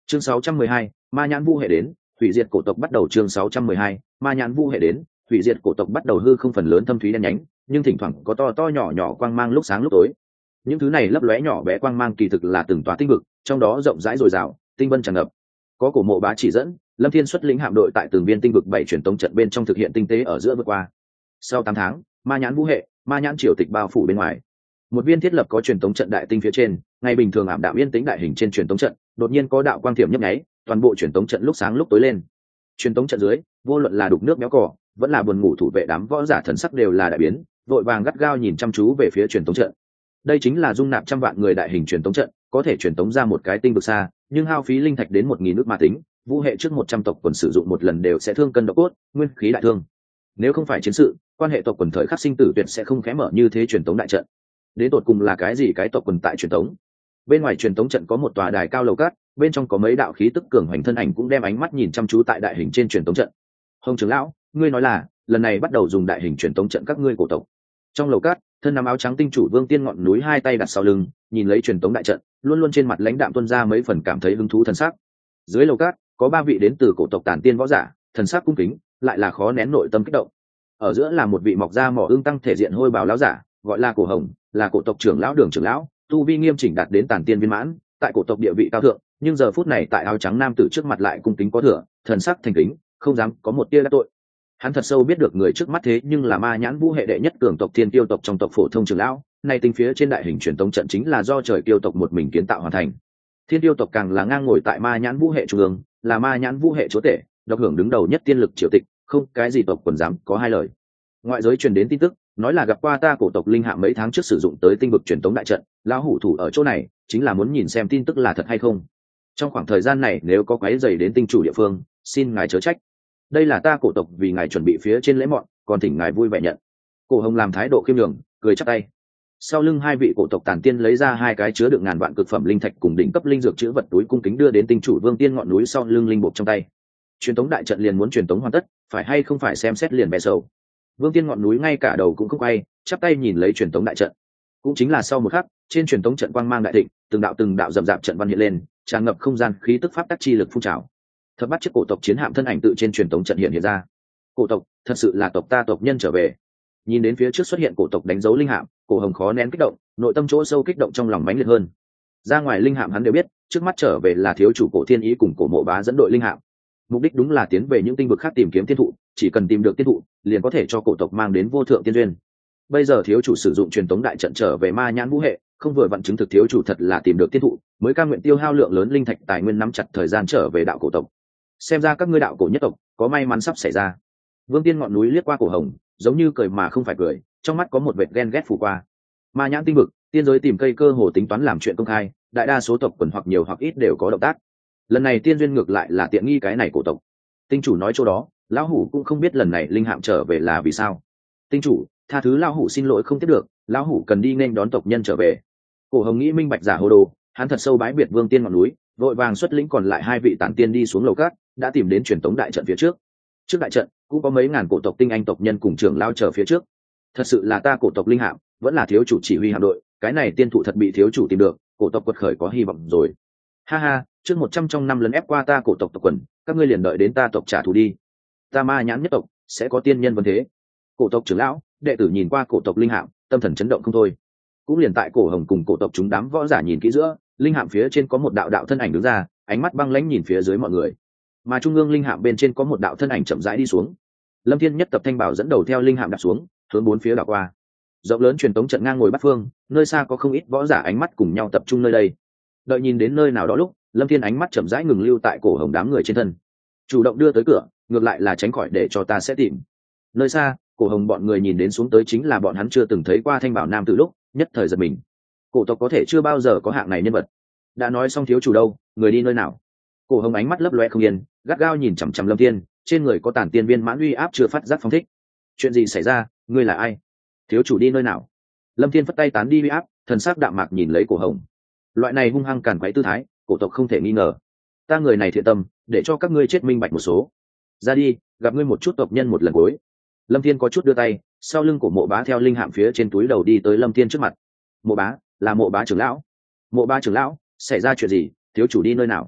Chương 612, ma nhãn vu hệ đến, hủy diệt cổ tộc bắt đầu. Chương 612, ma nhãn vu hệ đến, hủy diệt cổ tộc bắt đầu. Hư không phần lớn thâm thúy đen nhánh, nhưng thỉnh thoảng có to to nhỏ nhỏ quang mang lúc sáng lúc tối. Những thứ này lấp lóe nhỏ bé quang mang kỳ thực là từng tòa tinh vực, trong đó rộng rãi dồi dào, tinh vân tràn ngập. Có cổ mộ bá chỉ dẫn, Lâm Thiên xuất lĩnh hạm đội tại từng viên tinh vực 7 truyền tống trận bên trong thực hiện tinh tế ở giữa vượt qua. Sau 8 tháng, ma nhãn vũ hệ, ma nhãn triều tịch bao phủ bên ngoài. Một viên thiết lập có truyền tống trận đại tinh phía trên, ngày bình thường ảm đạm yên tĩnh đại hình trên truyền tống trận, đột nhiên có đạo quang thiểm nhấp nháy, toàn bộ truyền tống trận lúc sáng lúc tối lên. Truyền tống trận dưới, vô luận là đục nước méo cỏ, vẫn là buồn ngủ thủ vệ đám võ giả thần sắc đều là đại biến, vội vàng gắt gao nhìn chăm chú về phía truyền tống trận. Đây chính là dung nạp trăm vạn người đại hình truyền tống trận, có thể truyền tống ra một cái tinh vực xa, nhưng hao phí linh thạch đến 1000 nước ma tính, vũ hệ trước 100 tộc quần sử dụng một lần đều sẽ thương cân độ cốt, nguyên khí đại thương. Nếu không phải chiến sự, quan hệ tộc quần thời khắc sinh tử tuyệt sẽ không khẽ mở như thế truyền tống đại trận. Đến tột cùng là cái gì cái tộc quần tại truyền tống? Bên ngoài truyền tống trận có một tòa đài cao lầu cát, bên trong có mấy đạo khí tức cường hoành thân ảnh cũng đem ánh mắt nhìn chăm chú tại đại hình trên truyền tống trận. Hồng trưởng lão, ngươi nói là lần này bắt đầu dùng đại hình truyền tống trận các ngươi cổ tộc? Trong lầu cát, thân nắm áo trắng tinh chủ Vương Tiên ngọn núi hai tay đặt sau lưng, nhìn lấy truyền tống đại trận, luôn luôn trên mặt lãnh đạm tuôn ra mấy phần cảm thấy hứng thú thần sắc. Dưới lầu cát, có 3 vị đến từ cổ tộc Tản Tiên võ giả, thần sắc cung kính, lại là khó nén nội tâm kích động. Ở giữa là một vị mọc da mỏ ương tăng thể diện hôi bào lão giả, gọi là Cổ Hồng, là cổ tộc trưởng lão Đường trưởng lão, tu vi nghiêm chỉnh đạt đến Tản Tiên viên mãn, tại cổ tộc địa vị cao thượng, nhưng giờ phút này tại áo trắng nam tử trước mặt lại cung kính có thừa, thần sắc thành kính, không dám có một tia đắc tội. Hắn thật sâu biết được người trước mắt thế nhưng là ma nhãn vũ hệ đệ nhất cường tộc Thiên Tiêu tộc trong tộc phổ thông trưởng lão, này tinh phía trên đại hình truyền tống trận chính là do trời tiêu tộc một mình kiến tạo hoàn thành. Thiên Tiêu tộc càng là ngang ngồi tại ma nhãn vũ hệ trung ương, là ma nhãn vũ hệ chúa tể, độc hưởng đứng đầu nhất tiên lực triều tịch, không cái gì tộc quần dám có hai lời. Ngoại giới truyền đến tin tức, nói là gặp qua ta cổ tộc linh hạ mấy tháng trước sử dụng tới tinh vực truyền tống đại trận, lão hủ thủ ở chỗ này, chính là muốn nhìn xem tin tức là thật hay không. Trong khoảng thời gian này nếu có quấy rầy đến tinh chủ địa phương, xin ngài chớ trách. Đây là ta cổ tộc vì ngài chuẩn bị phía trên lễ mọn, còn thỉnh ngài vui vẻ nhận. Cổ Hồng làm thái độ khiêm nhường, cười chắp tay. Sau lưng 2 vị cổ tộc Tản Tiên lấy ra 2 cái chứa đựng ngàn vạn cực phẩm linh thạch cùng đỉnh cấp linh dược chữ vật túi cung kính đưa đến tinh chủ Vương Tiên ngọn núi sau lưng linh bộ trong tay. Truyền tống đại trận liền muốn truyền tống hoàn tất, phải hay không phải xem xét liền bẻ sầu. Vương Tiên ngọn núi ngay cả đầu cũng không quay, chắp tay nhìn lấy truyền tống đại trận. Cũng chính là sau một khắc, trên truyền tống trận quang mang đại thịnh, từng đạo rậm rạp trận văn hiện lên, tràn ngập không gian khí tức pháp tắc chi lực phun trào. Thập bắt chiếc cổ tộc chiến hạm thân ảnh tự trên truyền tống trận hiện ra. Cổ tộc, thật sự là tộc ta tộc nhân trở về. Nhìn đến phía trước xuất hiện cổ tộc đánh dấu linh hạm, Cổ Hồng khó nén kích động, nội tâm chỗ sâu kích động trong lòng mãnh liệt hơn. Ra ngoài linh hạm hắn đều biết, trước mắt trở về là thiếu chủ Cổ Thiên Ý cùng Cổ Mộ Bá dẫn đội linh hạm. Mục đích đúng là tiến về những tinh vực khác tìm kiếm tiên thụ, chỉ cần tìm được tiên thụ, liền có thể cho cổ tộc mang đến vô thượng tiên duyên. Bây giờ thiếu chủ sử dụng truyền tống đại trận trở về ma nhãn vũ hệ, không vừa vặn chứng thực thiếu chủ thật là tìm được tiên thụ, mới cam nguyện tiêu hao lượng lớn linh thạch tài nguyên nắm chặt thời gian trở về đạo cổ tộc. Xem ra các ngươi đạo cổ nhất tộc có may mắn sắp xảy ra. Vương Tiên ngọn núi liếc qua Cổ Hồng, giống như cười mà không phải cười, trong mắt có một vệt ghen ghét phủ qua. Ma nhãn tinh vực, tiên giới tìm cây cơ hồ tính toán làm chuyện công khai, đại đa số tộc quần hoặc nhiều hoặc ít đều có động tác. Lần này tiên duyên ngược lại là tiện nghi cái này cổ tộc. Tinh chủ nói chỗ đó, lão hủ cũng không biết lần này linh hạm trở về là vì sao. Tinh chủ, tha thứ lão hủ xin lỗi không tiếp được, lão hủ cần đi nên đón tộc nhân trở về. Cổ Hồng nghĩ minh bạch giả hồ đồ, hắn thật sâu bái biệt Vương Tiên ngọn núi, vội vàng xuất lĩnh còn lại 2 vị Tản Tiên đi xuống lầu cát, đã tìm đến truyền tống đại trận phía trước. Trước đại trận cũng có mấy ngàn cổ tộc tinh anh tộc nhân cùng trưởng lao chờ phía trước. Thật sự là ta cổ tộc linh hạm, vẫn là thiếu chủ chỉ huy hạm đội, cái này tiên thụ thật bị thiếu chủ tìm được, cổ tộc quật khởi có hy vọng rồi. Ha ha, trước 100 trong năm lần ép qua ta cổ tộc tộc quần, các ngươi liền đợi đến ta tộc trả thù đi. Ta ma nhãn nhất tộc sẽ có tiên nhân vấn thế. Cổ tộc trưởng lão, đệ tử nhìn qua cổ tộc linh hạm, tâm thần chấn động không thôi. Cũng liền tại Cổ Hồng cùng cổ tộc chúng đám võ giả nhìn kỹ giữa, linh hạm phía trên có một đạo đạo thân ảnh đứng ra, ánh mắt băng lãnh nhìn phía dưới mọi người. Mà trung ương linh hạm bên trên có một đạo thân ảnh chậm rãi đi xuống. Lâm Thiên nhất tập thanh bảo dẫn đầu theo linh hạm đặt xuống, hướng 4 phía đảo qua. Rộng lớn truyền tống trận ngang ngồi bắt phương, nơi xa có không ít võ giả ánh mắt cùng nhau tập trung nơi đây. Đợi nhìn đến nơi nào đó lúc, Lâm Thiên ánh mắt chậm rãi ngừng lưu tại Cổ Hồng đám người trên thân, chủ động đưa tới cửa, ngược lại là tránh khỏi để cho ta sẽ tìm. Nơi xa, Cổ Hồng bọn người nhìn đến xuống tới chính là bọn hắn chưa từng thấy qua thanh bảo nam từ lúc, nhất thời giật mình. Cổ tộc có thể chưa bao giờ có hạng này nhân vật. Đã nói xong thiếu chủ đâu, người đi nơi nào? Cổ Hồng ánh mắt lấp loe không yên, gắt gao nhìn chằm chằm Lâm Thiên, trên người có Tản Tiên viên mãn uy áp chưa phát giác phóng thích. Chuyện gì xảy ra, ngươi là ai? Thiếu chủ đi nơi nào? Lâm Thiên phất tay tán đi uy áp, thần sắc đạm mạc nhìn lấy Cổ Hồng. Loại này hung hăng càn quấy tư thái, cổ tộc không thể nghi ngờ. Ta người này thiện tâm, để cho các ngươi chết minh bạch một số. Ra đi, gặp ngươi một chút tộc nhân một lần cuối. Lâm Thiên có chút đưa tay, sau lưng của Mộ Bá theo linh hạm phía trên túi đầu đi tới Lâm Thiên trước mặt. Mộ Bá, là Mộ Bá trưởng lão. Mộ Bá trưởng lão, xảy ra chuyện gì? Thiếu chủ đi nơi nào?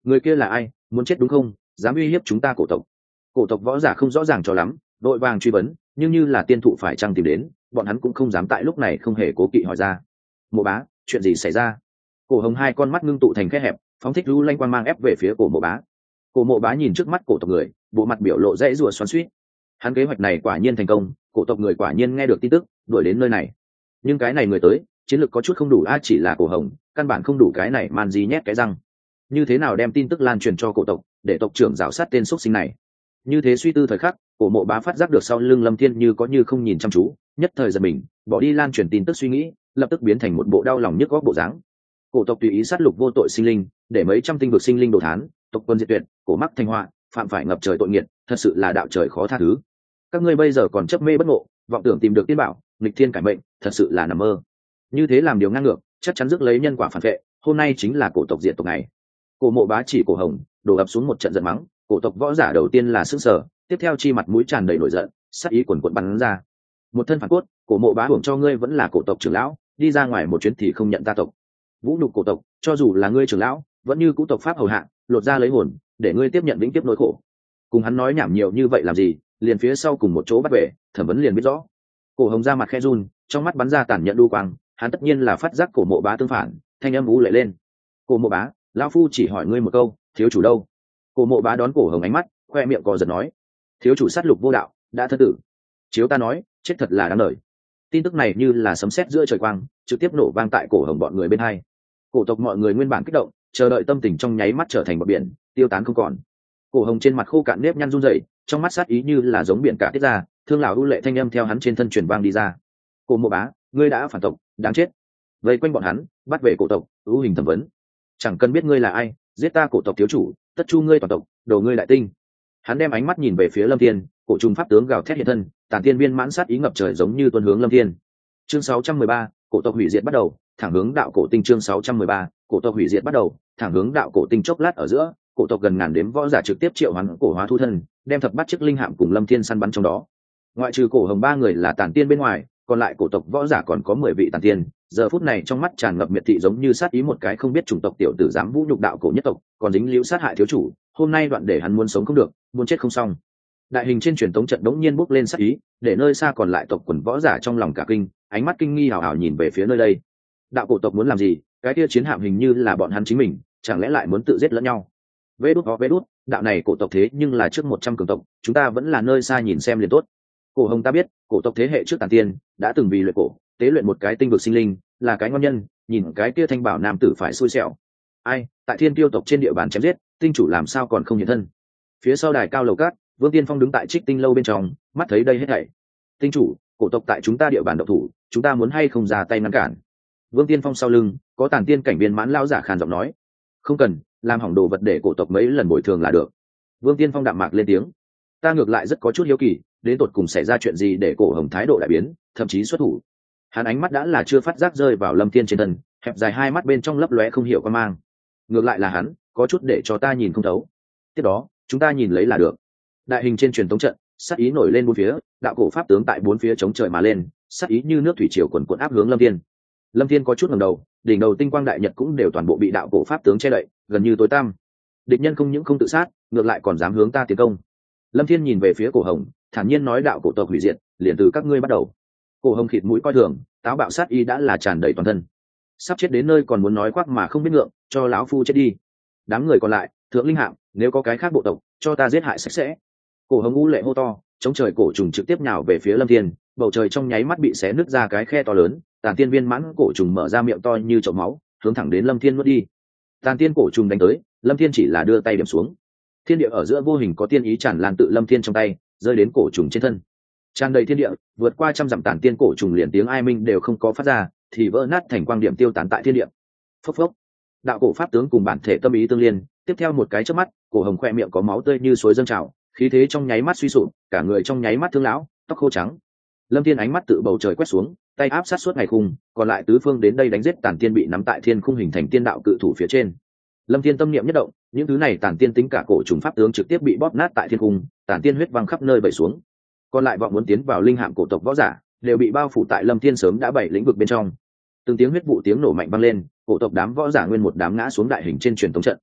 người kia là ai, muốn chết đúng không, dám uy hiếp chúng ta cổ tộc? Cổ tộc võ giả không rõ ràng cho lắm, đội vàng truy vấn, nhưng như là tiên thụ phải chăng tìm đến, bọn hắn cũng không dám tại lúc này không hề cố kỵ hỏi ra. Mộ bá, chuyện gì xảy ra? Cổ Hồng hai con mắt ngưng tụ thành khe hẹp, phóng thích lũ lanh quang mang ép về phía cổ Mộ bá. Cổ Mộ bá nhìn trước mắt cổ tộc người, bộ mặt biểu lộ dãy rủa xoắn xuýt. Hắn kế hoạch này quả nhiên thành công, cổ tộc người quả nhiên nghe được tin tức, đuổi đến nơi này. Nhưng cái này người tới, chiến lược có chút không đủ, chỉ là Cổ Hồng, căn bản không đủ cái này man gì nhét cái răng. Như thế nào đem tin tức lan truyền cho cổ tộc, để tộc trưởng rảo sát tên xuất sinh này? Như thế suy tư thời khắc, cổ Mộ bá phát giác được sau lưng Lâm Thiên như có như không nhìn chăm chú, nhất thời giật mình, bỏ đi lan truyền tin tức suy nghĩ, lập tức biến thành một bộ đau lòng nhức góc bộ dáng. Cổ tộc tùy ý sát lục vô tội sinh linh, để mấy trăm tinh vực sinh linh đồ thán, tộc quân diệt tuyệt, cổ mắc thành họa, phạm phải ngập trời tội nghiệt, thật sự là đạo trời khó tha thứ. Các ngươi bây giờ còn chấp mê bất ngộ, vọng tưởng tìm được tiên bảo, nghịch thiên cải mệnh, thật sự là nằm mơ. Như thế làm điều ngang ngược, chắc chắn rước lấy nhân quả phản vệ, hôm nay chính là cổ tộc diệt tộc ngày. Cổ Mộ bá chỉ Cổ Hồng, đổ ập xuống một trận giận mắng, cổ tộc võ giả đầu tiên là sững sờ, tiếp theo chi mặt mũi tràn đầy nổi giận, sát ý cuồn cuộn bắn ra. Một thân phản cốt, Cổ Mộ bá hưởng cho ngươi vẫn là cổ tộc trưởng lão, đi ra ngoài một chuyến thì không nhận ta tộc. Vũ nhục cổ tộc, cho dù là ngươi trưởng lão, vẫn như cũ tộc pháp hầu hạ, lột ra lấy hồn, để ngươi tiếp nhận vĩnh tiếp nỗi khổ. Cùng hắn nói nhảm nhiều như vậy làm gì, liền phía sau cùng một chỗ bắt về, thẩm vấn liền biết rõ. Cổ Hồng ra mặt khẽ run, trong mắt bắn ra tàn nhẫn đu quang, hắn tất nhiên là phát giác Cổ Mộ bá tương phản, thanh âm vũ lệ lên. Cổ Mộ bá, lão phu chỉ hỏi ngươi một câu, thiếu chủ đâu? Cổ Mộ bá đón Cổ Hồng ánh mắt, khoe miệng cò giật nói, thiếu chủ sát lục vô đạo, đã thất tử. Chiếu ta nói, chết thật là đáng đời. Tin tức này như là sấm sét giữa trời quang, trực tiếp nổ vang tại Cổ Hồng bọn người bên hai. Cổ tộc mọi người nguyên bản kích động, chờ đợi tâm tình trong nháy mắt trở thành bọt biển, tiêu tán không còn. Cổ Hồng trên mặt khô cạn nếp nhăn run rẩy, trong mắt sát ý như là giống biển cả tiết ra, thương lão u lệ thanh âm theo hắn trên thân truyền vang đi ra. Cổ Mộ bá, ngươi đã phản tộc, đáng chết. Vây quanh bọn hắn, bắt về cổ tộc, ưu hình thẩm vấn. Chẳng cần biết ngươi là ai, giết ta cổ tộc thiếu chủ, tất chu ngươi toàn tộc, đồ ngươi đại tinh. Hắn đem ánh mắt nhìn về phía Lâm Thiên, cổ trùng pháp tướng gào thét hiện thân, tàn tiên viên mãn sát ý ngập trời giống như tuôn hướng Lâm Thiên. Chương 613, cổ tộc hủy diệt bắt đầu, thẳng hướng đạo cổ tinh. Chương 613, cổ tộc hủy diệt bắt đầu, thẳng hướng đạo cổ tinh. Chốc lát ở giữa, cổ tộc gần ngàn đếm võ giả trực tiếp triệu hoán cổ hóa thu thân, đem thập bát chiếc linh hạm cùng Lâm Thiên săn bắn trong đó. Ngoại trừ Cổ Hồng ba người là tàn tiên bên ngoài, còn lại cổ tộc võ giả còn có 10 vị tàn tiên. Giờ phút này trong mắt tràn ngập miệt thị, giống như sát ý một cái không biết chủng tộc tiểu tử dám vũ nhục đạo cổ nhất tộc, còn dính líu sát hại thiếu chủ, hôm nay đoạn để hắn muốn sống không được, muốn chết không xong. Đại hình trên truyền tống trận đống nhiên bốc lên sát ý, để nơi xa còn lại tộc quần võ giả trong lòng cả kinh, ánh mắt kinh nghi hào hào nhìn về phía nơi đây. Đạo cổ tộc muốn làm gì? Cái kia chiến hạm hình như là bọn hắn chính mình, chẳng lẽ lại muốn tự giết lẫn nhau? Vê đút, đạo này cổ tộc thế nhưng là trước 100 cường tộc, chúng ta vẫn là nơi xa nhìn xem liền tốt. Cổ Hồng ta biết, cổ tộc thế hệ trước tàn tiên đã từng vì luyện cổ, tế luyện một cái tinh vực sinh linh, là cái ngon nhân, nhìn cái kia thanh bảo nam tử phải xui xẻo. Ai, tại Thiên Tiêu tộc trên địa bàn chém giết, tinh chủ làm sao còn không hiện thân? Phía sau đài cao lầu cát, Vương Tiên Phong đứng tại Trích Tinh lâu bên trong, mắt thấy đây hết thảy. Tinh chủ, cổ tộc tại chúng ta địa bàn độc thủ, chúng ta muốn hay không ra tay ngăn cản? Vương Tiên Phong sau lưng, có tàn tiên cảnh viên mãn lão giả khàn giọng nói. Không cần, làm hỏng đồ vật để cổ tộc mấy lần bồi thường là được. Vương Tiên Phong đạm mạc lên tiếng. Ta ngược lại rất có chút hiếu kỳ, đến tột cùng xảy ra chuyện gì để Cổ Hồng thái độ đại biến, thậm chí xuất thủ. Hắn ánh mắt đã là chưa phát giác rơi vào Lâm Thiên trên thân, hẹp dài hai mắt bên trong lấp lóe không hiểu quan mang. Ngược lại là hắn, có chút để cho ta nhìn không thấu. Tiếp đó, chúng ta nhìn lấy là được. Đại hình trên truyền tống trận, sát ý nổi lên bốn phía, đạo cổ pháp tướng tại bốn phía chống trời mà lên, sát ý như nước thủy triều cuồn cuộn áp hướng Lâm Thiên. Lâm Thiên có chút ngẩng đầu, đỉnh đầu tinh quang đại nhật cũng đều toàn bộ bị đạo cổ pháp tướng che đậy, gần như tối tăm. Địch nhân không những không tự sát, ngược lại còn dám hướng ta tiến công. Lâm Thiên nhìn về phía Cổ Hồng, thản nhiên nói đạo cổ tộc hủy diệt, liền từ các ngươi bắt đầu. Cổ Hồng khịt mũi coi thường, táo bạo sát ý đã là tràn đầy toàn thân. Sắp chết đến nơi còn muốn nói khoác mà không biết ngượng, cho lão phu chết đi. Đám người còn lại, thượng linh hạm, nếu có cái khác bộ tộc, cho ta giết hại sạch sẽ. Cổ Hồng u lệ hô to, chống trời cổ trùng trực tiếp nhào về phía Lâm Thiên, bầu trời trong nháy mắt bị xé nứt ra cái khe to lớn, tàn tiên viên mãn cổ trùng mở ra miệng to như chậu máu, hướng thẳng đến Lâm Thiên nuốt đi. Tàn tiên cổ trùng đánh tới, Lâm Thiên chỉ là đưa tay điểm xuống. Thiên địa ở giữa vô hình có tiên ý tràn lan tự Lâm Thiên trong tay, rơi đến cổ trùng trên thân. Tràn đầy thiên địa, vượt qua trăm dặm tàn tiên cổ trùng liền tiếng ai minh đều không có phát ra, thì vỡ nát thành quang điểm tiêu tán tại thiên địa. Phốc phốc. Đạo cổ pháp tướng cùng bản thể tâm ý tương liên, tiếp theo một cái chớp mắt, Cổ Hồng khoe miệng có máu tươi như suối dâng trào, khí thế trong nháy mắt suy sụp, cả người trong nháy mắt thương lão, tóc khô trắng. Lâm Thiên ánh mắt tự bầu trời quét xuống, tay áp sát suốt ngày khung, còn lại tứ phương đến đây đánh giết tàn tiên bị nắm tại thiên khung hình thành tiên đạo cự thủ phía trên. Lâm Thiên tâm niệm nhất động, những thứ này tàn tiên tính cả cổ trùng pháp tướng trực tiếp bị bóp nát tại thiên khung, tàn tiên huyết văng khắp nơi bày xuống. Còn lại vọng muốn tiến vào linh hạm cổ tộc võ giả, đều bị bao phủ tại Lâm Thiên sớm đã bảy lĩnh vực bên trong. Từng tiếng huyết vụ tiếng nổ mạnh vang lên, cổ tộc đám võ giả nguyên một đám ngã xuống đại hình trên truyền tống trận.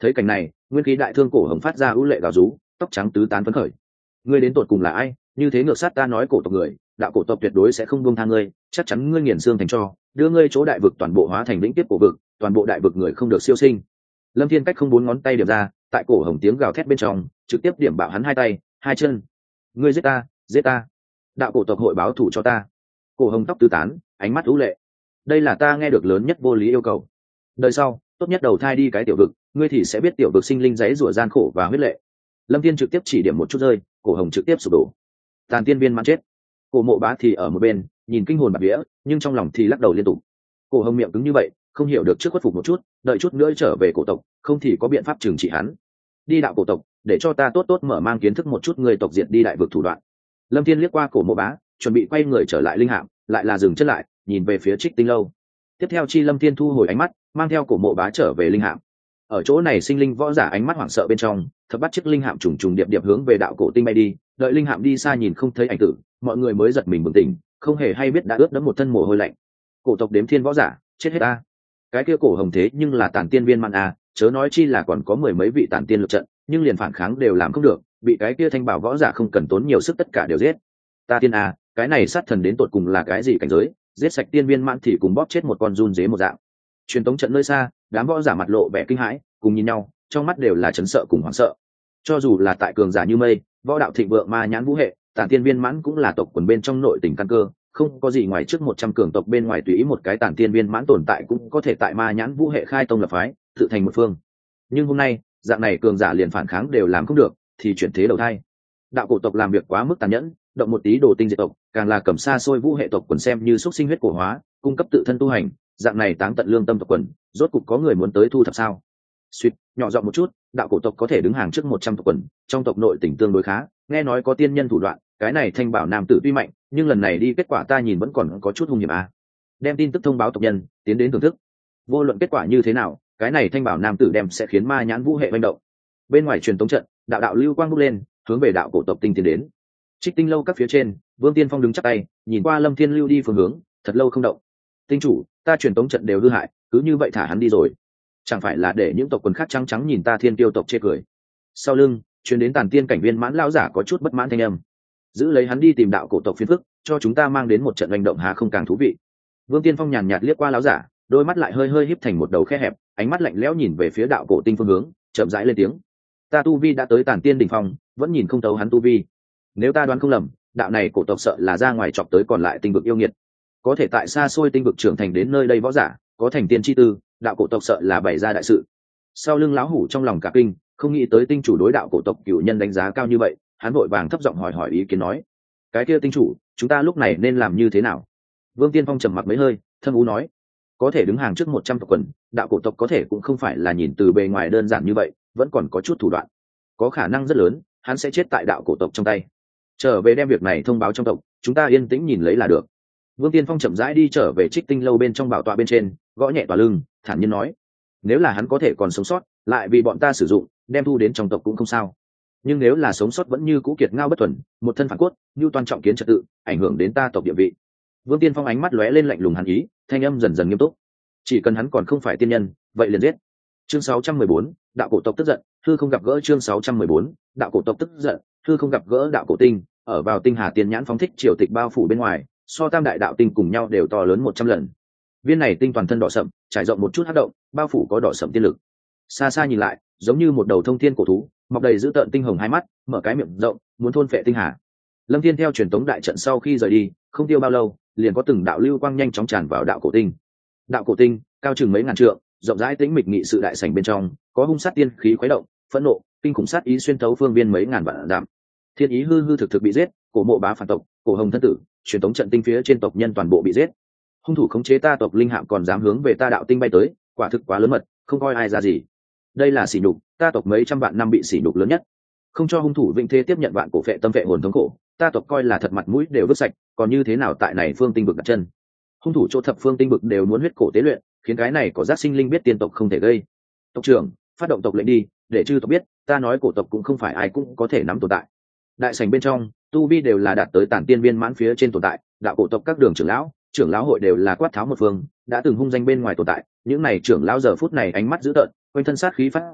Thấy cảnh này, nguyên khí đại thương cổ hồng phát ra ưu lệ gào rú, tóc trắng tứ tán phấn khởi. Ngươi đến tột cùng là ai, như thế ngược sát ta nói cổ tộc người, đạo cổ tộc tuyệt đối sẽ không buông tha ngươi, chắc chắn ngươi nghiền xương thành tro, đưa ngươi chỗ đại vực toàn bộ hóa thành vĩnh tiếp cổ vực, toàn bộ đại vực người không được siêu sinh. Lâm Thiên cách không bốn ngón tay điểm ra, tại cổ hồng tiếng gào thét bên trong, trực tiếp điểm bạo hắn hai tay, hai chân. Ngươi giết ta, giết ta! Đạo cổ tộc hội báo thù cho ta. Cổ hồng tóc tứ tán, ánh mắt ưu lệ. Đây là ta nghe được lớn nhất vô lý yêu cầu. Đời sau, tốt nhất đầu thai đi cái tiểu vực, ngươi thì sẽ biết tiểu vực sinh linh giấy rủa gian khổ và huyết lệ. Lâm Thiên trực tiếp chỉ điểm một chút rơi, cổ hồng trực tiếp sụp đổ. Tàn tiên viên mãn chết. Cổ Mộ Bá thì ở một bên, nhìn kinh hồn bạt vía, nhưng trong lòng thì lắc đầu liên tục. Cổ hồng miệng cứng như vậy, không hiểu được trước khuất phục một chút, đợi chút nữa trở về cổ tộc, không thì có biện pháp trừng trị hắn. Đi đạo cổ tộc, để cho ta tốt tốt mở mang kiến thức một chút người tộc diệt đi đại vực thủ đoạn. Lâm Thiên liếc qua Cổ Mộ Bá, chuẩn bị quay người trở lại linh hạm, lại là dừng chân lại, nhìn về phía Trích Tinh lâu. Tiếp theo chi Lâm Thiên thu hồi ánh mắt, mang theo Cổ Mộ Bá trở về linh hạm. Ở chỗ này sinh linh võ giả ánh mắt hoảng sợ bên trong, thập bắt chiếc linh hạm trùng trùng điệp điệp hướng về đạo cổ tinh bay đi, đợi linh hạm đi xa nhìn không thấy ảnh tử, mọi người mới giật mình bừng tỉnh, không hề hay biết đã ướt đẫm một thân mồ hôi lạnh. Cổ tộc đếm thiên võ giả, chết hết a. Cái kia cổ hồng thế nhưng là tản tiên viên man a, chớ nói chi là còn có mười mấy vị tản tiên lực trận, nhưng liền phản kháng đều làm không được, bị cái kia thanh bảo võ giả không cần tốn nhiều sức tất cả đều giết. Ta tiên a, cái này sát thần đến tột cùng là cái gì cảnh giới, giết sạch tiên viên man thì cùng bóp chết một con run dế một dạng. Truyền tống trận nơi xa, đám võ giả mặt lộ vẻ kinh hãi, cùng nhìn nhau, trong mắt đều là chấn sợ cùng hoảng sợ. Cho dù là tại cường giả như mây, võ đạo thịnh vượng ma nhãn vũ hệ, tản tiên viên mãn cũng là tộc quần bên trong nội tình căn cơ, không có gì ngoài trước 100 cường tộc bên ngoài tùy ý một cái tản tiên viên mãn tồn tại cũng có thể tại ma nhãn vũ hệ khai tông lập phái, tự thành một phương. Nhưng hôm nay, dạng này cường giả liền phản kháng đều làm không được, thì chuyển thế đầu thai. Đạo cổ tộc làm việc quá mức tàn nhẫn, động một tí đồ tinh diệt tộc, càng là cầm xa xôi vũ hệ tộc quần xem như xúc sinh huyết cổ hóa, cung cấp tự thân tu hành, dạng này táng tận lương tâm tộc quần, rốt cục có người muốn tới thu thập sao? Suýt, nhỏ giọng một chút, đạo cổ tộc có thể đứng hàng trước 100 tộc quần, trong tộc nội tình tương đối khá, nghe nói có tiên nhân thủ đoạn, cái này thanh bảo nam tử tuy mạnh, nhưng lần này đi kết quả ta nhìn vẫn còn có chút hung hiểm à. Đem tin tức thông báo tộc nhân, tiến đến thưởng thức. Vô luận kết quả như thế nào, cái này thanh bảo nam tử đem sẽ khiến ma nhãn vũ hệ manh động. Bên ngoài truyền tống trận, đạo đạo lưu quang bốc lên, hướng về đạo cổ tộc tinh tiến đến. Trích Tinh lâu các phía trên, Vương Tiên Phong đứng chắp tay, nhìn qua Lâm Thiên lưu đi phương hướng, thật lâu không động. Tinh chủ, ta truyền tống trận đều hư hại, cứ như vậy thả hắn đi rồi. Chẳng phải là để những tộc quần khác trắng trắng nhìn ta Thiên Tiêu tộc chê cười. Sau lưng, truyền đến tàn tiên cảnh viên mãn lão giả có chút bất mãn thanh âm. Giữ lấy hắn đi tìm đạo cổ tộc phiền phức, cho chúng ta mang đến một trận hành động há không càng thú vị. Vương Tiên Phong nhàn nhạt liếc qua lão giả, đôi mắt lại hơi hơi híp thành một đầu khe hẹp, ánh mắt lạnh lẽo nhìn về phía đạo cổ tinh phương hướng, chậm rãi lên tiếng. Ta tu vi đã tới tàn tiên đỉnh phong, vẫn nhìn không thấu hắn tu vi. Nếu ta đoán không lầm, đạo này cổ tộc sợ là ra ngoài chọc tới còn lại tinh vực yêu nghiệt. Có thể tại xa xôi tinh vực trưởng thành đến nơi đây võ giả, có thành tiên chi tư, đạo cổ tộc sợ là bày ra đại sự. Sau lưng lão hủ trong lòng cả kinh, không nghĩ tới tinh chủ đối đạo cổ tộc cửu nhân đánh giá cao như vậy, hắn vội vàng thấp giọng hỏi ý kiến nói. Cái kia tinh chủ, chúng ta lúc này nên làm như thế nào? Vương Tiên Phong trầm mặc mấy hơi, thâm ú nói. Có thể đứng hàng trước 100 tộc quần, đạo cổ tộc có thể cũng không phải là nhìn từ bề ngoài đơn giản như vậy, vẫn còn có chút thủ đoạn. Có khả năng rất lớn, hắn sẽ chết tại đạo cổ tộc trong tay. Trở về đem việc này thông báo trong tộc, chúng ta yên tĩnh nhìn lấy là được. Vương Tiên Phong chậm rãi đi trở về Trích Tinh lâu bên trong bảo tọa bên trên, gõ nhẹ tòa lưng, thản nhiên nói: nếu là hắn có thể còn sống sót, lại vì bọn ta sử dụng, đem thu đến trong tộc cũng không sao. Nhưng nếu là sống sót vẫn như cũ kiệt ngao bất thuần, một thân phản cốt, như toàn trọng kiến trật tự, ảnh hưởng đến ta tộc địa vị. Vương Tiên Phong ánh mắt lóe lên lạnh lùng hàn ý, thanh âm dần dần nghiêm túc. Chỉ cần hắn còn không phải tiên nhân, vậy liền giết. Chương 614, đạo cổ tộc tức giận, thư không gặp gỡ. Chương 614, đạo cổ tộc tức giận, thư không gặp gỡ. Đạo cổ tinh ở vào tinh hà tiên nhãn phóng thích triều tịch bao phủ bên ngoài, so tam đại đạo tinh cùng nhau đều to lớn 100 lần. Viên này tinh toàn thân đỏ sậm, trải rộng một chút hắc động, bao phủ có đỏ sậm tiên lực. Xa xa nhìn lại, giống như một đầu thông thiên cổ thú, mọc đầy dữ tợn tinh hồng hai mắt, mở cái miệng rộng, muốn thôn phệ tinh hà. Lâm Thiên theo truyền tống đại trận sau khi rời đi, không tiêu bao lâu, liền có từng đạo lưu quang nhanh chóng tràn vào đạo cổ tinh. Đạo cổ tinh cao chừng mấy ngàn trượng, rộng rãi tĩnh mịch nghị sự đại sảnh bên trong, có hung sát tiên khí khuấy động, phẫn nộ, kinh khủng sát ý xuyên thấu phương viên mấy ngàn vạn dặm. Thiên ý hư hư thực thực bị giết, Cổ Mộ Bá phản tộc, Cổ Hồng thân tử, truyền tống trận tinh phía trên tộc nhân toàn bộ bị giết. Hung thủ khống chế ta tộc linh hạm còn dám hướng về ta đạo tinh bay tới, quả thực quá lớn mật, không coi ai ra gì. Đây là sỉ nhục, ta tộc mấy trăm vạn năm bị sỉ nhục lớn nhất. Không cho hung thủ vinh thế tiếp nhận vạn cổ phệ tâm phệ hồn thống khổ, ta tộc coi là thật mặt mũi đều vứt sạch, còn như thế nào tại này phương tinh vực đặt chân? Hung thủ chỗ thập phương tinh vực đều muốn huyết cổ tế luyện, khiến cái này có giác sinh linh biết tiên tộc không thể gây. Tộc trưởng, phát động tộc lệnh đi, để chư tộc biết, ta nói cổ tộc cũng không phải ai cũng có thể nắm tồn tại. Đại sảnh bên trong, tu vi đều là đạt tới tản tiên viên mãn phía trên tồn tại, đạo cổ tộc các đường trưởng lão hội đều là quát tháo một phương, đã từng hung danh bên ngoài tồn tại, những này trưởng lão giờ phút này ánh mắt dữ tợn, quanh thân sát khí phát ra,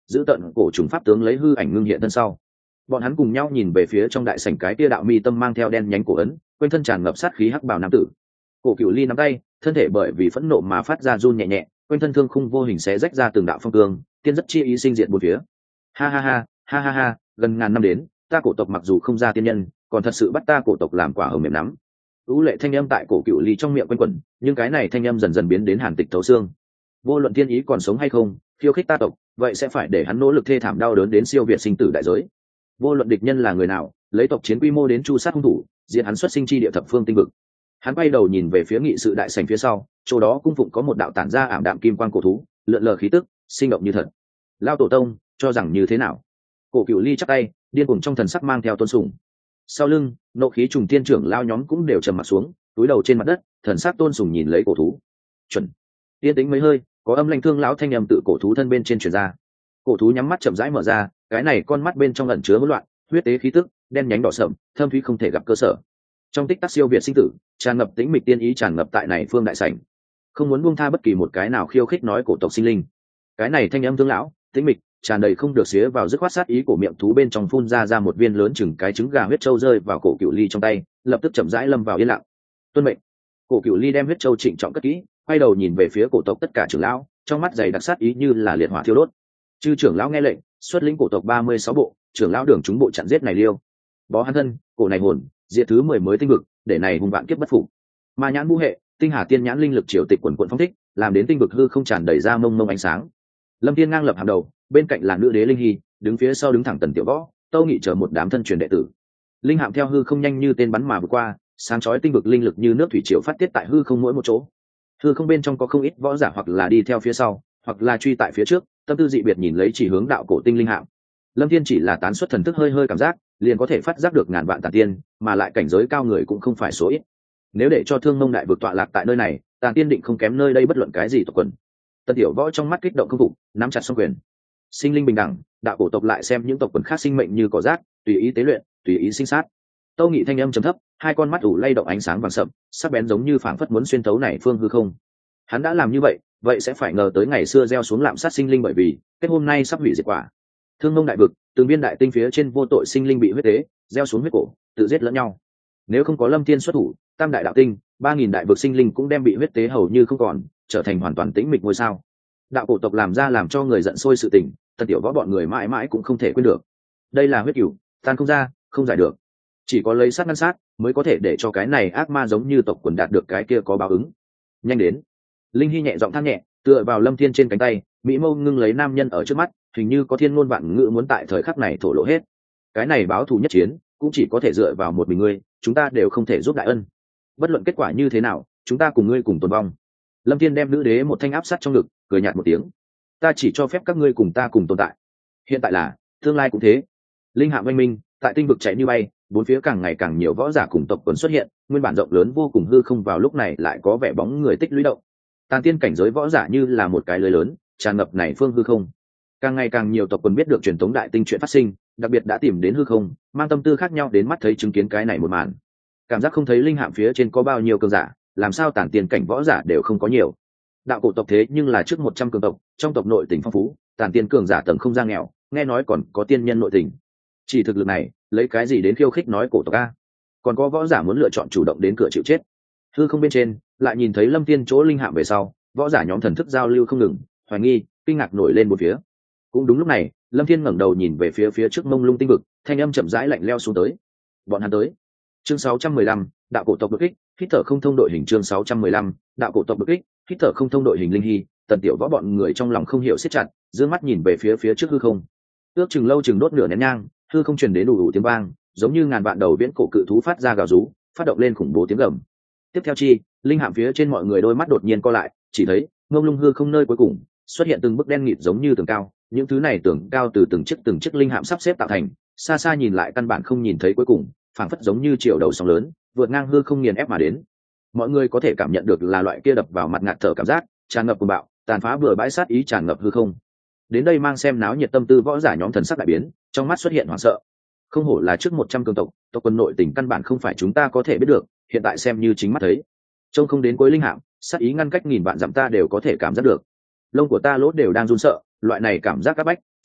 giữ tận cổ trùng pháp tướng lấy hư ảnh ngưng hiện thân sau. Bọn hắn cùng nhau nhìn về phía trong đại sảnh cái tia đạo mi tâm mang theo đen nhánh cổ ấn, quanh thân tràn ngập sát khí hắc bào nam tử. Cổ Cửu Ly nắm tay, thân thể bởi vì phẫn nộ mà phát ra run nhẹ nhẹ, quanh thân thương khung vô hình xé rách ra từng đạo phong cương, tiên rất chi ý sinh diện bốn phía. Ha ha ha, ha ha ha, gần ngàn năm đến, ta cổ tộc mặc dù không ra tiên nhân, còn thật sự bắt ta cổ tộc làm quả hờ mềm nắm. Ú lệ thanh âm tại Cổ Cửu Ly trong miệng quanh quẩn, nhưng cái này thanh âm dần dần biến đến hàn tịch thấu xương. Vô luận tiên ý còn sống hay không, khiêu khích ta tộc, vậy sẽ phải để hắn nỗ lực thê thảm đau đớn đến siêu việt sinh tử đại giới. Vô luận địch nhân là người nào, lấy tộc chiến quy mô đến chu sát hung thủ, diệt hắn xuất sinh chi địa thập phương tinh vực. Hắn quay đầu nhìn về phía nghị sự đại sảnh phía sau, chỗ đó cung phụng có một đạo tản ra ảm đạm kim quang cổ thú, lượn lờ khí tức, sinh động như thật. Lao tổ tông, cho rằng như thế nào? Cổ Cửu Ly chắp tay, điên cuồng trong thần sắc mang theo tôn sùng. Sau lưng, nộ khí trùng tiên trưởng lao nhóm cũng đều trầm mặt xuống, túi đầu trên mặt đất, thần sắc tôn sùng nhìn lấy cổ thú. Chuẩn. Tiên tính mấy hơi, có âm lãnh thương lão thanh âm tự cổ thú thân bên trên truyền ra. Cổ thú nhắm mắt chậm rãi mở ra, cái này con mắt bên trong ẩn chứa hỗn loạn, huyết tế khí tức, đen nhánh đỏ sậm, thâm thúy không thể gặp cơ sở. Trong tích tắc siêu việt sinh tử, tràn ngập tĩnh mịch tiên ý tràn ngập tại này phương đại sảnh, không muốn buông tha bất kỳ một cái nào khiêu khích nói cổ tộc sinh linh. Cái này thanh âm thương lão, tĩnh mịch, tràn đầy không được xía vào dứt khoát sát ý của miệng thú bên trong phun ra một viên lớn chừng cái trứng gà huyết châu rơi vào Cổ Cửu Ly trong tay, lập tức chậm rãi lâm vào yên lặng. Tuân mệnh. Cổ Cửu Ly đem huyết châu trịnh trọng cất kỹ, quay đầu nhìn về phía cổ tộc tất cả trưởng lão, trong mắt dày đặc sát ý như là liệt hỏa thiêu đốt. Chư trưởng lão nghe lệnh, xuất lĩnh cổ tộc 36 bộ, trưởng lão đường chúng bộ chặn giết này liêu. Bó hắn thân, cổ này hồn, diệt thứ 10 mới tinh vực, để này hùng vạn kiếp bất phục. Ma nhãn vũ hệ, tinh hà tiên nhãn linh lực triều tịch quần quần phong thích, làm đến tinh vực hư không tràn đầy ra mông mông ánh sáng. Lâm Thiên ngang lập hàng đầu, bên cạnh là nữ đế Linh Hy, đứng phía sau đứng thẳng Tần Tiểu Võ, Tâu Nghị chờ một đám thân truyền đệ tử. Linh hạm theo hư không nhanh như tên bắn mà vượt qua, sáng chói tinh vực linh lực như nước thủy triều phát tiết tại hư không mỗi một chỗ. Hư không bên trong có không ít võ giả hoặc là đi theo phía sau, hoặc là truy tại phía trước, tâm tư dị biệt nhìn lấy chỉ hướng đạo cổ tinh linh hạm. Lâm Thiên chỉ là tán xuất thần thức hơi hơi cảm giác, liền có thể phát giác được ngàn vạn tàn tiên, mà lại cảnh giới cao người cũng không phải số ít. Nếu để cho Thương Mông đại vực tọa lạc tại nơi này, tàn tiên định không kém nơi đây bất luận cái gì tộc quần. Tần Tiểu Võ trong mắt kích động không phục, nắm chặt song quyền. Sinh linh bình đẳng, đạo cổ tộc lại xem những tộc quần khác sinh mệnh như cỏ rác, tùy ý tế luyện, tùy ý sinh sát. Tâu Nghị thanh âm trầm thấp, hai con mắt ủ lay động ánh sáng vàng sậm, sắc bén giống như phảng phất muốn xuyên thấu này phương hư không. Hắn đã làm như vậy, vậy sẽ phải ngờ tới ngày xưa gieo xuống lạm sát sinh linh, bởi vì kết hôm nay sắp hủy diệt quả. Thương Mông đại vực, từng viên đại tinh phía trên vô tội sinh linh bị huyết tế, gieo xuống huyết cổ, tự giết lẫn nhau. Nếu không có Lâm Thiên xuất thủ, tam đại đạo tinh, 3000 đại vực sinh linh cũng đem bị huyết tế hầu như không còn, trở thành hoàn toàn tĩnh mịch ngôi sao. Đạo cổ tộc làm ra làm cho người giận sôi sự tình, Tần Tiểu Võ bọn người mãi mãi cũng không thể quên được. Đây là huyết cửu, tan không ra, không giải được. Chỉ có lấy sát ngăn sát, mới có thể để cho cái này ác ma giống như tộc quần đạt được cái kia có báo ứng. Nhanh đến. Linh Hy nhẹ giọng than nhẹ, tựa vào Lâm Thiên trên cánh tay, mỹ mâu ngưng lấy nam nhân ở trước mắt, hình như có thiên ngôn vạn ngữ muốn tại thời khắc này thổ lộ hết. Cái này báo thù nhất chiến, cũng chỉ có thể dựa vào một mình ngươi, chúng ta đều không thể giúp đại ân. Bất luận kết quả như thế nào, chúng ta cùng ngươi cùng tồn vong. Lâm Thiên đem nữ đế một thanh áp sát trong ngực, cười nhạt một tiếng. Ta chỉ cho phép các ngươi cùng ta cùng tồn tại. Hiện tại là, tương lai cũng thế. Linh hạm oanh minh, tại tinh vực chạy như bay, bốn phía càng ngày càng nhiều võ giả cùng tộc quần xuất hiện, nguyên bản rộng lớn vô cùng hư không vào lúc này lại có vẻ bóng người tích lũy động. Tàn tiên cảnh giới võ giả như là một cái lưới lớn, tràn ngập này phương hư không. Càng ngày càng nhiều tộc quần biết được truyền thống đại tinh chuyện phát sinh, đặc biệt đã tìm đến hư không, mang tâm tư khác nhau đến mắt thấy chứng kiến cái này một màn. Cảm giác không thấy linh hạm phía trên có bao nhiêu cường giả, làm sao tàn tiên cảnh võ giả đều không có nhiều. Đạo cổ tộc thế nhưng là trước 100 cường tộc, trong tộc nội tình phong phú, tàn tiên cường giả tầng không ra nghèo, nghe nói còn có tiên nhân nội tình. Chỉ thực lực này, lấy cái gì đến khiêu khích nói cổ tộc a? Còn có võ giả muốn lựa chọn chủ động đến cửa chịu chết. Hư không bên trên, lại nhìn thấy Lâm Tiên chỗ linh hạm về sau, võ giả nhóm thần thức giao lưu không ngừng, hoài nghi, kinh ngạc nổi lên một phía. Cũng đúng lúc này, Lâm Thiên ngẩng đầu nhìn về phía trước mông lung tinh vực, thanh âm chậm rãi lạnh lẽo xuống tới. Bọn hắn tới. Chương 615, đạo cổ tộc bực kích, hít thở không thông đội hình. Chương 615, đạo cổ tộc bực kích, hít thở không thông đội hình. Linh Hy, Tần Tiểu Võ bọn người trong lòng không hiểu siết chặt, dương mắt nhìn về phía trước hư không. Ước chừng lâu chừng đốt nửa nén nhang, hư không truyền đến đủ tiếng vang, giống như ngàn vạn đầu viễn cổ cự thú phát ra gào rú, phát động lên khủng bố tiếng gầm. Tiếp theo chi, linh hạm phía trên mọi người đôi mắt đột nhiên co lại, chỉ thấy ngông lung hư không nơi cuối cùng xuất hiện từng bức đen nghịt giống như tường cao, những thứ này tường cao từ từng chiếc linh hạm sắp xếp tạo thành, xa xa nhìn lại căn bản không nhìn thấy cuối cùng, phảng phất giống như triều đầu sóng lớn vượt ngang hư không nghiền ép mà đến. Mọi người có thể cảm nhận được là loại kia đập vào mặt ngạt thở cảm giác, tràn ngập cuồng bạo, tàn phá bừa bãi sát ý tràn ngập hư không. Đến đây mang xem náo nhiệt tâm tư võ giả nhóm thần sắc đại biến, trong mắt xuất hiện hoảng sợ. Không hổ là trước 100 cường tộc, tộc quân nội tình căn bản không phải chúng ta có thể biết được, hiện tại xem như chính mắt thấy. Trông không đến cuối linh hạm, sát ý ngăn cách nghìn vạn dặm ta đều có thể cảm giác được. Lông của ta lỗ đều đang run sợ, loại này cảm giác áp bách,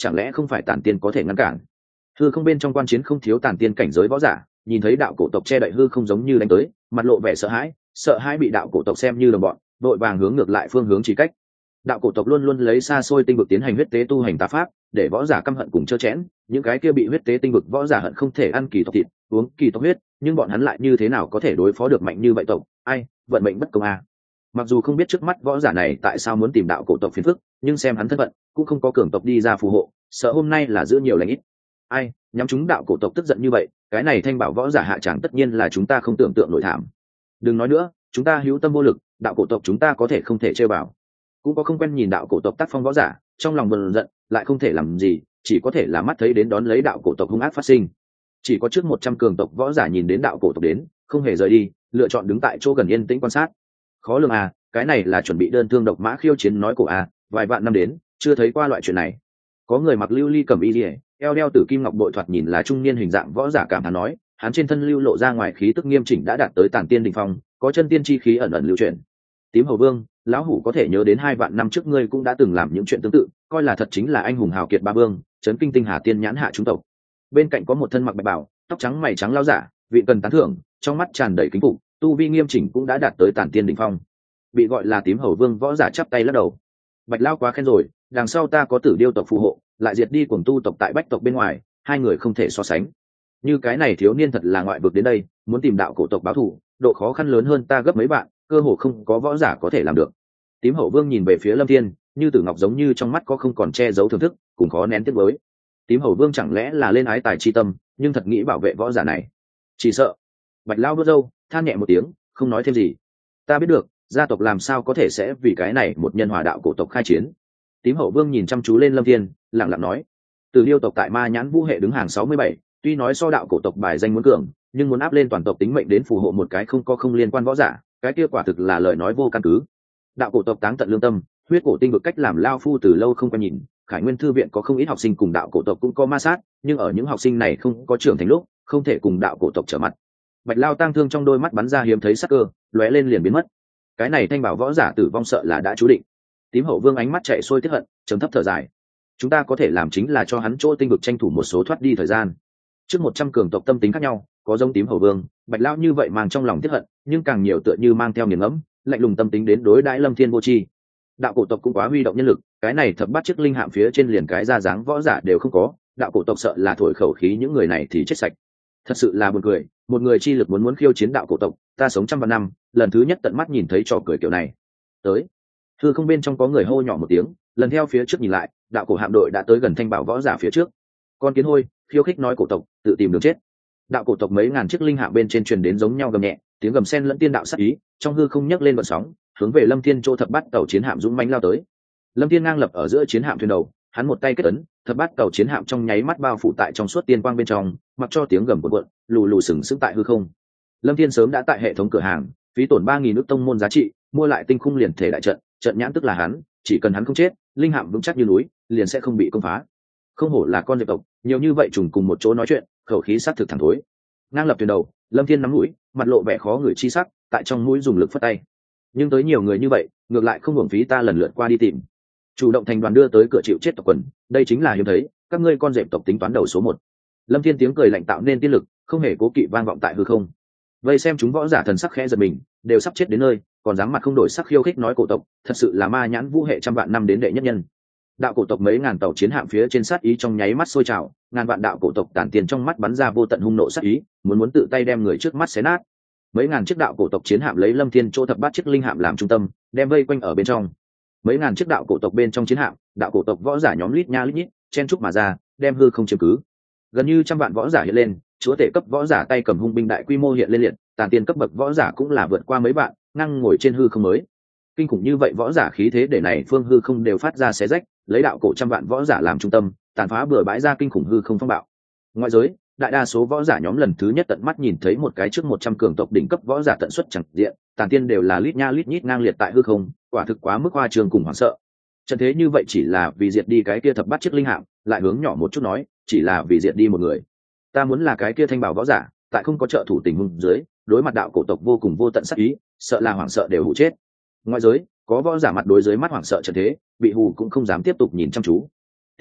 chẳng lẽ không phải tản tiên có thể ngăn cản? Hư không bên trong quan chiến không thiếu tản tiên cảnh giới võ giả, nhìn thấy đạo cổ tộc che đậy hư không giống như đánh tới, mặt lộ vẻ sợ hãi bị đạo cổ tộc xem như đồng bọn, đội vàng hướng ngược lại phương hướng chỉ cách. Đạo cổ tộc luôn luôn lấy xa xôi tinh vực tiến hành huyết tế tu hành tà pháp, để võ giả căm hận cùng chơ chẽn, những cái kia bị huyết tế tinh vực võ giả hận không thể ăn kỳ tộc thịt, uống kỳ tộc huyết, nhưng bọn hắn lại như thế nào có thể đối phó được mạnh như vậy tộc? Ai, vận mệnh bất công à. Mặc dù không biết trước mắt võ giả này tại sao muốn tìm đạo cổ tộc phiền phức, nhưng xem hắn thân phận, cũng không có cường tộc đi ra phù hộ, sợ hôm nay là giữ nhiều lành ít. Ai, nhắm chúng đạo cổ tộc tức giận như vậy, cái này thanh bảo võ giả hạ tràng tất nhiên là chúng ta không tưởng tượng nổi thảm. Đừng nói nữa, chúng ta hữu tâm vô lực, đạo cổ tộc chúng ta có thể không thể chơi vào. Cũng có không quen nhìn đạo cổ tộc tác phong võ giả, trong lòng bần giận, lại không thể làm gì, chỉ có thể là mắt thấy đến đón lấy đạo cổ tộc hung ác phát sinh. Chỉ có trước 100 cường tộc võ giả nhìn đến đạo cổ tộc đến, không hề rời đi, lựa chọn đứng tại chỗ gần yên tĩnh quan sát. Khó lường à, cái này là chuẩn bị đơn thương độc mã khiêu chiến nói cổ à, vài vạn năm đến, chưa thấy qua loại chuyện này. Có người mặc lưu ly cầm y liễu, eo đeo tử kim ngọc bội thoạt nhìn là trung niên hình dạng võ giả cảm thán nói, hắn trên thân lưu lộ ra ngoài khí tức nghiêm chỉnh đã đạt tới tản tiên đỉnh phong, có chân tiên chi khí ẩn ẩn lưu chuyển. Tím hầu vương, lão hủ có thể nhớ đến 2 vạn năm trước ngươi cũng đã từng làm những chuyện tương tự, coi là thật chính là anh hùng hào kiệt ba vương, chấn kinh tinh hà tiên nhãn hạ chúng tộc. Bên cạnh có một thân mặc bạch bào, tóc trắng mày trắng lão giả, vị cần tán thưởng, trong mắt tràn đầy kính phục, tu vi nghiêm chỉnh cũng đã đạt tới tản tiên đỉnh phong. Bị gọi là tím hầu vương võ giả chắp tay lắc đầu. Bạch lão quá khen rồi, đằng sau ta có Tử Điêu tộc phù hộ, lại diệt đi cuồng tu tộc tại Bách tộc bên ngoài, hai người không thể so sánh. Như cái này thiếu niên thật là ngoại vực đến đây, muốn tìm đạo cổ tộc báo thù, độ khó khăn lớn hơn ta gấp mấy bạn, cơ hồ không có võ giả có thể làm được. Tím hậu vương nhìn về phía Lâm Thiên, như tử ngọc giống như trong mắt có không còn che giấu thưởng thức, cùng khó nén tiếc nuối. Tím hậu vương chẳng lẽ là lên ái tài chi tâm, nhưng thật nghĩ bảo vệ võ giả này, chỉ sợ. Bạch lão đốt râu, than nhẹ một tiếng, không nói thêm gì. Ta biết được, gia tộc làm sao có thể sẽ vì cái này một nhân hòa đạo cổ tộc khai chiến. Tím hậu vương nhìn chăm chú lên Lâm Thiên, lặng lặng nói, Từ Điêu tộc tại Ma Nhãn Vũ hệ đứng hàng 67, tuy nói so đạo cổ tộc bài danh muốn cường, nhưng muốn áp lên toàn tộc tính mệnh đến phù hộ một cái không liên quan võ giả, cái kia quả thực là lời nói vô căn cứ. Đạo cổ tộc táng tận lương tâm, huyết cổ tinh vực cách làm lao phu từ lâu không quen nhìn, Khải Nguyên thư viện có không ít học sinh cùng đạo cổ tộc cũng có ma sát, nhưng ở những học sinh này không có trưởng thành lúc, không thể cùng đạo cổ tộc trở mặt. Bạch lao tang thương trong đôi mắt bắn ra hiếm thấy sắc cơ, lóe lên liền biến mất. Cái này thanh bảo võ giả tử vong sợ là đã chú định. Tím hậu vương ánh mắt chạy xuôi tiếc hận, trầm thấp thở dài. Chúng ta có thể làm chính là cho hắn chỗ tinh vực tranh thủ một số thoát đi thời gian. Trước 100 cường tộc tâm tính khác nhau, có giống tím hậu vương, Bạch lão như vậy mang trong lòng tiếc hận, nhưng càng nhiều tựa như mang theo nghiền ngẫm, lạnh lùng tâm tính đến đối đãi Lâm Thiên vô tri. Đạo cổ tộc cũng quá huy động nhân lực, cái này thập bát chiếc linh hạm phía trên liền cái ra dáng võ giả đều không có, đạo cổ tộc sợ là thổi khẩu khí những người này thì chết sạch. Thật sự là buồn cười, một người chi lực muốn khiêu chiến đạo cổ tộc, ta sống trăm vạn năm, lần thứ nhất tận mắt nhìn thấy trò cười kiểu này. Tới, hư không bên trong có người hô nhỏ một tiếng, lần theo phía trước nhìn lại, đạo cổ hạm đội đã tới gần thanh bảo võ giả phía trước. Con kiến hôi, khiêu khích nói cổ tộc, tự tìm đường chết. Đạo cổ tộc mấy ngàn chiếc linh hạm bên trên truyền đến giống nhau gầm nhẹ, tiếng gầm sen lẫn tiên đạo sát ý, trong hư không nhấc lên vận sóng, hướng về Lâm Thiên chỗ thập bát tàu chiến hạm dũng mãnh lao tới. Lâm Thiên ngang lập ở giữa chiến hạm thuyền đầu, hắn một tay kết ấn, thập bát tàu chiến hạm trong nháy mắt bao phủ tại trong suốt tiên quang bên trong, mặc cho tiếng gầm cuộn cuộn, lù lù sừng sững tại hư không. Lâm Thiên sớm đã tại hệ thống cửa hàng, phí tổn 3000 nước tông môn giá trị, mua lại tinh khung liền thể đại trận, trận nhãn tức là hắn, chỉ cần hắn không chết, linh hạm vững chắc như núi, liền sẽ không bị công phá. Không hổ là con diệp tộc, nhiều như vậy trùng cùng một chỗ nói chuyện, khẩu khí sát thực thẳng thối. Ngang lập thuyền đầu, Lâm Thiên nắm mũi, mặt lộ vẻ khó người chi sắc, tại trong mũi dùng lực phất tay. Nhưng tới nhiều người như vậy, ngược lại không hưởng phí ta lần lượt qua đi tìm. Chủ động thành đoàn đưa tới cửa chịu chết tộc quần, đây chính là hiếm thấy, các ngươi con diệp tộc tính toán đầu số 1. Lâm Thiên tiếng cười lạnh tạo nên tiên lực, không hề cố kỵ vang vọng tại hư không. Vây xem chúng võ giả thần sắc khẽ giật mình, đều sắp chết đến nơi, còn dám mặt không đổi sắc khiêu khích nói cổ tộc, thật sự là Ma Nhãn Vũ hệ trăm vạn năm đến đệ nhất nhân. Đạo cổ tộc mấy ngàn tàu chiến hạm phía trên sát ý trong nháy mắt sôi trào, ngàn vạn đạo cổ tộc tản tiền trong mắt bắn ra vô tận hung nộ sát ý, muốn tự tay đem người trước mắt xé nát. Mấy ngàn chiếc đạo cổ tộc chiến hạm lấy Lâm Thiên chỗ thập bát chiếc linh hạm làm trung tâm, đem vây quanh ở bên trong. Mấy ngàn chiếc đạo cổ tộc bên trong chiến hạm, đạo cổ tộc võ giả nhóm lít nha lít nhít, chen trúc mà ra, đem hư không chiếm cứ. Gần như trăm vạn võ giả hiện lên, chúa tể cấp võ giả tay cầm hung binh đại quy mô hiện lên liệt, tàn tiền cấp bậc võ giả cũng là vượt qua mấy bạn, ngang ngồi trên hư không mới. Kinh khủng như vậy võ giả khí thế để này phương hư không đều phát ra xé rách, lấy đạo cổ trăm vạn võ giả làm trung tâm, tàn phá bừa bãi ra kinh khủng hư không phong bạo. Ngoại giới, đại đa số võ giả nhóm lần thứ nhất tận mắt nhìn thấy một cái trước 100 cường tộc đỉnh cấp võ giả tận xuất chẳng diện, tàn tiên đều là lít nha lít nhít ngang liệt tại hư không, quả thực quá mức hoa trường cùng hoảng sợ. Trận thế như vậy chỉ là vì diệt đi cái kia thập bát chiếc linh hạm, lại hướng nhỏ một chút nói, chỉ là vì diệt đi một người. Ta muốn là cái kia thanh bảo võ giả, tại không có trợ thủ tình huống dưới, đối mặt đạo cổ tộc vô cùng vô tận sát ý, sợ là hoảng sợ đều hụ chết. Ngoại giới, có võ giả mặt đối dưới mắt hoảng sợ trận thế, bị hù cũng không dám tiếp tục nhìn chăm chú.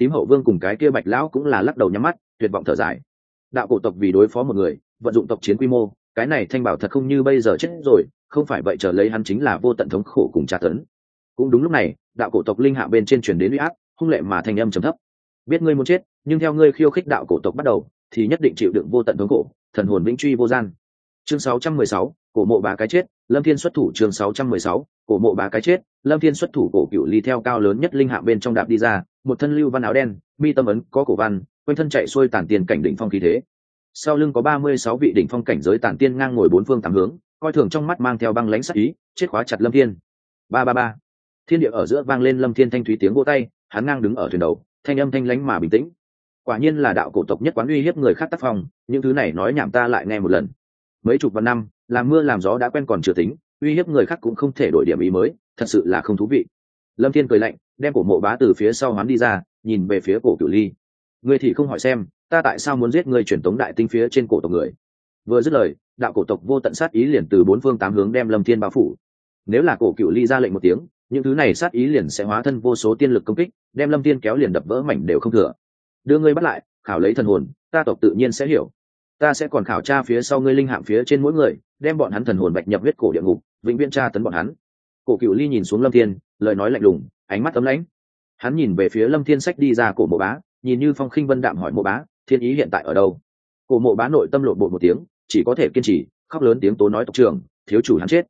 Tím hậu vương cùng cái kia bạch lão cũng là lắc đầu nhắm mắt tuyệt vọng thở dài. Đạo cổ tộc vì đối phó một người vận dụng tộc chiến quy mô, cái này Thanh Bảo thật không như bây giờ chết rồi, không phải vậy chờ lấy hắn chính là vô tận thống khổ cùng tra tấn. Cũng đúng lúc này, đạo cổ tộc linh hạ bên trên truyền đến uy áp hung lệ mà thanh âm trầm thấp: biết ngươi muốn chết, nhưng theo ngươi khiêu khích đạo cổ tộc bắt đầu thì nhất định chịu đựng vô tận thống khổ, thần hồn vĩnh truy vô gian. Chương 616, cổ mộ bá cái chết, Lâm Thiên xuất thủ. Chương 616, cổ mộ bá cái chết, Lâm Thiên xuất thủ. Cổ Cửu Ly theo cao lớn nhất linh hạ bên trong đạp đi ra, một thân lưu văn áo đen, mi tâm ấn có cổ văn, quanh thân chạy xuôi tản tiên cảnh đỉnh phong khí thế. Sau lưng có 36 vị đỉnh phong cảnh giới tản tiên ngang ngồi bốn phương tám hướng, coi thường trong mắt mang theo băng lãnh sắc ý, chết khóa chặt Lâm Thiên. Ba ba ba. Thiên địa ở giữa vang lên Lâm Thiên thanh thúy tiếng vỗ tay, hắn ngang đứng ở thuyền đầu, thanh âm thanh lãnh mà bình tĩnh. Quả nhiên là đạo cổ tộc nhất quán uy hiếp người khác tác phong, những thứ này nói nhảm ta lại nghe một lần. Mấy chục vạn năm, làm mưa làm gió đã quen còn chưa tính, uy hiếp người khác cũng không thể đổi điểm ý mới, thật sự là không thú vị. Lâm Thiên cười lạnh, đem cổ mộ bá từ phía sau hắn đi ra, nhìn về phía cổ Cửu Ly. Ngươi thì không hỏi xem, ta tại sao muốn giết ngươi truyền tống đại tinh phía trên cổ tộc người? Vừa dứt lời, đạo cổ tộc vô tận sát ý liền từ bốn phương tám hướng đem Lâm Thiên bao phủ. Nếu là cổ Cửu Ly ra lệnh một tiếng, những thứ này sát ý liền sẽ hóa thân vô số tiên lực công kích, đem Lâm Thiên kéo liền đập vỡ mảnh đều không thừa. Đưa ngươi bắt lại, khảo lấy thần hồn, ta tộc tự nhiên sẽ hiểu. Ta sẽ còn khảo tra phía sau ngươi linh hạm phía trên mỗi người, đem bọn hắn thần hồn bạch nhập huyết cổ địa ngục, vĩnh viễn tra tấn bọn hắn. Cổ Cửu Ly nhìn xuống Lâm Thiên, lời nói lạnh lùng, ánh mắt ấm lãnh. Hắn nhìn về phía Lâm Thiên sách đi ra cổ mộ bá, nhìn như phong khinh vân đạm hỏi mộ bá, thiên ý hiện tại ở đâu? Cổ mộ bá nội tâm lộn bột một tiếng, chỉ có thể kiên trì, khóc lớn tiếng tố nói tộc trưởng, thiếu chủ hắn chết,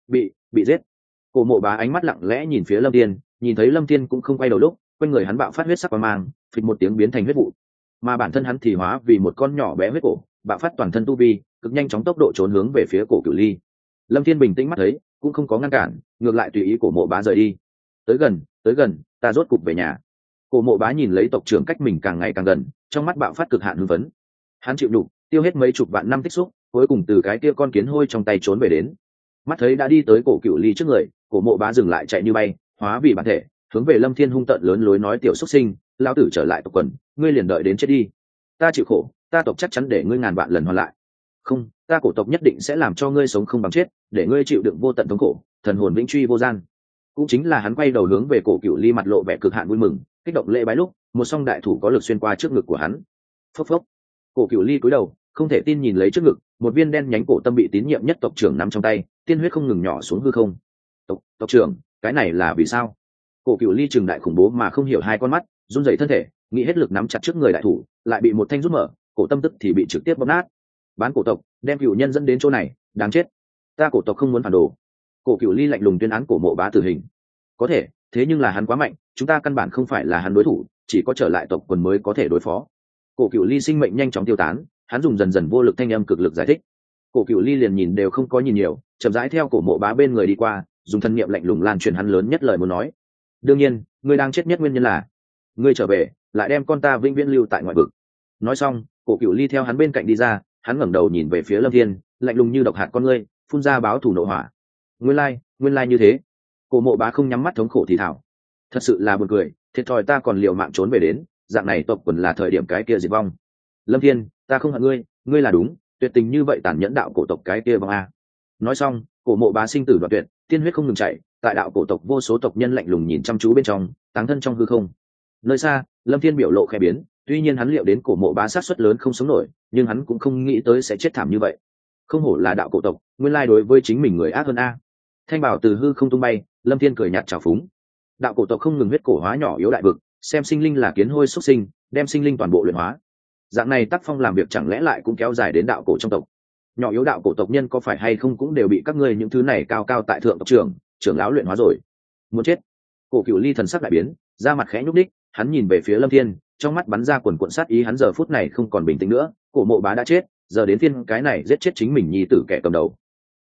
bị giết. Cổ mộ bá ánh mắt lặng lẽ nhìn phía Lâm Thiên, nhìn thấy Lâm Thiên cũng không quay đầu lúc, quanh người hắn bạo phát huyết sắc quang mang, phịch một tiếng biến thành huyết vụ, mà bản thân hắn thì hóa vì một con nhỏ bé huyết cổ, bạo phát toàn thân tu vi, cực nhanh chóng tốc độ trốn hướng về phía cổ Cửu Ly. Lâm Thiên bình tĩnh mắt thấy, cũng không có ngăn cản, ngược lại tùy ý cổ mộ bá rời đi. Tới gần, ta rốt cục về nhà. Cổ mộ bá nhìn lấy tộc trưởng cách mình càng ngày càng gần, trong mắt bạo phát cực hạn hưng phấn. Hắn chịu đủ, tiêu hết mấy chục vạn năm tích xúc, cuối cùng từ cái kia con kiến hôi trong tay trốn về đến. Mắt thấy đã đi tới cổ Cửu Ly trước người, cổ mộ bá dừng lại chạy như bay, hóa vì bản thể, hướng về Lâm Thiên hung tợn lớn lối nói: tiểu xuất sinh, lão tử trở lại tộc quần, ngươi liền đợi đến chết đi. Ta chịu khổ, ta tộc chắc chắn để ngươi ngàn vạn lần hoàn lại. Không, ta cổ tộc nhất định sẽ làm cho ngươi sống không bằng chết, để ngươi chịu đựng vô tận thống khổ, thần hồn vĩnh truy vô gian. Cũng chính là hắn quay đầu hướng về cổ Cửu Ly, mặt lộ vẻ cực hạn vui mừng, kích động lễ bái lúc, một song đại thủ có lực xuyên qua trước ngực của hắn. Phốc phốc. Cổ Cửu Ly cúi đầu, không thể tin nhìn lấy trước ngực, một viên đen nhánh cổ tâm bị tín nhiệm nhất tộc trưởng nắm trong tay, tiên huyết không ngừng nhỏ xuống hư không. Tộc trưởng, cái này là vì sao? Cổ Cửu Ly trừng đại khủng bố mà không hiểu hai con mắt, run rẩy thân thể, nghĩ hết lực nắm chặt trước người đại thủ, lại bị một thanh rút mở, cổ tâm tức thì bị trực tiếp bóp nát. Bán cổ tộc, đem cửu nhân dẫn đến chỗ này, đáng chết. Ta cổ tộc không muốn phản đồ. Cổ Cửu Ly lạnh lùng tuyên án cổ mộ bá tử hình. Có thể, thế nhưng là hắn quá mạnh, chúng ta căn bản không phải là hắn đối thủ, chỉ có trở lại tộc quần mới có thể đối phó. Cổ Cửu Ly sinh mệnh nhanh chóng tiêu tán, hắn dùng dần dần vô lực thanh âm cực lực giải thích. Cổ Cửu Ly liền nhìn đều không có nhìn nhiều, chậm rãi theo cổ mộ bá bên người đi qua, dùng thân niệm lạnh lùng lan truyền hắn lớn nhất lời muốn nói. Đương nhiên, ngươi đang chết nhất nguyên nhân là ngươi trở về, lại đem con ta vĩnh viễn lưu tại ngoại vực. Nói xong, Cổ Cửu Ly theo hắn bên cạnh đi ra, hắn ngẩng đầu nhìn về phía Lâm Thiên, lạnh lùng như độc hạt con ngươi, phun ra báo thủ nộ hỏa. Nguyên lai như thế. Cổ mộ bá không nhắm mắt thống khổ thì thảo. Thật sự là buồn cười, thiệt thòi ta còn liều mạng trốn về đến, dạng này tộc quần là thời điểm cái kia diệt vong. Lâm Thiên, ta không hận ngươi, ngươi là đúng, tuyệt tình như vậy tàn nhẫn đạo cổ tộc cái kia vong a. Nói xong, cổ mộ bá sinh tử đoạt tuyệt, tiên huyết không ngừng chảy, tại đạo cổ tộc vô số tộc nhân lạnh lùng nhìn chăm chú bên trong, táng thân trong hư không. Nơi xa, Lâm Thiên biểu lộ khẽ biến, tuy nhiên hắn liệu đến cổ mộ bá sát suất lớn không sống nổi, nhưng hắn cũng không nghĩ tới sẽ chết thảm như vậy. Không hổ là đạo cổ tộc, nguyên lai đối với chính mình người ác hơn a. Thanh bảo từ hư không tung bay, Lâm Thiên cười nhạt trào phúng. Đạo cổ tộc không ngừng huyết cổ hóa nhỏ yếu đại vực, xem sinh linh là kiến hôi xuất sinh, đem sinh linh toàn bộ luyện hóa. Dạng này tác phong làm việc chẳng lẽ lại cũng kéo dài đến đạo cổ trong tộc? Nhỏ yếu đạo cổ tộc nhân có phải hay không cũng đều bị các ngươi những thứ này cao cao tại thượng tộc trưởng lão luyện hóa rồi? Muốn chết. Cổ Cửu Ly thần sắc đại biến, da mặt khẽ nhúc đích, hắn nhìn về phía Lâm Thiên, trong mắt bắn ra quần cuộn sát ý, hắn giờ phút này không còn bình tĩnh nữa, cổ mộ bá đã chết, giờ đến phiên cái này giết chết chính mình nhi tử kẻ cầm đầu.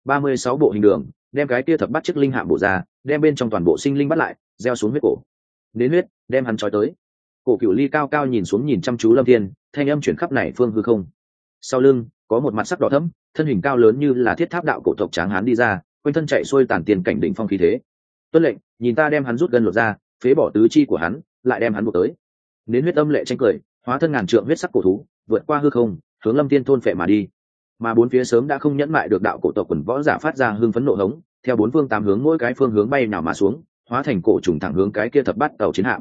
36 bộ hình đường, đem cái kia thập bắt chiếc linh hạm bộ ra, đem bên trong toàn bộ sinh linh bắt lại, gieo xuống huyết cổ. Đến huyết, đem hắn trói tới. Cổ Cửu Ly cao cao nhìn xuống nhìn chăm chú Lâm Thiên, thanh âm chuyển khắp này phương hư không. Sau lưng có một mặt sắc đỏ thẫm, thân hình cao lớn như là thiết tháp đạo cổ tộc tráng hán đi ra, quanh thân chạy xuôi tản tiền cảnh đỉnh phong khí thế. Tuân lệnh, nhìn ta đem hắn rút gân lột ra, phế bỏ tứ chi của hắn, lại đem hắn buộc tới. Đến huyết âm lệ tranh cười, hóa thân ngàn trượng huyết sắc cổ thú, vượt qua hư không, hướng Lâm Thiên thôn phệ mà đi. Mà bốn phía sớm đã không nhẫn mại được đạo cổ tộc quần võ giả phát ra hưng phấn nộ hống, theo bốn phương tám hướng mỗi cái phương hướng bay nào mà xuống, hóa thành cổ trùng thẳng hướng cái kia thập bát tàu chiến hạm.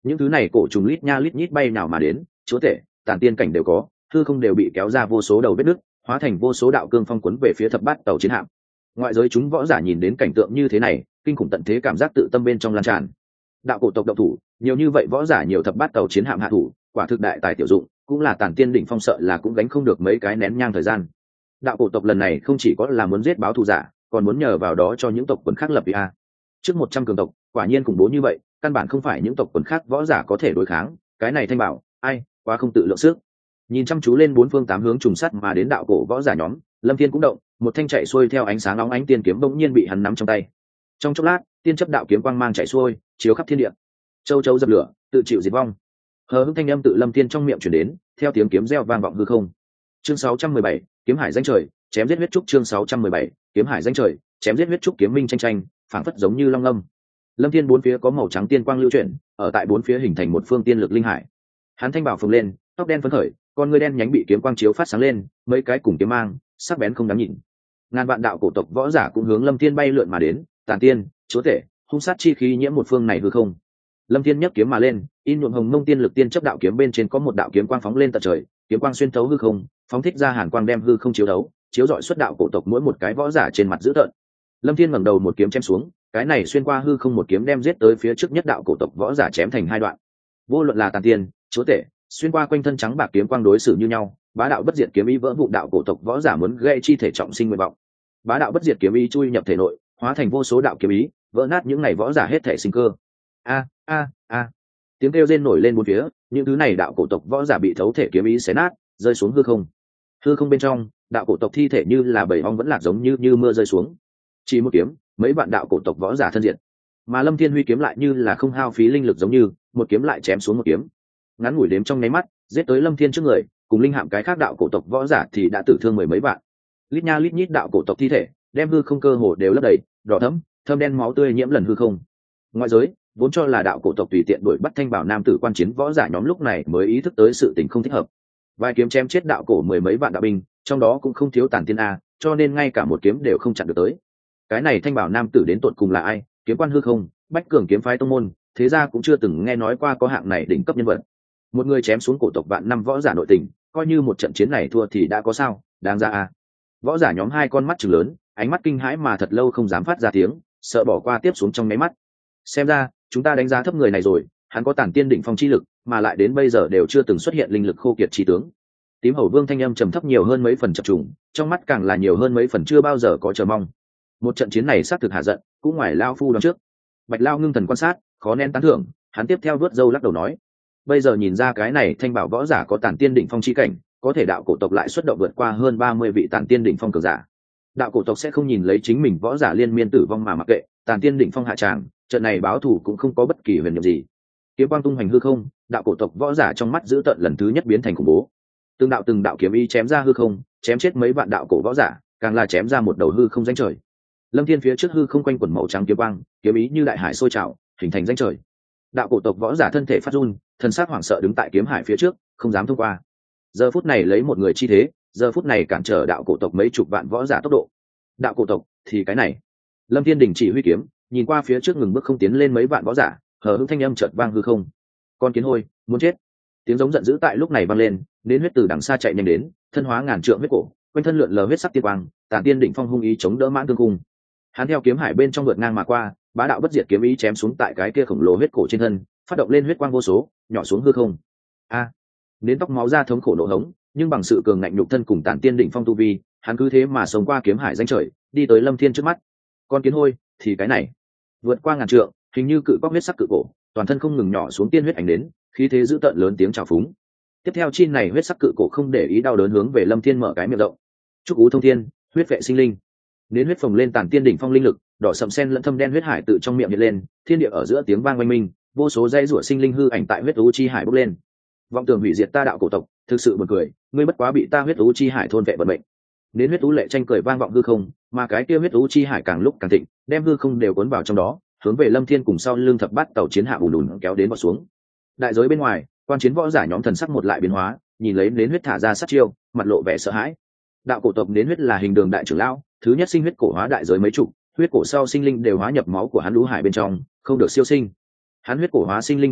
những thứ này cổ trùng lít nha lít nhít bay nào mà đến, chúa tể, tản tiên cảnh đều có, hư không đều bị kéo ra vô số đầu vết nứt, hóa thành vô số đạo cương phong cuốn về phía thập bát tàu chiến hạm. Ngoại giới chúng võ giả nhìn đến cảnh tượng như thế này, kinh khủng tận thế cảm giác tự tâm bên trong lan tràn. Đạo cổ tộc động thủ, nhiều như vậy võ giả nhiều thập bát tàu chiến hạm hạ thủ, quả thực đại tài tiểu dụng, cũng là tản tiên đỉnh phong sợ là cũng gánh không được mấy cái nén nhang thời gian. Đạo cổ tộc lần này không chỉ có là muốn giết báo thù giả, còn muốn nhờ vào đó cho những tộc quần khác lập địa. Trước 100 cường tộc, quả nhiên khủng bố như vậy, căn bản không phải những tộc quần khác võ giả có thể đối kháng, cái này Thanh Bảo, ai, quá không tự lượng sức. Nhìn chăm chú lên bốn phương tám hướng trùng sắt mà đến đạo cổ võ giả nhóm, Lâm Thiên cũng động, một thanh chạy xuôi theo ánh sáng óng ánh tiên kiếm bỗng nhiên bị hắn nắm trong tay. Trong chốc lát, tiên chấp đạo kiếm quang mang chạy xuôi, chiếu khắp thiên địa. Châu châu dập lửa, tự chịu diệt vong. Hờ hững thanh âm tự Lâm Thiên trong miệng truyền đến, theo tiếng kiếm reo vang vọng hư không. Chương 617, kiếm hải danh trời, chém giết huyết trúc. Chương 617, kiếm hải danh trời, chém giết huyết trúc. Kiếm minh tranh tranh, phảng phất giống như long âm. Lâm Thiên bốn phía có màu trắng tiên quang lưu chuyển, ở tại bốn phía hình thành một phương tiên lực linh hải. Hắn thanh bảo phồng lên, tóc đen phấn khởi, con ngươi đen nhánh bị kiếm quang chiếu phát sáng lên, mấy cái cùng kiếm mang, sắc bén không đáng nhìn. Ngàn vạn đạo cổ tộc võ giả cũng hướng Lâm Thiên bay lượn mà đến, tàn tiên, chúa tể, hung sát chi khí nhiễm một phương này hư không. Lâm Thiên nhấc kiếm mà lên, in nhuộm hồng mông tiên lực tiên chấp đạo kiếm bên trên có một đạo kiếm quang phóng lên tận trời, kiếm quang xuyên thấu hư không, phóng thích ra hàn quang đem hư không chiếu đấu, chiếu rọi xuất đạo cổ tộc mỗi một cái võ giả trên mặt dữ tợn. Lâm Thiên ngẩng đầu một kiếm chém xuống, cái này xuyên qua hư không một kiếm đem giết tới phía trước nhất đạo cổ tộc võ giả chém thành hai đoạn. Vô luận là tàn tiên, chúa tể, xuyên qua quanh thân trắng bạc kiếm quang đối xử như nhau, bá đạo bất diệt kiếm ý vỡ vụn đạo cổ tộc võ giả muốn gây chi thể trọng sinh nguyện vọng. Bá đạo bất diệt kiếm ý chui nhập thể nội, hóa thành vô số đạo kiếm ý, vỡ nát những này võ giả hết thể sinh cơ. A a a, tiếng kêu rên nổi lên bốn phía, những thứ này đạo cổ tộc võ giả bị thấu thể kiếm ý xé nát, rơi xuống hư không. Hư không bên trong, đạo cổ tộc thi thể như là bầy ong vẫn lạc giống như mưa rơi xuống. Chỉ một kiếm, mấy vạn đạo cổ tộc võ giả thân diện, mà Lâm Thiên huy kiếm lại như là không hao phí linh lực giống như một kiếm lại chém xuống một kiếm, ngắn ngủi đếm trong nháy mắt giết tới Lâm Thiên trước người, cùng linh hạm cái khác đạo cổ tộc võ giả thì đã tử thương mười mấy vạn. Lít nha lít nhít đạo cổ tộc thi thể đem hư không cơ hồ đều lấp đầy, đỏ thẫm thâm đen máu tươi nhiễm lần hư không. Ngoại giới vốn cho là đạo cổ tộc tùy tiện đuổi bắt Thanh Bảo nam tử quan chiến võ giả nhóm lúc này mới ý thức tới sự tình không thích hợp. Vài kiếm chém chết đạo cổ mười mấy vạn đạo binh, trong đó cũng không thiếu tàn tiên a, cho nên ngay cả một kiếm đều không chặn được tới. Cái này Thanh Bảo nam tử đến tột cùng là ai? Kiếm quan hư không, bách cường kiếm phái tông môn, thế ra cũng chưa từng nghe nói qua có hạng này đỉnh cấp nhân vật. Một người chém xuống cổ tộc vạn năm võ giả nội tình, coi như một trận chiến này thua thì đã có sao, đáng ra à. Võ giả nhóm hai con mắt trừng lớn, ánh mắt kinh hãi mà thật lâu không dám phát ra tiếng, sợ bỏ qua tiếp xuống trong máy mắt. Xem ra chúng ta đánh giá thấp người này rồi, hắn có tản tiên đỉnh phong chi lực, mà lại đến bây giờ đều chưa từng xuất hiện linh lực khô kiệt chi tướng. Tím hầu vương thanh âm trầm thấp nhiều hơn mấy phần chập trùng, trong mắt càng là nhiều hơn mấy phần chưa bao giờ có chờ mong. Một trận chiến này xác thực hạ giận, cũng ngoài lao phu đón trước. Bạch Lao ngưng thần quan sát, khó nén tán thưởng, hắn tiếp theo vớt râu lắc đầu nói: bây giờ nhìn ra cái này Thanh Bảo võ giả có tản tiên đỉnh phong chi cảnh, có thể đạo cổ tộc lại xuất động vượt qua hơn 30 vị tản tiên đỉnh phong cường giả. Đạo cổ tộc sẽ không nhìn lấy chính mình võ giả liên miên tử vong mà mặc kệ, tản tiên đỉnh phong hạ tràng, trận này báo thù cũng không có bất kỳ huyền nhiệm gì. Kiếm quang tung hoành hư không, đạo cổ tộc võ giả trong mắt dữ tợn lần thứ nhất biến thành khủng bố. Từng đạo kiếm ý chém ra hư không, chém chết mấy vạn đạo cổ võ giả, càng là chém ra một đầu hư không danh trời. Lâm Thiên phía trước hư không quanh quẩn màu trắng kiếm quang, kiếm ý như đại hải sôi trào, hình thành danh trời. Đạo cổ tộc võ giả thân thể phát run, thân xác hoảng sợ đứng tại kiếm hải phía trước, không dám thông qua. Giờ phút này lấy một người chi thế, giờ phút này cản trở đạo cổ tộc mấy chục vạn võ giả tốc độ. Đạo cổ tộc thì cái này. Lâm Thiên đình chỉ huy kiếm, nhìn qua phía trước ngừng bước không tiến lên mấy vạn võ giả, hờ hững thanh âm chợt vang hư không. Con kiến hôi, muốn chết! Tiếng giống giận dữ tại lúc này vang lên, đến huyết từ đằng xa chạy nhanh đến, thân hóa ngàn trượng huyết cổ, quanh thân lượn lờ huyết sắc tiên quang, tản tiên đỉnh phong hung ý chống đỡ mãn thương cung. Hắn theo kiếm hải bên trong vượt ngang mà qua, bá đạo bất diệt kiếm ý chém xuống tại cái kia khổng lồ huyết cổ trên thân, phát động lên huyết quang vô số, nhỏ xuống hư không. A! Đến tóc máu ra thống khổ nổ hống, nhưng bằng sự cường ngạnh nhục thân cùng tản tiên đỉnh phong tu vi, hắn cứ thế mà sống qua kiếm hải danh trời, đi tới Lâm Thiên trước mắt. Con kiến hôi, thì cái này. Vượt qua ngàn trượng, hình như cự cóc huyết sắc cự cổ, toàn thân không ngừng nhỏ xuống tiên huyết ảnh đến, khí thế dữ tợn lớn tiếng chào phúng. Tiếp theo chi này huyết sắc cự cổ không để ý đau đớn hướng về Lâm Thiên mở cái miệng rộng. Chúc ú thông thiên, huyết vệ sinh linh. Đến huyết phồng lên tản tiên đỉnh phong linh lực, đỏ sậm sen lẫn thâm đen huyết hải tự trong miệng hiện lên, thiên địa ở giữa tiếng vang oanh minh, vô số dây rủa sinh linh hư ảnh tại huyết u chi hải bốc lên. Vọng tưởng hủy diệt ta đạo cổ tộc, thực sự buồn cười, ngươi bất quá bị ta huyết u chi hải thôn vệ vận mệnh. Đến huyết u lệ tranh cười vang vọng hư không, mà cái kia huyết u chi hải càng lúc càng thịnh, đem hư không đều cuốn vào trong đó, hướng về Lâm Thiên cùng sau lưng thập bát tàu chiến hạ ùn ùn kéo đến vọt xuống. Đại giới bên ngoài, quan chiến võ giả nhóm thần sắc một lại biến hóa, nhìn lấy đến huyết thả ra sát chiêu, mặt lộ vẻ sợ hãi. Đạo cổ tộc đến huyết là hình đường đại trưởng lão, thứ nhất sinh huyết cổ hóa đại giới mấy chục, huyết cổ sau sinh linh đều hóa nhập máu của hắn lũ hải bên trong, không được siêu sinh. Hắn huyết cổ hóa sinh linh càng nhiều,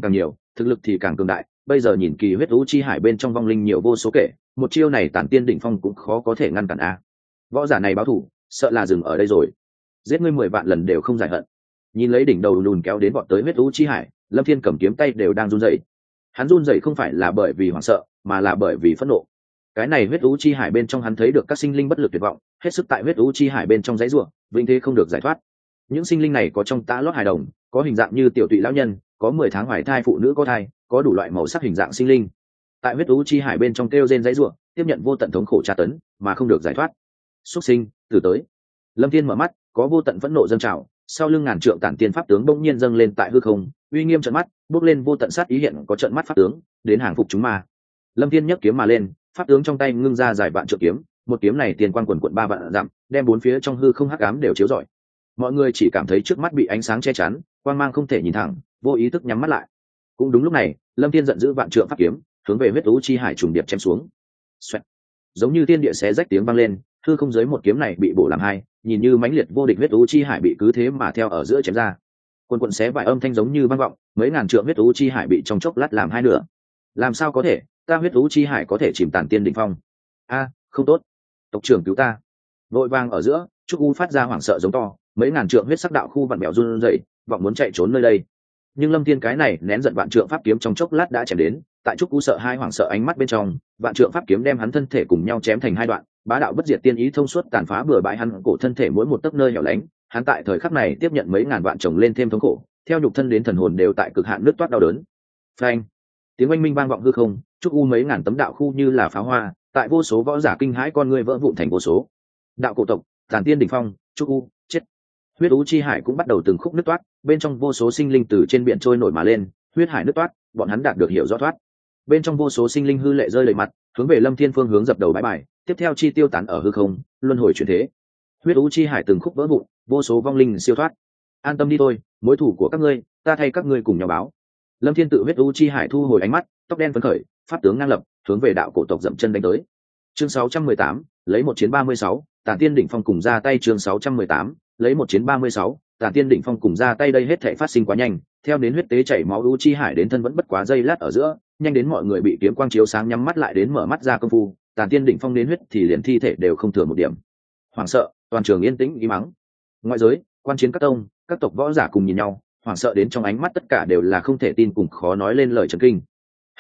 thực lực thì càng cường đại. Bây giờ nhìn kỳ huyết u chi hải bên trong vong linh nhiều vô số kể, một chiêu này tản tiên đỉnh phong cũng khó có thể ngăn cản a. Võ giả này báo thù, sợ là dừng ở đây rồi. Giết ngươi 10 vạn lần đều không giải hận. Nhìn lấy đỉnh đầu lùn kéo đến bọn tới huyết u chi hải, Lâm Thiên cầm kiếm tay đều đang run rẩy. Hắn run rẩy không phải là bởi vì hoảng sợ, mà là bởi vì phẫn nộ. Cái này huyết u chi hải bên trong hắn thấy được các sinh linh bất lực tuyệt vọng, hết sức tại huyết u chi hải bên trong dãy rủa, vĩnh thế không được giải thoát. Những sinh linh này có trong tã lót hài đồng, có hình dạng như tiểu tụy lão nhân, có 10 tháng hoài thai phụ nữ có thai, có đủ loại màu sắc hình dạng sinh linh. Tại huyết u chi hải bên trong kêu rên dãy rủa, tiếp nhận vô tận thống khổ tra tấn, mà không được giải thoát. Xuất sinh, từ tới. Lâm Thiên mở mắt, có vô tận phẫn nộ dâng trào, sau lưng ngàn trượng tản tiên pháp tướng bỗng nhiên dâng lên tại hư không, uy nghiêm trợn mắt, bước lên vô tận sát ý hiện có trợn mắt pháp tướng, đến hàng phục chúng ma. Lâm Thiên nhấc kiếm mà lên, pháp tướng trong tay ngưng ra dài vạn trượng kiếm, một kiếm này tiền quang quần quận 3 vạn dặm, đem bốn phía trong hư không hắc ám đều chiếu rọi. Mọi người chỉ cảm thấy trước mắt bị ánh sáng che chắn, quang mang không thể nhìn thẳng, vô ý thức nhắm mắt lại. Cũng đúng lúc này, Lâm Thiên giận dữ vạn trượng pháp kiếm, hướng về huyết u chi hải trùng điệp chém xuống. Xoẹt. Giống như thiên địa xé rách tiếng vang lên, hư không giới một kiếm này bị bổ làm hai, nhìn như mãnh liệt vô địch huyết u chi hải bị cứ thế mà theo ở giữa chém ra. Quần quần xé vài âm thanh giống như vang vọng, mấy ngàn trượng huyết u chi hải bị trong chốc lát làm hai nửa. Làm sao có thể, ta huyết u chi hải có thể chìm tản tiên đỉnh phong? A, không tốt, tộc trưởng cứu ta! Vội vang ở giữa, trúc u phát ra hoảng sợ giống to, mấy ngàn trượng huyết sắc đạo khu vặn bèo run rẩy, vọng muốn chạy trốn nơi đây. Nhưng Lâm Thiên cái này nén giận vạn trượng pháp kiếm trong chốc lát đã chém đến, tại trúc u sợ hai hoảng sợ ánh mắt bên trong, vạn trượng pháp kiếm đem hắn thân thể cùng nhau chém thành hai đoạn, bá đạo bất diệt tiên ý thông suốt tàn phá bừa bãi hắn cổ thân thể mỗi một tấc nơi hẻo lánh. Hắn tại thời khắc này tiếp nhận mấy ngàn vạn chồng lên thêm thống khổ, theo nhục thân đến thần hồn đều tại cực hạn nứt toát đau đớn. Phanh! Tiếng oanh minh vang vọng hư không, trúc u mấy ngàn tấm đạo khu như là pháo hoa, tại vô số võ giả kinh hãi con người vỡ vụn thành vô số. Đạo cổ tộc, tản tiên đỉnh phong, trúc u, chết! Huyết u chi hải cũng bắt đầu từng khúc nứt toát, bên trong vô số sinh linh từ trên biển trôi nổi mà lên, huyết hải nứt toát, bọn hắn đạt được hiểu rõ thoát. Bên trong vô số sinh linh hư lệ rơi lệ mặt, hướng về Lâm Thiên phương hướng dập đầu bái bài, tiếp theo chi tiêu tán ở hư không, luân hồi chuyển thế. Huyết u chi hải từng khúc vỡ vụn, vô số vong linh siêu thoát. An tâm đi thôi, mối thủ của các ngươi, ta thay các ngươi cùng nhau báo. Lâm Thiên tự huyết u chi hải thu hồi ánh mắt, tóc đen phấn khởi, pháp tướng ngang lập, hướng về đạo cổ tộc dậm chân đánh tới. Chương 618, lấy một chiến 36, Tản Tiên đỉnh phong cùng ra tay. Chương 618, lấy một chiến 36, Tản Tiên đỉnh phong cùng ra tay. Đây hết thảy phát sinh quá nhanh, theo đến huyết tế chảy máu u chi hải đến thân vẫn bất quá giây lát ở giữa, nhanh đến mọi người bị kiếm quang chiếu sáng nhắm mắt lại đến mở mắt ra công phu, Tản Tiên đỉnh phong đến huyết thì liền thi thể đều không thừa một điểm. Hoảng sợ, toàn trường yên tĩnh im mắng. Ngoại giới, quan chiến các tông, các tộc võ giả cùng nhìn nhau, hoảng sợ đến trong ánh mắt tất cả đều là không thể tin cùng khó nói lên lời chấn kinh.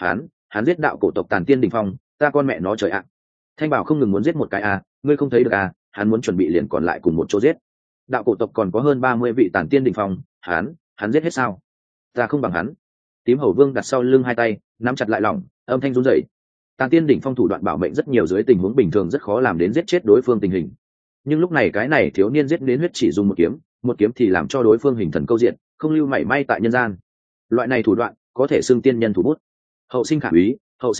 Hắn giết đạo cổ tộc Tản Tiên đỉnh phong, ta con mẹ nó trời ạ. Thanh Bảo không ngừng muốn giết một cái à, ngươi không thấy được à, hắn muốn chuẩn bị liền còn lại cùng một chỗ giết. Đạo cổ tộc còn có hơn 30 vị Tản Tiên đỉnh phong, hắn giết hết sao? Ta không bằng hắn. Tím Hầu Vương đặt sau lưng hai tay, nắm chặt lại lòng, âm thanh run rẩy. Tản Tiên đỉnh phong thủ đoạn bảo mệnh rất nhiều, dưới tình huống bình thường rất khó làm đến giết chết đối phương tình hình. Nhưng lúc này cái này thiếu niên giết đến huyết chỉ dùng một kiếm thì làm cho đối phương hình thần câu diện, không lưu mảy may tại nhân gian. Loại này thủ đoạn có thể xưng tiên nhân thủ bút. Hậu sinh khả úy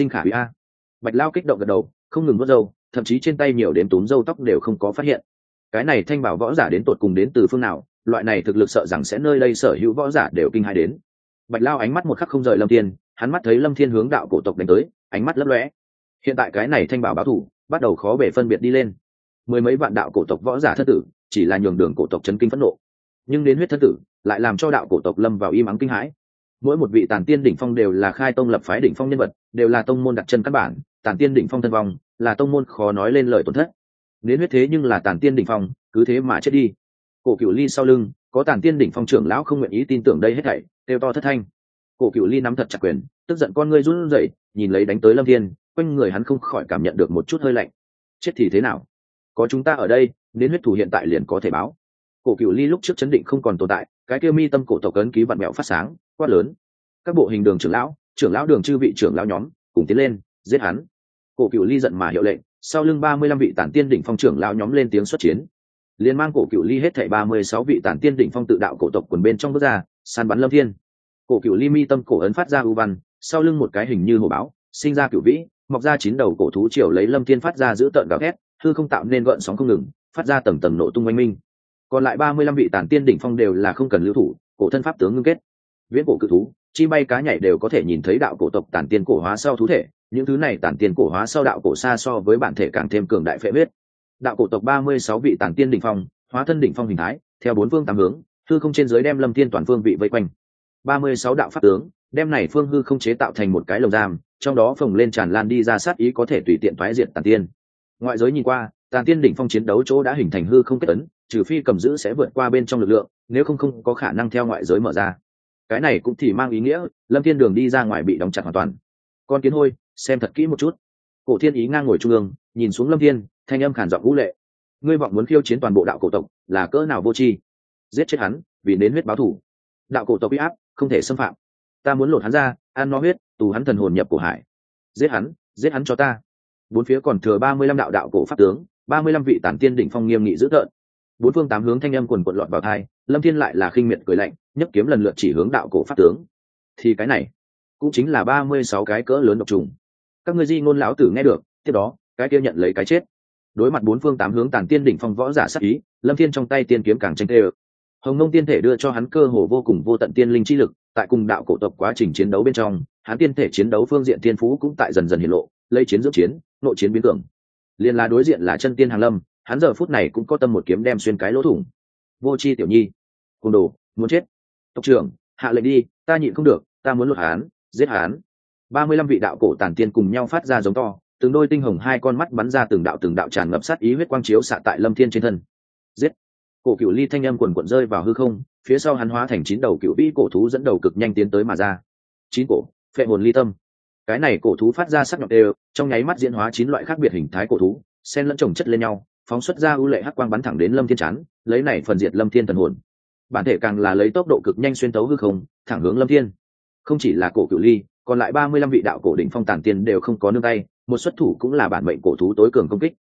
a. Bạch Lao kích động gật đầu, không ngừng vuốt râu, thậm chí trên tay nhiều đến túm râu tóc đều không có phát hiện. Cái này Thanh Bảo võ giả đến tột cùng đến từ phương nào, loại này thực lực sợ rằng sẽ nơi đây sở hữu võ giả đều kinh hãi đến. Bạch Lao ánh mắt một khắc không rời Lâm Thiên, hắn mắt thấy Lâm Thiên hướng đạo cổ tộc đánh tới, ánh mắt lấp lóe. Hiện tại cái này Thanh Bảo báo thủ, bắt đầu khó bề phân biệt đi lên. Mười mấy vạn đạo cổ tộc võ giả thất tử, chỉ là nhường đường cổ tộc chấn kinh phẫn nộ. Nhưng đến huyết thất tử, lại làm cho đạo cổ tộc lâm vào im ắng kinh hãi. Mỗi một vị Tản Tiên đỉnh phong đều là khai tông lập phái đỉnh phong nhân vật, đều là tông môn đặt chân căn bản, Tản Tiên đỉnh phong thân vong, là tông môn khó nói lên lời tổn thất. Đến huyết thế nhưng là Tản Tiên đỉnh phong, cứ thế mà chết đi. Cổ Cửu Ly sau lưng, có Tản Tiên đỉnh phong trưởng lão không nguyện ý tin tưởng đây hết thảy, kêu to thất thanh. Cổ Cửu Ly nắm thật chặt quyền, tức giận con ngươi run rẩy, nhìn lấy đánh tới Lâm Thiên, quanh người hắn không khỏi cảm nhận được một chút hơi lạnh. Chết thì thế nào? Có chúng ta ở đây, đến huyết thủ hiện tại liền có thể báo. Cổ Cửu Ly lúc trước chấn định không còn tồn tại, cái kia mi tâm cổ tộc ấn ký vặn mèo phát sáng, quát lớn. Các bộ hình đường trưởng lão đường chư vị trưởng lão nhóm, cùng tiến lên, giết hắn. Cổ Cửu Ly giận mà hiệu lệnh, sau lưng 35 vị Tản Tiên đỉnh phong trưởng lão nhóm lên tiếng xuất chiến. Liên mang Cổ Cửu Ly hết thảy 36 vị Tản Tiên đỉnh phong tự đạo cổ tộc quần bên trong bước ra, săn bắn Lâm Thiên. Cổ Cửu Ly mi tâm cổ ấn phát ra u văn, sau lưng một cái hình như hổ báo, sinh ra cửu vĩ, mọc ra 9 đầu cổ thú triều lấy Lâm Thiên phát ra giữ tợn gào thét, hư không tạo nên gợn sóng không ngừng, phát ra tầng tầng nổ tung oanh minh. Còn lại 35 vị Tản Tiên đỉnh phong đều là không cần lưu thủ, cổ thân pháp tướng ngưng kết. Viễn cổ cự thú, chim bay cá nhảy đều có thể nhìn thấy đạo cổ tộc Tản Tiên cổ hóa sau thú thể, những thứ này Tản Tiên cổ hóa sau đạo cổ xa so với bản thể càng thêm cường đại phệ huyết. Đạo cổ tộc 36 vị Tản Tiên đỉnh phong, hóa thân đỉnh phong hình thái, theo bốn phương tám hướng, hư không trên dưới đem Lâm Thiên toàn phương vị vây quanh. 36 đạo pháp tướng, đem này phương hư không chế tạo thành một cái lồng giam, trong đó phồng lên tràn lan đi ra sát ý có thể tùy tiện thoái diệt tàn tiên. Ngoại giới nhìn qua, tàn tiên đỉnh phong chiến đấu chỗ đã hình thành hư không kết ấn, trừ phi cầm giữ sẽ vượt qua bên trong lực lượng, nếu không có khả năng theo ngoại giới mở ra. Cái này cũng thì mang ý nghĩa Lâm Thiên đường đi ra ngoài bị đóng chặt hoàn toàn. Con kiến hôi, xem thật kỹ một chút. Cổ Thiên Ý ngang ngồi trung ương, nhìn xuống Lâm Thiên, thanh âm khàn giọng vũ lệ: ngươi vọng muốn khiêu chiến toàn bộ đạo cổ tộc, là cỡ nào vô tri. Giết chết hắn, vì đến huyết báo thù. Đạo cổ tộc uy áp không thể xâm phạm, ta muốn lột hắn ra, ăn nó huyết, tù hắn thần hồn nhập cổ hải. Giết hắn cho ta. Bốn phía còn thừa 35 đạo đạo cổ pháp tướng, 35 vị tản tiên đỉnh phong nghiêm nghị dữ tợn. Bốn phương tám hướng thanh âm quần quật lọt vào tai, Lâm Thiên lại là khinh miệt cười lạnh, nhấc kiếm lần lượt chỉ hướng đạo cổ pháp tướng. Thì cái này cũng chính là 36 cái cỡ lớn độc trùng. Các ngươi di ngôn lão tử nghe được, tiếp đó cái kia nhận lấy cái chết. Đối mặt bốn phương tám hướng tản tiên đỉnh phong võ giả sát ý, Lâm Thiên trong tay tiên kiếm càng tranh tê. Hồng Mông tiên thể đưa cho hắn cơ hồ vô cùng vô tận tiên linh chi lực, tại cùng đạo cổ tộc quá trình chiến đấu bên trong, hắn tiên thể chiến đấu phương diện tiên phú cũng tại dần dần hiện lộ, lấy chiến dưỡng chiến, nội chiến biến cường. Liên là đối diện là chân tiên hàng lâm, hắn giờ phút này cũng có tâm một kiếm đem xuyên cái lỗ thủng. Vô chi tiểu nhi, côn đồ, muốn chết. Tộc trưởng, hạ lệnh đi, ta nhịn không được, ta muốn lột hắn, giết hắn. 35 vị đạo cổ tản tiên cùng nhau phát ra giống to, từng đôi tinh hồng hai con mắt bắn ra từng đạo tràn ngập sát ý huyết quang chiếu xạ tại Lâm Thiên trên thân. Giết! Cổ Cửu Ly thanh âm quần quần rơi vào hư không, phía sau hắn hóa thành 9 đầu cựu vĩ cổ thú dẫn đầu cực nhanh tiến tới mà ra. 9 cổ, phệ hồn ly tâm. Cái này cổ thú phát ra sắc nhọn đều, trong nháy mắt diễn hóa 9 loại khác biệt hình thái cổ thú, xen lẫn chồng chất lên nhau, phóng xuất ra ưu lệ hắc quang bắn thẳng đến Lâm Thiên chán, lấy này phần diệt Lâm Thiên thần hồn. Bản thể càng là lấy tốc độ cực nhanh xuyên tấu hư không, thẳng hướng Lâm Thiên. Không chỉ là Cổ Cửu Ly, còn lại 35 vị đạo cổ đỉnh phong tản tiên đều không có nương tay, một xuất thủ cũng là bản mệnh cổ thú tối cường công kích.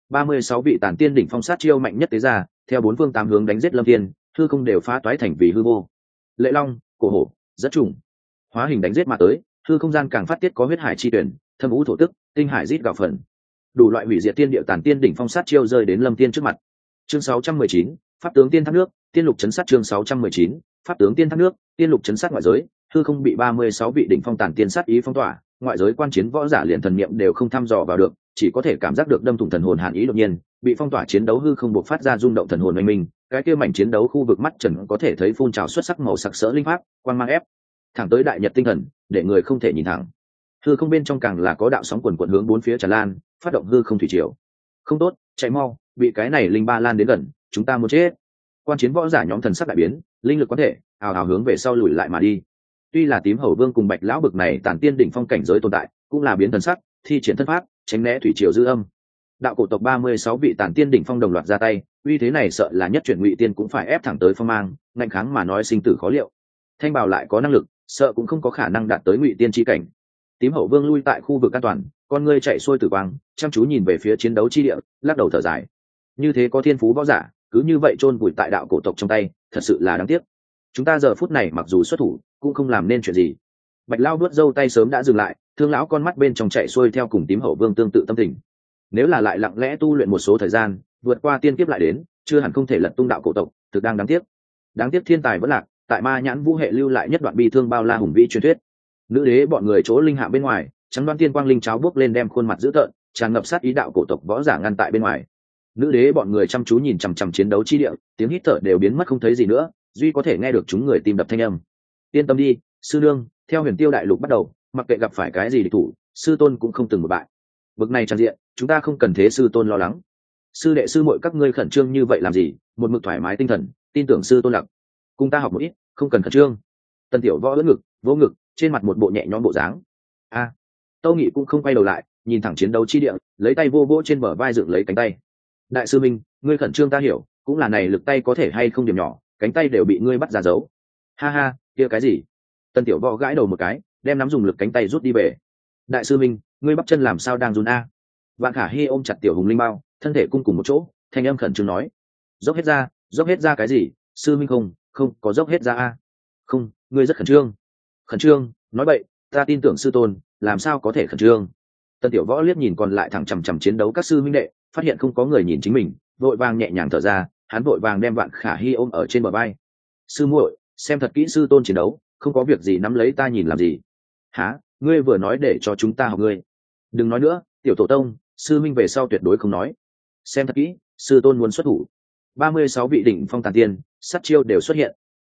36 vị tản tiên đỉnh phong sát chiêu mạnh nhất tế ra, theo bốn phương tám hướng đánh giết Lâm Thiên, hư không đều phá toái thành vì hư vô. Lệ Long, Cổ Hổ, rất trùng, hóa hình đánh giết mà tới, hư không gian càng phát tiết có huyết hải chi tuyển, thâm vũ thổ tức, tinh hải rít gào phần. Đủ loại hủy diệt tiên địa tản tiên đỉnh phong sát chiêu rơi đến Lâm Thiên trước mặt. Chương 619, pháp tướng tiên thác nước, tiên lục chấn sát chương 619, pháp tướng tiên thác nước, tiên lục chấn sát ngoại giới, hư không bị 36 vị đỉnh phong tản tiên sát ý phong tỏa, ngoại giới quan chiến võ giả liền thần niệm đều không thăm dò vào được, chỉ có thể cảm giác được đâm thủng thần hồn hàn ý đột nhiên, bị phong tỏa chiến đấu hư không buộc phát ra rung động thần hồn oanh minh, cái kia mảnh chiến đấu khu vực mắt trần có thể thấy phun trào xuất sắc màu sặc sỡ linh pháp, quang mang ép thẳng tới đại nhật tinh thần, để người không thể nhìn thẳng. Hư không bên trong càng là có đạo sóng quần quần hướng bốn phía tràn lan, phát động hư không thủy triều. Không tốt, chạy mau, bị cái này linh ba lan đến gần, chúng ta muốn chết. Quan chiến võ giả nhóm thần sắc đại biến, linh lực có thể ào ào hướng về sau lùi lại mà đi. Tuy là Tím Hầu Vương cùng Bạch lão bực này tản tiên đỉnh phong cảnh giới tồn tại, cũng là biến thần sắc, thi triển thân pháp, tránh né thủy triều dư âm. Đạo cổ tộc 36 vị tản tiên đỉnh phong đồng loạt ra tay, uy thế này sợ là nhất chuyển ngụy tiên cũng phải ép thẳng tới phong mang, ngạnh kháng mà nói sinh tử khó liệu. Thanh Bào lại có năng lực, sợ cũng không có khả năng đạt tới ngụy tiên chi cảnh. Tím Hậu Vương lui tại khu vực an toàn, con ngươi chạy xuôi tử quang, chăm chú nhìn về phía chiến đấu chi địa, lắc đầu thở dài. Như thế có thiên phú võ giả, cứ như vậy chôn vùi tại đạo cổ tộc trong tay, thật sự là đáng tiếc. Chúng ta giờ phút này mặc dù xuất thủ, cũng không làm nên chuyện gì. Bạch Lao vuốt râu tay sớm đã dừng lại, Thương lão con mắt bên trong chạy xuôi theo cùng Tím Hậu Vương tương tự tâm tình. Nếu là lại lặng lẽ tu luyện một số thời gian, vượt qua tiên kiếp lại đến, chưa hẳn không thể lật tung đạo cổ tộc, thực đang đáng tiếc. Đáng tiếc thiên tài vẫn lạc, tại Ma Nhãn Vũ hệ lưu lại nhất đoạn bi thương bao la hùng vĩ truyền thuyết. Nữ đế bọn người chỗ linh hạ bên ngoài, trắng đoan tiên quang linh cháo bước lên đem khuôn mặt dữ tợn, tràn ngập sát ý đạo cổ tộc võ giả ngăn tại bên ngoài. Nữ đế bọn người chăm chú nhìn chằm chằm chiến đấu chi địa, tiếng hít thở đều biến mất không thấy gì nữa, duy có thể nghe được chúng người tim đập thanh âm. Yên tâm đi, sư nương, theo Huyền Tiêu đại lục bắt đầu, mặc kệ gặp phải cái gì địch thủ, sư tôn cũng không từng một bại. Bực này tràn diện, chúng ta không cần thế sư tôn lo lắng. Sư đệ sư muội các ngươi khẩn trương như vậy làm gì? Một mực thoải mái tinh thần, tin tưởng sư tôn lặc. Cùng ta học một ít, không cần khẩn trương. Tần Tiểu Võ ưỡn ngực, vỗ ngực, trên mặt một bộ nhẹ nhõm bộ dáng. A, Tâu Nghị cũng không quay đầu lại, nhìn thẳng chiến đấu chi địa, lấy tay vô vỗ trên bờ vai dựng lấy cánh tay. Đại sư minh, ngươi khẩn trương ta hiểu, cũng là này lực tay có thể hay không điểm nhỏ, cánh tay đều bị ngươi bắt ra giấu. Ha ha, kia cái gì? Tần Tiểu Võ gãi đầu một cái, đem nắm dùng lực cánh tay rút đi về. Đại sư minh, ngươi bắp chân làm sao đang run a? Vạn Khả Hi ôm chặt Tiểu Hùng Linh Bao, thân thể cung cùng một chỗ, thanh âm khẩn trương nói: dốc hết ra cái gì? Sư minh không có dốc hết ra a. Không, ngươi rất khẩn trương. Khẩn trương? Nói bậy, ta tin tưởng sư tôn, làm sao có thể khẩn trương? Tần Tiểu Võ liếc nhìn còn lại thẳng chằm chằm chiến đấu các sư minh đệ, phát hiện không có người nhìn chính mình, vội vàng nhẹ nhàng thở ra, hắn vội vàng đem Vạn Khả Hi ôm ở trên bờ vai. Sư muội, xem thật kỹ sư tôn chiến đấu, không có việc gì nắm lấy ta nhìn làm gì? Hả? Ngươi vừa nói để cho chúng ta học ngươi. Đừng nói nữa, Tiểu Tổ tông, sư minh về sau tuyệt đối không nói. Xem thật kỹ, sư tôn muốn xuất thủ. 36 vị đỉnh phong tàn tiên, sát chiêu đều xuất hiện.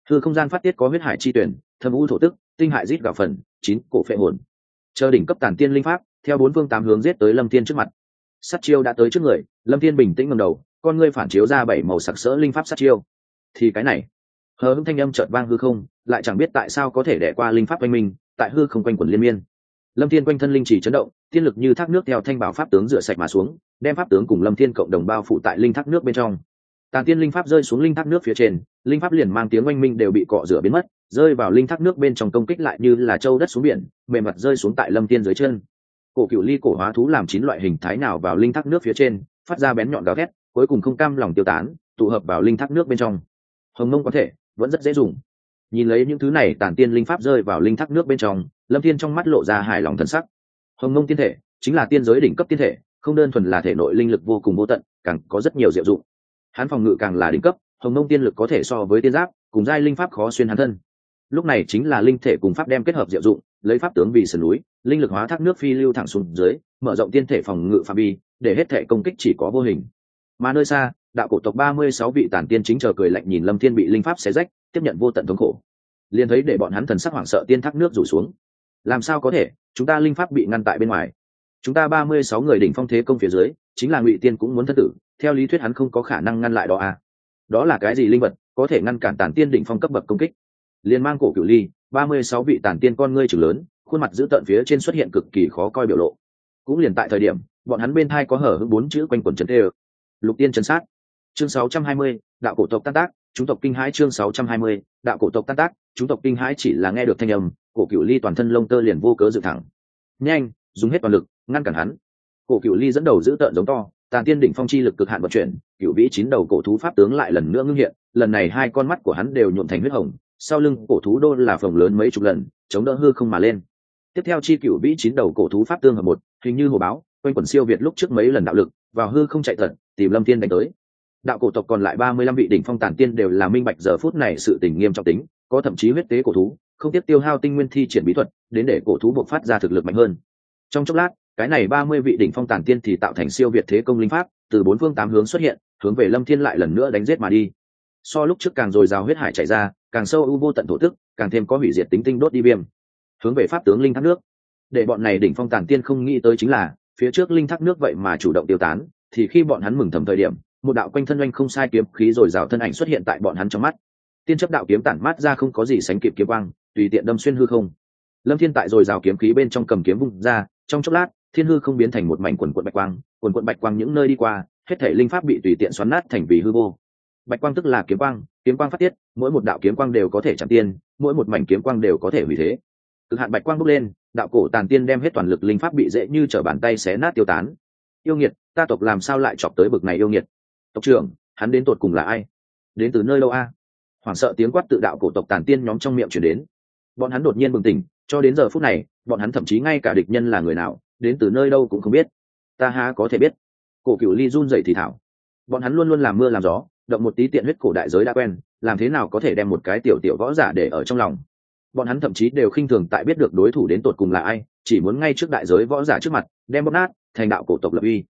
hư không gian phát tiết có huyết hải chi tuyển, thâm u thổ tức, tinh hại rít gạo phần, chín cổ phệ hồn. Chờ đỉnh cấp tản tiên linh pháp theo bốn phương tám hướng giết tới Lâm Thiên trước mặt. Sát chiêu đã tới trước người, Lâm Thiên bình tĩnh ngẩng đầu, con ngươi phản chiếu ra bảy màu sặc sỡ linh pháp sát chiêu. Thì cái này, hờ hững thanh âm chợt vang hư không, lại chẳng biết tại sao có thể đè qua linh pháp quanh mình, tại hư không quanh quẩn liên miên. Lâm Thiên quanh thân linh chỉ chấn động, tiên lực như thác nước theo thanh bảo pháp tướng rửa sạch mà xuống, đem pháp tướng cùng Lâm Thiên cộng đồng bao phủ tại linh thác nước bên trong. Tàn tiên linh pháp rơi xuống linh thác nước phía trên, linh pháp liền mang tiếng oanh minh đều bị cọ rửa biến mất, rơi vào linh thác nước bên trong công kích lại như là châu đất xuống biển, mềm mặt rơi xuống tại Lâm Thiên dưới chân. Cổ cựu ly cổ hóa thú làm 9 loại hình thái nào vào linh thác nước phía trên, phát ra bén nhọn gào thét, cuối cùng không cam lòng tiêu tán, tụ hợp vào linh thác nước bên trong. Hồng Mông có thể vẫn rất dễ dùng. Nhìn lấy những thứ này tàn tiên linh pháp rơi vào linh thác nước bên trong, Lâm Thiên trong mắt lộ ra hài lòng thần sắc. Hồng Mông tiên thể chính là tiên giới đỉnh cấp tiên thể, không đơn thuần là thể nội linh lực vô cùng vô tận, càng có rất nhiều diệu dụng. Hắn phòng ngự càng là đỉnh cấp, Hồng Mông tiên lực có thể so với tiên giáp, cùng giai linh pháp khó xuyên hắn thân. Lúc này chính là linh thể cùng pháp đem kết hợp diệu dụng, lấy pháp tướng vì sườn núi, linh lực hóa thác nước phi lưu thẳng xuống dưới, mở rộng tiên thể phòng ngự phạm vi, để hết thể công kích chỉ có vô hình. Mà nơi xa, đạo cổ tộc 36 vị tản tiên chính chờ cười lạnh nhìn Lâm Thiên bị linh pháp xé rách, tiếp nhận vô tận thống khổ. Liền thấy để bọn hắn thần sắc hoảng sợ tiên thác nước rủ xuống. Làm sao có thể, chúng ta linh pháp bị ngăn tại bên ngoài. Chúng ta 36 người đỉnh phong thế công phía dưới, chính là Ngụy Tiên cũng muốn thân tử, theo lý thuyết hắn không có khả năng ngăn lại đó à? Đó là cái gì linh vật, có thể ngăn cản tản tiên đỉnh phong cấp bậc công kích? Liên mang cổ cửu ly, 36 vị tản tiên con ngươi trừng lớn, khuôn mặt dữ tợn phía trên xuất hiện cực kỳ khó coi biểu lộ. Cũng liền tại thời điểm, bọn hắn bên thai có hở hững 4 chữ quanh quẩn trấn tê. Lục tiên trấn sát. Chương 620, đạo cổ tộc tan tác, chúng tộc kinh hãi. Chương 620, đạo cổ tộc tan tác, chúng tộc kinh hãi. Chỉ là nghe được thanh âm, cổ cửu ly toàn thân lông tơ liền vô cớ dựng thẳng. Nhanh, dùng hết toàn lực, ngăn cản hắn. Cổ cửu ly dẫn đầu giữ tợn giống to, tàn tiên đỉnh phong chi lực cực hạn vận chuyển, cửu vĩ 9 đầu cổ thú pháp tướng lại lần nữa ngưng hiện, lần này hai con mắt của hắn đều nhuộm thành huyết hồng, sau lưng cổ thú đô là phồng lớn mấy chục lần, chống đỡ hư không mà lên. Tiếp theo chi cửu vĩ 9 đầu cổ thú pháp tương hợp một, hình như hồ báo, quanh quẩn siêu việt lúc trước mấy lần đạo lực, vào hư không chạy thật, tìm Lâm Thiên đánh tới. Đạo cổ tộc còn lại 35 vị đỉnh phong tản tiên đều là minh bạch giờ phút này sự tình nghiêm trọng tính, có thậm chí huyết tế cổ thú, không tiếp tiêu hao tinh nguyên thi triển bí thuật, đến để cổ thú bộc phát ra thực lực mạnh hơn. Trong chốc lát, cái này 30 vị đỉnh phong tản tiên thì tạo thành siêu việt thế công linh pháp, từ bốn phương tám hướng xuất hiện, hướng về Lâm Thiên lại lần nữa đánh giết mà đi. So lúc trước càng dồi dào huyết hải chảy ra, càng sâu u vô tận thổ tức, càng thêm có hủy diệt tính tinh đốt đi viêm. Hướng về pháp tướng linh thác nước. Để bọn này đỉnh phong tản tiên không nghĩ tới chính là, phía trước linh thác nước vậy mà chủ động tiêu tán, thì khi bọn hắn mừng thầm thời điểm, một đạo quanh thân oanh không sai kiếm khí dồi dào thân ảnh xuất hiện tại bọn hắn trong mắt. Tiên chấp đạo kiếm tản mát ra không có gì sánh kịp kiếm quang, tùy tiện đâm xuyên hư không. Lâm Thiên tại dồi dào kiếm khí bên trong cầm kiếm vung ra, trong chốc lát, thiên hư không biến thành một mảnh quần quần bạch quang những nơi đi qua, hết thảy linh pháp bị tùy tiện xoắn nát thành vì hư vô. Bạch quang tức là kiếm quang phát tiết, mỗi một đạo kiếm quang đều có thể chạm tiên, mỗi một mảnh kiếm quang đều có thể hủy thế. Cực hạn bạch quang bốc lên, đạo cổ tàn tiên đem hết toàn lực linh pháp bị dễ như trở bàn tay xé nát tiêu tán. Yêu nghiệt, ta tộc làm sao lại chọc tới bực này yêu nghiệt? Tộc trưởng, hắn đến tột cùng là ai? Đến từ nơi đâu a? Hoảng sợ tiếng quát tự đạo cổ tộc tàn tiên nhóm trong miệng truyền đến. Bọn hắn đột nhiên bừng tỉnh, cho đến giờ phút này, bọn hắn thậm chí ngay cả địch nhân là người nào, đến từ nơi đâu cũng không biết. Ta há có thể biết? Cổ Cửu Ly run rẩy thì thảo. Bọn hắn luôn luôn làm mưa làm gió, động một tí tiện huyết cổ đại giới đã quen, làm thế nào có thể đem một cái tiểu tiểu võ giả để ở trong lòng? Bọn hắn thậm chí đều khinh thường tại biết được đối thủ đến tột cùng là ai, chỉ muốn ngay trước đại giới võ giả trước mặt, đem bóp nát, thành đạo cổ tộc lập uy.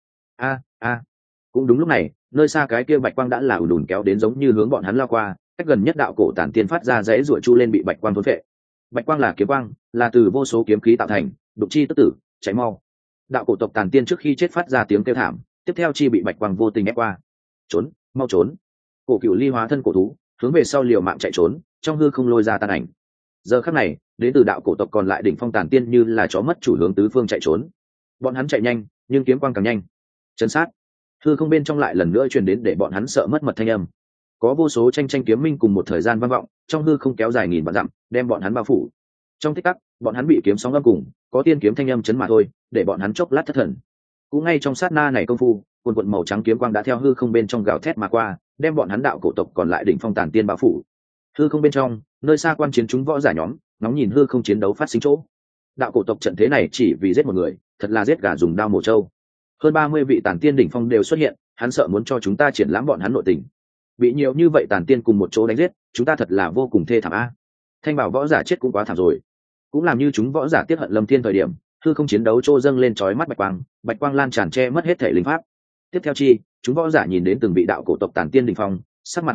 Cũng đúng lúc này, nơi xa cái kia bạch quang đã là ùn ùn kéo đến giống như hướng bọn hắn lao qua, cách gần nhất đạo cổ tản tiên phát ra rẽ rủa chu lên bị bạch quang thôn phệ. Bạch quang là kiếm quang, là từ vô số kiếm khí tạo thành, đục chi tức tử, cháy mau. Đạo cổ tộc tản tiên trước khi chết phát ra tiếng kêu thảm, tiếp theo chi bị bạch quang vô tình ép qua. Trốn, mau trốn! Cổ Cửu Ly hóa thân cổ thú, hướng về sau liều mạng chạy trốn, trong hư không lôi ra tàn ảnh. Giờ khắc này, đến từ đạo cổ tộc còn lại đỉnh phong tản tiên như là chó mất chủ hướng tứ phương chạy trốn. Bọn hắn chạy nhanh, nhưng kiếm quang càng nhanh. Chấn sát! Hư không bên trong lại lần nữa truyền đến để bọn hắn sợ mất mật thanh âm. Có vô số tranh kiếm minh cùng một thời gian vang vọng, trong hư không kéo dài nghìn vạn dặm, đem bọn hắn bao phủ. Trong tích tắc, bọn hắn bị kiếm sóng âm cùng, có tiên kiếm thanh âm chấn mà thôi, để bọn hắn chốc lát thất thần. Cũng ngay trong sát na này công phu, cuồn cuộn màu trắng kiếm quang đã theo hư không bên trong gào thét mà qua, đem bọn hắn đạo cổ tộc còn lại đỉnh phong tản tiên bao phủ. Hư không bên trong, nơi xa quan chiến chúng võ giả nhóm, ngóng nhìn hư không chiến đấu phát sinh chỗ. Đạo cổ tộc trận thế này chỉ vì giết một người, thật là giết gà dùng đao mổ trâu. Hơn 30 vị tản tiên đỉnh phong đều xuất hiện, hắn sợ muốn cho chúng ta triển lãm bọn hắn nội tình. Bị nhiều như vậy tản tiên cùng một chỗ đánh giết, chúng ta thật là vô cùng thê thảm a. Thanh bảo võ giả chết cũng quá thảm rồi. Cũng làm như chúng võ giả tiết hận Lâm Thiên thời điểm, hư không chiến đấu trô dâng lên chói mắt bạch quang lan tràn che mất hết thể linh pháp. Tiếp theo chi, chúng võ giả nhìn đến từng vị đạo cổ tộc tản tiên đỉnh phong, sắc mặt hoảng sợ,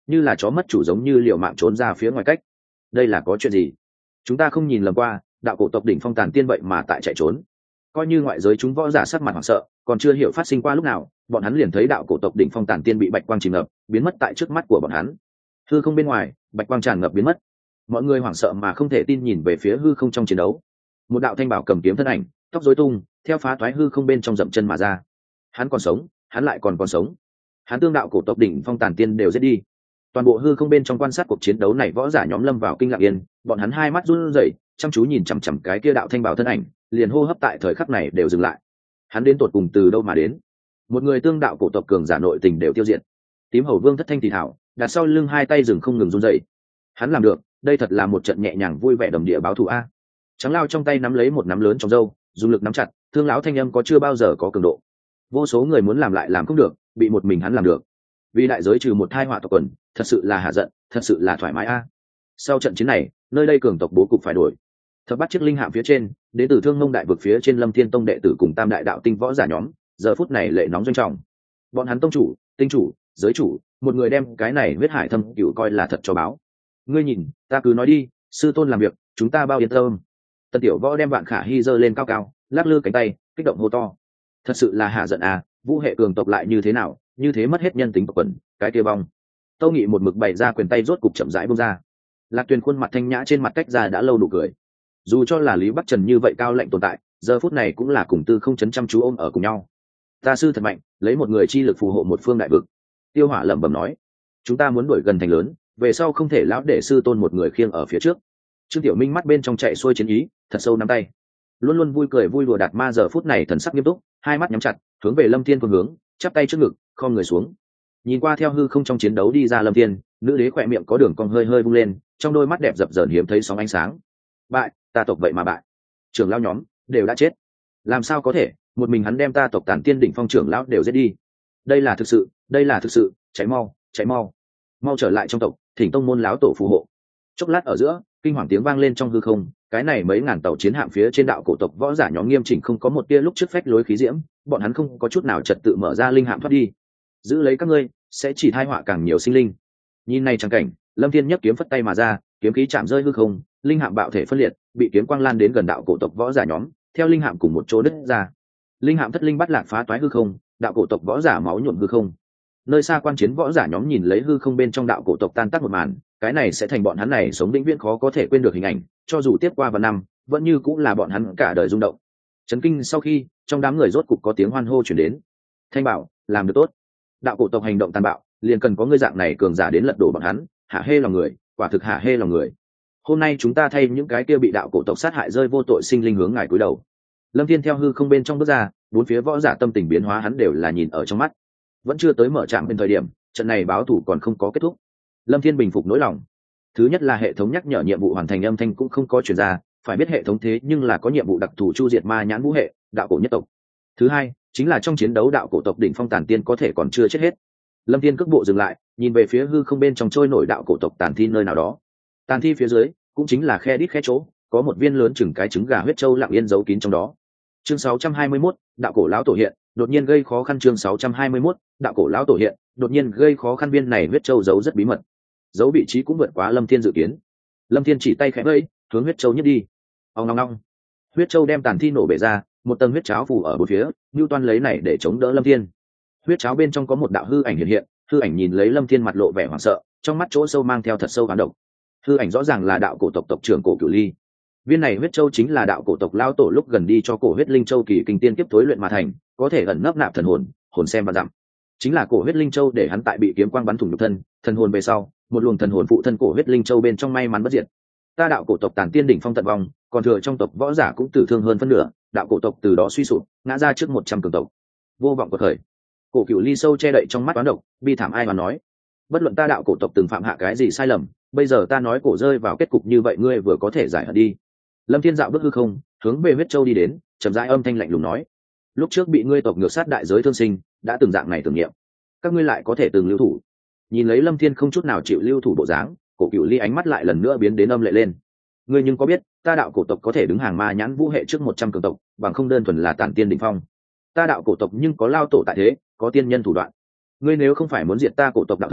như là chó mất chủ giống như liều mạng trốn ra phía ngoài cách. Đây là có chuyện gì? Chúng ta không nhìn lầm qua, đạo cổ tộc đỉnh phong tàn tiên vậy mà tại chạy trốn. Coi như ngoại giới chúng võ giả sắc mặt hoảng sợ, còn chưa hiểu phát sinh qua lúc nào, bọn hắn liền thấy đạo cổ tộc đỉnh phong tàn tiên bị bạch quang chìm ngập, biến mất tại trước mắt của bọn hắn. Hư không bên ngoài, bạch quang tràn ngập biến mất. Mọi người hoảng sợ mà không thể tin nhìn về phía hư không trong chiến đấu. Một đạo thanh bảo cầm kiếm thân ảnh, tóc rối tung, theo phá toái hư không bên trong dậm chân mà ra. Hắn còn sống, hắn lại còn sống. Hắn tương đạo cổ tộc đỉnh phong tàn tiên đều giết đi. Toàn bộ hư không bên trong quan sát cuộc chiến đấu này, võ giả nhóm lâm vào kinh ngạc yên, bọn hắn hai mắt run rẩy, chăm chú nhìn chằm chằm cái kia đạo thanh bảo thân ảnh, liền hô hấp tại thời khắc này đều dừng lại. Hắn đến tột cùng từ đâu mà đến? Một người tương đạo cổ tộc cường giả nội tình đều tiêu diệt. Tím hầu vương thất thanh thì thảo, đặt sau lưng hai tay rừng không ngừng run rẩy. Hắn làm được, đây thật là một trận nhẹ nhàng vui vẻ đầm địa báo thù a. Trắng lao trong tay nắm lấy một nắm lớn trong râu, dùng lực nắm chặt, thương lão thanh âm có chưa bao giờ có cường độ. Vô số người muốn làm lại làm không được, bị một mình hắn làm được. Vì đại giới trừ một thai họa tộc quần, thật sự là hạ giận, thật sự là thoải mái a. Sau trận chiến này, nơi đây cường tộc bố cục phải đổi. Thập bắt chiếc linh hạm phía trên, đến từ Thương Mông đại vực phía trên Lâm Thiên Tông đệ tử cùng Tam đại đạo tinh võ giả nhóm, giờ phút này lệ nóng doanh trọng. Bọn hắn tông chủ, tinh chủ, giới chủ, một người đem cái này huyết hải thâm cửu coi là thật cho báo. Ngươi nhìn, ta cứ nói đi, sư tôn làm việc, chúng ta bao yên tâm. Tần Tiểu Võ đem Vạn Khả Hi giơ lên cao cao, lắc lư cánh tay, kích động hô to. Thật sự là hạ giận à, vũ hệ cường tộc lại như thế nào, như thế mất hết nhân tính tộc quần, cái kia bong. Tâu Nghị một mực bày ra quyền tay rốt cục chậm rãi buông ra. Lạc Tuyền khuôn mặt thanh nhã trên mặt cách ra đã lâu nụ cười. Dù cho là Lý Bắc Trần như vậy cao lạnh tồn tại, giờ phút này cũng là cùng Tư Không chấn chăm chú ôm ở cùng nhau. Ta sư thật mạnh, lấy một người chi lực phù hộ một phương đại vực. Tiêu Hỏa lẩm bẩm nói, chúng ta muốn đuổi gần thành lớn, về sau không thể lão để sư tôn một người khiêng ở phía trước. Trương Tiểu Minh mắt bên trong chạy xuôi chiến ý, thật sâu nắm tay. Luôn luôn vui cười vui đùa Đạt Ma giờ phút này thần sắc nghiêm túc, hai mắt nhắm chặt, hướng về Lâm Thiên phương hướng, chắp tay trước ngực, khom người xuống. Nhìn qua theo hư không trong chiến đấu đi ra Lâm Thiên, nữ đế khỏe miệng có đường cong hơi hơi vung lên, trong đôi mắt đẹp dập dờn hiếm thấy sóng ánh sáng. Bại, ta tộc vậy mà bại. Trưởng lão nhóm đều đã chết. Làm sao có thể, một mình hắn đem ta tộc Tản Tiên đỉnh phong trưởng lão đều giết đi. Đây là thực sự, đây là thực sự, cháy mau, cháy mau. Mau trở lại trong tộc, thỉnh tông môn lão tổ phù hộ. Chốc lát ở giữa, kinh hoàng tiếng vang lên trong hư không, cái này mấy ngàn tàu chiến hạm phía trên đạo cổ tộc võ giả nhóm nghiêm chỉnh không có một tia lúc trước phách lối khí diễm, bọn hắn không có chút nào trật tự mở ra linh hạm thoát đi. Giữ lấy các ngươi, sẽ chỉ tai họa càng nhiều sinh linh. Nhìn này chẳng cảnh, Lâm Thiên nhấc kiếm phất tay mà ra, kiếm khí chạm rơi hư không, linh hạm bạo thể phân liệt, bị kiếm quang lan đến gần đạo cổ tộc võ giả nhóm, theo linh hạm cùng một chỗ đứt ra. Linh hạm thất linh bắt lạc phá toái hư không, đạo cổ tộc võ giả máu nhuộm hư không. Nơi xa quan chiến võ giả nhóm nhìn lấy hư không bên trong đạo cổ tộc tan tác một màn, cái này sẽ thành bọn hắn này sống vĩnh viễn khó có thể quên được hình ảnh, cho dù tiếp qua vài năm, vẫn như cũng là bọn hắn cả đời rung động. Chấn kinh sau khi, trong đám người rốt cục có tiếng hoan hô truyền đến. Thanh bảo, làm được tốt. Đạo cổ tộc hành động tàn bạo, liền cần có ngươi dạng này cường giả đến lật đổ bọn hắn, hạ hê lòng người, quả thực hạ hê lòng người. Hôm nay chúng ta thay những cái kia bị đạo cổ tộc sát hại rơi vô tội sinh linh hướng ngài cúi đầu. Lâm Thiên theo hư không bên trong bước ra, bốn phía võ giả tâm tình biến hóa hắn đều là nhìn ở trong mắt. Vẫn chưa tới mở trạm bên thời điểm, trận này báo thủ còn không có kết thúc. Lâm Thiên bình phục nỗi lòng. Thứ nhất là hệ thống nhắc nhở nhiệm vụ hoàn thành âm thanh cũng không có truyền ra, phải biết hệ thống thế nhưng là có nhiệm vụ đặc thù chu diệt ma nhãn vũ hệ, đạo cổ nhất tộc. Thứ hai, chính là trong chiến đấu đạo cổ tộc đỉnh phong Tản Tiên có thể còn chưa chết hết. Lâm Thiên cước bộ dừng lại, nhìn về phía hư không bên trong trôi nổi đạo cổ tộc tàn thi nơi nào đó. Tàn thi phía dưới, cũng chính là khe đít khe chỗ, có một viên lớn chừng cái trứng gà huyết châu lặng yên giấu kín trong đó. Chương 621, đạo cổ lão tổ hiện, đột nhiên gây khó khăn. Chương 621, đạo cổ lão tổ hiện, đột nhiên gây khó khăn. Viên này huyết châu giấu rất bí mật, giấu vị trí cũng vượt quá Lâm Thiên dự kiến. Lâm Thiên chỉ tay khẽ vẫy, hướng huyết châu nhất đi. Ong ong ong, huyết châu đem tàn thi nổ bể ra, một tầng huyết cháo phủ ở bốn phía, Nưu Toan lấy này để chống đỡ Lâm Thiên. Huyết cháo bên trong có một đạo hư ảnh hiện hiện, hư ảnh nhìn lấy Lâm Thiên mặt lộ vẻ hoảng sợ, trong mắt chỗ sâu mang theo thật sâu hoán độc. Hư ảnh rõ ràng là đạo cổ tộc tộc trưởng Cổ Cửu Ly. Viên này huyết châu chính là đạo cổ tộc lão tổ lúc gần đi cho cổ huyết linh châu kỳ kinh tiên kiếp tối luyện mà thành, có thể ẩn nấp nạp thần hồn, hồn xem và dặm. Chính là cổ huyết linh châu để hắn tại bị kiếm quang bắn thủng nhục thân, thần hồn về sau, một luồng thần hồn phụ thân cổ huyết linh châu bên trong may mắn bất diệt. Ta đạo cổ tộc Tản Tiên đỉnh phong tận vong, còn thừa trong tộc võ giả cũng tử thương hơn phân nửa, đạo cổ tộc từ đó suy sụp, ngã ra trước 100 cường tộc. Vô vọng của thời. Cổ Cửu Ly sâu che đậy trong mắt toán độc, bi thảm ai mà nói. Bất luận ta đạo cổ tộc từng phạm hạ cái gì sai lầm, bây giờ ta nói cổ rơi vào kết cục như vậy ngươi vừa có thể giải hận đi. Lâm Thiên dạo bước hư không, hướng về huyết châu đi đến, chậm rãi âm thanh lạnh lùng nói: lúc trước bị ngươi tộc ngược sát đại giới thương sinh, đã từng dạng này tưởng niệm, các ngươi lại có thể từng lưu thủ. Nhìn lấy Lâm Thiên không chút nào chịu lưu thủ bộ dáng, Cổ Cửu Ly ánh mắt lại lần nữa biến đến âm lệ lên. Ngươi nhưng có biết, ta đạo cổ tộc có thể đứng hàng ma nhãn vũ hệ trước 100 cường tộc, bằng không đơn thuần là Tản Tiên đỉnh phong. Ta đạo cổ tộc nhưng có lao tổ tại thế, có tiên nhân thủ đoạn. Ngươi nếu không phải muốn diệt ta cổ tộc đạo thống,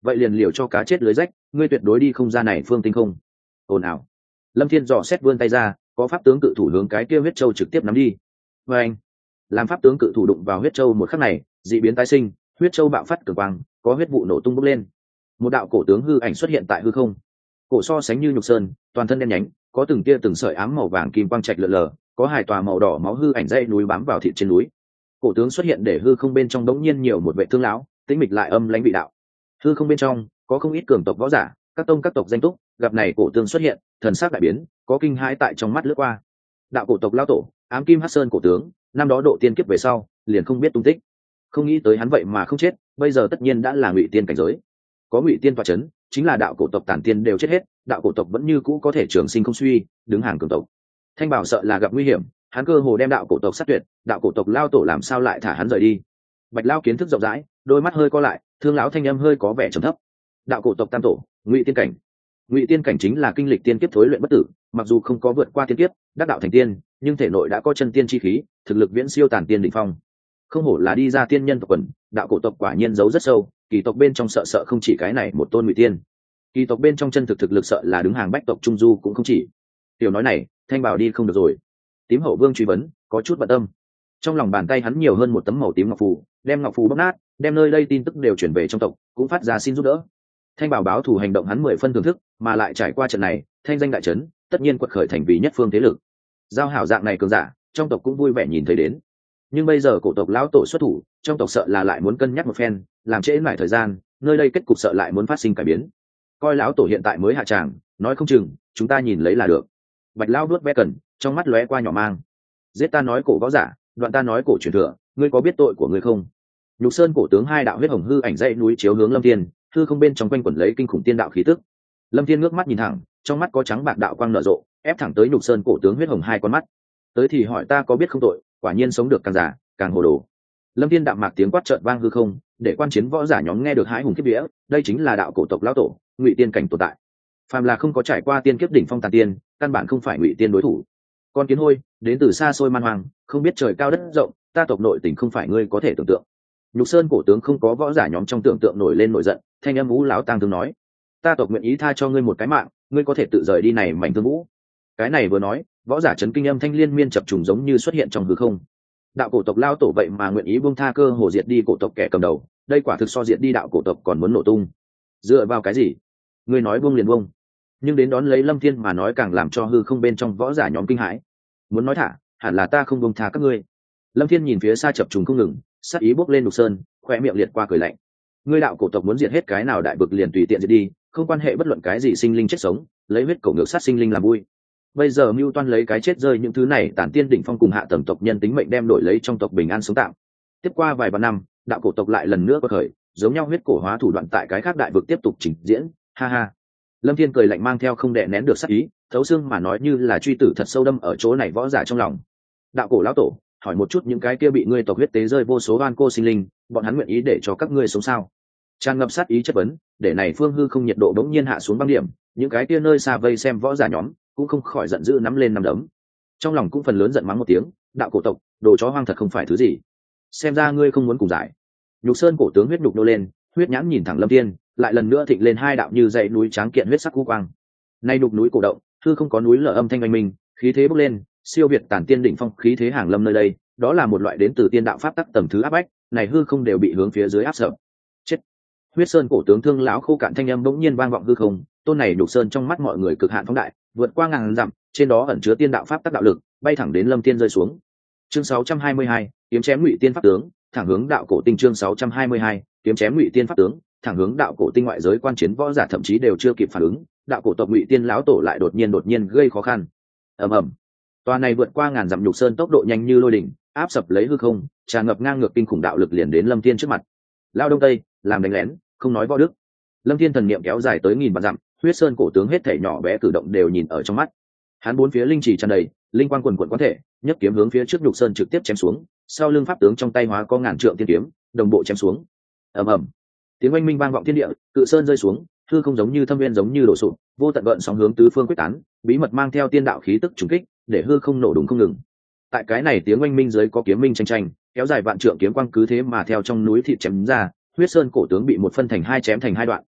vậy liền liều cho cá chết lưới rách, ngươi tuyệt đối đi không ra này phương tinh không. Ồn ào. Lâm Thiên dò xét vươn tay ra, có pháp tướng cự thủ hướng cái kia huyết châu trực tiếp nắm đi. Và anh, làm pháp tướng cự thủ đụng vào huyết châu một khắc này, dị biến tái sinh, huyết châu bạo phát cường quang, có huyết vụ nổ tung bốc lên. Một đạo cổ tướng hư ảnh xuất hiện tại hư không. Cổ so sánh như nhục sơn, toàn thân đen nhánh, có từng tia từng sợi ám màu vàng kim quang trạch lượn lờ, có hài tòa màu đỏ máu hư ảnh dãy núi bám vào thịt trên núi. Cổ tướng xuất hiện để hư không bên trong đống nhiên nhiều một vệ thương lão, tĩnh mịch lại âm lãnh vị đạo. Hư không bên trong có không ít cường tộc võ giả, các tông các tộc danh túc, gặp này cổ tướng xuất hiện, thần sắc đại biến, có kinh hãi tại trong mắt lướt qua. Đạo cổ tộc lão tổ, ám kim hắc sơn cổ tướng, năm đó độ tiên kiếp về sau, liền không biết tung tích. Không nghĩ tới hắn vậy mà không chết, bây giờ tất nhiên đã là ngụy tiên cảnh giới. Có ngụy tiên tọa chấn, chính là đạo cổ tộc tản tiên đều chết hết, đạo cổ tộc vẫn như cũ có thể trường sinh không suy, đứng hàng cường tộc. Thanh Bảo sợ là gặp nguy hiểm, hắn cơ hồ đem đạo cổ tộc sát tuyệt, đạo cổ tộc lao tổ làm sao lại thả hắn rời đi. Bạch Lao kiến thức rộng rãi, đôi mắt hơi co lại, thương lão thanh âm hơi có vẻ trầm thấp. Đạo cổ tộc tam tổ, ngụy tiên cảnh. Ngụy tiên cảnh chính là kinh lịch tiên kiếp thối luyện bất tử, mặc dù không có vượt qua tiên kiếp, đắc đạo thành tiên, nhưng thể nội đã có chân tiên chi khí, thực lực viễn siêu tản tiên đỉnh phong. Không hổ là đi ra tiên nhân tộc quần, đạo cổ tộc quả nhiên giấu rất sâu, kỳ tộc bên trong sợ không chỉ cái này một tôn ngụy tiên. Kỳ tộc bên trong chân thực lực sợ là đứng hàng bách tộc trung du cũng không chỉ. Tiểu nói này, Thanh Bảo đi không được rồi. Tím Hậu Vương truy vấn, có chút bận tâm. Trong lòng bàn tay hắn nhiều hơn một tấm màu tím ngọc phù, đem ngọc phù bóp nát, đem nơi đây tin tức đều chuyển về trong tộc, cũng phát ra xin giúp đỡ. Thanh Bảo báo thù hành động hắn 10 phân thưởng thức, mà lại trải qua trận này, thanh danh đại chấn, tất nhiên quật khởi thành vì nhất phương thế lực. Giao hảo dạng này cường giả, trong tộc cũng vui vẻ nhìn thấy đến. Nhưng bây giờ cổ tộc lão tổ xuất thủ, trong tộc sợ là lại muốn cân nhắc một phen, làm trễ lại thời gian, nơi đây kết cục sợ lại muốn phát sinh cải biến. Coi lão tổ hiện tại mới hạ tràng, nói không chừng chúng ta nhìn lấy là được. Bạch Lao đuốt ve cần, trong mắt lóe qua nhỏ mang. Giết ta nói cổ võ giả, đoạn ta nói cổ truyền thừa, ngươi có biết tội của ngươi không? Nhục Sơn cổ tướng hai đạo huyết hồng hư ảnh dãy núi chiếu hướng Lâm Thiên, hư không bên trong quanh quẩn lấy kinh khủng tiên đạo khí tức. Lâm Thiên ngước mắt nhìn thẳng, trong mắt có trắng bạc đạo quang nở rộ, ép thẳng tới Nhục Sơn cổ tướng huyết hồng hai con mắt. Tới thì hỏi ta có biết không tội, quả nhiên sống được càng già, càng hồ đồ. Lâm Thiên đạm mạc tiếng quát chợt vang hư không, để quan chiến võ giả nhóm nghe được hãi hùng kiếp vía, đây chính là đạo cổ tộc lão tổ, ngụy tiên cảnh tồn tại. Phàm là không có trải qua tiên kiếp đỉnh phong tàn tiên, căn bản không phải ngụy tiên đối thủ. Con kiến hôi, đến từ xa xôi man hoang, không biết trời cao đất rộng, ta tộc nội tình không phải ngươi có thể tưởng tượng. Nhục Sơn cổ tướng không có võ giả nhóm trong tưởng tượng nổi lên nổi giận, thanh âm Vũ lão tang thương nói: "Ta tộc nguyện ý tha cho ngươi một cái mạng, ngươi có thể tự rời đi này mảnh thương vũ." Cái này vừa nói, võ giả chấn kinh âm thanh liên miên chập trùng giống như xuất hiện trong hư không. Đạo cổ tộc lao tổ vậy mà nguyện ý buông tha cơ hồ diệt đi cổ tộc kẻ cầm đầu, đây quả thực so diệt đi đạo cổ tộc còn muốn nổ tung. Dựa vào cái gì? Ngươi nói buông liền buông. Nhưng đến đón lấy Lâm Thiên mà nói càng làm cho hư không bên trong võ giả nhóm kinh hãi. Muốn nói thả, hẳn là ta không buông tha các ngươi. Lâm Thiên nhìn phía xa chập trùng không ngừng, sát ý bốc lên Lục Sơn, khóe miệng liệt qua cười lạnh. Ngươi đạo cổ tộc muốn diệt hết cái nào đại vực liền tùy tiện diệt đi, không quan hệ bất luận cái gì sinh linh chết sống, lấy huyết cổ ngược sát sinh linh làm vui. Bây giờ mưu toan lấy cái chết rơi những thứ này tản tiên đỉnh phong cùng hạ tầng tộc nhân tính mệnh đem đổi lấy trong tộc bình an sống tạm. Tiếp qua vài vạn năm, đạo cổ tộc lại lần nữa có khởi, giống nhau huyết cổ hóa thủ đoạn tại cái khác đại vực tiếp tục trình diễn, ha ha. Lâm Thiên cười lạnh mang theo không đè nén được sát ý, thấu xương mà nói như là truy tử thật sâu đâm ở chỗ này võ giả trong lòng. Đạo cổ lão tổ, hỏi một chút những cái kia bị ngươi tộc huyết tế rơi vô số oan cô sinh linh, bọn hắn nguyện ý để cho các ngươi sống sao? Tràn ngập sát ý chất vấn, để này phương hư không nhiệt độ bỗng nhiên hạ xuống băng điểm, những cái kia nơi xa vây xem võ giả nhóm cũng không khỏi giận dữ nắm lên nắm đấm. Trong lòng cũng phần lớn giận mắng một tiếng, đạo cổ tộc, đồ chó hoang thật không phải thứ gì. Xem ra ngươi không muốn cùng giải. Nhục Sơn cổ tướng huyết nhục nô lên, huyết nhãn nhìn thẳng Lâm Thiên, lại lần nữa thịnh lên hai đạo như dãy núi tráng kiện huyết sắc u quang. Nay đục núi cổ động, hư không có núi lở âm thanh oanh minh, khí thế bốc lên, siêu việt tản tiên đỉnh phong khí thế hàng lâm nơi đây, đó là một loại đến từ tiên đạo pháp tắc tầng thứ áp bách, này hư không đều bị hướng phía dưới áp sập. Chết. Huyết Sơn cổ tướng thương lão khô cạn thanh âm bỗng nhiên vang vọng hư không, tôn này Nhục Sơn trong mắt mọi người cực hạn phóng đại, vượt qua ngàn dặm, trên đó ẩn chứa tiên đạo pháp tắc đạo lực, bay thẳng đến Lâm Thiên rơi xuống. Chương 622, kiếm chém ngụy tiên pháp tướng, thẳng hướng đạo cổ tinh. Chương 622, kiếm chém ngụy tiên pháp tướng, thẳng hướng đạo cổ tinh. Ngoại giới quan chiến võ giả thậm chí đều chưa kịp phản ứng, đạo cổ tộc ngụy tiên lão tổ lại đột nhiên gây khó khăn. Ầm ầm. Tòa này vượt qua ngàn dặm Nhục Sơn tốc độ nhanh như lôi đỉnh, áp sập lấy hư không, tràn ngập ngang ngược kinh khủng đạo lực liền đến Lâm Thiên trước mặt. Lao đông tây, làm đánh lén, không nói võ đức. Lâm Thiên thần niệm kéo dài tới nghìn vạn dặm, Huyết Sơn cổ tướng hết thể nhỏ bé cử động đều nhìn ở trong mắt. Hắn bốn phía linh chỉ tràn đầy, linh quang quần quần quán thể, nhấc kiếm hướng phía trước Nhục Sơn trực tiếp chém xuống, sau lưng pháp tướng trong tay hóa có ngàn trượng tiên kiếm, đồng bộ chém xuống. Ầm ầm. Tiếng oanh minh vang vọng thiên địa, cự sơn rơi xuống, hư không giống như thâm viên giống như đổ sụp, vô tận gợn sóng hướng tứ phương quyết tán, bí mật mang theo tiên đạo khí tức trùng kích, để hư không nổ đùng không ngừng. Tại cái này tiếng oanh minh dưới có kiếm minh tranh tranh, kéo dài vạn trượng kiếm quang cứ thế mà theo trong núi thịt chém ra, Huyết Sơn cổ tướng bị một phân thành hai chém thành hai đoạn,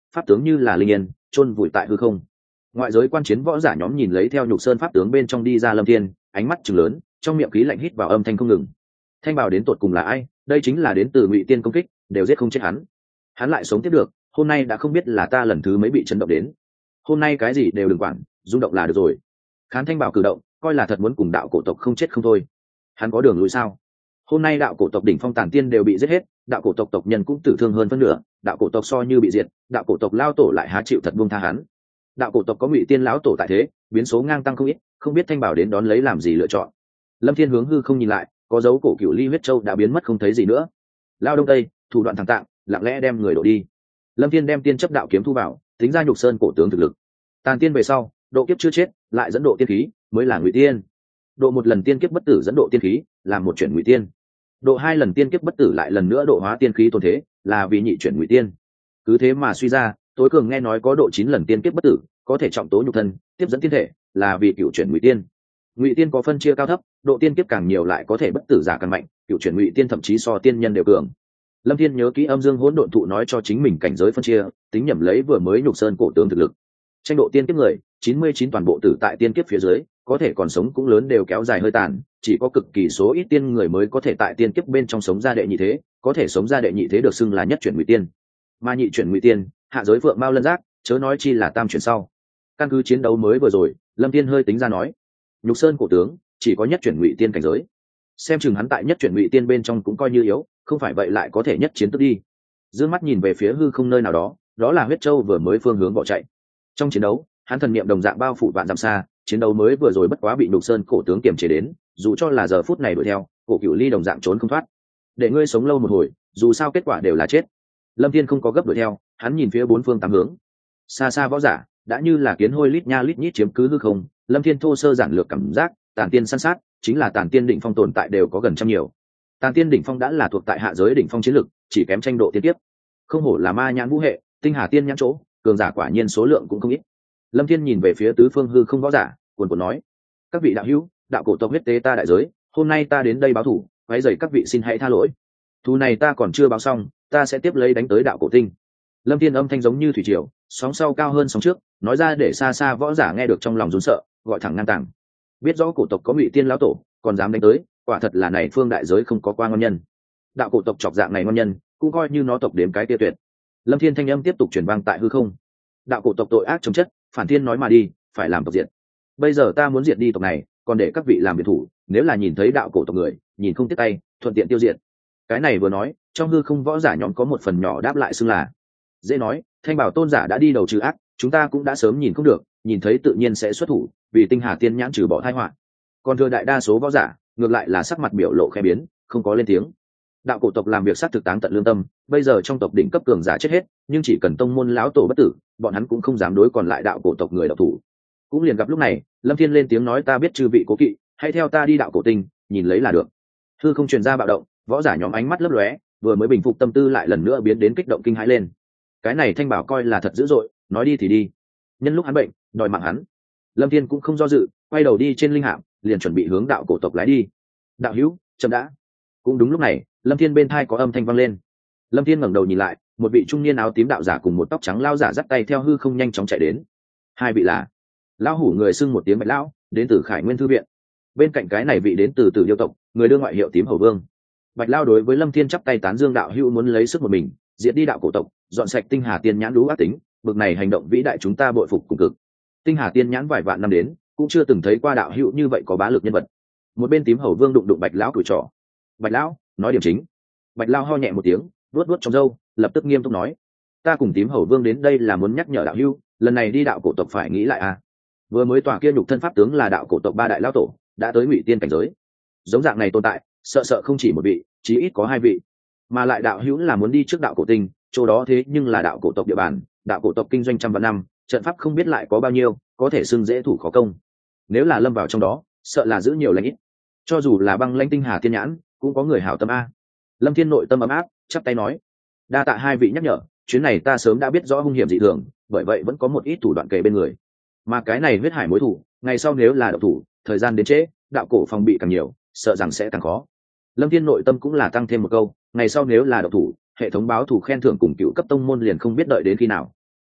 pháp tướng như là linh yên chôn vùi tại hư không. Ngoại giới quan chiến võ giả nhóm nhìn lấy theo nhục sơn pháp tướng bên trong đi ra Lâm Thiên, ánh mắt trừng lớn, trong miệng khí lạnh hít vào âm thanh không ngừng. Thanh Bảo đến tột cùng là ai? Đây chính là đến từ Ngụy Tiên công kích, đều giết không chết hắn. Hắn lại sống tiếp được, hôm nay đã không biết là ta lần thứ mấy bị chấn động đến. Hôm nay cái gì đều đừng quản, rung động là được rồi. Khán Thanh Bảo cử động, coi là thật muốn cùng đạo cổ tộc không chết không thôi. Hắn có đường lui sao? Hôm nay đạo cổ tộc đỉnh phong tàn tiên đều bị giết hết, đạo cổ tộc tộc nhân cũng tử thương hơn phân nửa, đạo cổ tộc so như bị diệt, đạo cổ tộc lao tổ lại há chịu thật buông tha hắn. Đạo cổ tộc có Ngụy Tiên lão tổ tại thế, biến số ngang tăng không ít, không biết Thanh Bảo đến đón lấy làm gì lựa chọn. Lâm Thiên hướng hư không nhìn lại, có dấu cổ cửu ly huyết châu đã biến mất không thấy gì nữa. Lao đông tây, thủ đoạn thẳng tạng, lặng lẽ đem người đổ đi. Lâm Thiên đem tiên chấp đạo kiếm thu vào, tính ra nhục sơn cổ tướng thực lực. Tàn tiên về sau, độ kiếp chưa chết, lại dẫn độ tiên khí, mới là Ngụy Tiên. Độ một lần tiên kiếp bất tử dẫn độ tiên khí, làm một chuyển Ngụy Tiên. Độ hai lần tiên kiếp bất tử lại lần nữa độ hóa tiên khí tồn thế, là vì nhị chuyển Ngụy Tiên. Cứ thế mà suy ra, tối cường nghe nói có độ 9 lần tiên kiếp bất tử, có thể trọng tố nhục thân, tiếp dẫn tiên thể, là vì cựu chuyển Ngụy Tiên. Ngụy Tiên có phân chia cao thấp, độ tiên kiếp càng nhiều lại có thể bất tử giả càng mạnh, cựu chuyển Ngụy Tiên thậm chí so tiên nhân đều cường. Lâm Thiên nhớ kỹ âm dương hỗn độn thụ nói cho chính mình cảnh giới phân chia, tính nhẩm lấy vừa mới nhục sơn cổ tướng thực lực. Tranh độ tiên kiếp người, 99 toàn bộ tử tại tiên kiếp phía dưới, có thể còn sống cũng lớn đều kéo dài hơi tàn, chỉ có cực kỳ số ít tiên người mới có thể tại tiên kiếp bên trong sống ra đệ nhị thế, có thể sống ra đệ nhị thế được xưng là nhất chuyển Ngụy Tiên. Mà nhị chuyển Ngụy Tiên, hạ giới vượng mao lân giác, chớ nói chi là tam chuyển sau. Căn cứ chiến đấu mới vừa rồi, Lâm Thiên hơi tính ra nói, nhục sơn cổ tướng chỉ có nhất chuyển Ngụy Tiên cảnh giới, xem chừng hắn tại nhất chuyển Ngụy Tiên bên trong cũng coi như yếu, không phải vậy lại có thể nhất chiến tức đi. Dương mắt nhìn về phía hư không nơi nào đó, đó là huyết châu vừa mới phương hướng bỏ chạy. Trong chiến đấu, hắn thần niệm đồng dạng bao phủ vạn dặm xa, chiến đấu mới vừa rồi bất quá bị nhục sơn cổ tướng kiềm chế đến, dù cho là giờ phút này đuổi theo, cổ cửu ly đồng dạng trốn không thoát. Để ngươi sống lâu một hồi, dù sao kết quả đều là chết. Lâm Thiên không có gấp đuổi theo, hắn nhìn phía bốn phương tám hướng. Xa xa võ giả đã như là kiến hôi lít nha lít nhít chiếm cứ hư không. Lâm Thiên thô sơ giản lược cảm giác, tàn tiên săn sát, chính là tàn tiên đỉnh phong tồn tại đều có gần trăm nhiều. Tàn tiên đỉnh phong đã là thuộc tại hạ giới đỉnh phong chiến lực, chỉ kém tranh độ tiên tiếp. Không hổ là ma nhãn vũ hệ, tinh hà tiên nhãn chỗ, cường giả quả nhiên số lượng cũng không ít. Lâm Thiên nhìn về phía tứ phương hư không võ giả, cuồn cuộn nói: các vị đạo hữu, đạo cổ tộc huyết tế ta đại giới, hôm nay ta đến đây báo thù, váy dày các vị xin hãy tha lỗi. Thù này ta còn chưa báo xong, ta sẽ tiếp lấy đánh tới đạo cổ tinh. Lâm Thiên âm thanh giống như thủy triều, sóng sau cao hơn sóng trước, nói ra để xa xa võ giả nghe được trong lòng run sợ, gọi thẳng ngang tàng. Biết rõ cổ tộc có Ngụy Tiên lão tổ, còn dám đánh tới, quả thật là này phương đại giới không có qua ngon nhân. Đạo cổ tộc chọc dạng này ngon nhân, cũng coi như nó tộc đếm cái tia tuyệt. Lâm Thiên thanh âm tiếp tục truyền vang tại hư không. Đạo cổ tộc tội ác chống chất, phản thiên nói mà đi, phải làm tộc diệt. Bây giờ ta muốn diệt đi tộc này, còn để các vị làm biệt thủ, nếu là nhìn thấy đạo cổ tộc người, nhìn không tiếc tay, thuận tiện tiêu diệt. Cái này vừa nói, trong hư không võ giả nhóm có một phần nhỏ đáp lại xưng là. Dễ nói, Thanh Bảo tôn giả đã đi đầu trừ ác, chúng ta cũng đã sớm nhìn không được, nhìn thấy tự nhiên sẽ xuất thủ, vì tinh hà tiên nhãn trừ bỏ tai họa. Còn thừa đại đa số võ giả, ngược lại là sắc mặt biểu lộ khẽ biến, không có lên tiếng. Đạo cổ tộc làm việc sát thực táng tận lương tâm, bây giờ trong tộc đỉnh cấp cường giả chết hết, nhưng chỉ cần tông môn lão tổ bất tử, bọn hắn cũng không dám đối còn lại đạo cổ tộc người đạo thủ. Cũng liền gặp lúc này, Lâm Thiên lên tiếng nói: ta biết chư vị cố kỵ, hãy theo ta đi đạo cổ tinh, nhìn lấy là được. Hư không truyền ra bạo động, võ giả nhóm ánh mắt lấp lóe, vừa mới bình phục tâm tư lại lần nữa biến đến kích động kinh hãi lên. Cái này Thanh Bảo coi là thật dữ dội, nói đi thì đi. Nhân lúc hắn bệnh, đòi mạng hắn. Lâm Thiên cũng không do dự, quay đầu đi trên linh hạm, liền chuẩn bị hướng đạo cổ tộc lái đi. Đạo hữu, chậm đã. Cũng đúng lúc này, Lâm Thiên bên tai có âm thanh vang lên. Lâm Thiên ngẩng đầu nhìn lại, một vị trung niên áo tím đạo giả cùng một tóc trắng lao giả dắt tay theo hư không nhanh chóng chạy đến. Hai vị là lão hủ người xưng một tiếng Bạch lão, đến từ Khải Nguyên thư viện. Bên cạnh cái này vị đến từ Tử Yêu tộc, người đưa ngoại hiệu Tím Hầu Vương. Bạch lão đối với Lâm Thiên chắp tay tán dương: đạo hữu muốn lấy sức một mình diệt đi đạo cổ tộc, dọn sạch tinh hà tiên nhãn đú ác tính, bực này hành động vĩ đại chúng ta bội phục cùng cực. Tinh hà tiên nhãn vài vạn năm đến, cũng chưa từng thấy qua đạo hữu như vậy có bá lực nhân vật. Một bên Tím Hầu Vương đụng đụng Bạch lão cử trỏ. Bạch lão nói điểm chính. Bạch lão ho nhẹ một tiếng, vuốt vuốt trong râu, lập tức nghiêm túc nói: ta cùng Tím Hầu Vương đến đây là muốn nhắc nhở đạo hữu, lần này đi đạo cổ tộc phải nghĩ lại a. Vừa mới tòa kia nhục thân pháp tướng là đạo cổ tộc ba đại lão tổ, đã tới Ngụy Tiên cảnh giới. Giống dạng này tồn tại, sợ không chỉ một vị, chí ít có hai vị. Mà lại đạo hữu là muốn đi trước đạo cổ tinh, chỗ đó thế nhưng là đạo cổ tộc địa bàn, đạo cổ tộc kinh doanh trăm vạn năm, trận pháp không biết lại có bao nhiêu, có thể xưng dễ thủ khó công. Nếu là lâm vào trong đó, sợ là giữ nhiều lãnh ít. Cho dù là băng lãnh tinh hà tiên nhãn, cũng có người hảo tâm a. Lâm Thiên nội tâm ấm áp, chắp tay nói: đa tạ hai vị nhắc nhở, chuyến này ta sớm đã biết rõ hung hiểm dị thường, bởi vậy vẫn có một ít thủ đoạn kề bên người. Mà cái này huyết hải mối thủ, ngày sau nếu là độc thủ, thời gian đến trễ, đạo cổ phòng bị càng nhiều, sợ rằng sẽ càng khó. Lâm Thiên nội tâm cũng là tăng thêm một câu: ngày sau nếu là độc thủ, hệ thống báo thủ khen thưởng cùng cựu cấp tông môn liền không biết đợi đến khi nào.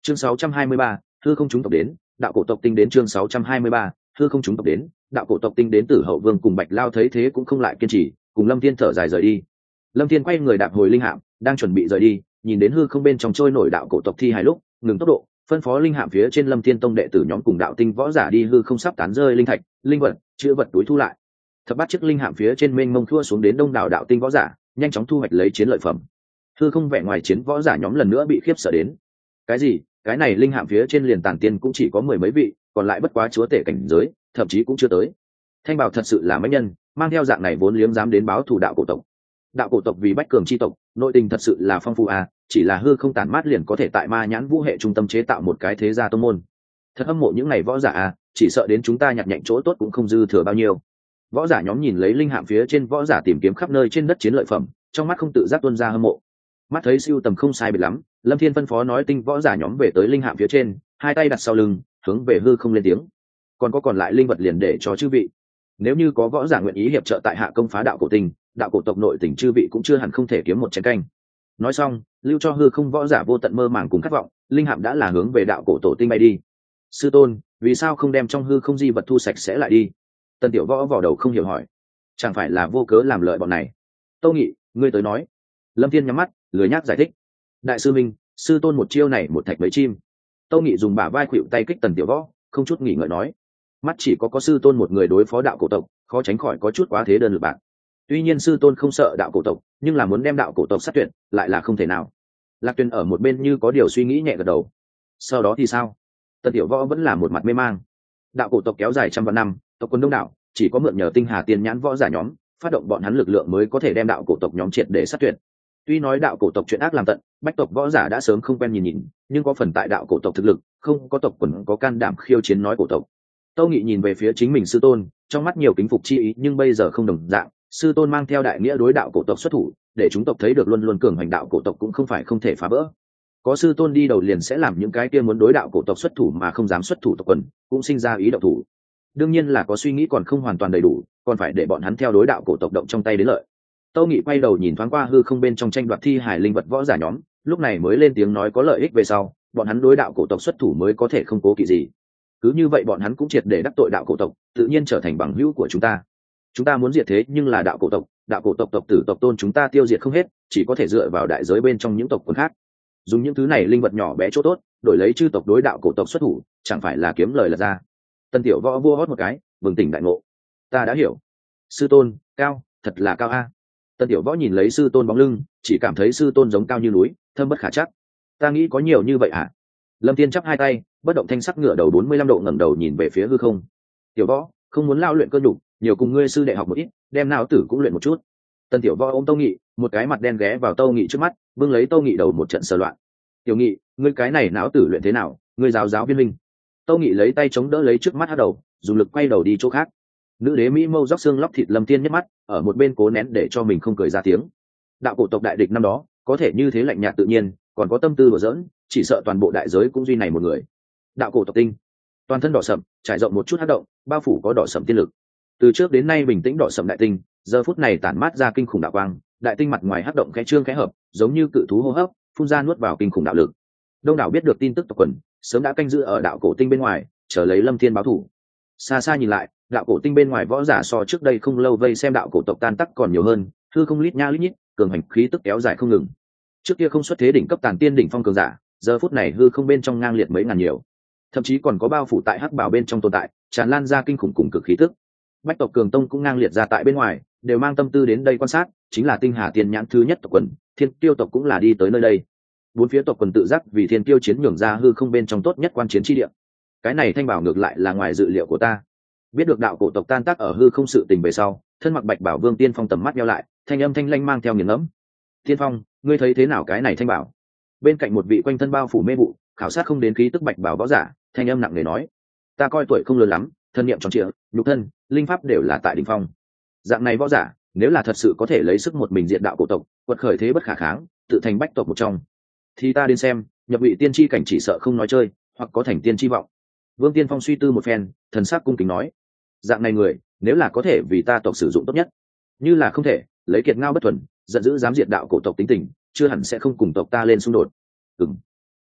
Chương 623, hư không chúng tộc đến, đạo cổ tộc tinh đến. Chương 623, hư không chúng tộc đến, đạo cổ tộc tinh đến. Tử Hậu Vương cùng Bạch Lao thấy thế cũng không lại kiên trì, cùng Lâm Thiên thở dài rời đi. Lâm Thiên quay người đạp hồi linh hạm, đang chuẩn bị rời đi, nhìn đến hư không bên trong trôi nổi đạo cổ tộc thi hài lúc, ngừng tốc độ, phân phó linh hạm phía trên Lâm Thiên tông đệ tử nhóm cùng đạo tinh võ giả đi hư không sắp tán rơi linh thạch, linh vật, chữ vật túi thu lại. Thập bát chiếc linh hạm phía trên mênh mông thua xuống đến đông đảo đạo tinh võ giả, nhanh chóng thu hoạch lấy chiến lợi phẩm. Hư không vẻ ngoài chiến võ giả nhóm lần nữa bị khiếp sợ đến. Cái gì? Cái này linh hạm phía trên liền tản tiên cũng chỉ có mười mấy vị, còn lại bất quá chúa tể cảnh giới, thậm chí cũng chưa tới. Thanh Bảo thật sự là mấy nhân, mang theo dạng này vốn liếng dám đến báo thù đạo cổ tộc. Đạo cổ tộc vì bách cường chi tộc, nội tình thật sự là phong phú à, chỉ là hư không tản mát liền có thể tại Ma Nhãn Vũ hệ trung tâm chế tạo một cái thế gia tông môn. Thật hâm mộ những này võ giả à, chỉ sợ đến chúng ta nhặt nhạnh chỗ tốt cũng không dư thừa bao nhiêu. Võ giả nhóm nhìn lấy linh hạm phía trên võ giả tìm kiếm khắp nơi trên đất chiến lợi phẩm, trong mắt không tự giác tuôn ra hâm mộ. Mắt thấy siêu tầm không sai biệt lắm, Lâm Thiên phân phó nói tinh võ giả nhóm về tới linh hạm phía trên, hai tay đặt sau lưng, hướng về hư không lên tiếng. Còn lại linh vật liền để cho chư vị. Nếu như có võ giả nguyện ý hiệp trợ tại hạ công phá đạo cổ tinh, đạo cổ tộc nội tình chư vị cũng chưa hẳn không thể kiếm một chén canh. Nói xong, lưu cho hư không võ giả vô tận mơ màng cùng khát vọng, linh hạm đã là hướng về đạo cổ tổ tinh bay đi. Sư tôn, vì sao không đem trong hư không di vật thu sạch sẽ lại đi? Tân tiểu võ vào đầu không hiểu hỏi. Chẳng phải là vô cớ làm lợi bọn này? Tâu Nghị, ngươi tới nói. Lâm Thiên nhắm mắt, lười nhác giải thích. Đại sư minh, sư tôn một chiêu này một thạch mấy chim. Tâu Nghị dùng bả vai khuỵu tay kích Tần tiểu võ, không chút nghỉ ngợi nói. Mắt chỉ có sư tôn một người đối phó đạo cổ tộc, khó tránh khỏi có chút quá thế đơn lực bạc. Tuy nhiên sư tôn không sợ đạo cổ tộc, nhưng là muốn đem đạo cổ tộc sát tuyệt lại là không thể nào. Lạc Tuyền ở một bên như có điều suy nghĩ nhẹ gật đầu. Sau đó thì sao? Tần tiểu võ vẫn là một mặt mê mang. Đạo cổ tộc kéo dài trăm vạn năm, tộc quân đông đảo, chỉ có mượn nhờ tinh hà tiên nhãn võ giả nhóm, phát động bọn hắn lực lượng mới có thể đem đạo cổ tộc nhóm triệt để sát tuyệt. Tuy nói đạo cổ tộc chuyện ác làm tận, bách tộc võ giả đã sớm không quen nhìn, nhưng có phần tại đạo cổ tộc thực lực, không có tộc quần có can đảm khiêu chiến nói cổ tộc. Tâu Nghị nhìn về phía chính mình sư tôn, trong mắt nhiều kính phục chi ý, nhưng bây giờ không đồng dạng, sư tôn mang theo đại nghĩa đối đạo cổ tộc xuất thủ, để chúng tộc thấy được luôn luôn cường hành đạo cổ tộc cũng không phải không thể phá vỡ. Có sư tôn đi đầu liền sẽ làm những cái kia muốn đối đạo cổ tộc xuất thủ mà không dám xuất thủ tộc quần, cũng sinh ra ý động thủ. Đương nhiên là có suy nghĩ còn không hoàn toàn đầy đủ, còn phải để bọn hắn theo đối đạo cổ tộc động trong tay đến lợi. Tâu Nghị quay đầu nhìn thoáng qua hư không bên trong tranh đoạt thi hải linh vật võ giả nhóm, lúc này mới lên tiếng nói có lợi ích về sau, bọn hắn đối đạo cổ tộc xuất thủ mới có thể không cố kỵ gì. Cứ như vậy bọn hắn cũng triệt để đắc tội đạo cổ tộc, tự nhiên trở thành bằng hữu của chúng ta. Chúng ta muốn diệt thế nhưng là đạo cổ tộc tộc tử tộc tôn chúng ta tiêu diệt không hết, chỉ có thể dựa vào đại giới bên trong những tộc quần khác. Dùng những thứ này linh vật nhỏ bé chỗ tốt, đổi lấy chư tộc đối đạo cổ tộc xuất thủ, chẳng phải là kiếm lời là ra. Tân tiểu võ vua hót một cái, bừng tỉnh đại ngộ. Ta đã hiểu. Sư tôn, cao, thật là cao a. Tân tiểu võ nhìn lấy sư tôn bóng lưng, chỉ cảm thấy sư tôn giống cao như núi, thâm bất khả chắc. Ta nghĩ có nhiều như vậy à? Lâm Thiên chắp hai tay, bất động thanh sắc ngửa đầu 45 độ ngẩng đầu nhìn về phía hư không. Tiểu võ, không muốn lao luyện cơ nhục, nhiều cùng ngươi sư đệ học một ít, đem não tử cũng luyện một chút. Tân tiểu võ ôm Tâu Nghị, một cái mặt đen ghé vào Tâu Nghị trước mắt, bưng lấy Tâu Nghị đầu một trận sờ loạn. Tiểu Nghị, ngươi cái này não tử luyện thế nào? Ngươi giáo viên minh. Tâu Nghị lấy tay chống đỡ lấy trước mắt hất đầu, dùng lực quay đầu đi chỗ khác. Nữ đế mỹ mâu róc xương lóc thịt Lâm Thiên nhất mắt, ở một bên cố nén để cho mình không cười ra tiếng. Đạo cổ tộc đại địch năm đó, có thể như thế lạnh nhạt tự nhiên, còn có tâm tư đùa giỡn, chỉ sợ toàn bộ đại giới cũng duy này một người. Đạo cổ tộc tinh, toàn thân đỏ sậm, trải rộng một chút hắc động, bao phủ có đỏ sậm tiên lực. Từ trước đến nay bình tĩnh đỏ sậm đại tinh, giờ phút này tản mát ra kinh khủng đạo quang, đại tinh mặt ngoài hắc động khẽ trương khẽ hợp, giống như cự thú hô hấp, phun ra nuốt vào kinh khủng đạo lực. Đông đảo biết được tin tức tộc quần, sớm đã canh giữ ở đạo cổ tinh bên ngoài, chờ lấy Lâm Thiên báo thủ. Xa xa nhìn lại, đạo cổ tinh bên ngoài võ giả so trước đây không lâu vây xem đạo cổ tộc tan tác còn nhiều hơn, hư không lít nha lít nhít, cường hành khí tức kéo dài không ngừng. Trước kia không xuất thế đỉnh cấp tàn tiên đỉnh phong cường giả, giờ phút này hư không bên trong ngang liệt mấy ngàn nhiều, thậm chí còn có bao phủ tại hắc bảo bên trong tồn tại, tràn lan ra kinh khủng cùng cực khí tức. Bách tộc cường tông cũng ngang liệt ra tại bên ngoài, đều mang tâm tư đến đây quan sát, chính là tinh hà tiên nhãn thứ nhất tộc quần, thiên tiêu tộc cũng là đi tới nơi đây. Bốn phía tộc quần tự giác vì thiên tiêu chiến nhường ra hư không bên trong tốt nhất quan chiến chi địa. Cái này Thanh Bảo ngược lại là ngoài dự liệu của ta. Biết được đạo cổ tộc tan tác ở hư không sự tình về sau, thân mặc bạch bảo Vương Tiên Phong tầm mắt nheo lại, thanh âm thanh lanh mang theo nghiền ngẫm. Tiên Phong, ngươi thấy thế nào cái này Thanh Bảo? Bên cạnh một vị quanh thân bao phủ mê vụ, khảo sát không đến khí tức bạch bảo võ giả, thanh âm nặng nề nói: ta coi tuổi không lớn lắm, thân niệm tròn trịa, nhục thân, linh pháp đều là tại đỉnh phong. Dạng này võ giả, nếu là thật sự có thể lấy sức một mình diện đạo cổ tộc, quật khởi thế bất khả kháng, tự thành bách tộc một trong, thì ta đến xem, nhập vị tiên tri cảnh chỉ sợ không nói chơi, hoặc có thành tiên tri vọng. Vương Tiên Phong suy tư một phen, thần sắc cung kính nói: dạng này người, nếu là có thể vì ta tộc sử dụng tốt nhất, như là không thể, lấy kiệt ngao bất thuần, giận dữ dám diệt đạo cổ tộc tính tình, chưa hẳn sẽ không cùng tộc ta lên xung đột.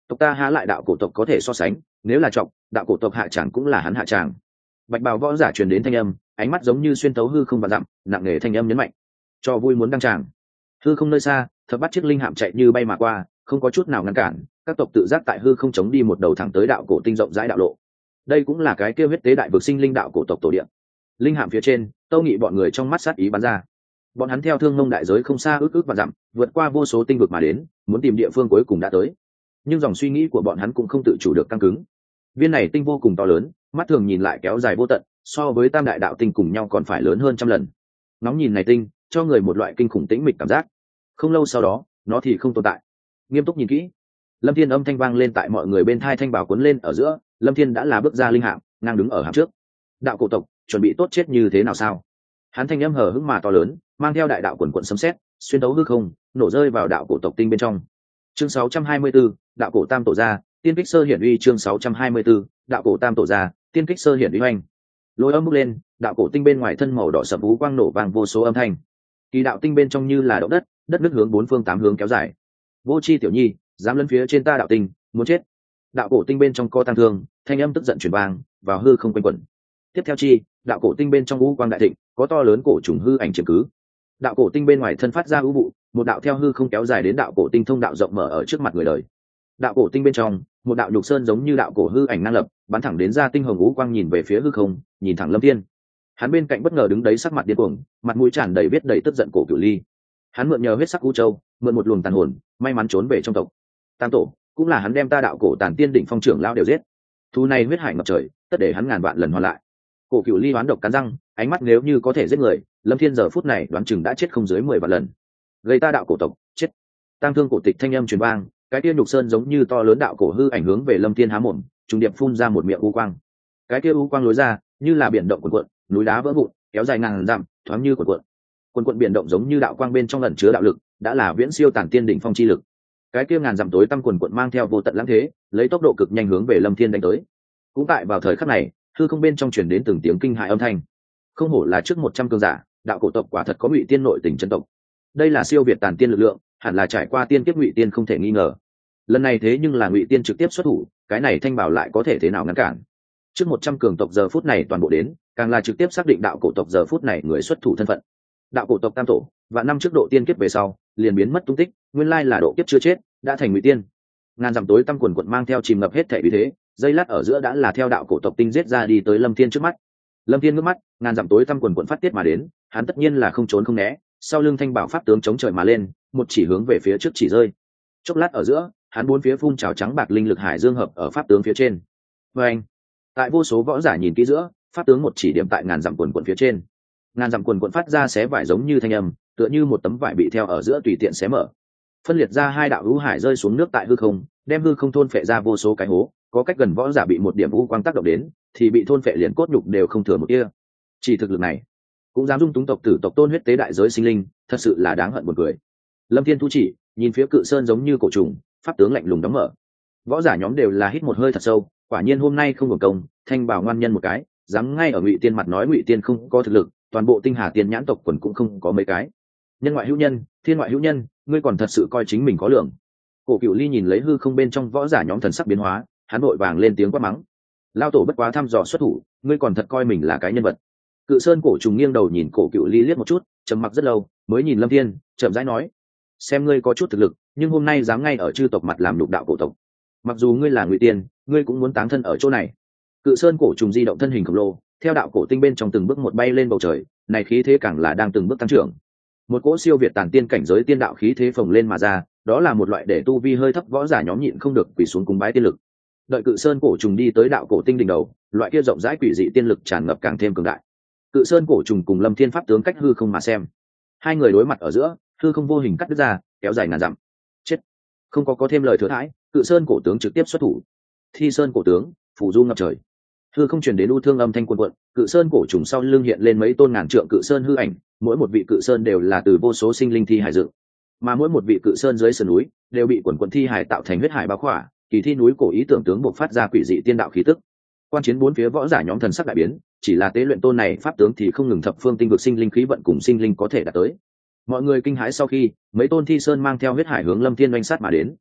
tộc ta há lại đạo cổ tộc có thể so sánh, nếu là trọng đạo cổ tộc hạ tràng cũng là hắn hạ tràng. Bạch bào võ giả truyền đến thanh âm, ánh mắt giống như xuyên tấu hư không và dặm, nặng nề thanh âm nhấn mạnh cho vui muốn đăng tràng. Hư không nơi xa thập bắt chiếc linh hạm chạy như bay mà qua, không có chút nào ngăn cản, các tộc tự giác tại hư không chống đi một đầu thẳng tới đạo cổ tinh rộng rãi đạo lộ. Đây cũng là cái kêu huyết tế đại vực sinh linh đạo cổ tộc tổ địa. Linh hạm phía trên Tâu Nghị bọn người trong mắt sát ý bắn ra. Bọn hắn theo Thương Mông đại giới không xa ước ước và dặm, vượt qua vô số tinh vực mà đến, muốn tìm địa phương cuối cùng đã tới. Nhưng dòng suy nghĩ của bọn hắn cũng không tự chủ được căng cứng. Viên này tinh vô cùng to lớn, mắt thường nhìn lại kéo dài vô tận, so với tam đại đạo tinh cùng nhau còn phải lớn hơn trăm lần. Ngóng nhìn này tinh cho người một loại kinh khủng tĩnh mịch cảm giác. Không lâu sau đó nó thì không tồn tại. Nghiêm túc nhìn kỹ, Lâm Thiên âm thanh vang lên tại mọi người bên thai, thanh bào cuốn lên ở giữa. Lâm Thiên đã là bước ra linh hạm, ngang đứng ở hạm trước. Đạo cổ tộc chuẩn bị tốt chết như thế nào sao? Hắn thanh âm hờ hững mà to lớn, mang theo đại đạo quần quận sấm sét, xuyên tấu hư không, nổ rơi vào đạo cổ tộc tinh bên trong. Chương 624, đạo cổ tam tổ gia, tiên kích sơ hiển uy. Chương 624, đạo cổ tam tổ gia, tiên kích sơ hiển uy hoành. Lôi âm bốc lên, đạo cổ tinh bên ngoài thân màu đỏ sẫm vũ quang nổ vang vô số âm thanh. Kỳ đạo tinh bên trong như là động đất, đất nước hướng bốn phương tám hướng kéo dài. Vô chi tiểu nhi, dám lấn phía trên ta đạo tinh, muốn chết. Đạo cổ tinh bên trong co tăng thương, thanh âm tức giận truyền vang vào hư không quanh quẩn. Tiếp theo chi, đạo cổ tinh bên trong vũ quang đại thịnh, có to lớn cổ trùng hư ảnh chiếm cứ. Đạo cổ tinh bên ngoài thân phát ra vũ vụ, một đạo theo hư không kéo dài đến đạo cổ tinh thông đạo rộng mở ở trước mặt người đời. Đạo cổ tinh bên trong, một đạo nhục sơn giống như đạo cổ hư ảnh năng lập, bắn thẳng đến ra tinh hồng vũ quang, nhìn về phía hư không, nhìn thẳng Lâm Thiên. Hắn bên cạnh bất ngờ đứng đấy sắc mặt điên cuồng, mặt mũi tràn đầy viết đầy tức giận cổ Cửu Ly. Hắn mượn nhờ huyết sắc u châu, mượn một luồng tàn hồn, may mắn trốn về trong tộc. Tam tổ cũng là hắn đem ta đạo cổ tàn tiên đỉnh phong trưởng lão đều giết. Thu này huyết hải ngập trời, tất để hắn ngàn vạn lần hoàn lại. Cổ Cửu Ly đoán độc cắn răng, ánh mắt nếu như có thể giết người, Lâm Thiên giờ phút này đoán chừng đã chết không dưới 10 vạn lần. Gây ta đạo cổ tộc, chết. Tăng thương cổ tịch thanh âm truyền vang, cái kia nhục sơn giống như to lớn đạo cổ hư ảnh hướng về Lâm Thiên há mồm, trùng điệp phun ra một miệng u quang. Cái kia u quang lối ra, như là biển động cuộn cuộn, núi đá vỡ vụn, kéo dài ngàn dặm, thoáng như cuộn cuộn. Cuộn cuộn biển động giống như đạo quang bên trong ẩn chứa đạo lực, đã là viễn siêu tản tiên đỉnh phong chi lực. Cái kia ngàn dặm tối tăm cuộn cuộn mang theo vô tận lãng thế, lấy tốc độ cực nhanh hướng về Lâm Thiên đánh tới. Cũng tại vào thời khắc này, hư không bên trong truyền đến từng tiếng kinh hãi âm thanh. Không hổ là trước 100 cường giả, đạo cổ tộc quả thật có ngụy tiên nội tình chân tộc. Đây là siêu việt tàn tiên lực lượng, hẳn là trải qua tiên kiếp ngụy tiên không thể nghi ngờ. Lần này thế nhưng là ngụy tiên trực tiếp xuất thủ, cái này thanh bảo lại có thể thế nào ngăn cản? Trước 100 cường tộc giờ phút này toàn bộ đến, càng là trực tiếp xác định đạo cổ tộc giờ phút này người xuất thủ thân phận. Đạo cổ tộc tam tổ, và năm trước độ tiên kiếp về sau, liền biến mất tung tích, nguyên lai là độ kiếp chưa chết, đã thành ngụy tiên. Ngàn dặm tối tăm quần quần mang theo chìm ngập hết thảy vì thế, dây lát ở giữa đã là theo đạo cổ tộc tinh giết ra đi tới Lâm Thiên trước mắt. Lâm Thiên ngước mắt, ngàn dặm tối tăm quần quần phát tiết mà đến, hắn tất nhiên là không trốn không né, sau lưng thanh bảo pháp tướng chống trời mà lên, một chỉ hướng về phía trước chỉ rơi. Chốc lát ở giữa, hắn bốn phía phun trào trắng bạc linh lực hải dương hợp ở pháp tướng phía trên. Và anh, tại vô số võ giả nhìn kỹ giữa, pháp tướng một chỉ điểm tại ngàn dặm quần quần phía trên. Ngàn dặm quần quần phát ra xé vải giống như thanh âm, tựa như một tấm vải bị theo ở giữa tùy tiện xé mở. Phân liệt ra hai đạo hữu hải rơi xuống nước tại hư không, đem hư không thôn phệ ra vô số cái hố, có cách gần võ giả bị một điểm u quang tác động đến, thì bị thôn phệ liền cốt nhục đều không thừa một tia. Chỉ thực lực này, cũng dám dung túng tộc tử tộc tôn huyết tế đại giới sinh linh, thật sự là đáng hận buồn cười. Lâm Thiên thu chỉ, nhìn phía cự sơn giống như cổ trùng, pháp tướng lạnh lùng đóng mở. Võ giả nhóm đều là hít một hơi thật sâu, quả nhiên hôm nay không hưởng công, thanh bảo ngoan nhân một cái, dám ngay ở ngụy tiên mặt nói ngụy tiên không có thực lực, toàn bộ tinh hà tiên nhãn tộc quần cũng không có mấy cái. Nhân ngoại hữu nhân, thiên ngoại hữu nhân, ngươi còn thật sự coi chính mình có lượng. Cổ Cửu Ly nhìn lấy hư không bên trong võ giả nhóm thần sắc biến hóa, hắn vội vàng lên tiếng quát mắng. Lao tổ bất quá thăm dò xuất thủ, ngươi còn thật coi mình là cái nhân vật. Cự sơn cổ trùng nghiêng đầu nhìn Cổ Cửu Ly liếc một chút, trầm mặc rất lâu, mới nhìn Lâm Thiên, chậm rãi nói: xem ngươi có chút thực lực, nhưng hôm nay dám ngay ở chư tộc mặt làm nhục đạo cổ tộc. Mặc dù ngươi là ngụy tiên, ngươi cũng muốn táng thân ở chỗ này. Cự sơn cổ trùng di động thân hình khổng lồ, theo đạo cổ tinh bên trong từng bước một bay lên bầu trời, này khí thế càng là đang từng bước tăng trưởng. Một cỗ siêu việt tàn tiên cảnh giới tiên đạo khí thế phồng lên mà ra, đó là một loại để tu vi hơi thấp võ giả nhóm nhịn không được quỳ xuống cúng bái tiên lực. Đợi cự sơn cổ trùng đi tới đạo cổ tinh đỉnh đầu, loại kia rộng rãi quỷ dị tiên lực tràn ngập càng thêm cường đại. Cự sơn cổ trùng cùng Lâm Thiên pháp tướng cách hư không mà xem, hai người đối mặt ở giữa, hư không vô hình cắt đứt ra, kéo dài ngàn dặm. Chết! Không có thêm lời thừa thãi, cự sơn cổ tướng trực tiếp xuất thủ. Thi sơn cổ tướng, phủ du ngập trời. Hư không truyền đến u thương âm thanh cuồn cuộn, cự sơn cổ trùng sau lưng hiện lên mấy tôn ngàn trượng cự sơn hư ảnh, mỗi một vị cự sơn đều là từ vô số sinh linh thi hải dựng, mà mỗi một vị cự sơn dưới sườn núi đều bị quần quần thi hải tạo thành huyết hải bao khỏa, kỳ thi núi cổ ý tưởng tướng buộc phát ra quỷ dị tiên đạo khí tức. Quan chiến bốn phía võ giả nhóm thần sắc đại biến, chỉ là tế luyện tôn này pháp tướng thì không ngừng thập phương tinh vực sinh linh khí vận cùng sinh linh có thể đạt tới. Mọi người kinh hãi sau khi, mấy tôn thi sơn mang theo huyết hải hướng Lâm Thiên oanh sát mà đến.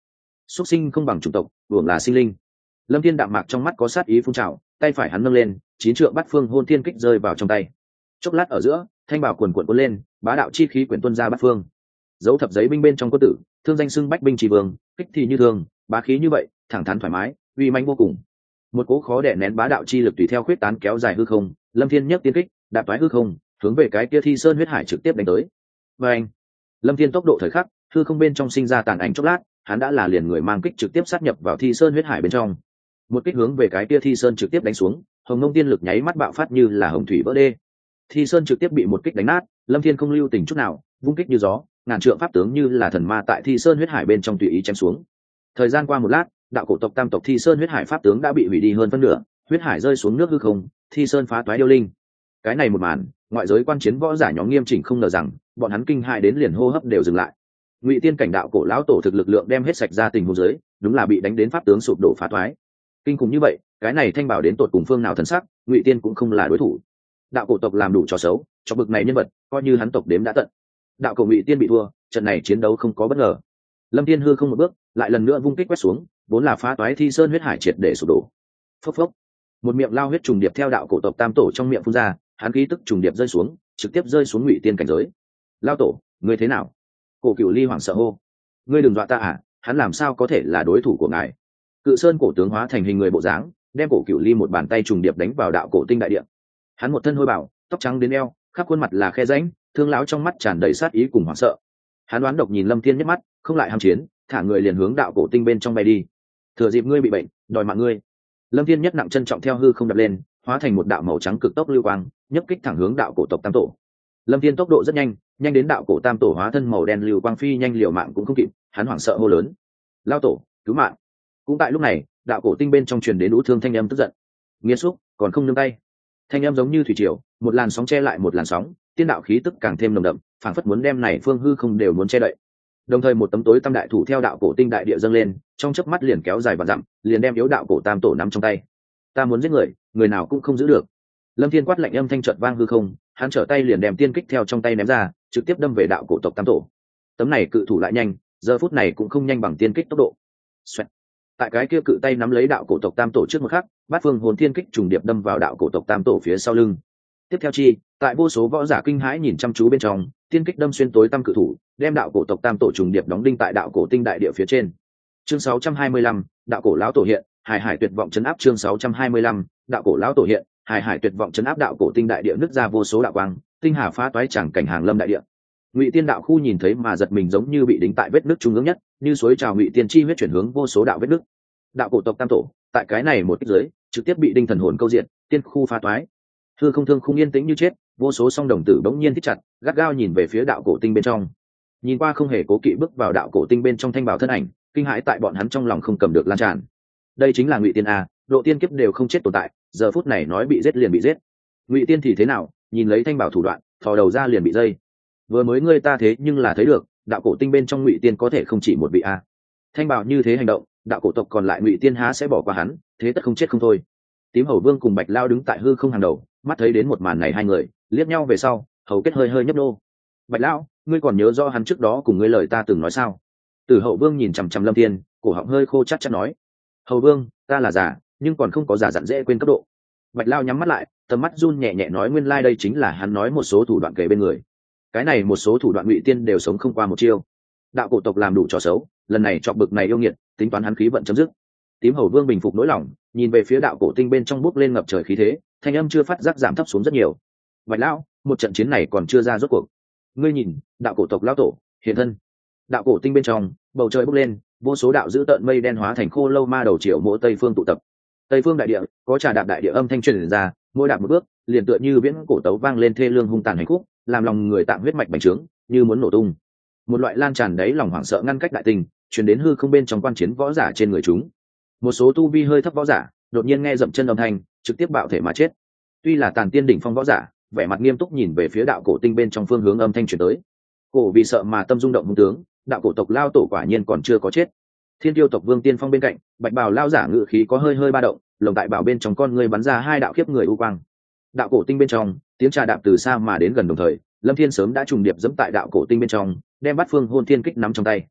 xuất sinh không bằng chủng tộc, hưởng là sinh linh. Lâm Thiên đạm mạc trong mắt có sát ý phun trào, tay phải hắn nâng lên, 9 trượng bát phương hôn thiên kích rơi vào trong tay. Chốc lát ở giữa, thanh bảo cuồn cuộn cuốn lên, bá đạo chi khí quyển tuôn ra bát phương. Dấu thập giấy binh bên trong quân tử, thương danh xưng bách binh chỉ vương, kích thì như thường, bá khí như vậy, thẳng thắn thoải mái, uy mãnh vô cùng. Một cỗ khó đè nén bá đạo chi lực tùy theo khuyết tán kéo dài hư không, Lâm Thiên nhấc tiên kích, đạp toái hư không, hướng về cái kia Thi Sơn huyết hải trực tiếp đánh tới. Và anh, Lâm Thiên tốc độ thời khắc, hư không bên trong sinh ra tàn ảnh chốc lát, hắn đã là liền người mang kích trực tiếp sát nhập vào Thi Sơn huyết hải bên trong. Một kích hướng về cái kia Thi Sơn trực tiếp đánh xuống, hồng ngông tiên lực nháy mắt bạo phát như là hồng thủy vỡ đê. Thi Sơn trực tiếp bị một kích đánh nát, Lâm Thiên không lưu tình chút nào, vung kích như gió, ngàn trượng pháp tướng như là thần ma tại Thi Sơn huyết hải bên trong tùy ý chém xuống. Thời gian qua một lát, đạo cổ tộc tam tộc Thi Sơn huyết hải pháp tướng đã bị hủy đi hơn phân nửa, huyết hải rơi xuống nước hư không, Thi Sơn phá toái điêu linh. Cái này một màn, ngoại giới quan chiến võ giả nhóm nghiêm chỉnh không ngờ rằng, bọn hắn kinh hãi đến liền hô hấp đều dừng lại. Ngụy Tiên cảnh đạo cổ lão tổ thực lực lượng đem hết sạch ra tình huống dưới, đúng là bị đánh đến pháp tướng sụp đổ phá toái. Kinh khủng như vậy, cái này thanh bảo đến tột cùng phương nào thần sắc, Ngụy Tiên cũng không là đối thủ. Đạo cổ tộc làm đủ trò xấu, cho bực này nhân vật, coi như hắn tộc đếm đã tận. Đạo cổ Ngụy Tiên bị thua, trận này chiến đấu không có bất ngờ. Lâm Tiên hư không một bước, lại lần nữa vung kích quét xuống, vốn là phá toái Thi Sơn huyết hải triệt để sụp đổ. Phốc phốc, một miệng lao huyết trùng điệp theo đạo cổ tộc tam tổ trong miệng phun ra, hắn khí tức trùng điệp rơi xuống, trực tiếp rơi xuống Ngụy Tiên cảnh giới. Lao tổ, ngươi thế nào? Cổ Cửu Ly hoảng sợ hô. Ngươi đừng dọa ta à, hắn làm sao có thể là đối thủ của ngài? Cự Sơn cổ tướng hóa thành hình người bộ dáng, đem Cổ Cửu Ly một bàn tay trùng điệp đánh vào đạo cổ tinh đại địa. Hắn một thân hôi bảo, tóc trắng đến eo, khắp khuôn mặt là khe rãnh, thương lão trong mắt tràn đầy sát ý cùng hoảng sợ. Hắn đoán độc nhìn Lâm Thiên nhất mắt, không lại ham chiến, thả người liền hướng đạo cổ tinh bên trong bay đi. Thừa dịp ngươi bị bệnh, đòi mạng ngươi. Lâm Thiên nhất nặng trân trọng theo hư không đập lên, hóa thành một đạo màu trắng cực tốc lưu quang, nhấc kích thẳng hướng đạo cổ tộc tam tổ. Lâm Thiên tốc độ rất nhanh, nhanh đến đạo cổ tam tổ hóa thân màu đen lưu quang phi nhanh liều mạng cũng không kịp, hắn hoảng sợ hô lớn: "Lao tổ, cứu mạng!" Cũng tại lúc này, đạo cổ tinh bên trong truyền đến ú thương thanh âm tức giận: "Nghiệt xúc, còn không nương tay!" Thanh âm giống như thủy triều, một làn sóng che lại một làn sóng, tiên đạo khí tức càng thêm nồng đậm, phảng phất muốn đem này phương hư không đều muốn che đậy. Đồng thời một tấm tối tam đại thủ theo đạo cổ tinh đại địa dâng lên, trong chớp mắt liền kéo dài vạn dặm, liền đem yếu đạo cổ tam tổ nắm trong tay. Ta muốn giết người, người nào cũng không giữ được. Lâm Thiên quát lạnh âm thanh chợt vang hư không, hắn trở tay liền đem tiên kích theo trong tay ném ra, trực tiếp đâm về đạo cổ tộc tam tổ. Tấm này cự thủ lại nhanh, giờ phút này cũng không nhanh bằng tiên kích tốc độ. Xoẹt. Tại cái kia cự tay nắm lấy đạo cổ tộc tam tổ trước một khắc, bát phương hồn thiên kích trùng điệp đâm vào đạo cổ tộc tam tổ phía sau lưng. Tiếp theo chi, tại vô số võ giả kinh hãi nhìn chăm chú bên trong, tiên kích đâm xuyên tối tăm cự thủ, đem đạo cổ tộc tam tổ trùng điệp đóng đinh tại đạo cổ tinh đại địa phía trên. Chương 625, đạo cổ lão tổ hiện, hải hải tuyệt vọng chấn áp. Chương 625, đạo cổ lão tổ hiện, hải hải tuyệt vọng chấn áp. Đạo cổ tinh đại địa nứt ra vô số đạo quang, tinh hà phá toái chẳng cảnh hàng lâm đại địa. Ngụy Tiên đạo khu nhìn thấy mà giật mình, giống như bị đính tại vết nứt trung ương nhất, như suối trào Ngụy Tiên chi huyết chuyển hướng vô số đạo vết nứt. Đạo cổ tộc tam tổ, tại cái này một kích dưới, trực tiếp bị đinh thần hồn câu diện, tiên khu phá toái. Hư không thương không yên tĩnh như chết, vô số song đồng tử bỗng nhiên thích chặt, gắt gao nhìn về phía đạo cổ tinh bên trong. Nhìn qua không hề cố kỵ bước vào đạo cổ tinh bên trong thanh bảo thân ảnh, kinh hãi tại bọn hắn trong lòng không cầm được lan tràn. Đây chính là Ngụy Tiên a, độ tiên kiếp đều không chết tồn tại, giờ phút này nói bị giết liền bị giết. Ngụy Tiên thì thế nào, nhìn lấy thanh bảo thủ đoạn, thò đầu ra liền bị dây. Vừa mới ngươi ta thế nhưng là thấy được, đạo cổ tinh bên trong Ngụy Tiên có thể không chỉ một vị a. Thanh bảo như thế hành động, đạo cổ tộc còn lại Ngụy Tiên há sẽ bỏ qua hắn, thế tất không chết không thôi. Tím Hầu Vương cùng Bạch Lao đứng tại hư không hàng đầu, mắt thấy đến một màn này hai người liếc nhau về sau, hầu kết hơi hơi nhấp nô. Bạch Lão, ngươi còn nhớ rõ hắn trước đó cùng ngươi lời ta từng nói sao? Tử Hậu Vương nhìn chằm chằm Lâm Thiên, cổ họng hơi khô chắc chắn nói: Hầu Vương, ta là giả, nhưng còn không có giả dặn dễ quên cấp độ. Bạch Lao nhắm mắt lại, tầm mắt run nhẹ nhẹ nói: nguyên lai đây chính là hắn nói một số thủ đoạn kề bên người. Cái này một số thủ đoạn Ngụy Tiên đều sống không qua một chiêu. Đạo cổ tộc làm đủ trò xấu, lần này chọc bực này yêu nghiệt, tính toán hắn khí vận chấm dứt. Tím Hầu Vương bình phục nỗi lòng, nhìn về phía đạo cổ tinh bên trong bốc lên ngập trời khí thế, thanh âm chưa phát giác giảm thấp xuống rất nhiều. Bạch Lão, một trận chiến này còn chưa ra rốt cuộc. Ngươi nhìn, đạo cổ tộc lão tổ hiện thân. Đạo cổ tinh bên trong, bầu trời bốc lên, vô số đạo dữ tợn mây đen hóa thành khô lâu ma đầu triệu mỗ tây phương tụ tập. Tây phương đại địa, có trà đạp đại địa âm thanh truyền ra, mỗi đạp một bước, liền tựa như viễn cổ tấu vang lên thê lương hung tàn hành khúc, làm lòng người tạng huyết mạch bành trướng, như muốn nổ tung. Một loại lan tràn đáy lòng hoảng sợ ngăn cách đại tình, truyền đến hư không bên trong quan chiến võ giả trên người chúng. Một số tu vi hơi thấp võ giả, đột nhiên nghe dậm chân âm thanh, trực tiếp bạo thể mà chết. Tuy là tàn tiên đỉnh phong võ giả, vẻ mặt nghiêm túc nhìn về phía đạo cổ tinh bên trong phương hướng âm thanh truyền tới. Cổ vì sợ mà tâm rung động hung tướng, đạo cổ tộc lao tổ quả nhiên còn chưa có chết. Thiên tiêu tộc Vương Tiên Phong bên cạnh, Bạch Bào lao giả ngự khí có hơi hơi ba động, lồng tại bảo bên trong con người bắn ra hai đạo khiếp người u quang. Đạo cổ tinh bên trong, tiếng trà đạp từ xa mà đến gần đồng thời, Lâm Thiên sớm đã trùng điệp dẫm tại đạo cổ tinh bên trong, đem Bát Phương Hôn Thiên Kích nắm trong tay.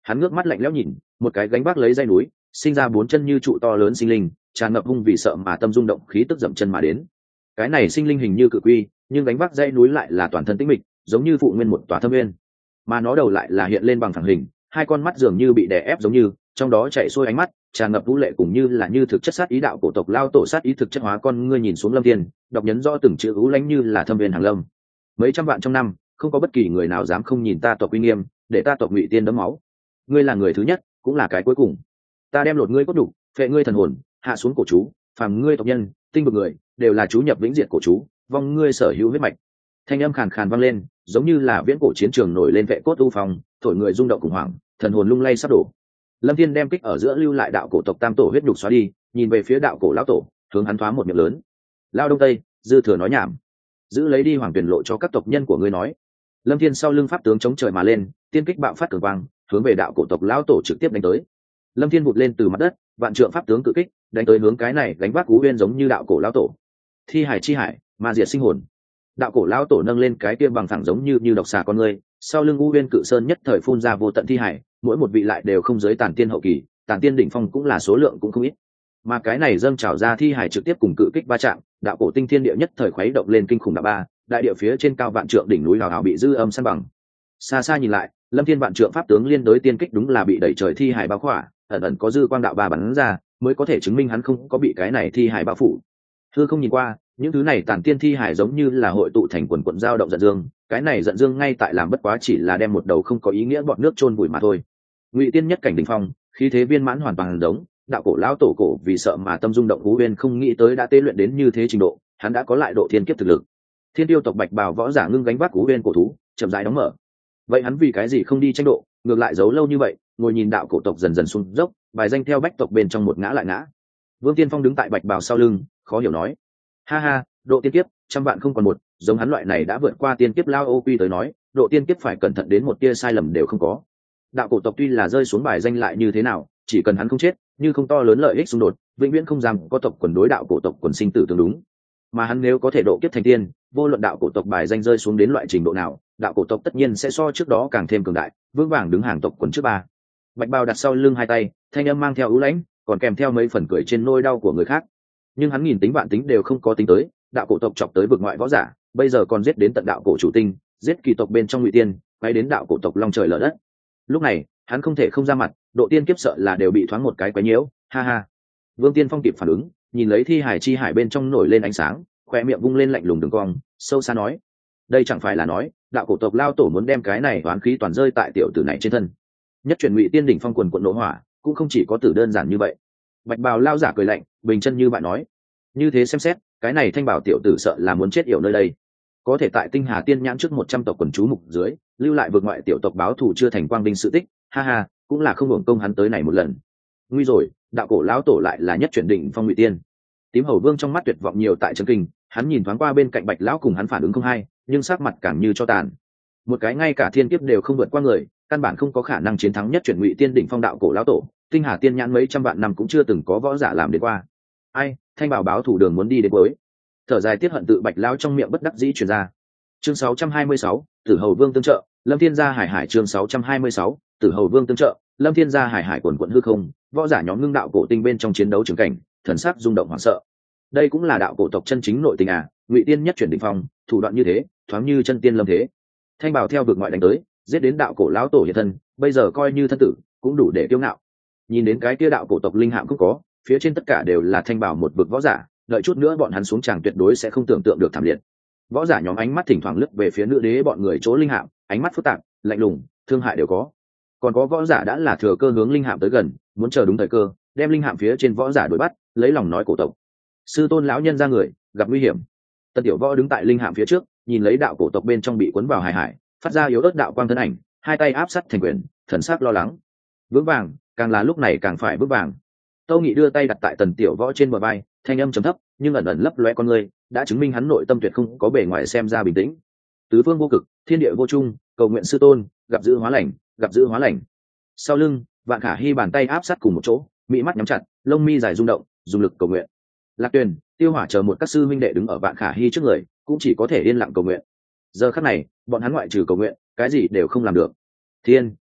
Hắn ngước mắt lạnh lẽo nhìn một cái gánh vác lấy dây núi, sinh ra bốn chân như trụ to lớn sinh linh, tràn ngập hung vì sợ mà tâm rung động khí tức dậm chân mà đến. Cái này sinh linh hình như cự quy, nhưng gánh vác dây núi lại là toàn thân tĩnh mịch, giống như phụ nguyên một tòa thâm nguyên, mà nó đầu lại là hiện lên bằng phẳng hình, hai con mắt dường như bị đè ép giống như, trong đó chạy xuôi ánh mắt tràn ngập vũ lệ cùng như là như thực chất sát ý đạo cổ tộc lao tổ sát ý thực chất hóa con ngươi nhìn xuống Lâm Thiên, đọc nhấn rõ từng chữ ú lãnh như là thâm viên hàng lâm. Mấy trăm vạn trong năm, không có bất kỳ người nào dám không nhìn ta tộc uy nghiêm, để ta tộc Ngụy Tiên đẫm máu. Ngươi là người thứ nhất, cũng là cái cuối cùng. Ta đem lột ngươi cốt đủ, phệ ngươi thần hồn, hạ xuống cổ chú, phàm ngươi tộc nhân, tinh vực người, đều là chú nhập vĩnh diệt cổ chú, vong ngươi sở hữu huyết mạch. Thanh âm khàn khàn vang lên, giống như là viễn cổ chiến trường nổi lên vệ cốt u phong, thổi người rung động khủng hoảng, thần hồn lung lay sắp đổ. Lâm Thiên đem kích ở giữa lưu lại đạo cổ tộc tam tổ huyết nhục xóa đi, nhìn về phía đạo cổ lão tổ, hướng hắn thoá một miệng lớn. Lao đông tây, dư thừa nói nhảm, giữ lấy đi hoàng tuyển lộ cho các tộc nhân của ngươi nói. Lâm Thiên sau lưng pháp tướng chống trời mà lên, tiên kích bạo phát cường quang, hướng về đạo cổ tộc lão tổ trực tiếp đánh tới. Lâm Thiên vụt lên từ mặt đất, vạn trượng pháp tướng cự kích, đánh tới hướng cái này đánh vác cú uyên giống như đạo cổ lão tổ. Thi hải chi hải, ma diệt sinh hồn. Đạo cổ lão tổ nâng lên cái kia bằng thẳng giống như độc xà con người, sau lưng u uyên cự sơn nhất thời phun ra vô tận thi hải, mỗi một vị lại đều không giới tàn tiên hậu kỳ, tàn tiên đỉnh phong cũng là số lượng cũng không ít. Mà cái này dâng trào ra thi hải trực tiếp cùng cự kích va chạm, đạo cổ tinh thiên địa nhất thời khuấy động lên kinh khủng đạo ba, đại địa phía trên cao vạn trượng đỉnh núi hào hào bị dư âm san bằng. Xa xa nhìn lại, Lâm Thiên vạn trượng pháp tướng liên đối tiên kích đúng là bị đẩy trời thi hải bao khỏa, ẩn ẩn có dư quang đạo ba bắn ra, mới có thể chứng minh hắn không có bị cái này thi hải bao phủ. Thưa không nhìn qua, những thứ này tàn tiên thi hải giống như là hội tụ thành quần quần dao động giận dương, cái này giận dương ngay tại làm bất quá chỉ là đem một đầu không có ý nghĩa bọn nước chôn vùi mà thôi. Ngụy tiên nhất cảnh đỉnh phong, khí thế viên mãn hoàn toàn giống, đạo cổ lão tổ cổ vì sợ mà tâm rung động hú bên không nghĩ tới đã tế luyện đến như thế trình độ, hắn đã có lại độ thiên kiếp thực lực. Thiên tiêu tộc bạch bào võ giả ngưng gánh vác hú bên cổ thú, chậm rãi đóng mở. Vậy hắn vì cái gì không đi tranh độ, ngược lại giấu lâu như vậy, ngồi nhìn đạo cổ tộc dần dần xuống dốc, bài danh theo bách tộc bên trong một ngã lại ngã. Vương Tiên Phong đứng tại bạch bào sau lưng, khó hiểu nói: ha ha, độ tiên kiếp trăm vạn không còn một, giống hắn loại này đã vượt qua tiên kiếp lao ô quy tới nói, độ tiên kiếp phải cẩn thận đến một tia sai lầm đều không có. Đạo cổ tộc tuy là rơi xuống bài danh lại như thế nào, chỉ cần hắn không chết, như không to lớn lợi ích xung đột, vĩnh viễn không dám có tộc quần đối đạo cổ tộc quần sinh tử tương đúng. Mà hắn nếu có thể độ kiếp thành tiên, vô luận đạo cổ tộc bài danh rơi xuống đến loại trình độ nào, đạo cổ tộc tất nhiên sẽ so trước đó càng thêm cường đại, vững vàng đứng hàng tộc quần trước ba. Bạch bào đặt sau lưng hai tay, thanh âm mang theo ưu lãnh, còn kèm theo mấy phần cười trên nỗi đau của người khác. Nhưng hắn nghìn tính vạn tính đều không có tính tới, đạo cổ tộc chọc tới vực ngoại võ giả, bây giờ còn giết đến tận đạo cổ chủ tinh, giết kỳ tộc bên trong Ngụy Tiên, quay đến đạo cổ tộc long trời lở đất. Lúc này, hắn không thể không ra mặt, độ tiên kiếp sợ là đều bị thoáng một cái quấy nhiễu, ha ha. Vương Tiên Phong kịp phản ứng, nhìn lấy thi hải chi hải bên trong nổi lên ánh sáng, khoe miệng vung lên lạnh lùng đường cong, sâu xa nói: đây chẳng phải là nói, đạo cổ tộc lao tổ muốn đem cái này oán khí toàn rơi tại tiểu tử này trên thân. Nhất truyền Ngụy Tiên đỉnh phong quần quận nổ hỏa, cũng không chỉ có tử đơn giản như vậy. Bạch bào lao giả cười lạnh, bình chân như bạn nói: như thế xem xét, cái này thanh bảo tiểu tử sợ là muốn chết yểu nơi đây. Có thể tại Tinh Hà Tiên nhãn trước 100 tộc quần chú mục dưới, lưu lại vượt ngoại tiểu tộc báo thù chưa thành quang vinh sự tích, ha ha, cũng là không hưởng công hắn tới này một lần. Nguy rồi, đạo cổ lão tổ lại là nhất truyền đỉnh phong Ngụy Tiên. Tím Hầu Vương trong mắt tuyệt vọng nhiều tại chấn kinh, hắn nhìn thoáng qua bên cạnh Bạch lão cùng hắn phản ứng không hay, nhưng sắc mặt càng như cho tàn. Một cái ngay cả thiên kiếp đều không vượt qua người, căn bản không có khả năng chiến thắng nhất truyền Ngụy Tiên đỉnh phong đạo cổ lão tổ, Tinh Hà Tiên nhãn mấy trăm vạn năm cũng chưa từng có võ giả làm đến qua. Ai, thanh bảo báo thủ đường muốn đi đến cuối. Thở dài tiết hận tự Bạch lão trong miệng bất đắc dĩ truyền ra. Chương 626, Tử Hầu Vương tương trợ, Lâm Thiên gia hải hải. Chương 626, Tử Hầu Vương tương trợ, Lâm Thiên gia hải hải quần quận hư không, võ giả nhóm ngưng đạo cổ tinh bên trong chiến đấu trường cảnh, thần sắc rung động hoảng sợ. Đây cũng là đạo cổ tộc chân chính nội tình à? Ngụy Tiên nhất chuyển đỉnh phong, thủ đoạn như thế, thoáng như chân tiên lâm thế. Thanh bảo theo vực ngoại đánh tới, giết đến đạo cổ lão tổ hiện thân, bây giờ coi như thân tử, cũng đủ để kiêu ngạo. Nhìn đến cái kia đạo cổ tộc linh hạm cũng có, phía trên tất cả đều là thanh bảo một vực võ giả, đợi chút nữa bọn hắn xuống tràng tuyệt đối sẽ không tưởng tượng được thảm liệt. Võ giả nhóm ánh mắt thỉnh thoảng lướt về phía nữ đế bọn người chỗ linh hạm, ánh mắt phức tạp, lạnh lùng, thương hại đều có. Còn có võ giả đã là thừa cơ hướng linh hạm tới gần, muốn chờ đúng thời cơ, đem linh hạm phía trên võ giả đuổi bắt, lấy lòng nói cổ tộc. Sư tôn lão nhân ra người, gặp nguy hiểm. Tân tiểu võ đứng tại linh hạm phía trước, nhìn lấy đạo cổ tộc bên trong bị cuốn vào hải hải, phát ra yếu ớt đạo quang thân ảnh, hai tay áp sát thành quyền, thần sắc lo lắng. Vững vàng, càng là lúc này càng phải vững vàng. Tâu Nghị đưa tay đặt tại tần tiểu võ trên bờ vai, thanh âm trầm thấp, nhưng ẩn ẩn lấp lóe con người, đã chứng minh hắn nội tâm tuyệt không có bề ngoài xem ra bình tĩnh. Tứ phương vô cực, thiên địa vô trung, cầu nguyện sư tôn, gặp dữ hóa lành, gặp dữ hóa lành. Sau lưng, Vạn Khả Hi bàn tay áp sát cùng một chỗ, mỹ mắt nhắm chặt, lông mi dài rung động, dùng lực cầu nguyện. Lạc Tuyền, Tiêu Hỏa chờ một các sư minh đệ đứng ở Vạn Khả Hi trước người, cũng chỉ có thể yên lặng cầu nguyện. Giờ khắc này, bọn hắn ngoại trừ cầu nguyện, cái gì đều không làm được. Thiên,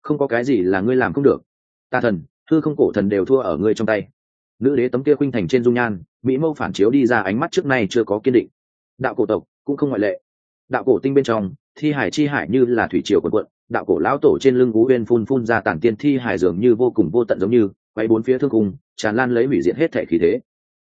không có cái gì là ngươi làm không được. Tà thần, hư không cổ thần đều thua ở ngươi trong tay. Nữ đế tấm kia khuynh thành trên dung nhan, mỹ mâu phản chiếu đi ra ánh mắt trước nay chưa có kiên định. Đạo cổ tộc cũng không ngoại lệ. Đạo cổ tinh bên trong, thi hải chi hải như là thủy triều cuộn cuộn, đạo cổ lão tổ trên lưng Ú Uyên phun phun ra tản tiên thi hải dường như vô cùng vô tận giống như quay bốn phía thương cùng tràn lan lấy hủy diệt hết thể khí thế.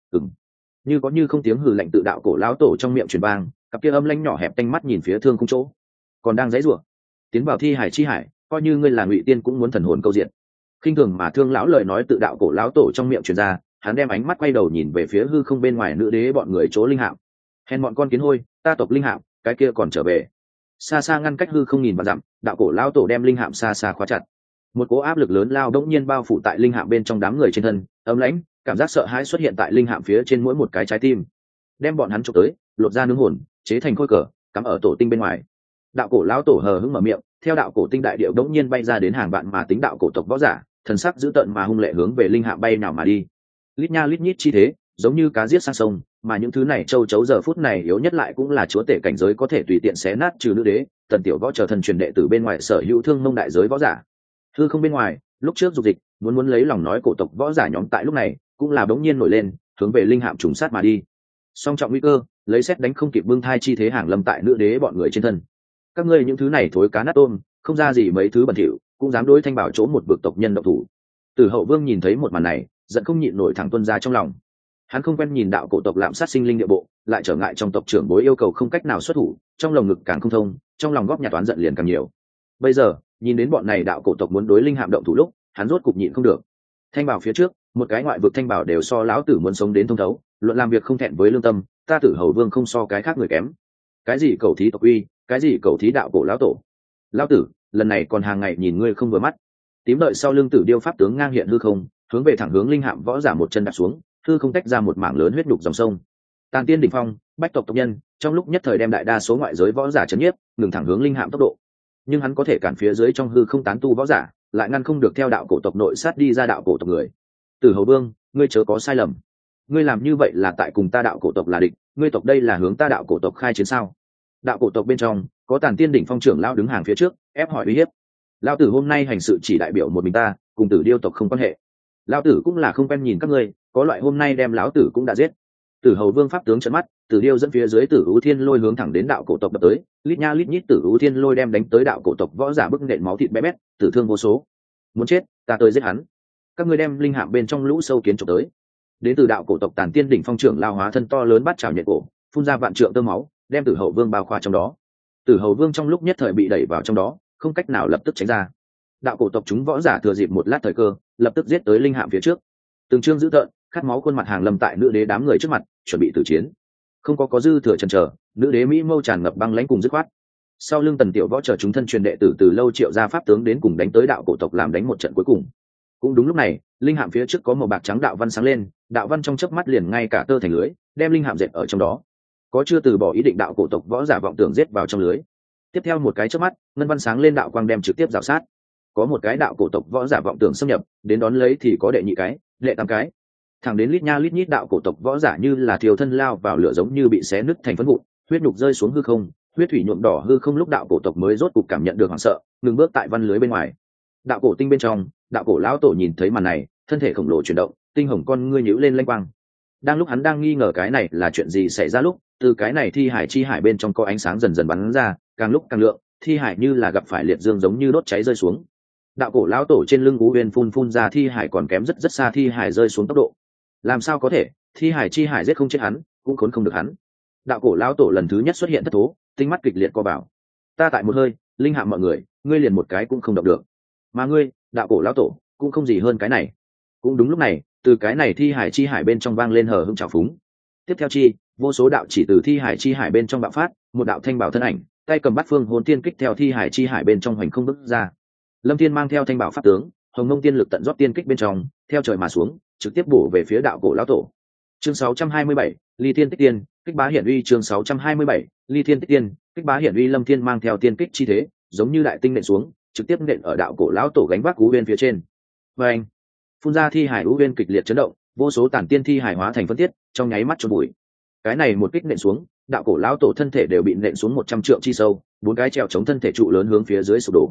Như có như không tiếng hừ lạnh tự đạo cổ lão tổ trong miệng truyền vang, cặp kia âm lãnh nhỏ hẹp tanh mắt nhìn phía thương khung chỗ, còn đang giãy giụa. Tiến vào thi hải chi hải, coi như ngươi là ngụy tiên cũng muốn thần hồn câu diện. Khinh thường mà thương lão lời nói tự đạo cổ lão tổ trong miệng truyền ra, hắn đem ánh mắt quay đầu nhìn về phía hư không bên ngoài nữ đế bọn người chỗ linh hạm. Hèn bọn con kiến hôi, ta tộc linh hạm, cái kia còn trở về. Xa xa ngăn cách hư không nghìn vạn dặm, đạo cổ lão tổ đem linh hạm xa xa khóa chặt. Một cỗ áp lực lớn lao đống nhiên bao phủ tại linh hạm bên trong đám người trên thân, ấm lãnh, cảm giác sợ hãi xuất hiện tại linh hạm phía trên mỗi một cái trái tim. Đem bọn hắn chụp tới, lột ra nướng hồn, chế thành khôi cờ, cắm ở tổ tinh bên ngoài. Đạo cổ lão tổ hờ hững mở miệng, theo đạo cổ tinh đại điệu đống nhiên bay ra đến hàng vạn mà tính đạo cổ tộc võ giả, thần sắc dữ tợn mà hung lệ hướng về linh hạm bay nào mà đi. Lít nha lít nhít chi thế, giống như cá giết sang sông, mà những thứ này châu chấu giờ phút này yếu nhất lại cũng là chúa tể cảnh giới có thể tùy tiện xé nát trừ nữ đế, tần tiểu võ trở thần truyền đệ tử bên ngoài sở hữu thương mông đại giới võ giả. Hư không bên ngoài, lúc trước dục dịch, muốn lấy lòng nói cổ tộc võ giả nhóm tại lúc này, cũng là bỗng nhiên nổi lên, hướng về linh hạm trùng sát mà đi. Song trọng nguy cơ, lấy xét đánh không kịp bưng thai chi thế hàng lâm tại nữ đế bọn người trên thân. Các ngươi những thứ này thối cá nát tôm, không ra gì mấy thứ bẩn thỉu, cũng dám đối thanh bảo chỗ một vực tộc nhân động thủ. Tử Hậu Vương nhìn thấy một màn này, giận không nhịn nổi thẳng tuôn ra trong lòng. Hắn không quen nhìn đạo cổ tộc lạm sát sinh linh địa bộ, lại trở ngại trong tộc trưởng bối yêu cầu không cách nào xuất thủ, trong lòng ngực càng không thông, trong lòng góp nhặt toán giận liền càng nhiều. Bây giờ, nhìn đến bọn này đạo cổ tộc muốn đối linh hạm động thủ lúc, hắn rốt cục nhịn không được. Thanh bảo phía trước, một cái ngoại vực thanh bảo đều so lão tử muốn sống đến thông thấu, luận làm việc không thẹn với lương tâm, ta Tử Hầu Vương không so cái khác người kém. Cái gì cầu thí tộc uy, cái gì cầu thí đạo cổ lão tổ. Lão tử, lần này còn hàng ngày nhìn ngươi không vừa mắt. Tím đợi sau lưng Tử Điêu pháp tướng ngang hiện hư không, hướng về thẳng hướng linh hạm võ giả một chân đạp xuống, hư không tách ra một mảng lớn huyết nhục dòng sông. Tàn tiên đỉnh phong, bách tộc tộc nhân, trong lúc nhất thời đem đại đa số ngoại giới võ giả chấn nhiếp, ngừng thẳng hướng linh hạm tốc độ. Nhưng hắn có thể cản phía dưới trong hư không tán tu võ giả, lại ngăn không được theo đạo cổ tộc nội sát đi ra đạo cổ tộc người. Tử Hầu Vương, ngươi chớ có sai lầm. Ngươi làm như vậy là tại cùng ta đạo cổ tộc là địch, ngươi tộc đây là hướng ta đạo cổ tộc khai chiến sao? Đạo cổ tộc bên trong có Tàn tiên đỉnh phong trưởng lão đứng hàng phía trước, ép hỏi uy hiếp. Lão tử hôm nay hành sự chỉ đại biểu một mình ta, cùng Tử Điêu tộc không quan hệ. Lão tử cũng là không quen nhìn các ngươi, có loại hôm nay đem lão tử cũng đã giết. Tử Hầu Vương pháp tướng trợn mắt, Tử Điêu dẫn phía dưới Tử Ú Thiên Lôi hướng thẳng đến đạo cổ tộc đập tới, lít nha lít nhít Tử Ú Thiên Lôi đem đánh tới đạo cổ tộc võ giả bức nện máu thịt bé bét, tử thương vô số. Muốn chết, ta tới giết hắn. Các ngươi đem linh hạm bên trong lũ sâu kiến trộm tới. Đến từ đạo cổ tộc Tàn tiên đỉnh phong trưởng lao hóa thân to lớn bắt chảo nhện cổ, phun ra vạn trượng tơ máu, đem Tử Hầu Vương bao khóa trong đó. Tử Hầu Vương trong lúc nhất thời bị đẩy vào trong đó, không cách nào lập tức tránh ra. Đạo cổ tộc chúng võ giả thừa dịp một lát thời cơ, lập tức giết tới linh hạm phía trước. Từng trương dữ tợn, khát máu khuôn mặt hàng lâm tại nữ đế đám người trước mặt, chuẩn bị tử chiến. Không có dư thừa chần chờ, nữ đế mỹ mâu tràn ngập băng lãnh cùng dứt khoát. Sau lưng Tần Tiểu Võ chờ chúng thân truyền đệ tử từ lâu triệu ra pháp tướng đến cùng đánh tới đạo cổ tộc làm đánh một trận cuối cùng. Cũng đúng lúc này, linh hạm phía trước có màu bạc trắng đạo văn sáng lên, đạo văn trong chớp mắt liền ngay cả tơ thành lưới, đem linh hạm dệt ở trong đó. Có chưa từ bỏ ý định đạo cổ tộc võ giả vọng tưởng giết vào trong lưới. Tiếp theo một cái chớp mắt, ngân văn sáng lên đạo quang đem trực tiếp rào sát. Có một cái đạo cổ tộc võ giả vọng tưởng xâm nhập, đến đón lấy thì có đệ nhị cái, đệ tam cái. Thẳng đến lít nha lít nhít đạo cổ tộc võ giả như là thiêu thân lao vào lửa giống như bị xé nứt thành phấn vụn, huyết nhục rơi xuống hư không, huyết thủy nhuộm đỏ hư không lúc đạo cổ tộc mới rốt cục cảm nhận được hoảng sợ, ngừng bước tại văn lưới bên ngoài. Đạo cổ tinh bên trong, đạo cổ lão tổ nhìn thấy màn này, thân thể khổng lồ chuyển động, tinh hồng con ngươi nhíu lên lanh quang. Đang lúc hắn đang nghi ngờ cái này là chuyện gì xảy ra lúc, từ cái này thi hải chi hải bên trong có ánh sáng dần dần bắn ra, càng lúc càng lượng, thi hải như là gặp phải liệt dương giống như đốt cháy rơi xuống. Đạo cổ lão tổ trên lưng Ú Uyên phun ra thi hải còn kém rất rất xa thi hải rơi xuống tốc độ. Làm sao có thể, thi hải chi hải giết không chết hắn, cũng khốn không được hắn. Đạo cổ lão tổ lần thứ nhất xuất hiện thất thố, tinh mắt kịch liệt co bảo. Ta tại một hơi, linh hạm mọi người, ngươi liền một cái cũng không động được. Mà ngươi, đạo cổ lão tổ, cũng không gì hơn cái này. Cũng đúng lúc này, từ cái này thi hải chi hải bên trong vang lên hờ hững trào phúng. Tiếp theo chi, vô số đạo chỉ từ thi hải chi hải bên trong bạo phát, một đạo thanh bảo thân ảnh, tay cầm bát phương hồn tiên kích theo thi hải chi hải bên trong hoành không bước ra. Lâm Thiên mang theo thanh bảo pháp tướng, hồng ngông tiên lực tận rót tiên kích bên trong, theo trời mà xuống, trực tiếp bổ về phía đạo cổ lão tổ. Chương 627, Ly Thiên Tích Tiên, kích bá hiển uy. Chương 627, Ly Thiên Tích Tiên, kích bá hiển uy. Lâm Thiên mang theo tiên kích chi thế, giống như đại tinh nện xuống, trực tiếp nện ở đạo cổ lão tổ gánh vác Ú Uyên phía trên. Và anh, phun ra thi hải Ú Uyên kịch liệt chấn động, vô số tản tiên thi hải hóa thành phân tiết, trong nháy mắt chôn bụi. Cái này một kích nện xuống, đạo cổ lão tổ thân thể đều bị nện xuống 100 trượng chi sâu, bốn cái trèo chống thân thể trụ lớn hướng phía dưới sụp đổ.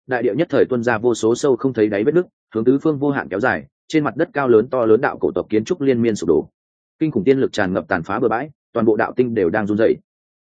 đại địa nhất thời tuôn ra vô số sâu không thấy đáy vết nứt, hướng tứ phương vô hạn kéo dài, trên mặt đất cao lớn to lớn đạo cổ tộc kiến trúc liên miên sụp đổ, kinh khủng tiên lực tràn ngập tàn phá bừa bãi, toàn bộ đạo tinh đều đang run rẩy.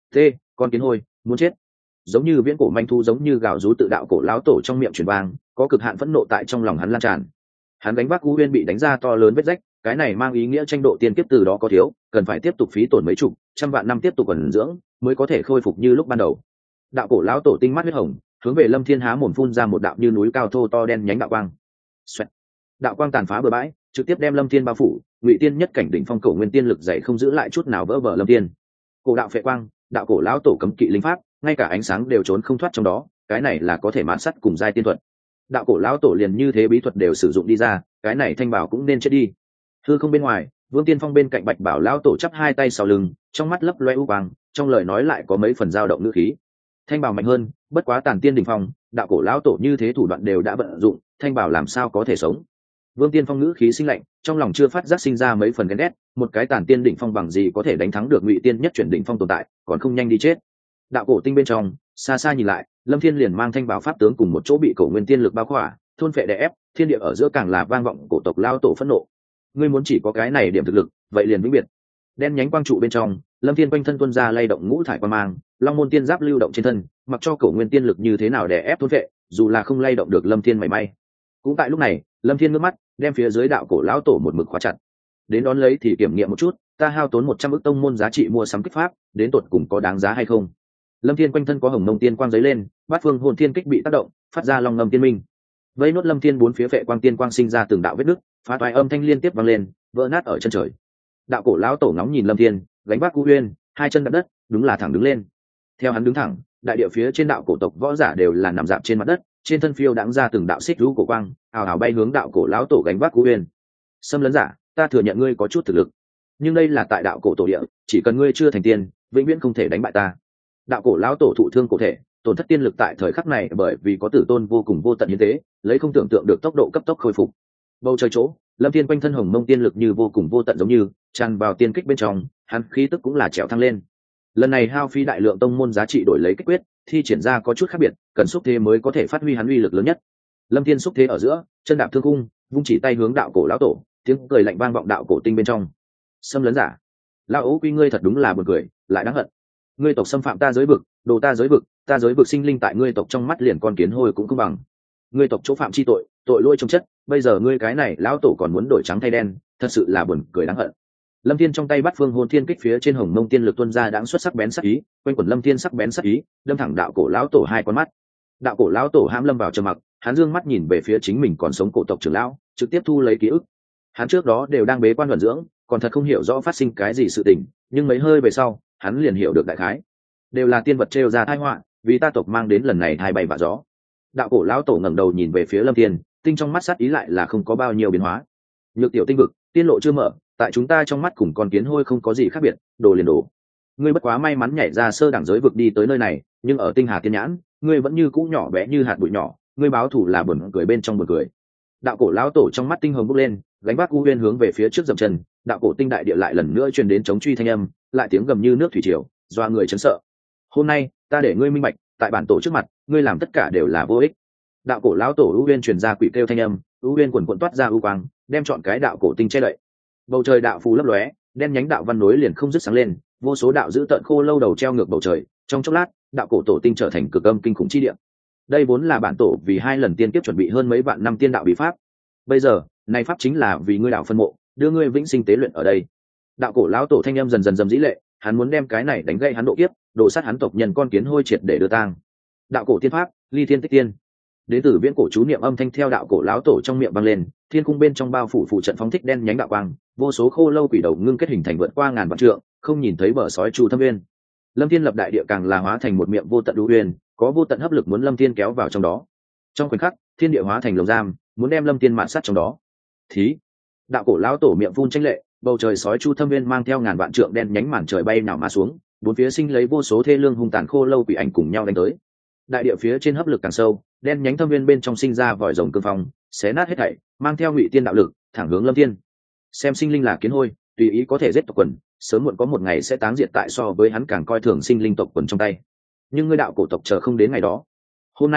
Con kiến hôi muốn chết. Giống như viễn cổ manh thu, giống như gào rú tự đạo cổ lão tổ trong miệng truyền vang, có cực hạn phẫn nộ tại trong lòng hắn lan tràn. Hắn đánh vác U Uyên bị đánh ra to lớn vết rách, cái này mang ý nghĩa tranh độ tiên kiếp từ đó có thiếu, cần phải tiếp tục phí tổn mấy chục trăm vạn năm tiếp tục ẩn dưỡng mới có thể khôi phục như lúc ban đầu. Đạo cổ lão tổ tinh mắt huyết hồng, hướng về Lâm Thiên há mồm phun ra một đạo như núi cao thô to đen nhánh đạo quang. Xoẹt. Đạo quang tàn phá bừa bãi, trực tiếp đem Lâm Thiên bao phủ, Ngụy Tiên nhất cảnh đỉnh phong cổ nguyên tiên lực dày không giữ lại chút nào vỡ vỡ Lâm Thiên. Cổ đạo phệ quang, đạo cổ lão tổ cấm kỵ linh pháp, ngay cả ánh sáng đều trốn không thoát trong đó, cái này là có thể mạn sắt cùng giai tiên thuật. Đạo cổ lão tổ liền như thế bí thuật đều sử dụng đi ra, cái này Thanh Bảo cũng nên chết đi. Hư không bên ngoài, Vương Tiên Phong bên cạnh Bạch Bảo lão tổ chắp hai tay sau lưng, trong mắt lấp loe u quang, trong lời nói lại có mấy phần dao động ngữ khí. Thanh Bảo mạnh hơn, bất quá tàn tiên đỉnh phong, đạo cổ lão tổ như thế thủ đoạn đều đã vận dụng, Thanh Bảo làm sao có thể sống? Vương Tiên Phong ngữ khí sinh lạnh, trong lòng chưa phát giác sinh ra mấy phần ghen ghét, một cái tàn tiên đỉnh phong bằng gì có thể đánh thắng được Ngụy Tiên nhất chuyển đỉnh phong tồn tại, còn không nhanh đi chết. Đạo cổ tinh bên trong, xa xa nhìn lại, Lâm Thiên liền mang Thanh Bảo pháp tướng cùng một chỗ bị cổ nguyên tiên lực bao khỏa, thôn phệ đè ép, thiên địa ở giữa càng là vang vọng cổ tộc lao tổ phẫn nộ. Ngươi muốn chỉ có cái này điểm thực lực, vậy liền vĩnh biệt. Đen nhánh quang trụ bên trong, Lâm Thiên quanh thân tuôn ra lay động ngũ thải quang mang, long môn tiên giáp lưu động trên thân, mặc cho cổ nguyên tiên lực như thế nào đè ép thôn phệ, dù là không lay động được Lâm Thiên mảy may. Cũng tại lúc này, Lâm Thiên ngước mắt, đem phía dưới đạo cổ lão tổ một mực khóa chặt. Đến đón lấy thì kiểm nghiệm một chút, ta hao tốn 100 ức tông môn giá trị mua sắm kích pháp, đến tột cùng có đáng giá hay không? Lâm Thiên quanh thân có hồng mông tiên quang giấy lên, bát phương hồn thiên kích bị tác động, phát ra long ngâm tiên minh. Vây nốt Lâm Thiên bốn phía vệ quang tiên quang sinh ra từng đạo vết nứt, phá toái âm thanh liên tiếp vang lên, vỡ nát ở chân trời. Đạo cổ lão tổ ngóng nhìn Lâm Thiên, gánh vác U Uyên, hai chân đạp đất, đúng là thẳng đứng lên. Theo hắn đứng thẳng, đại địa phía trên đạo cổ tộc võ giả đều là nằm dạp trên mặt đất, trên thân phiêu đãng ra từng đạo xích lũ cổ quang, ào ào bay hướng đạo cổ lão tổ gánh vác U Uyên. Xâm lấn giả, ta thừa nhận ngươi có chút thực lực, nhưng đây là tại đạo cổ tổ địa, chỉ cần ngươi chưa thành tiên, vĩnh viễn không thể đánh bại ta. Đạo cổ lão tổ thụ thương cổ thể, tổn thất tiên lực tại thời khắc này bởi vì có tử tôn vô cùng vô tận như thế, lấy không tưởng tượng được tốc độ cấp tốc khôi phục. Bầu trời chỗ, Lâm Thiên quanh thân hồng mông tiên lực như vô cùng vô tận giống như tràn vào tiên kích bên trong, hắn khí tức cũng là trèo thăng lên. Lần này hao phí đại lượng tông môn giá trị đổi lấy kích quyết, thi triển ra có chút khác biệt, cần xúc thế mới có thể phát huy hắn uy lực lớn nhất. Lâm Thiên xúc thế ở giữa, chân đạp thương cung, vung chỉ tay hướng đạo cổ lão tổ, tiếng cười lạnh vang vọng đạo cổ tinh bên trong. Xâm lấn giả, lão ấu quy ngươi thật đúng là buồn cười, lại đáng hận. Ngươi tộc xâm phạm ta giới vực, đồ ta giới vực, ta giới vực sinh linh tại ngươi tộc trong mắt liền con kiến hôi cũng không bằng. Ngươi tộc chỗ phạm chi tội, tội lỗi trong chất, bây giờ ngươi cái này lão tổ còn muốn đổi trắng thay đen, thật sự là buồn cười đáng hận. Lâm Thiên trong tay bắt phương hồn thiên kích phía trên hồng mông tiên lực tuôn ra đãng xuất sắc bén sắc ý, quanh quẩn Lâm Thiên sắc bén sắc ý, đâm thẳng đạo cổ lão tổ hai con mắt. Đạo cổ lão tổ hãm lâm vào trầm mặc, hắn dương mắt nhìn về phía chính mình còn sống cổ tộc trưởng lão, trực tiếp thu lấy ký ức. Hắn trước đó đều đang bế quan luận dưỡng, còn thật không hiểu rõ phát sinh cái gì sự tình, nhưng mấy hơi về sau, hắn liền hiểu được đại khái. Đều là tiên vật trêu ra tai họa, vì ta tộc mang đến lần này hai bay vạ gió. Đạo cổ lão tổ ngẩng đầu nhìn về phía Lâm Thiên, tinh trong mắt sát ý lại là không có bao nhiêu biến hóa. Nhược tiểu tinh vực, tiên lộ chưa mở, tại chúng ta trong mắt cùng con kiến hôi không có gì khác biệt, đồ liền đồ. Ngươi bất quá may mắn nhảy ra sơ đẳng giới vực đi tới nơi này, nhưng ở tinh hà tiên nhãn, ngươi vẫn như cũ nhỏ bé như hạt bụi nhỏ, ngươi báo thù là buồn cười bên trong buồn cười. Đạo cổ lão tổ trong mắt tinh hồng bốc lên, gánh vác U Uyên hướng về phía trước dậm chân, đạo cổ tinh đại địa lại lần nữa truyền đến chống truy thanh âm, lại tiếng gầm như nước thủy triều, doa người chấn sợ. Hôm nay, ta để ngươi minh bạch, tại bản tổ trước mặt, ngươi làm tất cả đều là vô ích. Đạo cổ lão tổ U Uyên truyền ra quỷ kêu thanh âm, U Uyên quần quần toát ra u quang, đem chọn cái đạo cổ tinh che đậy. Bầu trời đạo phù lấp lóe, đen nhánh đạo văn nối liền không dứt sáng lên, vô số đạo giữ tận khô lâu đầu treo ngược bầu trời, trong chốc lát, đạo cổ tổ tinh trở thành cực âm kinh khủng chi địa. Đây vốn là bản tổ vì hai lần tiên kiếp chuẩn bị hơn mấy vạn năm tiên đạo bí pháp. Bây giờ, này pháp chính là vì ngươi đạo phân mộ, đưa ngươi vĩnh sinh tế luyện ở đây. Đạo cổ lão tổ thanh âm dần dần dầm dĩ lệ, hắn muốn đem cái này đánh gây hắn độ kiếp, đổ sát hắn tộc nhân con kiến hôi triệt để đưa tang. Đạo cổ tiên pháp, ly thiên tích tiên. Đến từ viễn cổ chú niệm âm thanh theo đạo cổ lão tổ trong miệng vang lên, thiên cung bên trong bao phủ phụ trận phóng thích đen nhánh đạo quang, vô số khô lâu quỷ đầu ngưng kết hình thành vượt qua ngàn vạn trượng, không nhìn thấy bờ sói chu thâm uyên. Lâm Thiên lập đại địa càng là hóa thành một miệng vô tận đu uyên, có vô tận hấp lực muốn Lâm Thiên kéo vào trong đó. Trong khoảnh khắc, thiên địa hóa thành lồng giam, muốn đem Lâm Thiên mạn sát trong đó. Thí, đạo cổ lão tổ miệng phun tranh lệ, bầu trời sói chu thâm uyên mang theo ngàn vạn trượng đen nhánh màn trời bay nào mà xuống, bốn phía sinh lấy vô số thê lương hung tàn khô lâu quỷ ảnh cùng nhau đánh tới. Đại địa phía trên hấp lực càng sâu, đen nhánh thâm viên bên trong sinh ra vòi rồng cương phong, xé nát hết thảy, mang theo ngụy tiên đạo lực, thẳng hướng Lâm Thiên. Xem sinh linh là kiến hôi, tùy ý có thể giết tộc quần, sớm muộn có một ngày sẽ táng diệt tại so với hắn càng coi thường sinh linh tộc quần trong tay. Nhưng ngươi đạo cổ tộc chờ không đến ngày đó. Hôm nay,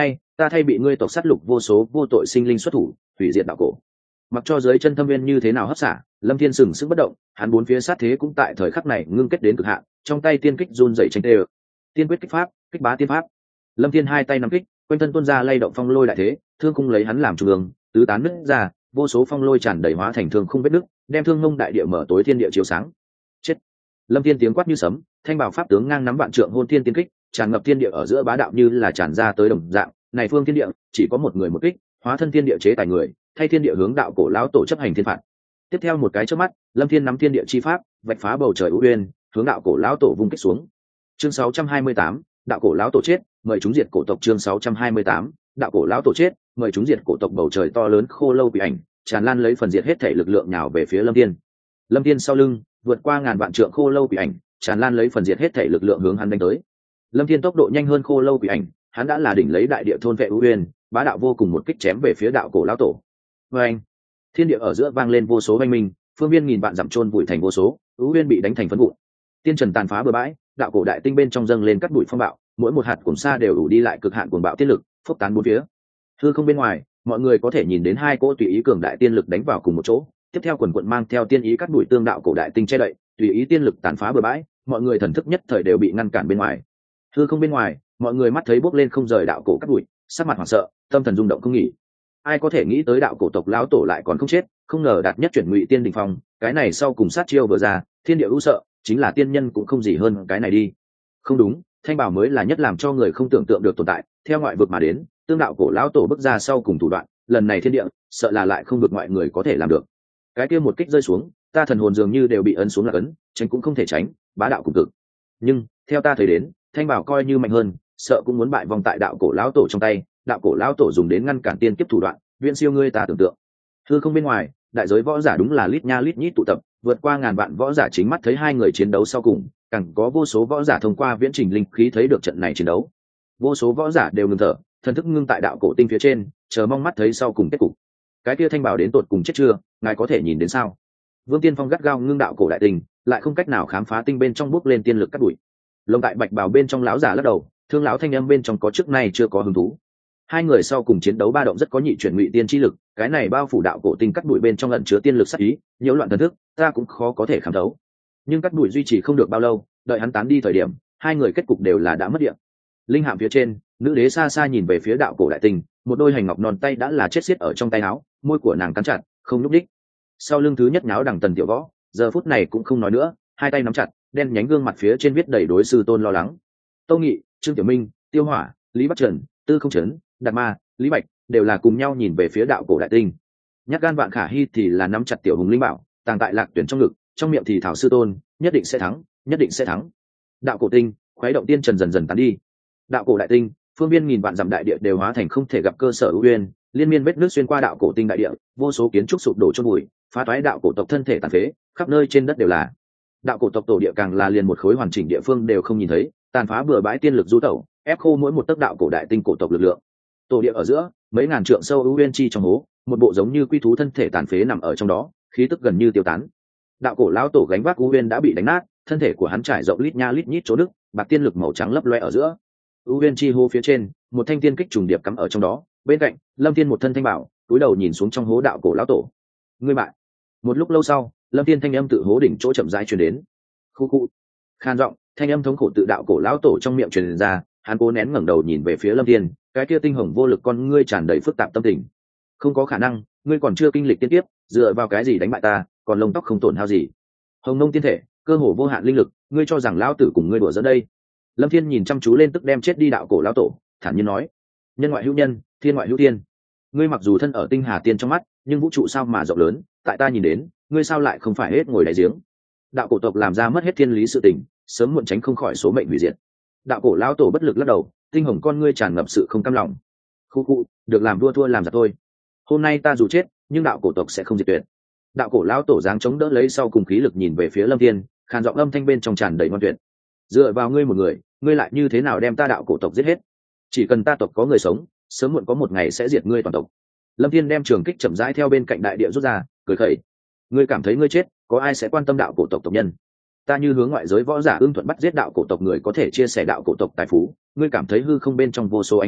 ta thay bị ngươi tộc sát lục vô số vô tội sinh linh xuất thủ hủy diệt đạo cổ. Mặc cho dưới chân thâm viên như thế nào hấp xả, Lâm Thiên sừng sững bất động, hắn bốn phía sát thế cũng tại thời khắc này ngưng kết đến cực hạn, trong tay tiên kích run rẩy tranh tê. Tiên quyết kích pháp, kích bá tiên pháp. Lâm Thiên hai tay nắm kích, quanh thân tuôn ra lay động phong lôi đại thế, thương cung lấy hắn làm trung ương, tứ tán nứt ra, vô số phong lôi tràn đầy hóa thành thương khung vết nứt, đem thương ngông đại địa mở tối thiên địa chiếu sáng. Chết! Lâm Thiên tiếng quát như sấm, thanh bảo pháp tướng ngang nắm vạn trượng hôn thiên tiên kích, tràn ngập thiên địa ở giữa bá đạo như là tràn ra tới đồng dạng. Này phương thiên địa chỉ có một người một kích, hóa thân thiên địa chế tài người, thay thiên địa hướng đạo cổ lão tổ chấp hành thiên phạt. Tiếp theo một cái chớp mắt, Lâm Thiên nắm thiên địa chi pháp, vạch phá bầu trời u uyên, hướng đạo cổ lão tổ vung kích xuống. Chương 628, đạo cổ lão tổ chết, mời chúng diệt cổ tộc. Chương 628, đạo cổ lão tổ chết, mời chúng diệt cổ tộc. Bầu trời to lớn khô lâu quỷ ảnh tràn lan lấy phần diệt hết thể lực lượng nhào về phía Lâm Thiên. Lâm Thiên sau lưng vượt qua ngàn vạn trượng khô lâu quỷ ảnh tràn lan lấy phần diệt hết thể lực lượng hướng hắn đánh tới. Lâm Thiên tốc độ nhanh hơn khô lâu quỷ ảnh, hắn đã là đỉnh lấy đại địa thôn vệ u uyên, bá đạo vô cùng một kích chém về phía đạo cổ lão tổ. Oeng! Thiên địa ở giữa vang lên vô số oanh minh, phương viên nghìn vạn dặm trôn vùi thành vô số, u uyên bị đánh thành phấn vụn. Tiên trần tàn phá bừa bãi, đạo cổ đại tinh bên trong dâng lên cắt bụi phong bạo, mỗi một hạt cuồng sa đều đủ đi lại cực hạn cuồng bạo tiên lực, phốc tán bốn phía. Hư không bên ngoài, mọi người có thể nhìn đến hai cỗ tùy ý cường đại tiên lực đánh vào cùng một chỗ, tiếp theo quần quần mang theo tiên ý cắt bụi tương đạo cổ đại tinh che đậy, tùy ý tiên lực tàn phá bừa bãi, mọi người thần thức nhất thời đều bị ngăn cản bên ngoài. Hư không bên ngoài, mọi người mắt thấy bốc lên không rời đạo cổ cắt bụi, sắc mặt hoảng sợ, tâm thần rung động không nghỉ. Ai có thể nghĩ tới đạo cổ tộc lão tổ lại còn không chết, không ngờ đạt nhất chuyển ngụy tiên đỉnh phong, cái này sau cùng sát chiêu vừa ra, thiên địa u sợ, chính là tiên nhân cũng không gì hơn cái này đi. Không đúng, thanh bảo mới là nhất làm cho người không tưởng tượng được tồn tại, theo ngoại vực mà đến, tương đạo cổ lão tổ bước ra sau cùng thủ đoạn, lần này thiên địa, sợ là lại không được ngoại người có thể làm được. Cái kia một kích rơi xuống, ta thần hồn dường như đều bị ấn xuống là ấn, tránh cũng không thể tránh, bá đạo cùng cực. Nhưng, theo ta thấy đến, thanh bảo coi như mạnh hơn, sợ cũng muốn bại vòng tại đạo cổ lão tổ trong tay, đạo cổ lão tổ dùng đến ngăn cản tiên kiếp thủ đoạn, viễn siêu ngươi ta tưởng tượng. Hư không bên ngoài, đại giới võ giả đúng là lít nha lít nhít tụ tập, vượt qua ngàn vạn võ giả chính mắt thấy hai người chiến đấu sau cùng, càng có vô số võ giả thông qua viễn trình linh khí thấy được trận này chiến đấu. Vô số võ giả đều ngừng thở, thần thức ngưng tại đạo cổ tinh phía trên, chờ mong mắt thấy sau cùng kết cục. Cái kia thanh bảo đến tột cùng chết chưa, ngài có thể nhìn đến sao? Vương Tiên Phong gắt gao ngưng đạo cổ đại tinh, lại không cách nào khám phá tinh bên trong bước lên tiên lực cắt đuổi. Lông tại bạch bào bên trong lão giả lắc đầu, thương lão thanh âm bên trong có trước nay chưa có hứng thú. Hai người sau cùng chiến đấu ba động rất có nhị chuyển ngụy tiên chi lực, cái này bao phủ đạo cổ tinh cắt đuổi bên trong ẩn chứa tiên lực sát ý, nhiễu loạn thần thức, ta cũng khó có thể khám thấu. Nhưng cắt đuổi duy trì không được bao lâu, đợi hắn tán đi thời điểm, hai người kết cục đều là đã mất điện. Linh hạm phía trên, nữ đế xa xa nhìn về phía đạo cổ đại tinh, một đôi hành ngọc non tay đã là chết xiết ở trong tay áo, môi của nàng cắn chặt, không nhúc đích. Sau lưng thứ nhất nháo đằng Tần Tiểu Võ, giờ phút này cũng không nói nữa, hai tay nắm chặt, đen nhánh gương mặt phía trên viết đầy đối sư tôn lo lắng. Tâu Nghị, Trương Tiểu Minh, Tiêu Hỏa, Lý Bắc Trần, Tư Không Trấn, Đạt Ma, Lý Bạch đều là cùng nhau nhìn về phía đạo cổ đại tinh. Nhát gan Vạn Khả Hi thì là nắm chặt Tiểu Hùng Linh Bảo, tàng tại Lạc Tuyển trong ngực, trong miệng thì thảo sư tôn, nhất định sẽ thắng, nhất định sẽ thắng. Đạo cổ tinh, khuấy động tiên trần dần dần tán đi. Đạo cổ đại tinh, phương viên nghìn vạn dặm đại địa đều hóa thành không thể gặp cơ sở ưu uyên, liên miên vết nước xuyên qua đạo cổ tinh đại địa, vô số kiến trúc sụp đổ chôn bụi, phá toái đạo cổ tộc thân thể tàn phế, khắp nơi trên đất đều là. Đạo cổ tộc tổ địa càng là liền một khối hoàn chỉnh địa phương đều không nhìn thấy, tàn phá bừa bãi tiên lực du tẩu, ép khô mỗi một tấc đạo cổ đại tinh cổ tộc lực lượng. Tổ địa ở giữa, mấy ngàn trượng sâu ưu uyên chi trong hố, một bộ giống như quy thú thân thể tàn phế nằm ở trong đó, khí tức gần như tiêu tán. Đạo cổ lão tổ gánh vác ưu uyên đã bị đánh nát, thân thể của hắn trải rộng lít nha lít nhít chỗ đức, bạc tiên lực màu trắng lấp loe ở giữa. ưu uyên chi hố phía trên, một thanh tiên kích trùng điệp cắm ở trong đó, bên cạnh, Lâm Thiên một thân thanh bảo, cúi đầu nhìn xuống trong hố đạo cổ lão tổ. Ngươi bại. Một lúc lâu sau, Lâm Thiên thanh âm tự hố đỉnh chỗ chậm rãi truyền đến. Khu khu. Khan giọng, thanh âm thống khổ tự đạo cổ lão tổ trong miệng truyền ra, hắn cố nén ngẩng đầu nhìn về phía Lâm Thiên, cái kia tinh hồng vô lực con ngươi tràn đầy phức tạp tâm tình. Không có khả năng, ngươi còn chưa kinh lịch tiên tiếp, dựa vào cái gì đánh bại ta, còn lông tóc không tổn hao gì. Hồng nông tiên thể, cơ hồ vô hạn linh lực, ngươi cho rằng lão tử cùng ngươi đùa giỡn đây? Lâm Thiên nhìn chăm chú lên tức đem chết đi đạo cổ lão tổ, thản nhiên nói: nhân ngoại hữu nhân, thiên ngoại hữu thiên. Ngươi mặc dù thân ở tinh hà tiên trong mắt, nhưng vũ trụ sao mà rộng lớn, tại ta nhìn đến, ngươi sao lại không phải hết ngồi đáy giếng. Đạo cổ tộc làm ra mất hết thiên lý sự tình, sớm muộn tránh không khỏi số mệnh hủy diệt. Đạo cổ lão tổ bất lực lắc đầu, tinh hồng con ngươi tràn ngập sự không cam lòng. Khu khu, được làm đua thua làm giặc thôi. Hôm nay ta dù chết, nhưng đạo cổ tộc sẽ không diệt tuyệt. Đạo cổ lão tổ dáng chống đỡ lấy sau cùng khí lực nhìn về phía Lâm Thiên, khàn giọng âm thanh bên trong tràn đầy ngoan tuyệt. Dựa vào ngươi một người, ngươi lại như thế nào đem ta đạo cổ tộc giết hết? Chỉ cần ta tộc có người sống, sớm muộn có một ngày sẽ diệt ngươi toàn tộc. Lâm Thiên đem trường kích chậm rãi theo bên cạnh đại địa rút ra, cười khẩy. Ngươi cảm thấy ngươi chết, có ai sẽ quan tâm đạo cổ tộc tộc nhân? Ta như hướng ngoại giới võ giả ưng thuận bắt giết đạo cổ tộc người có thể chia sẻ đạo cổ tộc tài phú, ngươi cảm thấy hư không bên trong vô số ánh mắt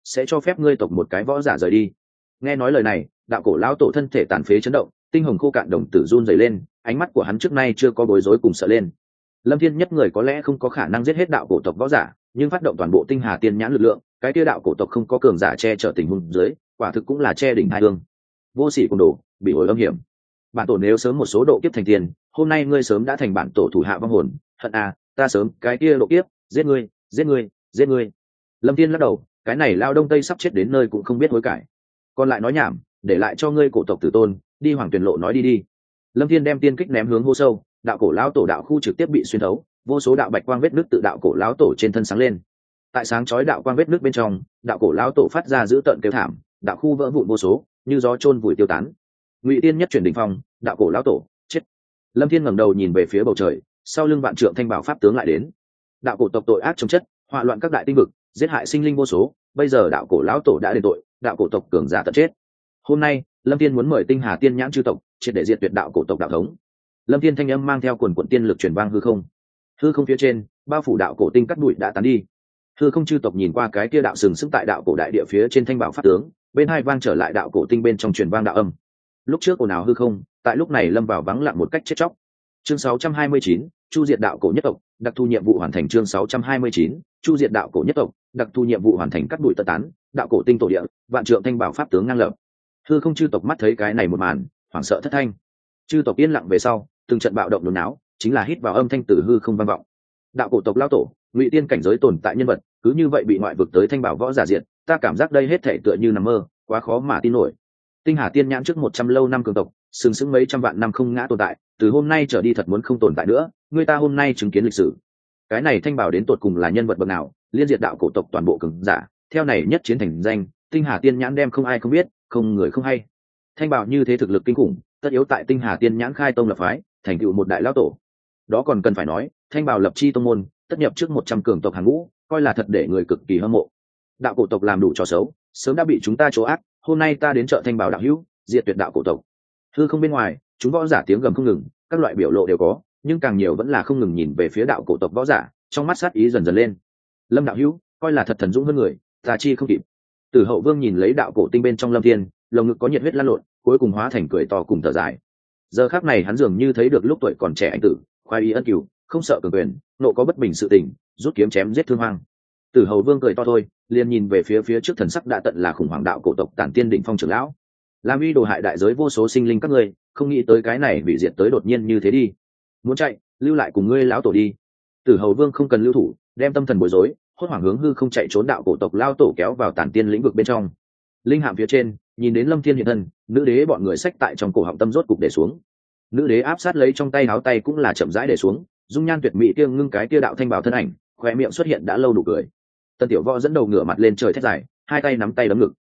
sẽ cho phép ngươi tộc một cái võ giả rời đi. Nghe nói lời này, đạo cổ lão tổ thân thể tàn phế chấn động, tinh hồng khô cạn đồng tử run rẩy lên, ánh mắt của hắn trước nay chưa có bối rối cùng sợ lên. Lâm Thiên nhất người có lẽ không có khả năng giết hết đạo cổ tộc võ giả, nhưng phát động toàn bộ tinh hà tiên nhãn lực lượng, cái kia đạo cổ tộc không có cường giả che chở tình huống dưới, quả thực cũng là che đỉnh hai hương. Vô sỉ cùng đồ, bị ổi âm hiểm. Bản tổ nếu sớm một số độ kiếp thành tiền, hôm nay ngươi sớm đã thành bản tổ thủ hạ vong hồn, hận à, ta sớm cái kia độ kiếp, giết ngươi, giết ngươi, giết ngươi. Lâm Thiên lắc đầu, cái này lao đông tây sắp chết đến nơi cũng không biết hối cải. Còn lại nói nhảm, để lại cho ngươi cổ tộc tử tôn, đi hoàng tuyển lộ nói đi đi. Lâm Thiên đem tiên kích ném hướng hô sâu, đạo cổ lão tổ đạo khu trực tiếp bị xuyên thấu, vô số đạo bạch quang vết nước tự đạo cổ lão tổ trên thân sáng lên. Tại sáng chói đạo quang vết nước bên trong, đạo cổ lão tổ phát ra dữ tợn kêu thảm, đạo khu vỡ vụn vô số, như gió chôn vùi tiêu tán. Ngụy Tiên nhất chuyển đỉnh phong, đạo cổ lão tổ chết. Lâm Thiên ngẩng đầu nhìn về phía bầu trời, sau lưng vạn trượng thanh bảo pháp tướng lại đến. Đạo cổ tộc tội ác chống chất, họa loạn các đại tinh vực, giết hại sinh linh vô số, bây giờ đạo cổ lão tổ đã đền tội, đạo cổ tộc cường giả tận chết. Hôm nay, Lâm Thiên muốn mời Tinh Hà Tiên nhãn chư tộc, triệt để diệt tuyệt đạo cổ tộc đạo thống. Lâm Thiên thanh âm mang theo quần quần tiên lực truyền vang hư không. Hư không phía trên, bao phủ đạo cổ tinh cắt bụi đã tán đi. Hư không chư tộc nhìn qua cái kia đạo sừng sững tại đạo cổ đại địa phía trên thanh bảo pháp tướng, bên hai vang trở lại đạo cổ tinh bên trong truyền vang đạo âm. Lúc trước ồn ào hư không, tại lúc này lâm vào vắng lặng một cách chết chóc. Chương 629, chu diệt đạo cổ nhất tộc, đặc thu nhiệm vụ hoàn thành. Chương 629, chu diệt đạo cổ nhất tộc, đặc thu nhiệm vụ hoàn thành. Cắt bụi tơ tán, đạo cổ tinh tổ địa, vạn trượng thanh bảo pháp tướng ngang lập. Hư không chư tộc mắt thấy cái này một màn, hoảng sợ thất thanh. Chư tộc yên lặng về sau, từng trận bạo động nôn náo, chính là hít vào âm thanh từ hư không vang vọng. Đạo cổ tộc lao tổ, Ngụy Tiên cảnh giới tồn tại nhân vật, cứ như vậy bị ngoại vực tới thanh bảo võ giả diệt, ta cảm giác đây hết thảy tựa như nằm mơ, quá khó mà tin nổi. Tinh Hà Tiên nhãn trước 100 lâu năm cường tộc, sừng sững mấy trăm vạn năm không ngã tồn tại, từ hôm nay trở đi thật muốn không tồn tại nữa, người ta hôm nay chứng kiến lịch sử. Cái này thanh bảo đến tột cùng là nhân vật bậc nào, liên diệt đạo cổ tộc toàn bộ cường giả, theo này nhất chiến thành danh, Tinh Hà Tiên nhãn đem không ai không biết, không người không hay. Thanh bảo như thế thực lực kinh khủng, tất yếu tại Tinh Hà Tiên nhãn khai tông lập phái, thành tựu một đại lão tổ. Đó còn cần phải nói, thanh bảo lập chi tông môn, tất nhập trước 100 cường tộc hàng ngũ, coi là thật để người cực kỳ hâm mộ. Đạo cổ tộc làm đủ trò xấu, sớm đã bị chúng ta trố ác, hôm nay ta đến chợ thanh bảo đạo hữu, diệt tuyệt đạo cổ tộc. Hư không bên ngoài, chúng võ giả tiếng gầm không ngừng, các loại biểu lộ đều có, nhưng càng nhiều vẫn là không ngừng nhìn về phía đạo cổ tộc võ giả, trong mắt sát ý dần dần lên. Lâm đạo hữu, coi là thật thần dũng hơn người, ta chi không kịp. Tử Hậu Vương nhìn lấy đạo cổ tinh bên trong Lâm Thiên, lồng ngực có nhiệt huyết lan lộn, cuối cùng hóa thành cười to cùng thở dài. Giờ khắc này hắn dường như thấy được lúc tuổi còn trẻ anh tử, khoái ý ân cửu, không sợ cường quyền, nộ có bất bình sự tình, rút kiếm chém giết thương hoang. Tử Hầu Vương cười to thôi, liền nhìn về phía trước thần sắc đã tận là khủng hoảng đạo cổ tộc Tản Tiên Đỉnh Phong trưởng lão. Làm uy đồ hại đại giới vô số sinh linh các ngươi, không nghĩ tới cái này bị diệt tới đột nhiên như thế đi. Muốn chạy, lưu lại cùng ngươi lão tổ đi. Tử Hầu Vương không cần lưu thủ, đem tâm thần bối rối, hốt hoảng hướng hư không chạy trốn đạo cổ tộc lao tổ kéo vào Tản Tiên lĩnh vực bên trong. Linh hạm phía trên, nhìn đến Lâm Thiên hiện thân, nữ đế bọn người xách tại trong cổ họng tâm rốt cục để xuống. Nữ đế áp sát lấy trong tay áo tay cũng là chậm rãi để xuống, dung nhan tuyệt mỹ kia ngưng cái kia đạo thanh bảo thân ảnh, khoe miệng xuất hiện đã lâu nụ cười. Tân Tiểu Võ dẫn đầu ngửa mặt lên trời thét dài, hai tay nắm tay đấm ngực.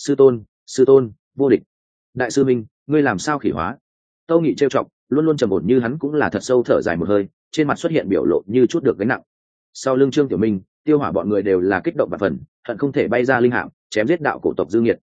Sư tôn, vô địch. Đại sư Minh, ngươi làm sao khỉ hóa? Tâu Nghị trêu chọc, luôn luôn trầm ổn như hắn cũng là thật sâu thở dài một hơi, trên mặt xuất hiện biểu lộ như chút được gánh nặng. Sau lưng Trương Tiểu Minh, Tiêu Hỏa bọn người đều là kích động bạt phần, hận không thể bay ra linh hạm, chém giết đạo cổ tộc dư nghiệt.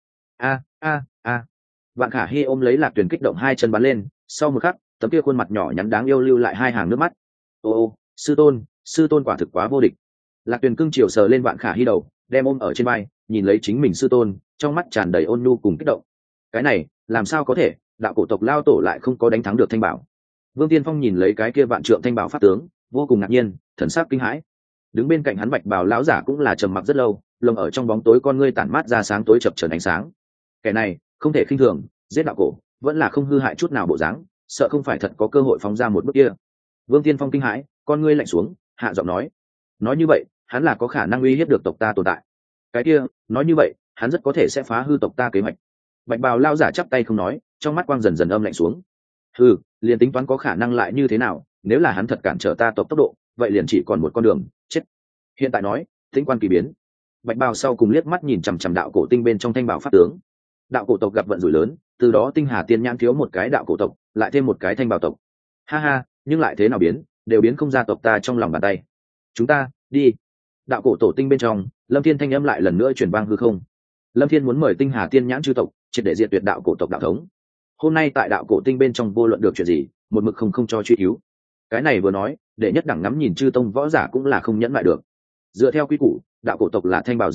A. Vạn Khả Hi ôm lấy Lạc Tuyền kích động hai chân bắn lên, sau một khắc, tấm kia khuôn mặt nhỏ nhắn đáng yêu lưu lại hai hàng nước mắt. Ô, sư tôn quả thực quá vô địch. Lạc Tuyền cưng chiều sờ lên Vạn Khả Hi đầu, đem ôm ở trên vai, nhìn lấy chính mình sư tôn, trong mắt tràn đầy ôn nhu cùng kích động. Cái này, làm sao có thể, đạo cổ tộc lao tổ lại không có đánh thắng được Thanh Bảo. Vương Tiên Phong nhìn lấy cái kia vạn trượng Thanh Bảo pháp tướng, vô cùng ngạc nhiên, thần sắc kinh hãi. Đứng bên cạnh hắn Bạch Bào lão giả cũng là trầm mặc rất lâu, lồng ở trong bóng tối con ngươi tản mát ra sáng tối chập chờn ánh sáng. Kẻ này, không thể khinh thường, giết đạo cổ, vẫn là không hư hại chút nào bộ dáng, sợ không phải thật có cơ hội phóng ra một bước kia. Vương Tiên Phong kinh hãi, con ngươi lạnh xuống, hạ giọng nói như vậy, hắn là có khả năng uy hiếp được tộc ta tồn tại. Cái kia, nói như vậy, hắn rất có thể sẽ phá hư tộc ta kế hoạch. Bạch Bào lão giả chắp tay không nói, trong mắt quang dần dần âm lạnh xuống. Liền tính toán có khả năng lại như thế nào, nếu là hắn thật cản trở ta tộc tốc độ, vậy liền chỉ còn một con đường, chết. Hiện tại nói, tính quan kỳ biến. Bạch Bào sau cùng liếc mắt nhìn chằm chằm đạo cổ tinh bên trong Thanh Bảo pháp tướng. Đạo cổ tộc gặp vận rủi lớn, từ đó Tinh Hà Tiên nhãn thiếu một cái đạo cổ tộc, lại thêm một cái Thanh Bảo tộc. Ha, nhưng lại thế nào biến, đều biến không ra tộc ta trong lòng bàn tay. Chúng ta đi. Đạo cổ tổ tinh bên trong, Lâm Thiên thanh âm lại lần nữa truyền vang hư không. Lâm Thiên muốn mời Tinh Hà Tiên nhãn chư tộc, triệt để diệt tuyệt đạo cổ tộc đạo thống. Hôm nay tại đạo cổ tinh bên trong vô luận được chuyện gì, một mực không cho truy cứu. Cái này vừa nói, để nhất đẳng ngắm nhìn chư tông võ giả cũng là không nhẫn lại được. Dựa theo quy củ, đạo cổ tộc là Thanh Bảo diệt đi,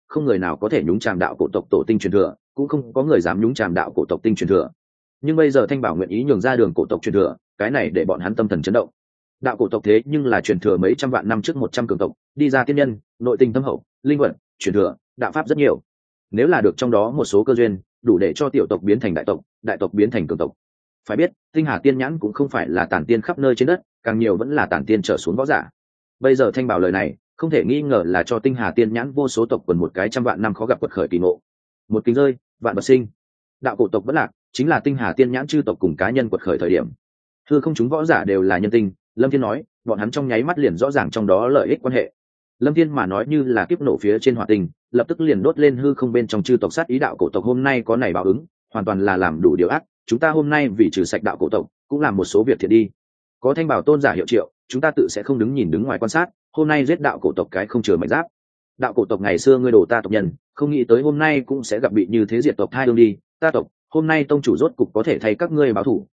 không người nào có thể nhúng chàm đạo cổ tộc tổ tinh truyền thừa, cũng không có người dám nhúng chàm đạo cổ tộc tinh truyền thừa. Nhưng bây giờ Thanh Bảo nguyện ý nhường ra đường cổ tộc truyền thừa, cái này để bọn hắn tâm thần chấn động. Đạo cổ tộc thế nhưng là truyền thừa mấy trăm vạn năm trước 100 cường tộc, đi ra tiên nhân, nội tình thâm hậu, linh vận, truyền thừa, đạo pháp rất nhiều. Nếu là được trong đó một số cơ duyên, đủ để cho tiểu tộc biến thành đại tộc biến thành cường tộc. Phải biết, Tinh Hà Tiên Nhãn cũng không phải là tản tiên khắp nơi trên đất, càng nhiều vẫn là tản tiên trở xuống võ giả. Bây giờ Thanh Bảo lời này, không thể nghi ngờ là cho Tinh Hà Tiên Nhãn vô số tộc quần một cái trăm vạn năm khó gặp quật khởi kỳ ngộ. Một kính rơi, vạn vật sinh. Đạo cổ tộc bất lạc, chính là Tinh Hà Tiên Nhãn chư tộc cùng cá nhân quật khởi thời điểm. Hư không chúng võ giả đều là nhân tinh, Lâm Thiên nói, bọn hắn trong nháy mắt liền rõ ràng trong đó lợi ích quan hệ. Lâm Thiên mà nói như là kiếp nổ phía trên hỏa tinh, lập tức liền đốt lên hư không bên trong chư tộc sát ý đạo cổ tộc hôm nay có này báo ứng, hoàn toàn là làm đủ điều ác, chúng ta hôm nay vì trừ sạch đạo cổ tộc, cũng làm một số việc thiện đi. Có Thanh Bảo tôn giả hiệu triệu, chúng ta tự sẽ không đứng ngoài quan sát, hôm nay giết đạo cổ tộc cái không chừa mảnh giáp. Đạo cổ tộc ngày xưa ngươi đổ ta tộc nhân, không nghĩ tới hôm nay cũng sẽ gặp bị như thế diệt tộc thai đương đi, ta tộc, hôm nay tông chủ rốt cục có thể thay các ngươi báo thù,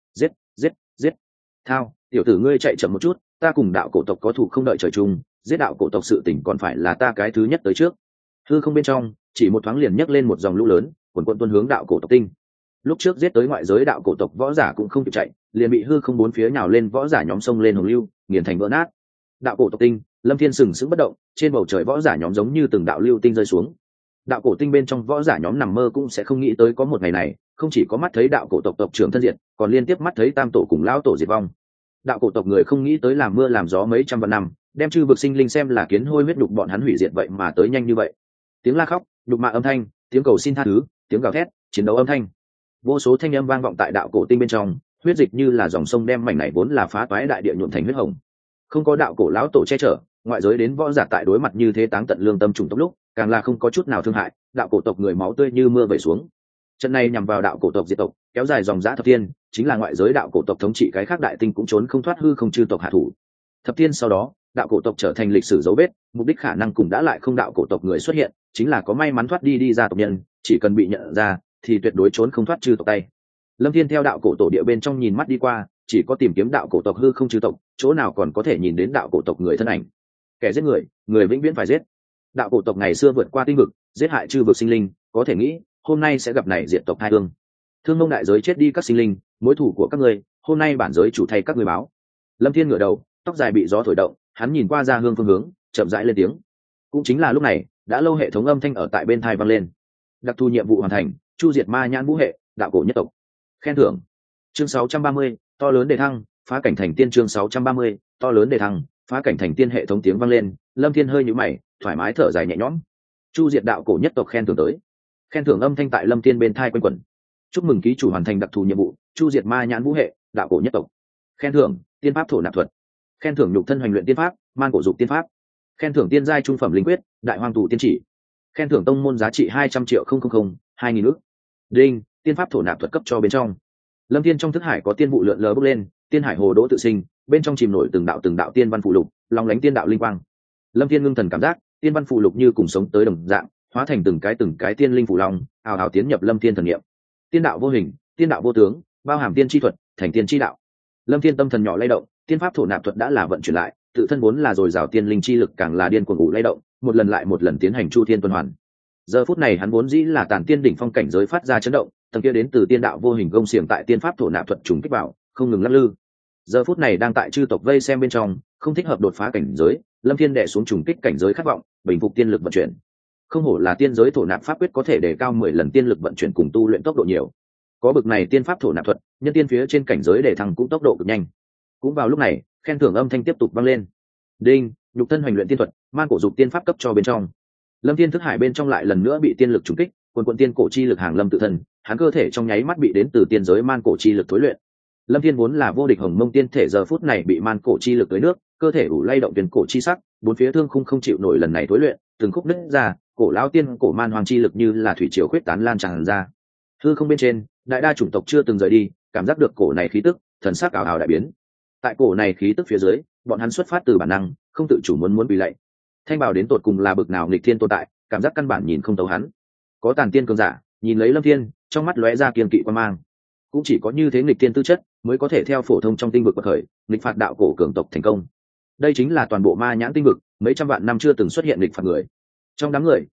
giết. Thao, tiểu tử ngươi chạy chậm một chút, ta cùng đạo cổ tộc có thù không đợi trời chung, giết đạo cổ tộc sự tình còn phải là ta cái thứ nhất tới trước. Hư không bên trong, chỉ một thoáng liền nhấc lên một dòng lũ lớn, quần tuân hướng đạo cổ tộc tinh. Lúc trước giết tới ngoại giới đạo cổ tộc võ giả cũng không kịp chạy, liền bị hư không bốn phía nhào lên võ giả nhóm sông lên hồng lưu, nghiền thành vỡ nát. Đạo cổ tộc tinh, Lâm Thiên sừng sững bất động, trên bầu trời võ giả nhóm giống như từng đạo lưu tinh rơi xuống. Đạo cổ tinh bên trong võ giả nhóm nằm mơ cũng sẽ không nghĩ tới có một ngày này, không chỉ có mắt thấy đạo cổ tộc tộc trưởng thân diệt, còn liên tiếp mắt thấy tam tổ cùng lão tổ diệt vong. Đạo cổ tộc người không nghĩ tới làm mưa làm gió mấy trăm vạn năm, đem chư vực sinh linh xem là kiến hôi huyết nhục bọn hắn hủy diệt vậy mà tới nhanh như vậy. Tiếng la khóc, nhục mạ âm thanh, tiếng cầu xin tha thứ, tiếng gào thét, chiến đấu âm thanh, vô số thanh âm vang vọng tại đạo cổ tinh bên trong, huyết dịch như là dòng sông đem mảnh này vốn là phá toái đại địa nhuộm thành huyết hồng. Không có đạo cổ lão tổ che chở, ngoại giới đến võ giả tại đối mặt như thế táng tận lương tâm trùng tốc lúc, càng là không có chút nào thương hại, đạo cổ tộc người máu tươi như mưa vẩy xuống. Trận này nhằm vào đạo cổ tộc diệt tộc, kéo dài dòng dã thập tiên, chính là ngoại giới đạo cổ tộc thống trị cái khác đại tinh cũng trốn không thoát hư không chư tộc hạ thủ. Thập tiên sau đó, đạo cổ tộc trở thành lịch sử dấu vết, mục đích khả năng cũng đã lại không đạo cổ tộc người xuất hiện, chính là có may mắn thoát đi ra tộc nhân, chỉ cần bị nhận ra thì tuyệt đối trốn không thoát chư tộc tay. Lâm Thiên theo đạo cổ tổ địa bên trong nhìn mắt đi qua, chỉ có tìm kiếm đạo cổ tộc hư không chư tộc, chỗ nào còn có thể nhìn đến đạo cổ tộc người thân ảnh. Kẻ giết người, người vĩnh viễn phải giết. Đạo cổ tộc ngày xưa vượt qua tinh vực, giết hại chư vực sinh linh, có thể nghĩ hôm nay sẽ gặp này diệt tộc hai thương. Thương Mông đại giới chết đi các sinh linh, mối thù của các ngươi, hôm nay bản giới chủ thay các ngươi báo. Lâm Thiên ngửa đầu, tóc dài bị gió thổi động, hắn nhìn qua ra hương phương hướng, chậm rãi lên tiếng. Cũng chính là lúc này, đã lâu hệ thống âm thanh ở tại bên tai vang lên. Đặc thù nhiệm vụ hoàn thành, chu diệt ma nhãn vũ hệ, đạo cổ nhất tộc. Khen thưởng. Chương 630, to lớn đề thăng, phá cảnh thành tiên. Chương 630, to lớn đề thăng, phá cảnh thành tiên. Hệ thống tiếng vang lên, Lâm Thiên hơi nhíu mày, thoải mái thở dài nhẹ nhõm. Chu diệt đạo cổ nhất tộc khen thưởng tới. Khen thưởng âm thanh tại Lâm Thiên bên tai quanh quẩn. Chúc mừng ký chủ hoàn thành đặc thù nhiệm vụ, chu diệt ma nhãn vũ hệ, đạo cổ nhất tộc. Khen thưởng, tiên pháp thổ nạp thuật. Khen thưởng nhục thân hoành luyện tiên pháp, man cổ dục tiên pháp. Khen thưởng tiên giai trung phẩm linh quyết, đại hoang tù tiên chỉ. Khen thưởng tông môn giá trị 200 triệu 2.000 ức. Đinh, tiên pháp thổ nạp thuật cấp cho bên trong. Lâm Thiên trong thức hải có tiên vụ lượn lờ bốc lên, tiên hải hồ đỗ tự sinh, bên trong chìm nổi từng đạo tiên văn phụ lục, long lánh tiên đạo linh quang. Lâm Thiên ngưng thần cảm giác, tiên văn phụ lục như cùng sống tới đồng dạng, hóa thành từng cái tiên linh phụ long, ào ào tiến nhập Lâm Thiên thần niệm. Tiên đạo vô hình, tiên đạo vô tướng, bao hàm tiên chi thuật, thành tiên chi đạo. Lâm Thiên tâm thần nhỏ lay động, tiên pháp thổ nạp thuật đã là vận chuyển lại, tự thân vốn là dồi dào tiên linh chi lực càng là điên cuồng ủ lay động, một lần lại một lần tiến hành chu thiên tuần hoàn. Giờ phút này hắn vốn dĩ là tản tiên đỉnh phong cảnh giới phát ra chấn động, tầng kia đến từ tiên đạo vô hình gông xiềng tại tiên pháp thổ nạp thuật trùng kích vào, không ngừng lắc lư. Giờ phút này đang tại chư tộc vây xem bên trong, không thích hợp đột phá cảnh giới, Lâm Thiên đè xuống trùng kích cảnh giới khát vọng, bình phục tiên lực vận chuyển. Không hổ là tiên giới thổ nạp pháp quyết có thể đề cao 10 lần tiên lực vận chuyển cùng tu luyện tốc độ nhiều. Có bực này tiên pháp thổ nạp thuật, nhân tiên phía trên cảnh giới để thăng cũng tốc độ cực nhanh. Cũng vào lúc này, khen thưởng âm thanh tiếp tục vang lên. Đinh, nhục thân hoành luyện tiên thuật, man cổ dục tiên pháp cấp cho bên trong. Lâm Thiên thức hải bên trong lại lần nữa bị tiên lực trùng kích, quần tiên cổ chi lực hàng lâm tự thân, hắn cơ thể trong nháy mắt bị đến từ tiên giới man cổ chi lực thối luyện. Lâm Thiên vốn là vô địch hồng mông tiên thể, giờ phút này bị man cổ chi lực tưới nước, cơ thể ủ lay động tuyển cổ chi sắc, bốn phía thương khung không chịu nổi lần này thối luyện, từng khúc nứt ra, cổ lão tiên cổ man hoàng chi lực như là thủy triều khuyết tán lan tràn ra. Hư không bên trên, đại đa chủng tộc chưa từng rời đi, cảm giác được cổ này khí tức, thần sắc ảo ảo đại biến. Tại cổ này khí tức phía dưới, bọn hắn xuất phát từ bản năng, không tự chủ muốn quỳ lạy. Thanh Bảo đến tột cùng là bực nào nghịch thiên tồn tại, cảm giác căn bản nhìn không thấu hắn. Có tàn tiên cường giả, nhìn lấy Lâm Thiên, trong mắt lóe ra kiên kỵ quan mang. Cũng chỉ có như thế nghịch thiên tư chất, mới có thể theo phổ thông trong tinh vực bậc khởi, nghịch phạt đạo cổ cường tộc thành công. Đây chính là toàn bộ ma nhãn tinh vực, mấy trăm vạn năm chưa từng xuất hiện nghịch phạt người. Trong đám người,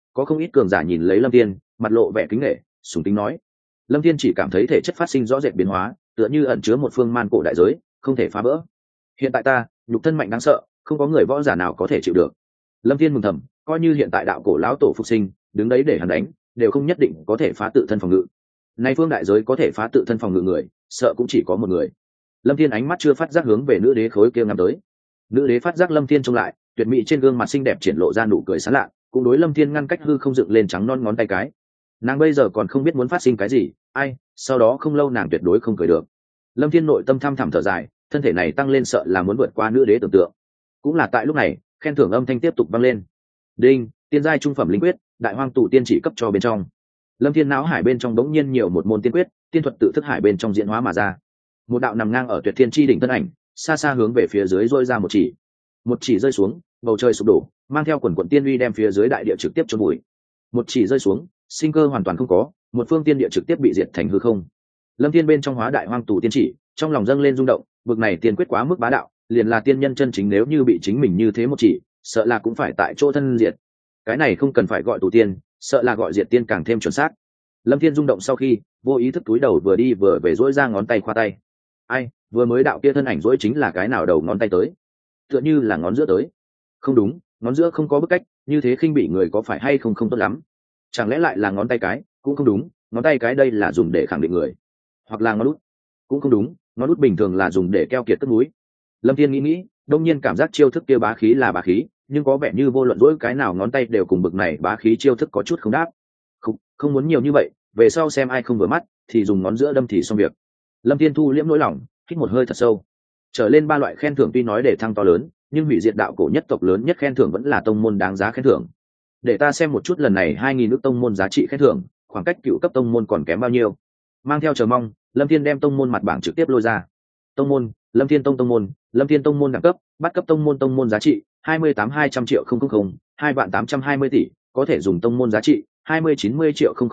có không ít cường giả nhìn lấy Lâm Thiên, mặt lộ vẻ kính nể, sùng kính nói. Lâm Thiên chỉ cảm thấy thể chất phát sinh rõ rệt biến hóa, tựa như ẩn chứa một phương man cổ đại giới, không thể phá vỡ. Hiện tại ta, nhục thân mạnh đáng sợ, không có người võ giả nào có thể chịu được. Lâm Thiên mừng thầm, coi như hiện tại đạo cổ lão tổ phục sinh, đứng đấy để hắn đánh, đều không nhất định có thể phá tự thân phòng ngự. Nay phương đại giới có thể phá tự thân phòng ngự người, sợ cũng chỉ có một người. Lâm Thiên ánh mắt chưa phát giác hướng về nữ đế khối kia ngắm tới. Nữ đế phát giác Lâm Thiên trông lại, tuyệt mỹ trên gương mặt xinh đẹp triển lộ ra nụ cười sán lạ, cũng đối Lâm Thiên ngăn cách hư không dựng lên trắng non ngón tay cái. Nàng bây giờ còn không biết muốn phát sinh cái gì, ai, sau đó không lâu nàng tuyệt đối không cười được. Lâm Thiên nội tâm thăm thẳm thở dài, thân thể này tăng lên sợ là muốn vượt qua nữ đế tưởng tượng. Cũng là tại lúc này, khen thưởng âm thanh tiếp tục vang lên. Đinh, tiên giai trung phẩm linh quyết, đại hoang tụ tiên chỉ cấp cho bên trong. Lâm Thiên não hải bên trong đống nhiên nhiều một môn tiên quyết, tiên thuật tự thức hải bên trong diễn hóa mà ra. Một đạo nằm ngang ở tuyệt thiên chi đỉnh thân ảnh, xa xa hướng về phía dưới rôi ra một chỉ. Một chỉ rơi xuống, bầu trời sụp đổ, mang theo quần quần tiên uy đem phía dưới đại địa trực tiếp chôn vùi. Một chỉ rơi xuống, sinh cơ hoàn toàn không có, một phương tiên địa trực tiếp bị diệt thành hư không. Lâm Thiên bên trong hóa đại hoang tụ tiên chỉ, trong lòng dâng lên rung động, bực này tiên quyết quá mức bá đạo, liền là tiên nhân chân chính nếu như bị chính mình như thế một chỉ, sợ là cũng phải tại chỗ thân diệt. Cái này không cần phải gọi tụ tiên, sợ là gọi diệt tiên càng thêm chuẩn xác. Lâm Thiên rung động sau khi, vô ý thức túi đầu vừa đi vừa về duỗi ra ngón tay khoa tay. Ai, vừa mới đạo kia thân ảnh duỗi chính là cái nào đầu ngón tay tới? Tựa như là ngón giữa tới. Không đúng, ngón giữa không có bức cách, như thế khinh bỉ người có phải hay không không tốt lắm. Chẳng lẽ lại là ngón tay cái? Cũng không đúng, ngón tay cái đây là dùng để khẳng định người. Hoặc là ngón út. Cũng không đúng, ngón út bình thường là dùng để keo kiệt tức núi. Lâm Thiên nghĩ, đông nhiên cảm giác chiêu thức kia bá khí là bá khí, nhưng có vẻ như vô luận dỗi cái nào ngón tay đều cùng bực này bá khí chiêu thức có chút không đáp. Không muốn nhiều như vậy, về sau xem ai không vừa mắt thì dùng ngón giữa đâm thì xong việc. Lâm Thiên thu liễm nỗi lòng, hít một hơi thật sâu. Trở lên 3 loại khen thưởng tuy nói để thăng to lớn, nhưng hủy diệt đạo cổ nhất tộc lớn nhất khen thưởng vẫn là tông môn đáng giá khen thưởng. Để ta xem một chút lần này 2000 ức tông môn giá trị khen thưởng, khoảng cách cựu cấp tông môn còn kém bao nhiêu. Mang theo chờ mong, Lâm Thiên đem tông môn mặt bảng trực tiếp lôi ra. Tông môn, Lâm Thiên tông môn, Lâm Thiên tông môn đẳng cấp, bắt cấp tông môn giá trị 28.200 triệu 000, 2.820 tỷ, có thể dùng tông môn giá trị 20.90 triệu 000,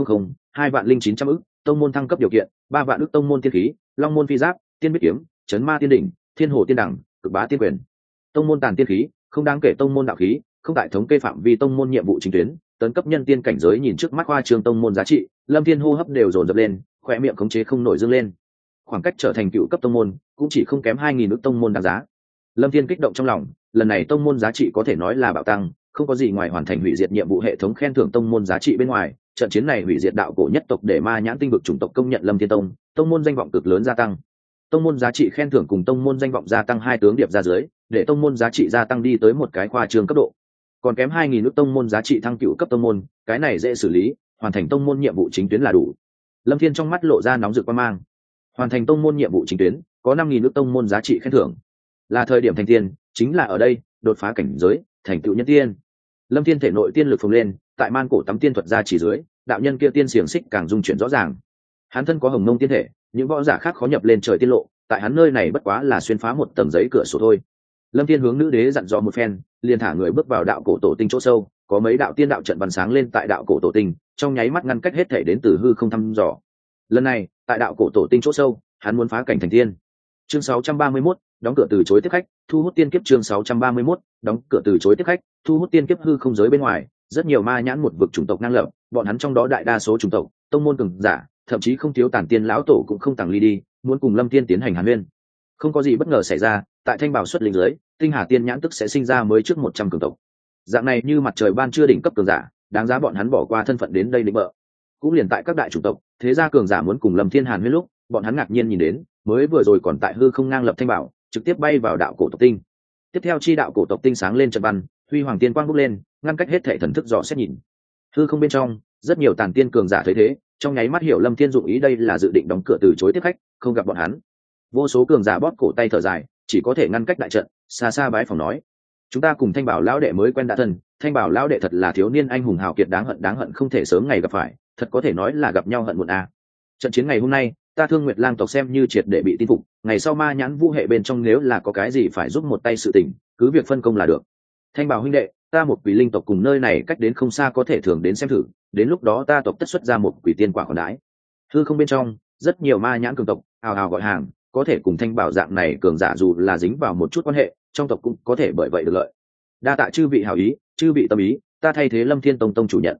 2.0900 ức, tông môn thăng cấp điều kiện, 3 vạn ức tông môn tiên khí, long môn phi giáp, tiên biết kiếm, chấn ma tiên đỉnh, thiên hồ tiên đẳng, cực bá tiên quyền. Tông môn tàn tiên khí, không đáng kể tông môn đạo khí, không tại thống kê phạm vi tông môn nhiệm vụ chính tuyến, tấn cấp nhân tiên cảnh giới nhìn trước mắt khoa trường tông môn giá trị, Lâm Thiên hô hấp đều dồn dập lên, khóe miệng khống chế không nổi dương lên. Khoảng cách trở thành cựu cấp tông môn cũng chỉ không kém 2000 ức tông môn đáng giá. Lâm Thiên kích động trong lòng, lần này tông môn giá trị có thể nói là bạo tăng, không có gì ngoài hoàn thành hủy diệt nhiệm vụ hệ thống khen thưởng tông môn giá trị bên ngoài, trận chiến này hủy diệt đạo cổ nhất tộc để ma nhãn tinh vực chủng tộc công nhận Lâm Thiên tông, tông môn danh vọng cực lớn gia tăng. Tông môn giá trị khen thưởng cùng tông môn danh vọng gia tăng hai tướng điệp ra dưới, để tông môn giá trị gia tăng đi tới một cái khoa trương cấp độ. Còn kém 2000 ức tông môn giá trị thăng cựu cấp tông môn, cái này dễ xử lý, hoàn thành tông môn nhiệm vụ chính tuyến là đủ. Lâm Thiên trong mắt lộ ra nóng rực quan mang. Hoàn thành tông môn nhiệm vụ chính tuyến, có 5000 ức tông môn giá trị khen thưởng. Là thời điểm thành tiên, chính là ở đây, đột phá cảnh giới, thành tựu nhân tiên. Lâm Thiên thể nội tiên lực phồng lên, tại man cổ tắm tiên thuật ra chỉ dưới, đạo nhân kia tiên xiềng xích càng dung chuyển rõ ràng. Hắn thân có hồng mông tiên thể, những võ giả khác khó nhập lên trời tiên lộ, tại hắn nơi này bất quá là xuyên phá một tầng giấy cửa sổ thôi. Lâm Thiên hướng nữ đế dặn dò một phen, liền thả người bước vào đạo cổ tổ tinh chỗ sâu, có mấy đạo tiên đạo trận bắn sáng lên tại đạo cổ tổ tinh, trong nháy mắt ngăn cách hết thể đến từ hư không thăm dò. Lần này, tại đạo cổ tổ tinh chỗ sâu, hắn muốn phá cảnh thành tiên. Chương 631, đóng cửa từ chối tiếp khách, thu hút tiên kiếp. Chương 631, đóng cửa từ chối tiếp khách, thu hút tiên kiếp. Hư không giới bên ngoài, rất nhiều ma nhãn một vực chủng tộc năng lập, bọn hắn trong đó đại đa số chủng tộc, tông môn cường giả, thậm chí không thiếu tản tiên lão tổ cũng không tàng ly đi, muốn cùng Lâm Thiên tiến hành hàn huyên. Không có gì bất ngờ xảy ra, tại thanh bảo xuất linh giới, tinh hà tiên nhãn tức sẽ sinh ra mới trước 100 cường tộc. Dạng này như mặt trời ban trưa đỉnh cấp cường giả, đáng giá bọn hắn bỏ qua thân phận đến đây định bợ. Cũng liền tại các đại chủng tộc, thế gia cường giả muốn cùng Lâm Thiên hàn huyên lúc, bọn hắn ngạc nhiên nhìn đến, mới vừa rồi còn tại hư không ngang lập thanh bảo, trực tiếp bay vào đạo cổ tộc tinh. Tiếp theo chi đạo cổ tộc tinh sáng lên trận văn, huy hoàng tiên quang bốc lên, ngăn cách hết thảy thần thức dò xét nhìn. Hư không bên trong, rất nhiều tàn tiên cường giả thấy thế, trong nháy mắt hiểu Lâm Thiên dụng ý đây là dự định đóng cửa từ chối tiếp khách, không gặp bọn hắn. Vô số cường giả bóp cổ tay thở dài, chỉ có thể ngăn cách đại trận, xa xa bái phòng nói: chúng ta cùng Thanh Bảo lão đệ mới quen đã thân, Thanh Bảo lão đệ thật là thiếu niên anh hùng hào kiệt đáng hận không thể sớm ngày gặp phải, thật có thể nói là gặp nhau hận muộn a. Trận chiến ngày hôm nay, ta Thương Nguyệt Lang tộc xem như triệt để bị tin phục, ngày sau ma nhãn vu hệ bên trong nếu là có cái gì phải giúp một tay sự tình, cứ việc phân công là được. Thanh Bảo huynh đệ, ta một quỷ linh tộc cùng nơi này cách đến không xa có thể thường đến xem thử, đến lúc đó ta tộc tất xuất ra một quỷ tiên quả khoản đái. Hư không bên trong, rất nhiều ma nhãn cường tộc ào ào gọi hàng, có thể cùng Thanh Bảo dạng này cường giả dù là dính vào một chút quan hệ, trong tộc cũng có thể bởi vậy được lợi. Đa tạ chư vị hảo ý, chư vị tâm ý, ta thay thế Lâm Thiên tông tông chủ nhận,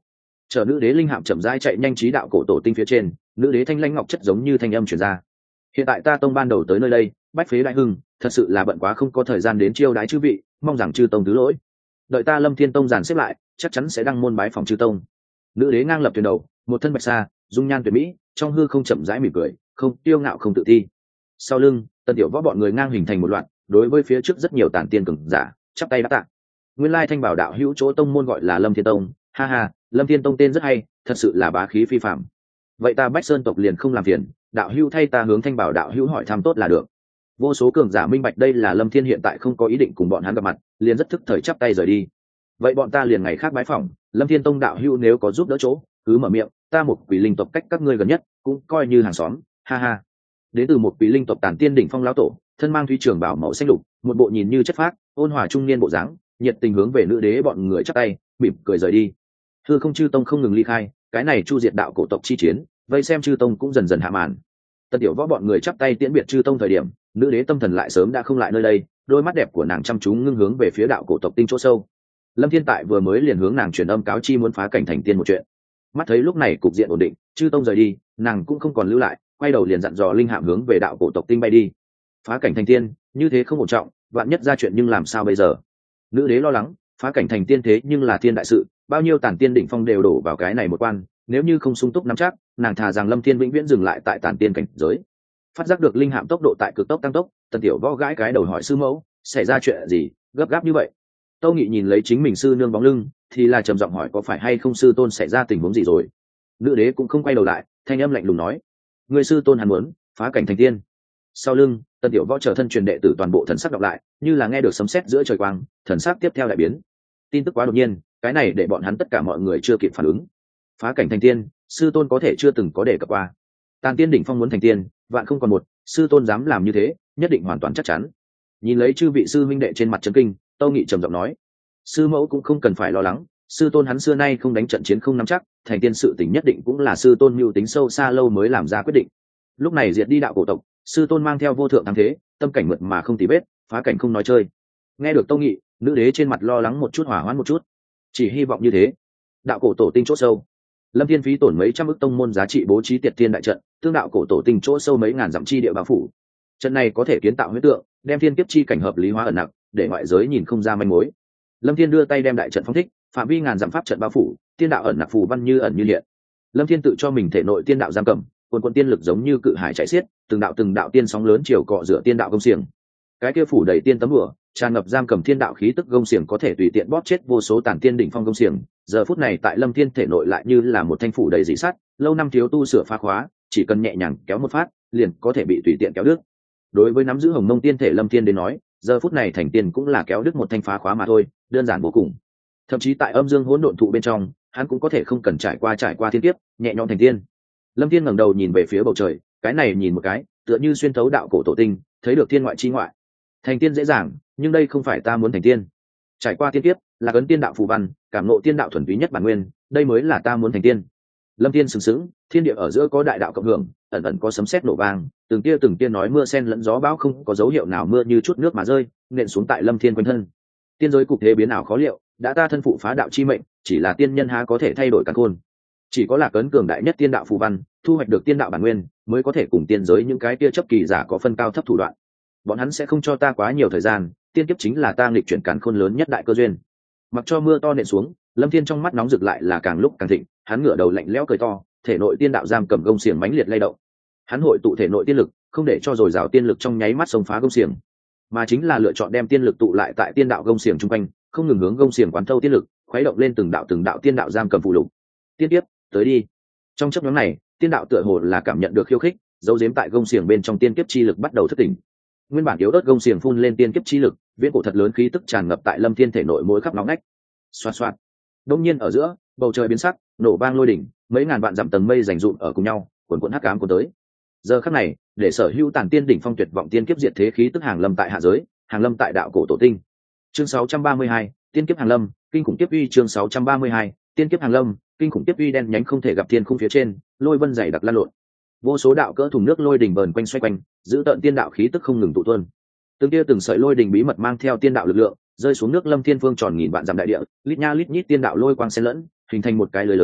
Chờ nữ đế linh hạm chậm rãi chạy nhanh trí đạo cổ tổ tinh phía trên, nữ đế thanh lãnh ngọc chất giống như thanh âm truyền ra. Hiện tại ta tông ban đầu tới nơi đây, bách phế đại hưng, thật sự là bận quá không có thời gian đến chiêu đái chư vị, mong rằng chư tông thứ lỗi. Đợi ta Lâm Thiên tông dàn xếp lại, chắc chắn sẽ đăng môn bái phòng chư tông. Nữ đế ngang lập thuyền đầu, một thân bạch sa, dung nhan tuyệt mỹ, trong hư không chậm rãi mỉm cười, không tiêu ngạo không tự ti. Sau lưng, Tần Tiểu Võ bọn người ngang hình thành một loạt, đối với phía trước rất nhiều tản tiên cường giả, chắp tay đáp tạ. Nguyên lai thanh bảo đạo hữu chỗ tông môn gọi là Lâm Thiên tông, ha ha, Lâm Thiên tông tên rất hay, thật sự là bá khí phi phàm. Vậy ta Bách Sơn tộc liền không làm phiền, đạo hữu thay ta hướng thanh bảo đạo hữu hỏi thăm tốt là được. Vô số cường giả minh bạch đây là Lâm Thiên hiện tại không có ý định cùng bọn hắn gặp mặt, liền rất thức thời chắp tay rời đi. Vậy bọn ta liền ngày khác bái phỏng, Lâm Thiên tông đạo hữu nếu có giúp đỡ chỗ, cứ mở miệng, ta một quỷ linh tộc cách các ngươi gần nhất, cũng coi như hàng xóm, ha ha. Đến từ một quỷ linh tộc Tản Tiên đỉnh phong lão tổ, thân mang thủy trường bảo màu xanh lục, một bộ nhìn như chất phác, ôn hòa trung niên bộ dáng, nhiệt tình hướng về nữ đế bọn người chắp tay, mỉm cười rời đi. Hư Không chư tông không ngừng ly khai, cái này chu diệt đạo cổ tộc chi chiến, vây xem chư tông cũng dần dần hạ màn. Tần Tiểu Võ bọn người chắp tay tiễn biệt chư tông thời điểm, nữ đế tâm thần lại sớm đã không lại nơi đây, đôi mắt đẹp của nàng chăm chú ngưng hướng về phía đạo cổ tộc tinh chỗ sâu. Lâm Thiên tại vừa mới liền hướng nàng truyền âm cáo chi muốn phá cảnh thành tiên một chuyện. Mắt thấy lúc này cục diện ổn định, chư tông rời đi, nàng cũng không còn lưu lại, quay đầu liền dặn dò linh hạm hướng về đạo cổ tộc tinh bay đi. Phá cảnh thành tiên, như thế không ổn trọng, vạn nhất ra chuyện nhưng làm sao bây giờ? Nữ đế lo lắng, phá cảnh thành tiên thế nhưng là thiên đại sự, bao nhiêu Tản Tiên đỉnh phong đều đổ vào cái này một quan, nếu như không sung túc nắm chắc, nàng thà rằng Lâm Thiên vĩnh viễn dừng lại tại Tản Tiên cảnh giới. Phát giác được linh hạm tốc độ tại cực tốc tăng tốc, Tần Tiểu Võ gãi cái đầu hỏi sư mẫu, xảy ra chuyện gì, gấp gáp như vậy? Tâu Nghị nhìn lấy chính mình sư nương bóng lưng, thì là trầm giọng hỏi có phải hay không sư tôn xảy ra tình huống gì rồi. Nữ đế cũng không quay đầu lại, thanh âm lạnh lùng nói, người sư tôn hắn muốn phá cảnh thành tiên. Sau lưng, Tần Tiểu Võ trở thân truyền đệ tử toàn bộ thần sắc đọc lại, như là nghe được sấm sét giữa trời quang, thần sắc tiếp theo đại biến. Tin tức quá đột nhiên, cái này để bọn hắn tất cả mọi người chưa kịp phản ứng. Phá cảnh thành tiên, sư tôn có thể chưa từng có đề cập qua. Tàn Tiên đỉnh phong muốn thành tiên, vạn không còn một, sư tôn dám làm như thế, nhất định hoàn toàn chắc chắn. Nhìn lấy chư vị sư huynh đệ trên mặt chấn kinh, Tâu Nghị trầm giọng nói, sư mẫu cũng không cần phải lo lắng, sư tôn hắn xưa nay không đánh trận chiến không nắm chắc, thành tiên sự tình nhất định cũng là sư tôn mưu tính sâu xa lâu mới làm ra quyết định. Lúc này diệt đi đạo cổ tộc, sư tôn mang theo vô thượng thắng thế, tâm cảnh mượt mà không tì vết, phá cảnh không nói chơi. Nghe được Tâu Nghị, nữ đế trên mặt lo lắng một chút hỏa hoãn một chút, chỉ hy vọng như thế. Đạo cổ tổ tinh chỗ sâu, Lâm Thiên phí tổn mấy trăm ức tông môn giá trị bố trí Tiệt Thiên đại trận, tương đạo cổ tổ tinh chỗ sâu mấy ngàn dặm chi địa bao phủ. Trận này có thể kiến tạo huyết tượng, đem thiên kiếp chi cảnh hợp lý hóa ẩn nặc, để ngoại giới nhìn không ra manh mối. Lâm Thiên đưa tay đem đại trận phóng thích, phạm vi ngàn dặm pháp trận bao phủ, tiên đạo ẩn nặc phù văn như ẩn như hiện. Lâm Thiên tự cho mình thể nội tiên đạo giam cầm, quần tiên lực giống như cự hải chảy xiết, từng đạo tiên sóng lớn chiều cọ rửa tiên đạo công xiềng. Cái kia phủ đầy tiên tấm lụa, tràn ngập giam cầm thiên đạo khí tức gông xiềng có thể tùy tiện bóp chết vô số Tản Tiên đỉnh phong gông xiềng. Giờ phút này tại Lâm Thiên thể nội lại như là một thanh phủ đầy dị sắt, lâu năm thiếu tu sửa phá khóa, chỉ cần nhẹ nhàng kéo một phát, liền có thể bị tùy tiện kéo đứt. Đối với nắm giữ Hồng Mông tiên thể Lâm Thiên đến nói, giờ phút này thành tiên cũng là kéo đứt một thanh phá khóa mà thôi, đơn giản vô cùng. Thậm chí tại âm dương hỗn độn thụ bên trong, hắn cũng có thể không cần trải qua thiên kiếp, nhẹ nhõm thành tiên. Lâm Thiên ngẩng đầu nhìn về phía bầu trời, cái này nhìn một cái, tựa như xuyên thấu đạo cổ tổ tinh, thấy được thiên ngoại chi ngoại. Thành tiên dễ dàng, nhưng đây không phải ta muốn thành tiên. Trải qua tiên kiếp, là cấn tiên đạo phù văn, cảm ngộ tiên đạo thuần túy nhất bản nguyên, đây mới là ta muốn thành tiên. Lâm Thiên sừng sững, thiên địa ở giữa có đại đạo cộng hưởng, ẩn ẩn có sấm sét nổ vang, từng tia nói mưa sen lẫn gió bão không có dấu hiệu nào mưa như chút nước mà rơi, nện xuống tại Lâm Thiên quanh thân. Tiên giới cục thế biến ảo khó liệu, đã ta thân phụ phá đạo chi mệnh, chỉ là tiên nhân há có thể thay đổi cả khôn. Chỉ có là cấn cường đại nhất tiên đạo phù văn, thu hoạch được tiên đạo bản nguyên, mới có thể cùng tiên giới những cái tia chấp kỳ giả có phân cao thấp thủ đoạn. Bọn hắn sẽ không cho ta quá nhiều thời gian, tiên kiếp chính là ta nghịch chuyển càn khôn lớn nhất đại cơ duyên. Mặc cho mưa to nện xuống, Lâm Thiên trong mắt nóng rực lại là càng lúc càng thịnh, hắn ngửa đầu lạnh lẽo cười to, thể nội tiên đạo giam cầm gông xiềng mãnh liệt lay động. Hắn hội tụ thể nội tiên lực, không để cho dồi dào tiên lực trong nháy mắt xông phá gông xiềng, mà chính là lựa chọn đem tiên lực tụ lại tại tiên đạo gông xiềng trung quanh, không ngừng hướng gông xiềng quán thâu tiên lực, khuấy động lên từng đạo tiên đạo giam cầm phụ lục. Tiên tiếp, tới đi. Trong chốc ngắn này, tiên đạo tựa hồ là cảm nhận được khiêu khích, giấu giếm tại gông xiềng bên trong tiên kiếp chi lực bắt đầu thức tỉnh. Nguyên bản yếu ớt gông xiềng phun lên tiên kiếp chi lực, viễn cổ thật lớn khí tức tràn ngập tại Lâm Thiên thể nội mỗi khắp nóng nách. Xoạt xoạt. Đông nhiên ở giữa, bầu trời biến sắc, nổ vang lôi đỉnh, mấy ngàn vạn dặm tầng mây rành rụm ở cùng nhau, cuồn cuộn hắc ám cuốn tới. Giờ khắc này, để sở hữu Tản Tiên đỉnh phong tuyệt vọng tiên kiếp diệt thế khí tức hàng lâm tại hạ giới, hàng lâm tại đạo cổ tổ tinh. Chương 632, tiên kiếp hàng lâm, kinh khủng kiếp uy. Chương 632, tiên kiếp hàng lâm, kinh khủng kiếp uy. Đen nhánh không thể gặp thiên khung phía trên, lôi vân dày đặc lan lộn. Vô số đạo cỡ thùng nước lôi đỉnh vờn quanh xoay quanh, giữ tận tiên đạo khí tức không ngừng tụ tuôn. Từng sợi lôi đỉnh bí mật mang theo tiên đạo lực lượng, rơi xuống nước Lâm Thiên Phương tròn nghìn vạn dặm đại địa, lít nha lít nhít tiên đạo lôi quang xen lẫn, hình thành một cái lưới lớn,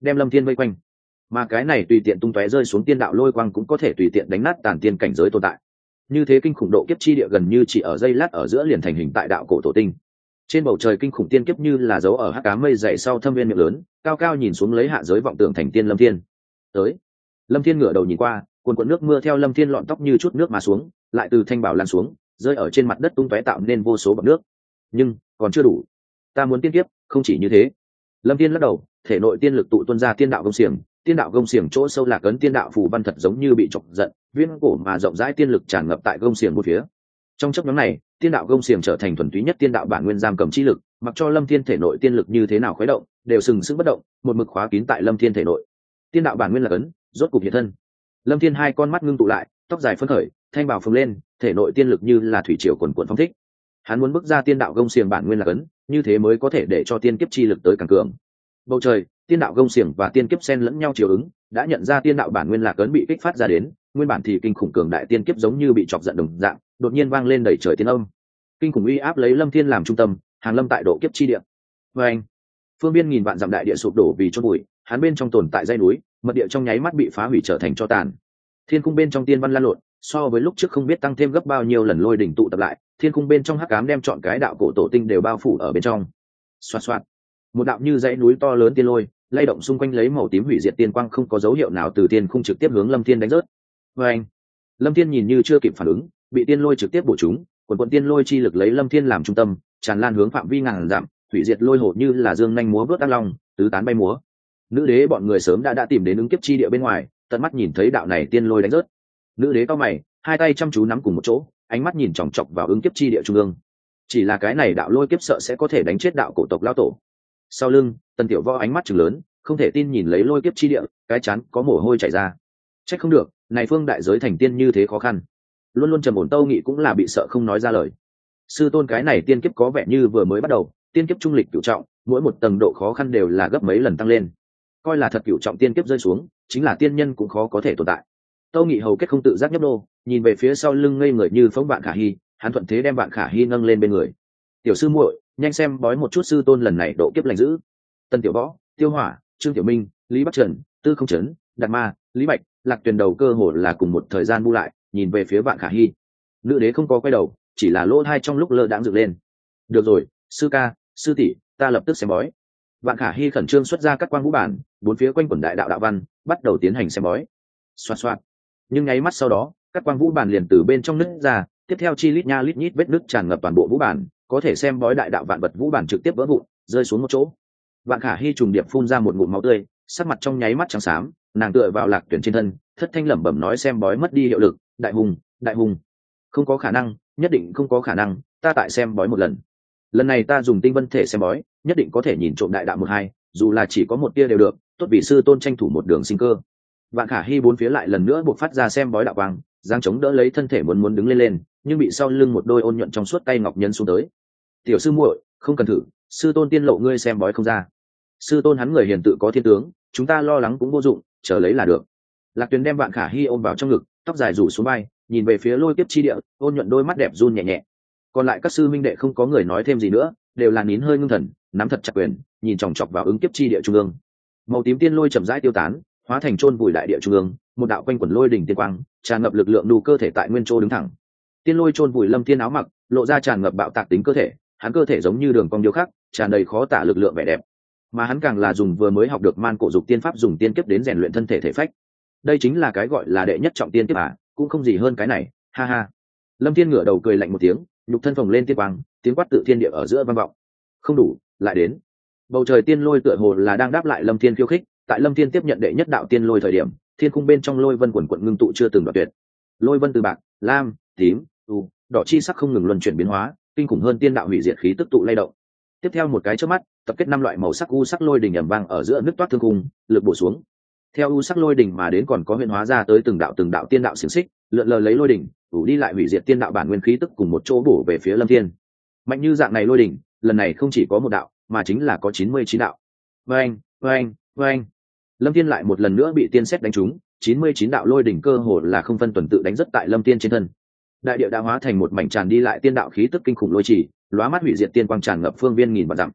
đem lâm thiên vây quanh. Mà cái này tùy tiện tung tóe rơi xuống tiên đạo lôi quang cũng có thể tùy tiện đánh nát tàn tiên cảnh giới tồn tại. Như thế kinh khủng độ kiếp chi địa gần như chỉ ở giây lát ở giữa liền thành hình tại đạo cổ tổ tinh. Trên bầu trời kinh khủng tiên kiếp như là dấu ở hắc ám mây dày sau thâm viên miệng lớn, cao cao nhìn xuống lấy hạ giới vọng tưởng thành tiên lâm thiên. Tới. Lâm thiên ngửa đầu nhìn qua, cuồn cuộn nước mưa theo lâm thiên lọn tóc như chút nước mà xuống, lại từ thanh bảo lan xuống, rơi ở trên mặt đất tung tóe tạo nên vô số bọt nước. Nhưng còn chưa đủ, ta muốn tiên kiếp, không chỉ như thế. Lâm thiên lắc đầu, thể nội tiên lực tụ tuôn ra tiên đạo gông xiềng, tiên đạo gông xiềng chỗ sâu lạc ấn tiên đạo phù văn thật giống như bị chọc giận, viên cổ mà rộng rãi tiên lực tràn ngập tại gông xiềng một phía. Trong chốc ngắn này, tiên đạo gông xiềng trở thành thuần túy nhất tiên đạo bản nguyên giam cầm chi lực, mặc cho lâm thiên thể nội tiên lực như thế nào khuấy động, đều sừng sững bất động, một mực khóa kín tại lâm thiên thể nội. Tiên đạo bản nguyên lạc ấn rốt cục hiện thân. Lâm thiên hai con mắt ngưng tụ lại, tóc dài phấn khởi, thanh bào phồng lên, thể nội tiên lực như là thủy triều cuồn cuộn phóng thích. Hắn muốn bước ra tiên đạo gông xiềng bản nguyên lạc ấn, như thế mới có thể để cho tiên kiếp chi lực tới càng cường. Bầu trời, tiên đạo gông xiềng và tiên kiếp xen lẫn nhau chiều ứng, đã nhận ra tiên đạo bản nguyên lạc ấn bị kích phát ra đến, nguyên bản thì kinh khủng cường đại tiên kiếp giống như bị chọc giận đồng dạng, đột nhiên vang lên đầy trời tiên âm. Kinh khủng uy áp lấy lâm thiên làm trung tâm, hàng lâm tại độ kiếp chi địa. Và anh, phương biên nghìn vạn dặm đại địa sụp đổ vì chôn bụi, hắn bên trong tồn tại dãy núi, mật địa trong nháy mắt bị phá hủy trở thành tro tàn. Thiên cung bên trong tiên văn lan lộn, so với lúc trước không biết tăng thêm gấp bao nhiêu lần lôi đỉnh tụ tập lại, thiên cung bên trong hắc ám đem chọn cái đạo cổ tổ tinh đều bao phủ ở bên trong. Xoạt xoạt, một đạo như dãy núi to lớn tiên lôi, lay động xung quanh lấy màu tím hủy diệt tiên quang không có dấu hiệu nào từ tiên khung trực tiếp hướng lâm thiên đánh rớt. Và anh, lâm thiên nhìn như chưa kịp phản ứng, bị tiên lôi trực tiếp bổ trúng, quần tiên lôi chi lực lấy lâm thiên làm trung tâm, tràn lan hướng phạm vi ngàn dặm, hủy diệt lôi hồ như là dương nhanh múa vớt ác long, tứ tán bay múa. Nữ đế bọn người sớm đã tìm đến ứng kiếp chi địa bên ngoài, tận mắt nhìn thấy đạo này tiên lôi đánh rớt. Nữ đế cao mày, hai tay chăm chú nắm cùng một chỗ, ánh mắt nhìn chòng chọc vào ứng kiếp chi địa trung ương. Chỉ là cái này đạo lôi kiếp sợ sẽ có thể đánh chết đạo cổ tộc lão tổ. Sau lưng, Tần Tiểu Võ ánh mắt trừng lớn, không thể tin nhìn lấy lôi kiếp chi địa, cái chán có mồ hôi chảy ra. Trách không được, này phương đại giới thành tiên như thế khó khăn. Luôn luôn trầm ổn Tâu Nghị cũng là bị sợ không nói ra lời. Sư tôn cái này tiên kiếp có vẻ như vừa mới bắt đầu, tiên kiếp trung lịch cửu trọng, mỗi một tầng độ khó khăn đều là gấp mấy lần tăng lên. Coi là thật cửu trọng tiên kiếp rơi xuống, chính là tiên nhân cũng khó có thể tồn tại. Tâu Nghị hầu kết không tự giác nhấp đô, nhìn về phía sau lưng ngây người như phóng Vạn Khả Hi, hắn thuận thế đem Vạn Khả Hi nâng lên bên người. Tiểu sư muội, nhanh xem bói một chút sư tôn lần này độ kiếp lành dữ. Tần Tiểu Võ, Tiêu Hỏa, Trương Tiểu Minh, Lý Bắc Trần, Tư Không Chấn, Đạt Ma, Lý Bạch, Lạc Tuyền đầu cơ hồ là cùng một thời gian bu lại, nhìn về phía Vạn Khả Hi. Nữ đế không có quay đầu, chỉ là lỗ hai trong lúc lơ đãng dựng lên. Được rồi, sư ca, sư tỷ, ta lập tức xem bói. Vạn Khả Hi khẩn trương xuất ra các quang vũ bản, bốn phía quanh quần đại đạo đạo văn, bắt đầu tiến hành xem bói. Xoạt xoạt. Nhưng nháy mắt sau đó, các quang vũ bản liền từ bên trong nứt ra, tiếp theo chi lít nha lít nhít vết nứt tràn ngập toàn bộ vũ bản, có thể xem bói đại đạo vạn vật vũ bản trực tiếp vỡ vụn, rơi xuống một chỗ. Vạn Khả Hi trùng điệp phun ra một ngụm máu tươi, sắc mặt trong nháy mắt trắng xám, nàng tựa vào Lạc Tuyển trên thân, thất thanh lẩm bẩm nói xem bói mất đi hiệu lực, đại hùng, đại hùng. Không có khả năng, nhất định không có khả năng, ta tại xem bói một lần. Lần này ta dùng tinh vân thể xem bói, nhất định có thể nhìn trộm đại đạo một hai, dù là chỉ có một tia đều được, tốt vì sư tôn tranh thủ một đường sinh cơ. Vạn Khả Hi bốn phía lại lần nữa buộc phát ra xem bói đạo quang, giang chống đỡ lấy thân thể muốn đứng lên, nhưng bị sau lưng một đôi ôn nhuận trong suốt tay ngọc nhân xuống tới. Tiểu sư muội, không cần thử, sư tôn tiên lộ ngươi xem bói không ra. Sư tôn hắn người hiền tự có thiên tướng, chúng ta lo lắng cũng vô dụng, chờ lấy là được. Lạc Tuyền đem Vạn Khả Hi ôm vào trong ngực, tóc dài rủ xuống vai, nhìn về phía lôi kiếp chi địa, ôn nhuận đôi mắt đẹp run nhẹ nhẹ. Còn lại các sư minh đệ không có người nói thêm gì nữa, đều là nín hơi ngưng thần, nắm thật chặt quyền, nhìn chòng chọc vào ứng kiếp chi địa trung ương. Màu tím tiên lôi chậm rãi tiêu tán, hóa thành chôn vùi đại địa trung ương, một đạo quanh quẩn lôi đỉnh tiên quang, tràn ngập lực lượng đủ cơ thể tại nguyên chỗ đứng thẳng. Tiên lôi chôn vùi Lâm Thiên áo mặc, lộ ra tràn ngập bạo tạc tính cơ thể, hắn cơ thể giống như đường cong điêu khắc, tràn đầy khó tả lực lượng vẻ đẹp. Mà hắn càng là dùng vừa mới học được man cổ dục tiên pháp dùng tiên kiếp đến rèn luyện thân thể thể phách. Đây chính là cái gọi là đệ nhất trọng tiên kiếp à, cũng không gì hơn cái này, ha ha. Lâm Thiên ngửa đầu cười lạnh một tiếng, nhục thân phồng lên tiên quang, tiếng quát tự thiên địa ở giữa vang vọng. Không đủ, lại đến. Bầu trời tiên lôi tựa hồ là đang đáp lại Lâm Thiên khiêu khích, tại Lâm Thiên tiếp nhận đệ nhất đạo tiên lôi thời điểm, thiên cung bên trong lôi vân quần quần ngưng tụ chưa từng đoạn tuyệt. Lôi vân từ bạc, lam, tím, đỏ chi sắc không ngừng luân chuyển biến hóa, kinh khủng hơn tiên đạo hủy diệt khí tức tụ lay động. Tiếp theo một cái chớp mắt, tập kết năm loại màu sắc u sắc lôi đỉnh ầm vang ở giữa nước toát thương cung, lực bổ xuống. Theo u sắc lôi đỉnh mà đến còn có huyền hóa ra tới từng đạo tiên đạo xiển xích, lượn lờ lấy lôi đỉnh, đủ đi lại hủy diệt tiên đạo bản nguyên khí tức cùng một chỗ bổ về phía Lâm Thiên. Mạnh như dạng này lôi đỉnh, lần này không chỉ có một đạo, mà chính là có 99 đạo. Oeng, oeng, oeng. Lâm Thiên lại một lần nữa bị tiên sét đánh trúng, 99 đạo lôi đỉnh cơ hồ là không phân tuần tự đánh rất tại Lâm Thiên trên thân. Đại địa đã hóa thành một mảnh tràn đi lại tiên đạo khí tức kinh khủng lôi chỉ, lóa mắt hủy diệt tiên quang tràn ngập phương viên nghìn vạn dặm.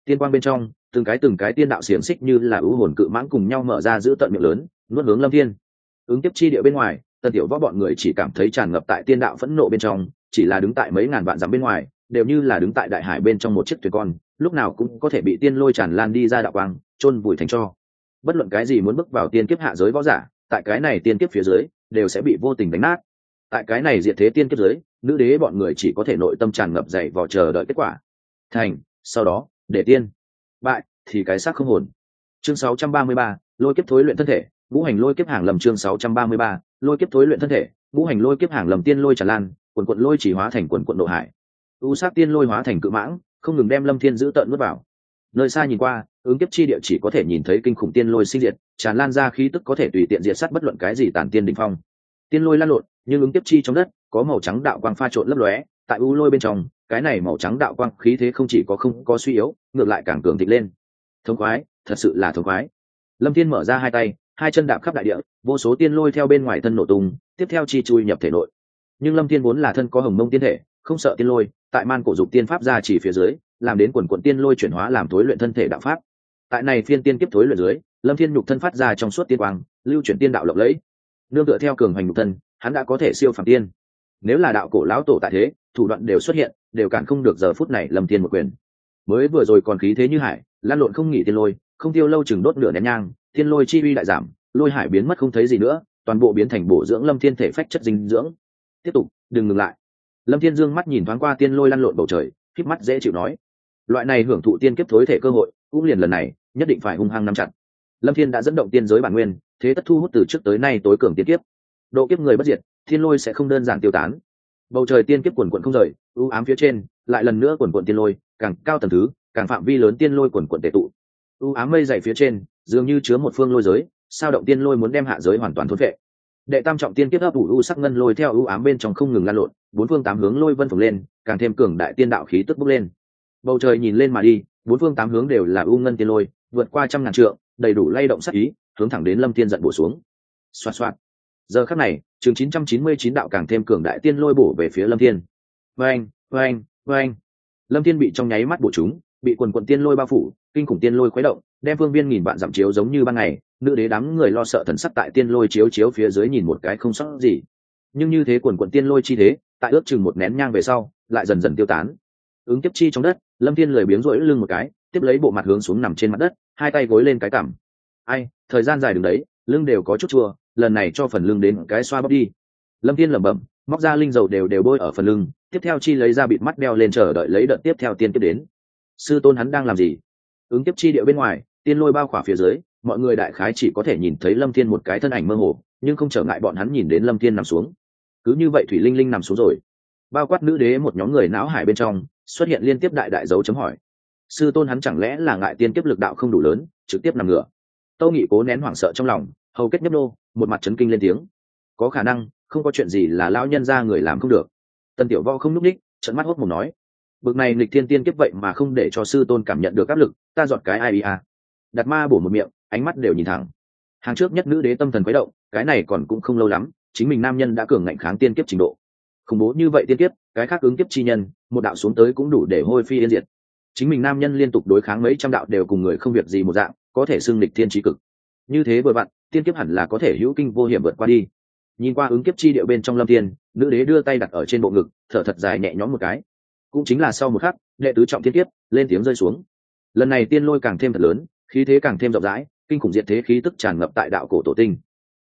Tiên quang bên trong, từng cái tiên đạo xiềng xích như là ưu hồn cự mãng cùng nhau mở ra giữ tận miệng lớn, nuốt hướng Lâm Thiên. Ứng kiếp chi địa bên ngoài, Tần Tiểu Võ bọn người chỉ cảm thấy tràn ngập tại tiên đạo phẫn nộ bên trong, chỉ là đứng tại mấy ngàn vạn dặm bên ngoài, đều như là đứng tại đại hải bên trong một chiếc thuyền con, lúc nào cũng có thể bị tiên lôi tràn lan đi ra đạo quang, chôn vùi thành tro. Bất luận cái gì muốn bước vào tiên kiếp hạ giới võ giả, tại cái này tiên kiếp phía dưới, đều sẽ bị vô tình đánh nát. Tại cái này diệt thế tiên kiếp dưới, nữ đế bọn người chỉ có thể nội tâm tràn ngập dậy vò chờ đợi kết quả. Thành, sau đó, để tiên. Bại, thì cái xác không hồn. Chương 633, lôi kiếp thối luyện thân thể, ngũ hành lôi kiếp hàng lầm chương 633, lôi kiếp thối luyện thân thể, ngũ hành lôi kiếp hàng lầm tiên lôi tràn lan, quần quận lôi chỉ hóa thành quần quận độ hải. U sát tiên lôi hóa thành cự mãng, không ngừng đem Lâm Thiên giữ tận nuốt vào. Nơi xa nhìn qua, ứng kiếp chi địa chỉ có thể nhìn thấy kinh khủng tiên lôi sinh diệt, tràn lan ra khí tức có thể tùy tiện diệt sát bất luận cái gì tản tiên đỉnh phong. Tiên lôi lan lộn, nhưng ứng kiếp chi trong đất có màu trắng đạo quang pha trộn lấp lóe, tại u lôi bên trong, cái này màu trắng đạo quang khí thế không chỉ có không có suy yếu, ngược lại càng cường thịnh lên. Thống khoái, thật sự là thống khoái. Lâm Thiên mở ra hai tay, hai chân đạp khắp đại địa, vô số tiên lôi theo bên ngoài thân nổ tung, tiếp theo chi chui nhập thể nội. Nhưng Lâm Thiên vốn là thân có hồng mông tiên thể, không sợ tiên lôi, tại man cổ dục tiên pháp ra chỉ phía dưới, làm đến quần quần tiên lôi chuyển hóa làm thối luyện thân thể đạo pháp. Tại này phiên tiên kiếp thối luyện dưới, Lâm Thiên nhục thân phát ra trong suốt tiên quang, lưu chuyển tiên đạo lộng lẫy. Nương tựa theo cường hành nhục thân, hắn đã có thể siêu phàm tiên. Nếu là đạo cổ lão tổ tại thế, thủ đoạn đều xuất hiện, đều cản không được giờ phút này Lâm Thiên một quyền. Mới vừa rồi còn khí thế như hải, lan lộn không nghỉ tiên lôi, không tiêu lâu chừng đốt nửa nén nhang, tiên lôi chi uy đại giảm, lôi hải biến mất không thấy gì nữa, toàn bộ biến thành bổ dưỡng Lâm Thiên thể phách chất dinh dưỡng. Tiếp tục, đừng ngừng lại. Lâm Thiên dương mắt nhìn thoáng qua tiên lôi lăn lộn bầu trời, khép mắt dễ chịu nói, loại này hưởng thụ tiên kiếp thối thể cơ hội, cũng liền lần này, nhất định phải hung hăng nắm chặt. Lâm Thiên đã dẫn động tiên giới bản nguyên, thế tất thu hút từ trước tới nay tối cường tiên kiếp. Độ kiếp người bất diệt, thiên lôi sẽ không đơn giản tiêu tán. Bầu trời tiên kiếp quần quần không rời, u ám phía trên, lại lần nữa quần quần tiên lôi, càng cao tầng thứ, càng phạm vi lớn tiên lôi quần quần tề tụ. U ám mây dày phía trên, dường như chứa một phương lôi giới, sao động tiên lôi muốn đem hạ giới hoàn toàn thôn phệ. Đệ tam trọng tiên kiếp ấp ủ u sắc ngân lôi theo u ám bên trong không ngừng lan lộn, bốn phương tám hướng lôi vân phồng lên, càng thêm cường đại tiên đạo khí tức bốc lên. Bầu trời nhìn lên mà đi, bốn phương tám hướng đều là u ngân tiên lôi, vượt qua trăm ngàn trượng, đầy đủ lay động sát ý, hướng thẳng đến Lâm Thiên giận bổ xuống. Xoạt xoạt. Giờ khắc này, chương 999 đạo càng thêm cường đại tiên lôi bổ về phía Lâm Thiên. Oeng, oeng, oeng. Lâm Thiên bị trong nháy mắt bổ trúng, bị quần quần tiên lôi bao phủ, kinh khủng tiên lôi khuấy động, đem phương viên nghìn vạn dặm chiếu giống như ban ngày, nữ đế đám người lo sợ thần sắc tại tiên lôi chiếu phía dưới nhìn một cái không sót gì. Nhưng như thế quần quần tiên lôi chi thế, tại ước chừng một nén nhang về sau, lại dần dần tiêu tán. Ứng kiếp chi trong đất, Lâm Thiên lười biếng rỗi lưng một cái, tiếp lấy bộ mặt hướng xuống nằm trên mặt đất, hai tay gối lên cái cằm. Ai, thời gian dài đứng đấy, lưng đều có chút chua, lần này cho phần lưng đến cái xoa bóp đi. Lâm Thiên lẩm bẩm, móc ra linh dầu đều bôi ở phần lưng, tiếp theo chi lấy ra bịt mắt đeo lên chờ đợi lấy đợt tiếp theo tiên kiếp đến. Sư tôn hắn đang làm gì? Ứng kiếp chi địa bên ngoài, tiên lôi bao khỏa phía dưới, mọi người đại khái chỉ có thể nhìn thấy Lâm Thiên một cái thân ảnh mơ hồ, nhưng không trở ngại bọn hắn nhìn đến Lâm Thiên nằm xuống. Cứ như vậy thủy linh linh nằm xuống rồi. Bao quát nữ đế một nhóm người não hải bên trong, xuất hiện liên tiếp đại dấu chấm hỏi. Sư tôn hắn chẳng lẽ là ngại tiên kiếp lực đạo không đủ lớn, trực tiếp nằm ngửa? Tâu Nghị cố nén hoảng sợ trong lòng, hầu kết nhấp nô, một mặt chấn kinh lên tiếng. Có khả năng, không có chuyện gì là lão nhân gia người làm không được. Tần Tiểu Võ không núp đích, trợn mắt hốt mồm nói, bực này nghịch thiên tiên kiếp vậy mà không để cho sư tôn cảm nhận được áp lực, ta dọn cái ai à? Đạt Ma bổ một miệng, ánh mắt đều nhìn thẳng. Hàng trước nhất nữ đế tâm thần quấy động, cái này còn cũng không lâu lắm, chính mình nam nhân đã cường ngạnh kháng tiên kiếp trình độ. Khủng bố như vậy tiên kiếp, cái khác ứng kiếp chi nhân, một đạo xuống tới cũng đủ để hôi phi yên diệt. Chính mình nam nhân liên tục đối kháng mấy trăm đạo đều cùng người không việc gì một dạng, có thể xưng lịch thiên chí cực. Như thế vừa vặn, tiên kiếp hẳn là có thể hữu kinh vô hiểm vượt qua đi. Nhìn qua ứng kiếp chi địa bên trong Lâm Thiên, nữ đế đưa tay đặt ở trên bộ ngực, thở thật dài nhẹ nhõm một cái. Cũng chính là sau một khắc, đệ tứ trọng tiên kiếp lên tiếng rơi xuống. Lần này tiên lôi càng thêm thật lớn, khí thế càng thêm rộng rãi, kinh khủng diệt thế khí tức tràn ngập tại đạo cổ tổ tinh.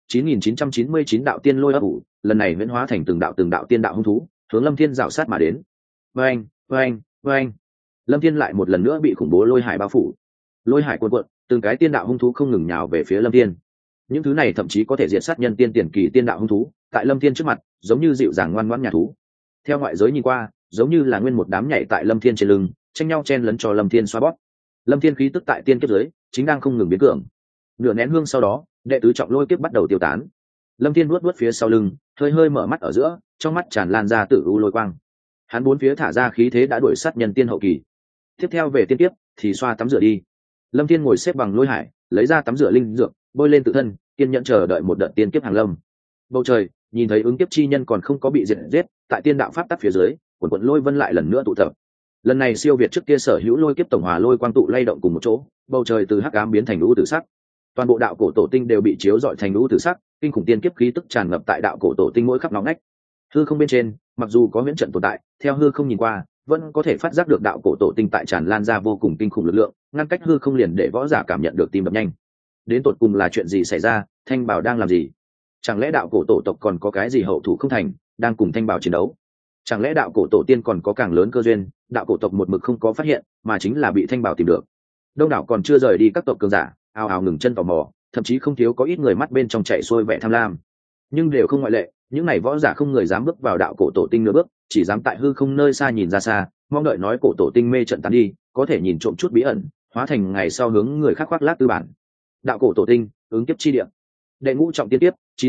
9999 đạo tiên lôi ấp ủ, lần này huyễn hóa thành từng đạo tiên đạo hung thú, hướng Lâm Thiên rảo sát mà đến. Oeng, oeng, oeng. Lâm Thiên lại một lần nữa bị khủng bố lôi hải bao phủ. Lôi hải cuồn cuộn, từng cái tiên đạo hung thú không ngừng nhào về phía Lâm Thiên. Những thứ này thậm chí có thể diệt sát nhân tiên tiền kỳ tiên đạo hung thú, tại Lâm Thiên trước mặt, giống như dịu dàng ngoan ngoãn nhà thú. Theo ngoại giới nhìn qua, giống như là nguyên một đám nhảy tại Lâm Thiên trên lưng, tranh nhau chen lấn cho Lâm Thiên xoa bóp. Lâm Thiên khí tức tại tiên kiếp dưới, chính đang không ngừng biến cường. Nửa nén hương sau đó, đệ tứ trọng lôi kiếp bắt đầu tiêu tán. Lâm Thiên nuốt phía sau lưng, hơi mở mắt ở giữa, trong mắt tràn lan ra tử u lôi quang. Hắn bốn phía thả ra khí thế đã đuổi sát nhân tiên hậu kỳ. Tiếp theo về tiên kiếp thì xoa tắm rửa đi. Lâm Thiên ngồi xếp bằng lôi hải, lấy ra tắm rửa linh dược, bôi lên tự thân, kiên nhẫn chờ đợi một đợt tiên kiếp hàng lâm. Bầu trời, nhìn thấy ứng kiếp chi nhân còn không có bị diệt giết, tại tiên đạo pháp tắc phía dưới, quần quần lôi vân lại lần nữa tụ tập. Lần này siêu việt trước kia sở hữu lôi kiếp tổng hòa lôi quang tụ lay động cùng một chỗ, bầu trời từ hắc ám biến thành u tử sắc, toàn bộ đạo cổ tổ tinh đều bị chiếu rọi thành u tử sắc, kinh khủng tiên kiếp khí tức tràn ngập tại đạo cổ tổ tinh mỗi khắp ngõ ngách. Hư không bên trên mặc dù có huyễn trận tồn tại, theo hư không nhìn qua vẫn có thể phát giác được đạo cổ tổ tinh tại tràn lan ra vô cùng kinh khủng lực lượng, ngăn cách hư không liền để võ giả cảm nhận được tim đập nhanh. Đến tột cùng là chuyện gì xảy ra? Thanh Bảo đang làm gì? Chẳng lẽ đạo cổ tổ tộc còn có cái gì hậu thủ không thành, đang cùng Thanh Bảo chiến đấu? Chẳng lẽ đạo cổ tổ tiên còn có càng lớn cơ duyên, đạo cổ tộc một mực không có phát hiện, mà chính là bị Thanh Bảo tìm được? Đông đảo còn chưa rời đi các tộc cường giả, ào ào ngừng chân tò mò, thậm chí không thiếu có ít người mắt bên trong chạy xuôi vẻ tham lam, nhưng đều không ngoại lệ. Những này võ giả không người dám bước vào đạo cổ tổ tinh nửa bước, chỉ dám tại hư không nơi xa nhìn ra xa, mong đợi nói cổ tổ tinh mê trận tán đi, có thể nhìn trộm chút bí ẩn, hóa thành ngày sau hướng người khác khoác lác tư bản. Đạo cổ tổ tinh, ứng kiếp chi địa. Đệ ngũ trọng tiên tiếp,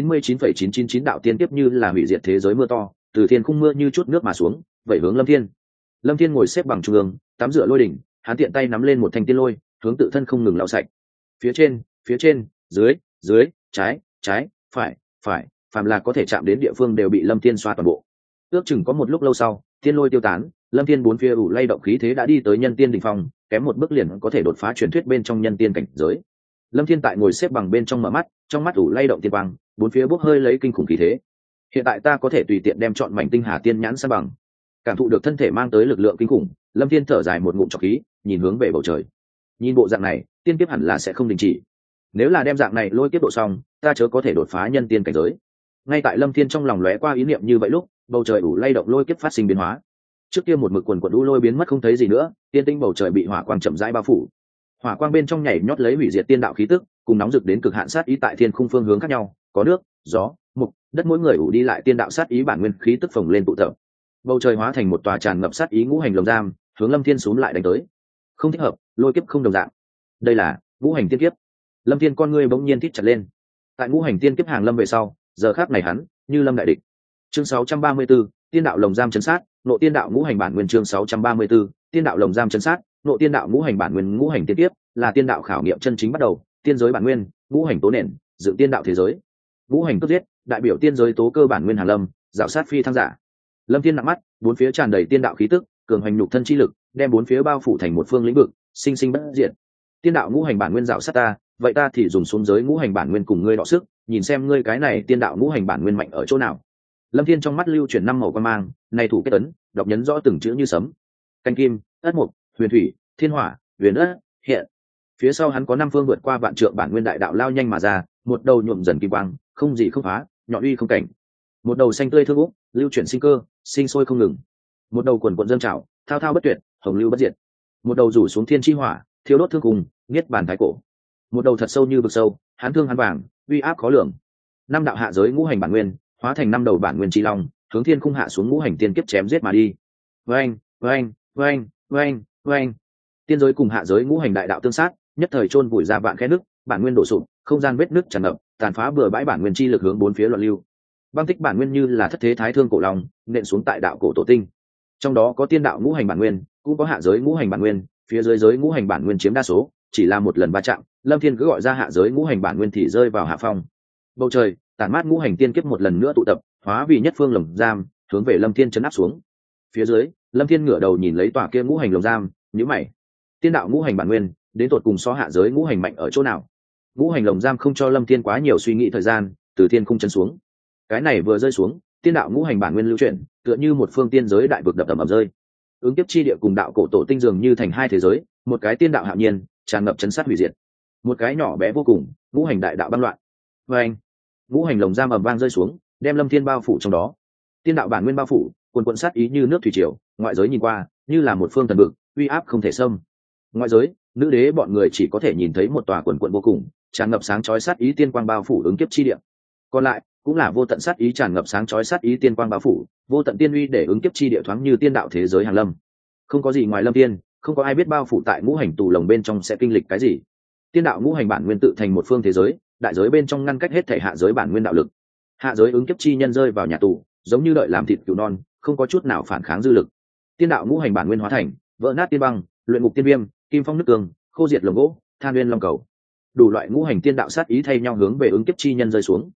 99,999 đạo tiên tiếp như là hủy diệt thế giới mưa to, từ thiên khung mưa như chút nước mà xuống, vậy hướng Lâm Thiên. Lâm Thiên ngồi xếp bằng trung ương, tắm rửa lôi đỉnh, hắn tiện tay nắm lên một thanh tiên lôi, hướng tự thân không ngừng lau sạch. Phía trên, dưới, trái, phải, phàm là có thể chạm đến địa phương đều bị Lâm Thiên xoa toàn bộ. Ước chừng có một lúc lâu sau, tiên lôi tiêu tán, Lâm Thiên bốn phía ủ lay động khí thế đã đi tới nhân tiên đỉnh phong, kém một bước liền có thể đột phá truyền thuyết bên trong nhân tiên cảnh giới. Lâm Thiên tại ngồi xếp bằng bên trong mở mắt, trong mắt ủ lay động tiên quang, bốn phía bốc hơi lấy kinh khủng khí thế. Hiện tại ta có thể tùy tiện đem chọn mảnh tinh hà tiên nhãn san bằng. Cảm thụ được thân thể mang tới lực lượng kinh khủng, Lâm Thiên thở dài một ngụm trọc khí, nhìn hướng về bầu trời. Nhìn bộ dạng này, tiên kiếp hẳn là sẽ không đình chỉ. Nếu là đem dạng này lôi kiếp độ xong, ta chớ có thể đột phá nhân tiên cảnh giới. Ngay tại Lâm Thiên trong lòng lóe qua ý niệm như vậy lúc, bầu trời ủ lay động lôi kiếp phát sinh biến hóa. Trước kia một mực quần quần u lôi biến mất không thấy gì nữa, tiên tinh bầu trời bị hỏa quang chậm rãi bao phủ. Hỏa quang bên trong nhảy nhót lấy hủy diệt tiên đạo khí tức, cùng nóng rực đến cực hạn sát ý tại thiên khung phương hướng khác nhau, có nước, gió, mục, đất, mỗi người ủ đi lại tiên đạo sát ý bản nguyên khí tức phồng lên tụ tập. Bầu trời hóa thành một tòa tràn ngập sát ý ngũ hành lồng giam, hướng Lâm Thiên xuống lại đánh tới. Không thích hợp, lôi kiếp không đồng dạng. Đây là ngũ hành tiên kiếp. Lâm Thiên con ngươi bỗng nhiên thít chặt lên. Tại ngũ hành tiên kiếp hàng lâm về sau, giờ khắc này hắn như lâm đại địch. Chương 634, tiên đạo lồng giam chấn sát, nộ tiên đạo ngũ hành bản nguyên. Chương 634, tiên đạo lồng giam chấn sát, nộ tiên đạo ngũ hành bản nguyên. Ngũ hành tiên kiếp là tiên đạo khảo nghiệm chân chính bắt đầu, tiên giới bản nguyên, ngũ hành tố nền, dựng tiên đạo thế giới. Ngũ hành cướp giết, đại biểu tiên giới tố cơ bản nguyên hàn lâm, dạo sát phi thăng giả. Lâm Thiên nặng mắt, bốn phía tràn đầy tiên đạo khí tức, cường hành nhục thân chi lực, đem bốn phía bao phủ thành một phương lĩnh vực, sinh sinh bất diệt. Tiên đạo ngũ hành bản nguyên dạo sát ta, vậy ta thì dùng xuống giới ngũ hành bản nguyên cùng ngươi đọ sức, nhìn xem ngươi cái này tiên đạo ngũ hành bản nguyên mạnh ở chỗ nào. Lâm Thiên trong mắt lưu chuyển năm màu quan mang, này thủ kết ấn, đọc nhấn rõ từng chữ như sấm. Canh kim, ất mục, huyền thủy, thiên hỏa, huyền ất, hiện. Phía sau hắn có năm phương vượt qua vạn trượng bản nguyên đại đạo lao nhanh mà ra, một đầu nhuộm dần kim quang, không gì không phá, nhọn uy không cảnh. Một đầu xanh tươi thương úc, lưu chuyển sinh cơ, sinh sôi không ngừng. Một đầu quần quần dâng trào, thao thao bất tuyệt, hồng lưu bất diệt. Một đầu rủ xuống thiên chi hỏa, thiêu đốt thương cùng, niết bàn thái cổ. Một đầu thật sâu như vực sâu, hán thương hán vàng, uy áp khó lường. Năm đạo hạ giới ngũ hành bản nguyên, hóa thành năm đầu bản nguyên chi long, hướng thiên khung hạ xuống ngũ hành tiên kiếp chém giết mà đi. Oeng, oeng, oeng, oeng, oeng. Tiên giới cùng hạ giới ngũ hành đại đạo tương sát, nhất thời chôn vùi ra vạn khe nước, bản nguyên đổ sụp, không gian vết nứt tràn ngập, tàn phá bừa bãi bản nguyên chi lực hướng bốn phía loạn lưu. Băng tích bản nguyên như là thất thế thái thương cổ long, nện xuống tại đạo cổ tổ tinh. Trong đó có tiên đạo ngũ hành bản nguyên, cũng có hạ giới ngũ hành bản nguyên, phía dưới giới ngũ hành bản nguyên chiếm đa số, chỉ là một lần va chạm, Lâm Thiên cứ gọi ra hạ giới ngũ hành bản nguyên thì rơi vào hạ phong. Bầu trời, tản mát ngũ hành tiên kiếp một lần nữa tụ tập, hóa vì nhất phương lồng giam, hướng về Lâm Thiên chấn áp xuống. Phía dưới, Lâm Thiên ngửa đầu nhìn lấy tòa kia ngũ hành lồng giam, nhíu mày. Tiên đạo ngũ hành bản nguyên, đến tột cùng so hạ giới ngũ hành mạnh ở chỗ nào? Ngũ hành lồng giam không cho Lâm Thiên quá nhiều suy nghĩ thời gian, từ thiên khung chân xuống. Cái này vừa rơi xuống, tiên đạo ngũ hành bản nguyên lưu chuyển, tựa như một phương tiên giới đại vực đập ầm ầm rơi. Ứng kiếp chi địa cùng đạo cổ tổ tinh dường như thành hai thế giới, một cái tiên đạo hạo nhiên, tràn ngập chấn sát hủy diệt, một cái nhỏ bé vô cùng, ngũ hành đại đạo băng loạn. Và anh, ngũ hành lồng giam ầm vang rơi xuống, đem Lâm Thiên bao phủ trong đó. Tiên đạo bản nguyên bao phủ, quần quần sát ý như nước thủy triều, ngoại giới nhìn qua như là một phương thần vực, uy áp không thể xâm. Ngoại giới, nữ đế bọn người chỉ có thể nhìn thấy một tòa quần quần vô cùng, tràn ngập sáng chói sát ý tiên quang bao phủ ứng kiếp chi địa. Còn lại cũng là vô tận sát ý tràn ngập sáng chói sát ý tiên quang bao phủ, vô tận tiên uy để ứng kiếp chi địa thoáng như tiên đạo thế giới hàng lâm. Không có gì ngoài Lâm Thiên, không có ai biết bao phủ tại ngũ hành tù lồng bên trong sẽ kinh lịch cái gì. Tiên đạo ngũ hành bản nguyên tự thành một phương thế giới, đại giới bên trong ngăn cách hết thể hạ giới bản nguyên đạo lực. Hạ giới ứng kiếp chi nhân rơi vào nhà tù, giống như đợi làm thịt cừu non, không có chút nào phản kháng dư lực. Tiên đạo ngũ hành bản nguyên hóa thành, vỡ nát tiên băng, luyện ngục tiên viêm, kim phong nước cường, khô diệt lồng gỗ, than nguyên long cầu. Đủ loại ngũ hành tiên đạo sát ý thay nhau hướng về ứng kiếp chi nhân rơi xuống.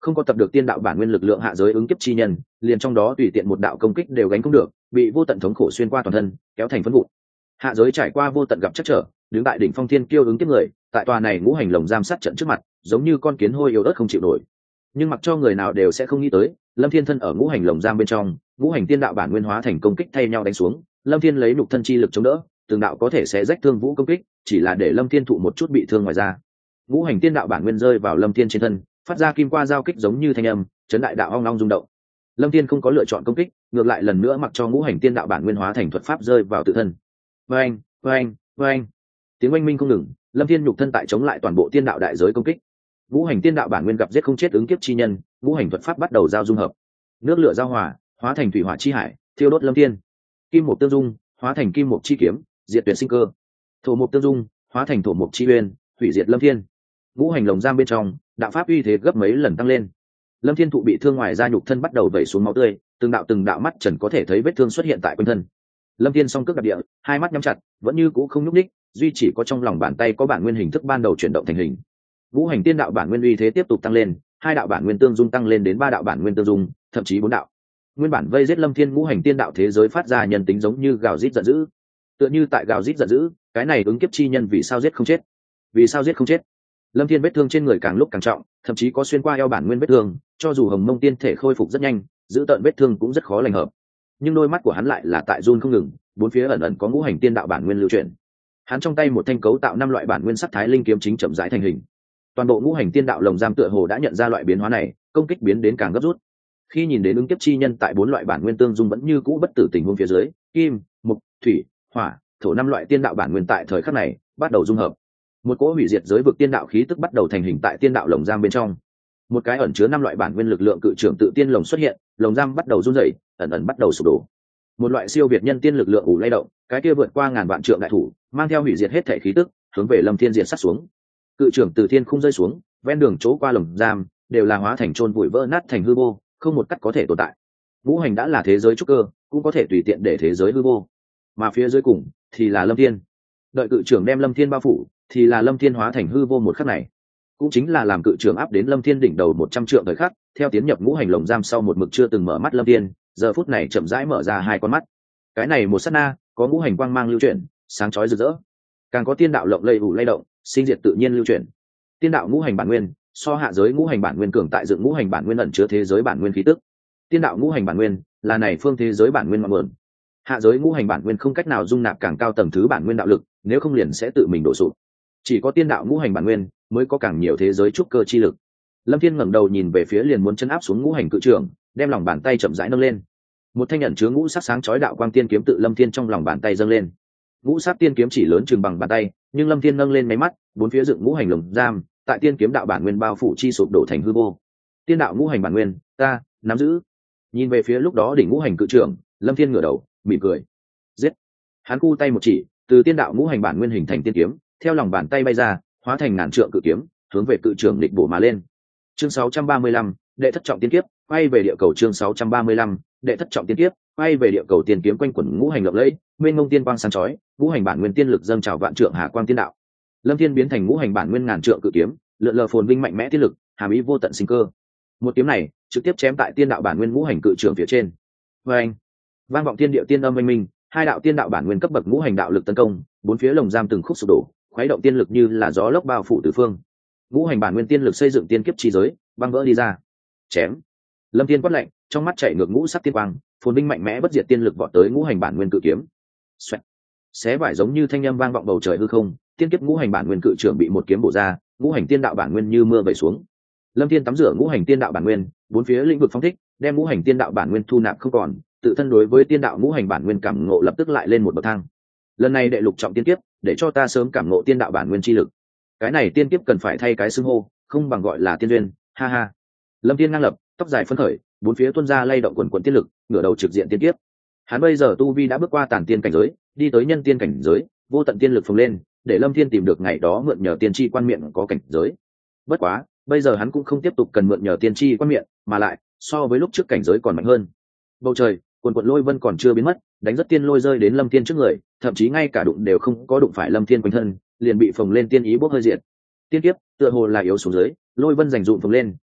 không có tập được tiên đạo bản nguyên lực lượng hạ giới ứng kiếp chi nhân, liền trong đó tùy tiện một đạo công kích đều gánh không được, bị vô tận thống khổ xuyên qua toàn thân, kéo thành phân vụn. Hạ giới trải qua vô tận gặp chắc trở, đứng tại đỉnh phong thiên kiêu ứng kiếp người, tại tòa này ngũ hành lồng giam sát trận trước mặt, giống như con kiến hôi yếu ớt không chịu nổi. Nhưng mặc cho người nào đều sẽ không nghĩ tới, Lâm Thiên thân ở ngũ hành lồng giam bên trong, ngũ hành tiên đạo bản nguyên hóa thành công kích thay nhau đánh xuống, Lâm Thiên lấy nhục thân chi lực chống đỡ, từng đạo có thể sẽ rách thương vũ công kích, chỉ là để Lâm Thiên thụ một chút bị thương ngoài ra. Ngũ hành tiên đạo bản nguyên rơi vào Lâm Thiên trên thân, phát ra kim qua giao kích giống như thanh âm, chấn đại đạo ong ong rung động. Lâm Thiên không có lựa chọn công kích, ngược lại lần nữa mặc cho ngũ hành tiên đạo bản nguyên hóa thành thuật pháp rơi vào tự thân. Oeng, oeng, oeng. Tiếng oanh minh không ngừng, Lâm Thiên nhục thân tại chống lại toàn bộ tiên đạo đại giới công kích. Ngũ hành tiên đạo bản nguyên gặp giết không chết ứng kiếp chi nhân, ngũ hành thuật pháp bắt đầu giao dung hợp. Nước lửa giao hòa, hóa thành thủy hỏa chi hải, thiêu đốt Lâm Thiên. Kim mộc tương dung, hóa thành kim mộc chi kiếm, diệt tuyệt sinh cơ. Thổ mộc tương dung, hóa thành thổ mộc chi uyên, hủy diệt Lâm Thiên. Ngũ hành lồng giam bên trong, đạo pháp uy thế gấp mấy lần tăng lên. Lâm Thiên thụ bị thương ngoài da nhục thân bắt đầu vẩy xuống máu tươi, từng đạo mắt trần có thể thấy vết thương xuất hiện tại quanh thân. Lâm Thiên song cước đạp địa, hai mắt nhắm chặt, vẫn như cũ không nhúc nhích, duy chỉ có trong lòng bàn tay có bản nguyên hình thức ban đầu chuyển động thành hình. Ngũ hành tiên đạo bản nguyên uy thế tiếp tục tăng lên, hai đạo bản nguyên tương dung tăng lên đến ba đạo bản nguyên tương dung, thậm chí bốn đạo. Nguyên bản vây giết Lâm Thiên ngũ hành tiên đạo thế giới phát ra nhân tính giống như gào rít giận dữ. Tựa như tại gào rít giận dữ, cái này ứng kiếp chi nhân vì sao giết không chết? Vì sao giết không chết? Lâm Thiên vết thương trên người càng lúc càng trọng, thậm chí có xuyên qua eo bản nguyên vết thương, cho dù Hồng Mông tiên thể khôi phục rất nhanh, giữ tận vết thương cũng rất khó lành hợp. Nhưng đôi mắt của hắn lại là tại run không ngừng, bốn phía ẩn ẩn có ngũ hành tiên đạo bản nguyên lưu chuyển. Hắn trong tay một thanh cấu tạo năm loại bản nguyên sắc thái linh kiếm chính chậm rãi thành hình. Toàn bộ ngũ hành tiên đạo lồng giam tựa hồ đã nhận ra loại biến hóa này, công kích biến đến càng gấp rút. Khi nhìn đến ứng kiếp chi nhân tại bốn loại bản nguyên tương dung vẫn như cũ bất tử tình huống phía dưới, kim, mộc, thủy, hỏa, thổ năm loại tiên đạo bản nguyên tại thời khắc này bắt đầu dung hợp. Một cỗ hủy diệt giới vực tiên đạo khí tức bắt đầu thành hình tại tiên đạo lồng giam bên trong. Một cái ẩn chứa năm loại bản nguyên lực lượng cự trưởng tự tiên lồng xuất hiện, lồng giam bắt đầu run rẩy, ẩn ẩn bắt đầu sụp đổ. Một loại siêu việt nhân tiên lực lượng ủ lay động, cái kia vượt qua ngàn vạn trượng đại thủ, mang theo hủy diệt hết thể khí tức, hướng về Lâm Thiên diệt sát xuống. Cự trưởng từ thiên không rơi xuống, ven đường chỗ qua lồng giam đều là hóa thành trôn vùi vỡ nát thành hư vô, không một cách có thể tồn tại. Ngũ hành đã là thế giới trúc cơ, cũng có thể tùy tiện để thế giới hư vô. Mà phía dưới cùng thì là Lâm Thiên. Đợi cự trưởng đem Lâm Thiên bao phủ, thì là Lâm Thiên hóa thành hư vô một khắc này. Cũng chính là làm cự trưởng áp đến Lâm Thiên đỉnh đầu 100 trượng thời khắc, theo tiến nhập ngũ hành lồng giam sau một mực chưa từng mở mắt Lâm Thiên, giờ phút này chậm rãi mở ra hai con mắt. Cái này một sát na, có ngũ hành quang mang lưu chuyển, sáng chói rực rỡ. Càng có tiên đạo lộng lẫy ủ lay động, sinh diệt tự nhiên lưu chuyển. Tiên đạo ngũ hành bản nguyên, so hạ giới ngũ hành bản nguyên cường tại dựng ngũ hành bản nguyên ẩn chứa thế giới bản nguyên khí tức. Tiên đạo ngũ hành bản nguyên là này phương thế giới bản nguyên ngọn nguồn. Hạ giới ngũ hành bản nguyên không cách nào dung nạp càng cao tầng thứ bản nguyên đạo lực, nếu không liền sẽ tự mình đổ sụp. Chỉ có tiên đạo ngũ hành bản nguyên mới có càng nhiều thế giới trúc cơ chi lực. Lâm Thiên ngẩng đầu nhìn về phía liền muốn chân áp xuống ngũ hành cự trường, đem lòng bàn tay chậm rãi nâng lên. Một thanh nhận chứa ngũ sắc sáng chói đạo quang tiên kiếm tự Lâm Thiên trong lòng bàn tay dâng lên. Ngũ sắc tiên kiếm chỉ lớn chừng bằng bàn tay, nhưng Lâm Thiên nâng lên mấy mắt, bốn phía dựng ngũ hành lồng giam, tại tiên kiếm đạo bản nguyên bao phủ chi sụp đổ thành hư vô. Tiên đạo ngũ hành bản nguyên, ta nắm giữ. Nhìn về phía lúc đó đỉnh ngũ hành cự trường, Lâm Thiên ngửa đầu, mỉm cười. Giết! Hắn cu tay một chỉ, từ tiên đạo ngũ hành bản nguyên hình thành tiên kiếm, theo lòng bàn tay bay ra, hóa thành ngàn trượng cự kiếm, hướng về cự trường địch bổ mà lên. Chương 635, đệ thất trọng tiên kiếp, quay về địa cầu. Chương 635, đệ thất trọng tiên kiếp, quay về địa cầu. Tiên kiếm quanh quẩn ngũ hành lộng lẫy, mênh mông tiên quang sáng chói, ngũ hành bản nguyên tiên lực dâng trào vạn trượng hà quang tiên đạo. Lâm Thiên biến thành ngũ hành bản nguyên ngàn trượng cự kiếm, lượn lờ phồn vinh mạnh mẽ tiên lực, hàm ý vô tận sinh cơ. Một kiếm này trực tiếp chém tại tiên đạo bản nguyên ngũ hành cự trường phía trên. Oeng! Vang vọng tiên điệu tiên âm oanh minh, hai đạo tiên đạo bản nguyên cấp bậc ngũ hành đạo lực tấn công, bốn phía lồng giam từng khúc sụp đổ, khuấy động tiên lực như là gió lốc bao phủ tứ phương. Ngũ hành bản nguyên tiên lực xây dựng tiên kiếp chi giới, băng vỡ đi ra. Chém! Lâm Thiên quát lạnh, trong mắt chảy ngược ngũ sắc tiên quang, phồn vinh mạnh mẽ bất diệt tiên lực vọt tới ngũ hành bản nguyên cự kiếm. Xoẹt! Xé vải giống như thanh âm vang vọng bầu trời hư không, tiên kiếp ngũ hành bản nguyên cự trường bị một kiếm bổ ra, ngũ hành tiên đạo bản nguyên như mưa vẩy xuống. Lâm Thiên tắm rửa ngũ hành tiên đạo bản nguyên, bốn phía lĩnh vực phong thích, đem ngũ hành tiên đạo bản nguyên thu nạp không còn, tự thân đối với tiên đạo ngũ hành bản nguyên cảm ngộ lập tức lại lên một bậc thang. Lần này đệ lục trọng tiên kiếp, để cho ta sớm cảm ngộ tiên đạo bản nguyên chi lực. Cái này tiên kiếp cần phải thay cái xưng hô, không bằng gọi là tiên duyên, ha ha. Lâm Thiên ngang lập, tóc dài phấn khởi, bốn phía tuôn ra lay động quần quần tiên lực, ngửa đầu trực diện tiên kiếp. Hắn bây giờ tu vi đã bước qua tản tiên cảnh giới, đi tới nhân tiên cảnh giới, vô tận tiên lực phồng lên, để Lâm Thiên tìm được ngày đó mượn nhờ tiên tri quan miệng có cảnh giới. Bất quá, bây giờ hắn cũng không tiếp tục cần mượn nhờ tiên tri quan miệng, mà lại so với lúc trước cảnh giới còn mạnh hơn. Bầu trời, quần quần lôi vân còn chưa biến mất, đánh rất tiên lôi rơi đến Lâm Thiên trước người, thậm chí ngay cả đụng đều không có đụng phải Lâm Thiên quanh thân, liền bị phồng lên tiên ý bốc hơi diệt. Tiên kiếp, tựa hồ là yếu xuống dưới, lôi vân rành rụm phồng lên,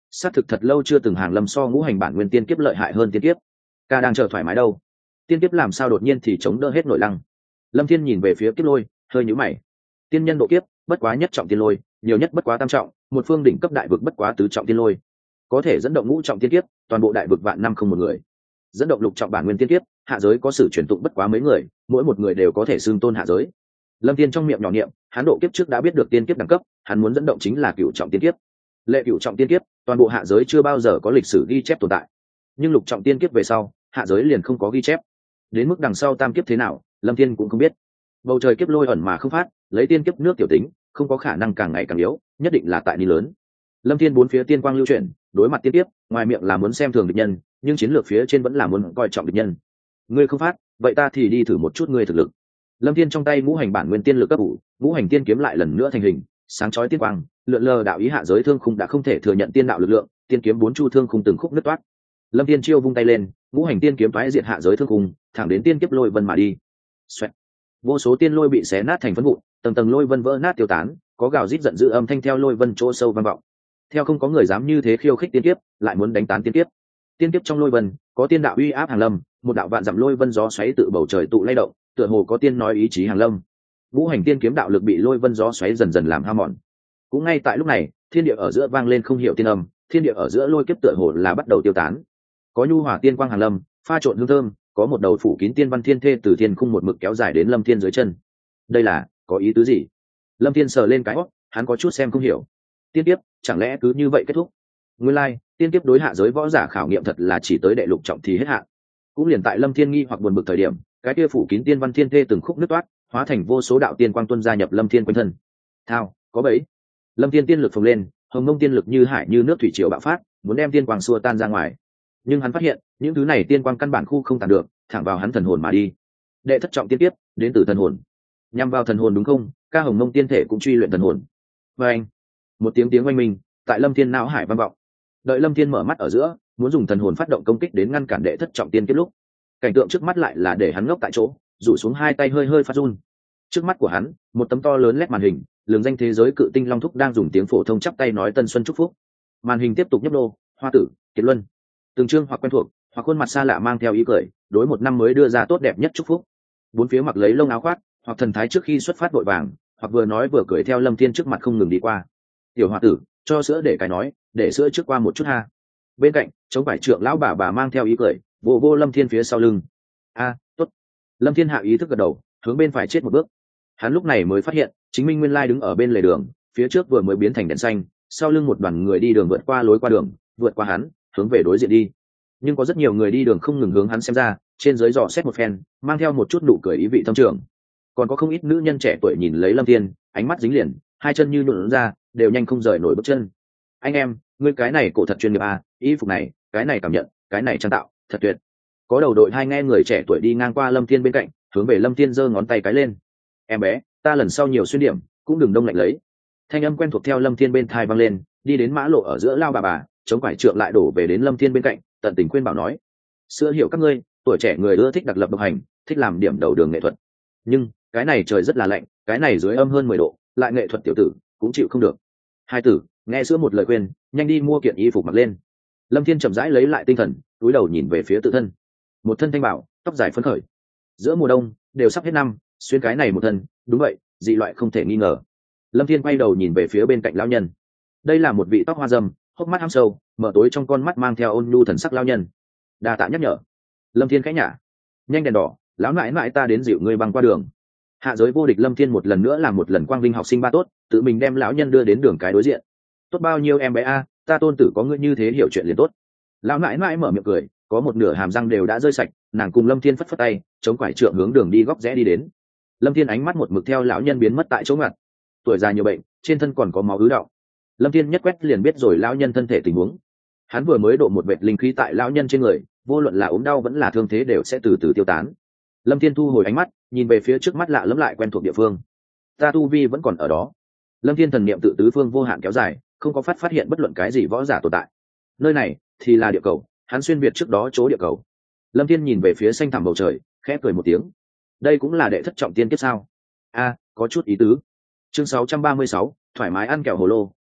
xác thực thật lâu chưa từng hàng lâm so ngũ hành bản nguyên tiên kiếp lợi hại hơn tiên kiếp. Ca đang chờ thoải mái đâu, tiên kiếp làm sao đột nhiên thì chống đỡ hết nội lăng. Lâm Thiên nhìn về phía kiếp lôi, hơi nhíu mày. Tiên nhân độ kiếp bất quá nhất trọng tiên lôi, nhiều nhất bất quá tam trọng, một phương đỉnh cấp đại vực bất quá tứ trọng tiên lôi, có thể dẫn động ngũ trọng tiên kiếp, toàn bộ đại vực vạn năm không một người. Dẫn động lục trọng bản nguyên tiên kiếp, hạ giới có sự truyền tụng bất quá mấy người, mỗi một người đều có thể xưng tôn hạ giới. Lâm Thiên trong miệng nhỏ niệm, hắn độ kiếp trước đã biết được tiên kiếp đẳng cấp, hắn muốn dẫn động chính là cửu trọng tiên kiếp. Lệ cửu trọng tiên kiếp, toàn bộ hạ giới chưa bao giờ có lịch sử ghi chép tồn tại. Nhưng lục trọng tiên kiếp về sau, hạ giới liền không có ghi chép. Đến mức đằng sau tam kiếp thế nào, Lâm Thiên cũng không biết. Bầu trời kiếp lôi ẩn mà không phát, lấy tiên kiếp nước tiểu tính, không có khả năng càng ngày càng yếu, nhất định là tại ni lớn. Lâm Thiên bốn phía tiên quang lưu chuyển, đối mặt tiên kiếp, ngoài miệng là muốn xem thường địch nhân, nhưng chiến lược phía trên vẫn là muốn coi trọng địch nhân. Ngươi không phát, vậy ta thì đi thử một chút ngươi thực lực. Lâm Thiên trong tay ngũ hành bản nguyên tiên lực cấp ủ, ngũ hành tiên kiếm lại lần nữa thành hình, sáng chói tiên quang, lượn lờ đạo ý hạ giới thương khung đã không thể thừa nhận tiên đạo lực lượng, tiên kiếm bốn chu thương khung từng khúc nứt toát. Lâm Thiên chiêu vung tay lên, ngũ hành tiên kiếm phái diệt hạ giới thương khung, thẳng đến tiên kiếp lôi vân mà đi. Xoẹt. Vô số tiên lôi bị xé nát thành phấn vụn, tầng tầng lôi vân vỡ nát tiêu tán, có gào rít giận dữ âm thanh theo lôi vân chỗ sâu vang vọng. Theo không có người dám như thế khiêu khích tiên kiếp, lại muốn đánh tán tiên kiếp. Tiên kiếp trong lôi vân, có tiên đạo uy áp hàng lâm, một đạo vạn dặm lôi vân gió xoáy tự bầu trời tụ lay động, tựa hồ có tiên nói ý chí hàng lâm. Ngũ hành tiên kiếm đạo lực bị lôi vân gió xoáy dần dần làm hao mòn. Cũng ngay tại lúc này, thiên địa ở giữa vang lên không hiểu tiên âm, thiên địa ở giữa lôi kiếp tựa hồ là bắt đầu tiêu tán. Có nhu hỏa tiên quang hàng lâm, pha trộn hương thơm, có một đầu phủ kín tiên văn thiên thê từ thiên khung một mực kéo dài đến Lâm Thiên dưới chân. Đây là có ý tứ gì? Lâm Thiên sờ lên cái hót, hắn có chút xem không hiểu. Tiên kiếp chẳng lẽ cứ như vậy kết thúc? Nguyên lai, tiên kiếp đối hạ giới võ giả khảo nghiệm thật là chỉ tới đệ lục trọng thì hết hạn. Cũng liền tại Lâm Thiên nghi hoặc buồn bực thời điểm, cái kia phủ kín tiên văn thiên thê từng khúc nứt toát, hóa thành vô số đạo tiên quang tuôn gia nhập Lâm Thiên quanh thân. Thao, có bẫy. Lâm Thiên tiên lực phồng lên, hồng mông tiên lực như hải như nước thủy triều bạo phát, muốn đem tiên quang xua tan ra ngoài. Nhưng hắn phát hiện, những thứ này tiên quang căn bản khu không tàn được, thẳng vào hắn thần hồn mà đi. Đệ thất trọng tiên kiếp, đến từ thần hồn. Nhằm vào thần hồn đúng không? Ca hồng mông tiên thể cũng truy luyện thần hồn. Và anh, một tiếng oanh minh, tại Lâm Thiên não hải vang vọng. Đợi Lâm Thiên mở mắt ở giữa, muốn dùng thần hồn phát động công kích đến ngăn cản đệ thất trọng tiên kiếp lúc, cảnh tượng trước mắt lại là để hắn ngốc tại chỗ, rủ xuống hai tay hơi hơi phát run. Trước mắt của hắn, một tấm to lớn led màn hình, lường danh thế giới cự tinh long thúc đang dùng tiếng phổ thông chắp tay nói tân xuân chúc phúc. Màn hình tiếp tục nhấp nô, hoa tử, kiệt luân, từng chương hoặc quen thuộc, hoặc khuôn mặt xa lạ mang theo ý cười, đối một năm mới đưa ra tốt đẹp nhất chúc phúc. Bốn phía mặc lấy lông áo khoác, hoặc thần thái trước khi xuất phát vội vàng, hoặc vừa nói vừa cười theo Lâm Thiên trước mặt không ngừng đi qua. Tiểu hoa tử, cho sữa để cái nói, để sữa trước qua một chút ha. Bên cạnh, chống vải trượng lão bà mang theo ý cười, vô Lâm Thiên phía sau lưng. A, tốt. Lâm Thiên hạ ý thức gật đầu, hướng bên phải chết một bước. Hắn lúc này mới phát hiện, chính mình nguyên lai đứng ở bên lề đường, phía trước vừa mới biến thành đèn xanh, sau lưng một đoàn người đi đường vượt qua lối qua đường, vượt qua hắn, hướng về đối diện đi. Nhưng có rất nhiều người đi đường không ngừng hướng hắn xem ra, trên dưới dò xét một phen, mang theo một chút nụ cười ý vị thâm trường. Còn có không ít nữ nhân trẻ tuổi nhìn lấy Lâm Thiên, ánh mắt dính liền, hai chân như nhũn ra, đều nhanh không rời nổi bước chân. Anh em, ngươi cái này cổ thật chuyên nghiệp à, y phục này, cái này cảm nhận, cái này trang tạo, thật tuyệt. Có đầu đội hai nghe người trẻ tuổi đi ngang qua Lâm Thiên bên cạnh, hướng về Lâm Thiên giơ ngón tay cái lên. Em bé, ta lần sau nhiều xuyên điểm, cũng đừng đông lạnh lấy. Thanh âm quen thuộc theo Lâm Thiên bên thai vang lên, đi đến mã lộ ở giữa lao bà, chống quải trượng lại đổ về đến Lâm Thiên bên cạnh, tận tình khuyên bảo nói: sữa hiểu các ngươi, tuổi trẻ người ưa thích đặc lập độc hành, thích làm điểm đầu đường nghệ thuật. Nhưng cái này trời rất là lạnh, cái này dưới âm hơn 10 độ, lại nghệ thuật tiểu tử cũng chịu không được. Hai tử, nghe sữa một lời khuyên, nhanh đi mua kiện y phục mặc lên. Lâm Thiên chậm rãi lấy lại tinh thần, cúi đầu nhìn về phía tự thân. Một thân thanh bảo, tóc dài phấn khởi. Giữa mùa đông, đều sắp hết năm, xuyên cái này một thân, đúng vậy, dị loại không thể nghi ngờ. Lâm Thiên quay đầu nhìn về phía bên cạnh lão nhân. Đây là một vị tóc hoa râm, hốc mắt hăm sâu, mở tối trong con mắt mang theo ôn nhu thần sắc lão nhân. Đa tạ nhắc nhở. Lâm Thiên khẽ nhả. Nhanh đèn đỏ, lão nãi nãi ta đến dịu ngươi băng qua đường. Hạ giới vô địch Lâm Thiên một lần nữa làm một lần quang vinh học sinh ba tốt, tự mình đem lão nhân đưa đến đường cái đối diện. Tốt bao nhiêu em bé a, ta tôn tử có ngươi như thế hiểu chuyện liền tốt. Lão nãi nãi mở miệng cười, có một nửa hàm răng đều đã rơi sạch, nàng cùng Lâm Thiên phất phất tay, chống quải trượng hướng đường đi góc rẽ đi đến. Lâm Thiên ánh mắt một mực theo lão nhân biến mất tại chỗ ngặt. Tuổi già nhiều bệnh, trên thân còn có máu ứ đọng. Lâm Thiên nhất quét liền biết rồi lão nhân thân thể tình huống. Hắn vừa mới độ một vệt linh khí tại lão nhân trên người, vô luận là ốm đau vẫn là thương thế đều sẽ từ từ tiêu tán. Lâm Thiên thu hồi ánh mắt, nhìn về phía trước mắt lạ lẫm lại quen thuộc địa phương. Ta tu vi vẫn còn ở đó. Lâm Thiên thần niệm tự tứ phương vô hạn kéo dài, không có phát hiện bất luận cái gì võ giả tồn tại. Nơi này thì là địa cầu, hắn xuyên việt trước đó chỗ địa cầu. Lâm Thiên nhìn về phía xanh thẳm bầu trời, khẽ cười một tiếng. Đây cũng là đệ thất trọng tiên kiếp sao? A, có chút ý tứ. Chương 636, thoải mái ăn kẹo hồ lô,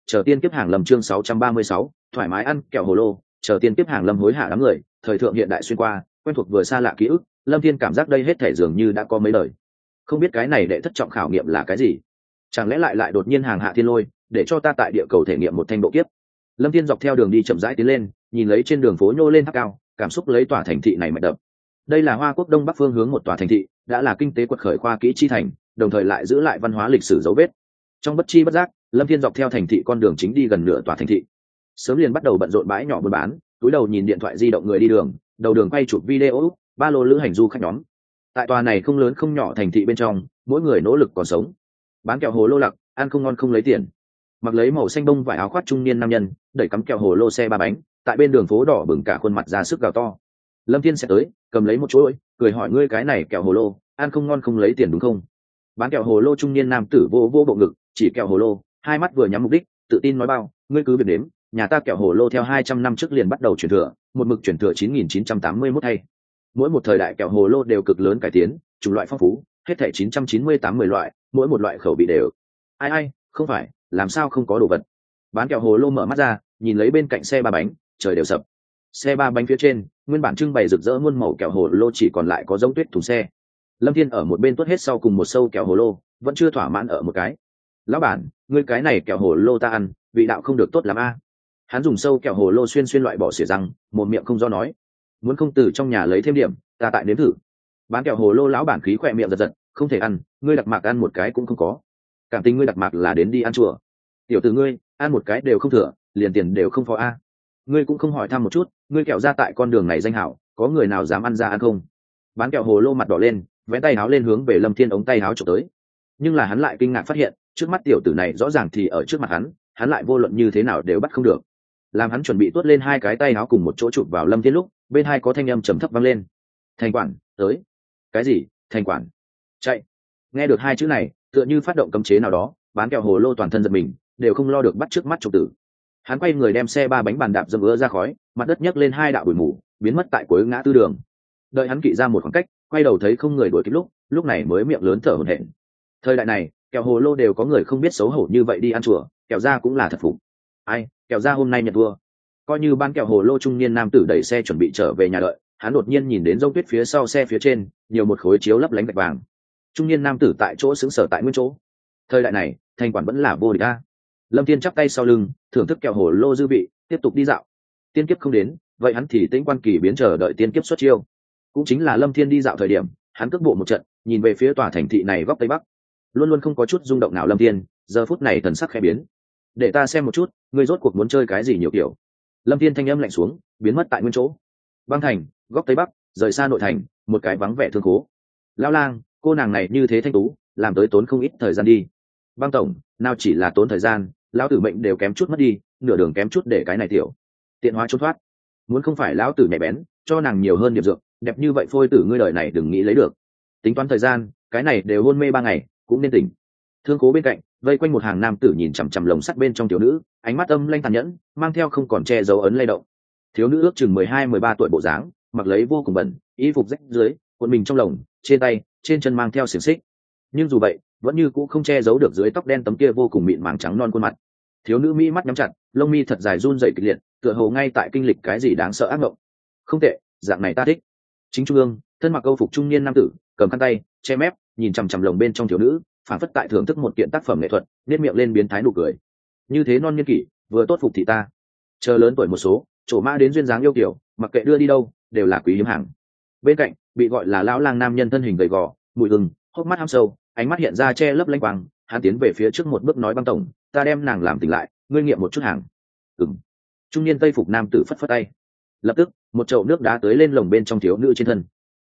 chờ tiên kiếp hàng lâm chương 636, thoải mái ăn kẹo hồ lô, chờ tiên kiếp hàng lâm hối hả đám người, thời thượng hiện đại xuyên qua, quen thuộc vừa xa lạ ký ức, Lâm Thiên cảm giác đây hết thể dường như đã có mấy đời. Không biết cái này đệ thất trọng khảo nghiệm là cái gì? Chẳng lẽ lại đột nhiên hàng hạ thiên lôi, để cho ta tại địa cầu thể nghiệm một thanh độ kiếp? Lâm Thiên dọc theo đường đi chậm rãi tiến lên, nhìn lấy trên đường phố nhô lên tháp cao, cảm xúc lấy tòa thành thị này mạch đập. Đây là Hoa Quốc Đông Bắc phương hướng một tòa thành thị, đã là kinh tế quật khởi khoa kỹ chi thành, đồng thời lại giữ lại văn hóa lịch sử dấu vết. Trong bất chi bất giác, Lâm Thiên dọc theo thành thị con đường chính đi gần nửa tòa thành thị. Sớm liền bắt đầu bận rộn bãi nhỏ buôn bán, túi đầu nhìn điện thoại di động người đi đường, đầu đường quay chụp video, ba lô lữ hành du khách nhóm. Tại tòa này không lớn không nhỏ thành thị bên trong, mỗi người nỗ lực còn sống. Bán kẹo hồ lô lặc, ăn không ngon không lấy tiền. Mặc lấy màu xanh bông vải áo khoác trung niên nam nhân, đẩy cắm kẹo hồ lô xe ba bánh, tại bên đường phố đỏ bừng cả khuôn mặt ra sức gào to. Lâm Thiên sẽ tới, cầm lấy một chuỗi, cười hỏi ngươi cái này kẹo hồ lô, ăn không ngon không lấy tiền đúng không? Bán kẹo hồ lô trung niên nam tử vô vô bộ ngực, chỉ kẹo hồ lô, hai mắt vừa nhắm mục đích, tự tin nói bao, ngươi cứ việc đếm, nhà ta kẹo hồ lô theo 200 năm trước liền bắt đầu chuyển thừa, một mực chuyển thừa 9981 hay. Mỗi một thời đại kẹo hồ lô đều cực lớn cải tiến, chủng loại phong phú, hết thảy 998 10 loại, mỗi một loại khẩu vị đều. Ai, không phải, làm sao không có đồ vật. Bán kẹo hồ lô mở mắt ra, nhìn lấy bên cạnh xe ba bánh, trời đều sập. Xe ba bánh phía trên, nguyên bản trưng bày rực rỡ muôn màu kẹo hồ lô chỉ còn lại có giống tuyết thùng xe. Lâm Thiên ở một bên tuốt hết sau cùng một sâu kẹo hồ lô, vẫn chưa thỏa mãn ở một cái. Lão bản, ngươi cái này kẹo hồ lô ta ăn, vị đạo không được tốt lắm a. Hắn dùng sâu kẹo hồ lô xuyên loại bỏ xỉa răng, một miệng không do nói. Muốn không từ trong nhà lấy thêm điểm, ta tại nếm thử. Bán kẹo hồ lô lão bản khí khỏe miệng giật giật, không thể ăn, ngươi đặc mạc ăn một cái cũng không có. Cảm tình ngươi đặc mạc là đến đi ăn chùa. Tiểu tử ngươi, ăn một cái đều không thừa, liền tiền đều không phó a. Ngươi cũng không hỏi thăm một chút, ngươi kẹo ra tại con đường này danh hảo, có người nào dám ăn ra ăn không? Bán kẹo hồ lô mặt đỏ lên, vẽ tay áo lên hướng về Lâm Thiên ống tay áo chụp tới. Nhưng là hắn lại kinh ngạc phát hiện, trước mắt tiểu tử này rõ ràng thì ở trước mặt hắn lại vô luận như thế nào đều bắt không được. Làm hắn chuẩn bị tuốt lên hai cái tay áo cùng một chỗ chụp vào Lâm Thiên lúc, bên hai có thanh âm trầm thấp vang lên. Thành quản, tới. Cái gì? Thành quản? Chạy. Nghe được hai chữ này, tựa như phát động cấm chế nào đó, bán kẹo hồ lô toàn thân giật mình, đều không lo được bắt trước mắt chụp tử. Hắn quay người đem xe ba bánh bàn đạp dâm ứa ra khói, mặt đất nhấc lên hai đạo bụi mù, biến mất tại cuối ngã tư đường. Đợi hắn kỵ ra một khoảng cách, quay đầu thấy không người đuổi kịp lúc này mới miệng lớn thở hổn hển. Thời đại này, kẹo hồ lô đều có người không biết xấu hổ như vậy đi ăn chùa, kẹo ra cũng là thật phục. Ai, kẹo ra hôm nay nhận thua. Coi như ban kẹo hồ lô trung niên nam tử đẩy xe chuẩn bị trở về nhà đợi, hắn đột nhiên nhìn đến dông tuyết phía sau xe phía trên, nhiều một khối chiếu lấp lánh gạch vàng. Trung niên nam tử tại chỗ sững sờ tại nguyên chỗ. Thời đại này, thành quản vẫn là vô địch a. Lâm Thiên chắp tay sau lưng, thưởng thức kẹo hồ lô dư vị, tiếp tục đi dạo. Tiên kiếp không đến, vậy hắn thì tĩnh quan kỳ biến chờ đợi tiên kiếp xuất chiêu. Cũng chính là Lâm Thiên đi dạo thời điểm, hắn cước bộ một trận, nhìn về phía tòa thành thị này góc tây bắc. Luôn luôn không có chút rung động nào Lâm Thiên, giờ phút này thần sắc khẽ biến. Để ta xem một chút, ngươi rốt cuộc muốn chơi cái gì nhiều kiểu. Lâm Thiên thanh âm lạnh xuống, biến mất tại nguyên chỗ. Băng thành, góc tây bắc, rời xa nội thành, một cái vắng vẻ thương khố. Lão lang, cô nàng này như thế thanh tú, làm tới tốn không ít thời gian đi. Băng tổng, nào chỉ là tốn thời gian, lão tử mệnh đều kém chút mất đi, nửa đường kém chút để cái này tiểu tiện hóa trốn thoát. Muốn không phải lão tử nhạy bén, cho nàng nhiều hơn điểm dược, đẹp như vậy phôi tử ngươi đời này đừng nghĩ lấy được. Tính toán thời gian, cái này đều hôn mê 3 ngày, cũng nên tỉnh. Thương khố bên cạnh, vây quanh một hàng nam tử nhìn chằm chằm lồng sắt bên trong thiếu nữ, ánh mắt âm lanh tàn nhẫn, mang theo không còn che dấu ấn lay động. Thiếu nữ ước chừng 12-13 tuổi bộ dáng, mặc lấy vô cùng bẩn, y phục rách dưới, cuộn mình trong lồng, trên tay, trên chân mang theo xiềng xích. Nhưng dù vậy, vẫn như cũ không che giấu được dưới tóc đen tấm kia vô cùng mịn màng trắng non khuôn mặt. Thiếu nữ mi mắt nhắm chặt, lông mi thật dài run rẩy kịch liệt, tựa hồ ngay tại kinh lịch cái gì đáng sợ ác mộng. Không tệ, dạng này ta thích. Chính trung ương, thân mặc câu phục trung niên nam tử, cầm khăn tay, che mép, nhìn chằm chằm lồng bên trong thiếu nữ, phản phất tại thưởng thức một kiện tác phẩm nghệ thuật, nét miệng lên biến thái nụ cười. Như thế non niên kỷ, vừa tốt phục thị ta. Chờ lớn tuổi một số, trổ mã đến duyên dáng yêu kiểu, mặc kệ đưa đi đâu, đều là quý hiếm hàng. Bên cạnh, bị gọi là lão lang nam nhân thân hình gầy gò, mùi gừng, hốc mắt hăm sâu, ánh mắt hiện ra che lấp lanh quang, hắn tiến về phía trước một bước nói Băng tổng, ta đem nàng làm tỉnh lại, ngươi nghiệm một chút hàng. Ừm. Trung niên tây phục nam tử phất phất tay. Lập tức, một chậu nước đá tới lên lồng bên trong thiếu nữ trên thân.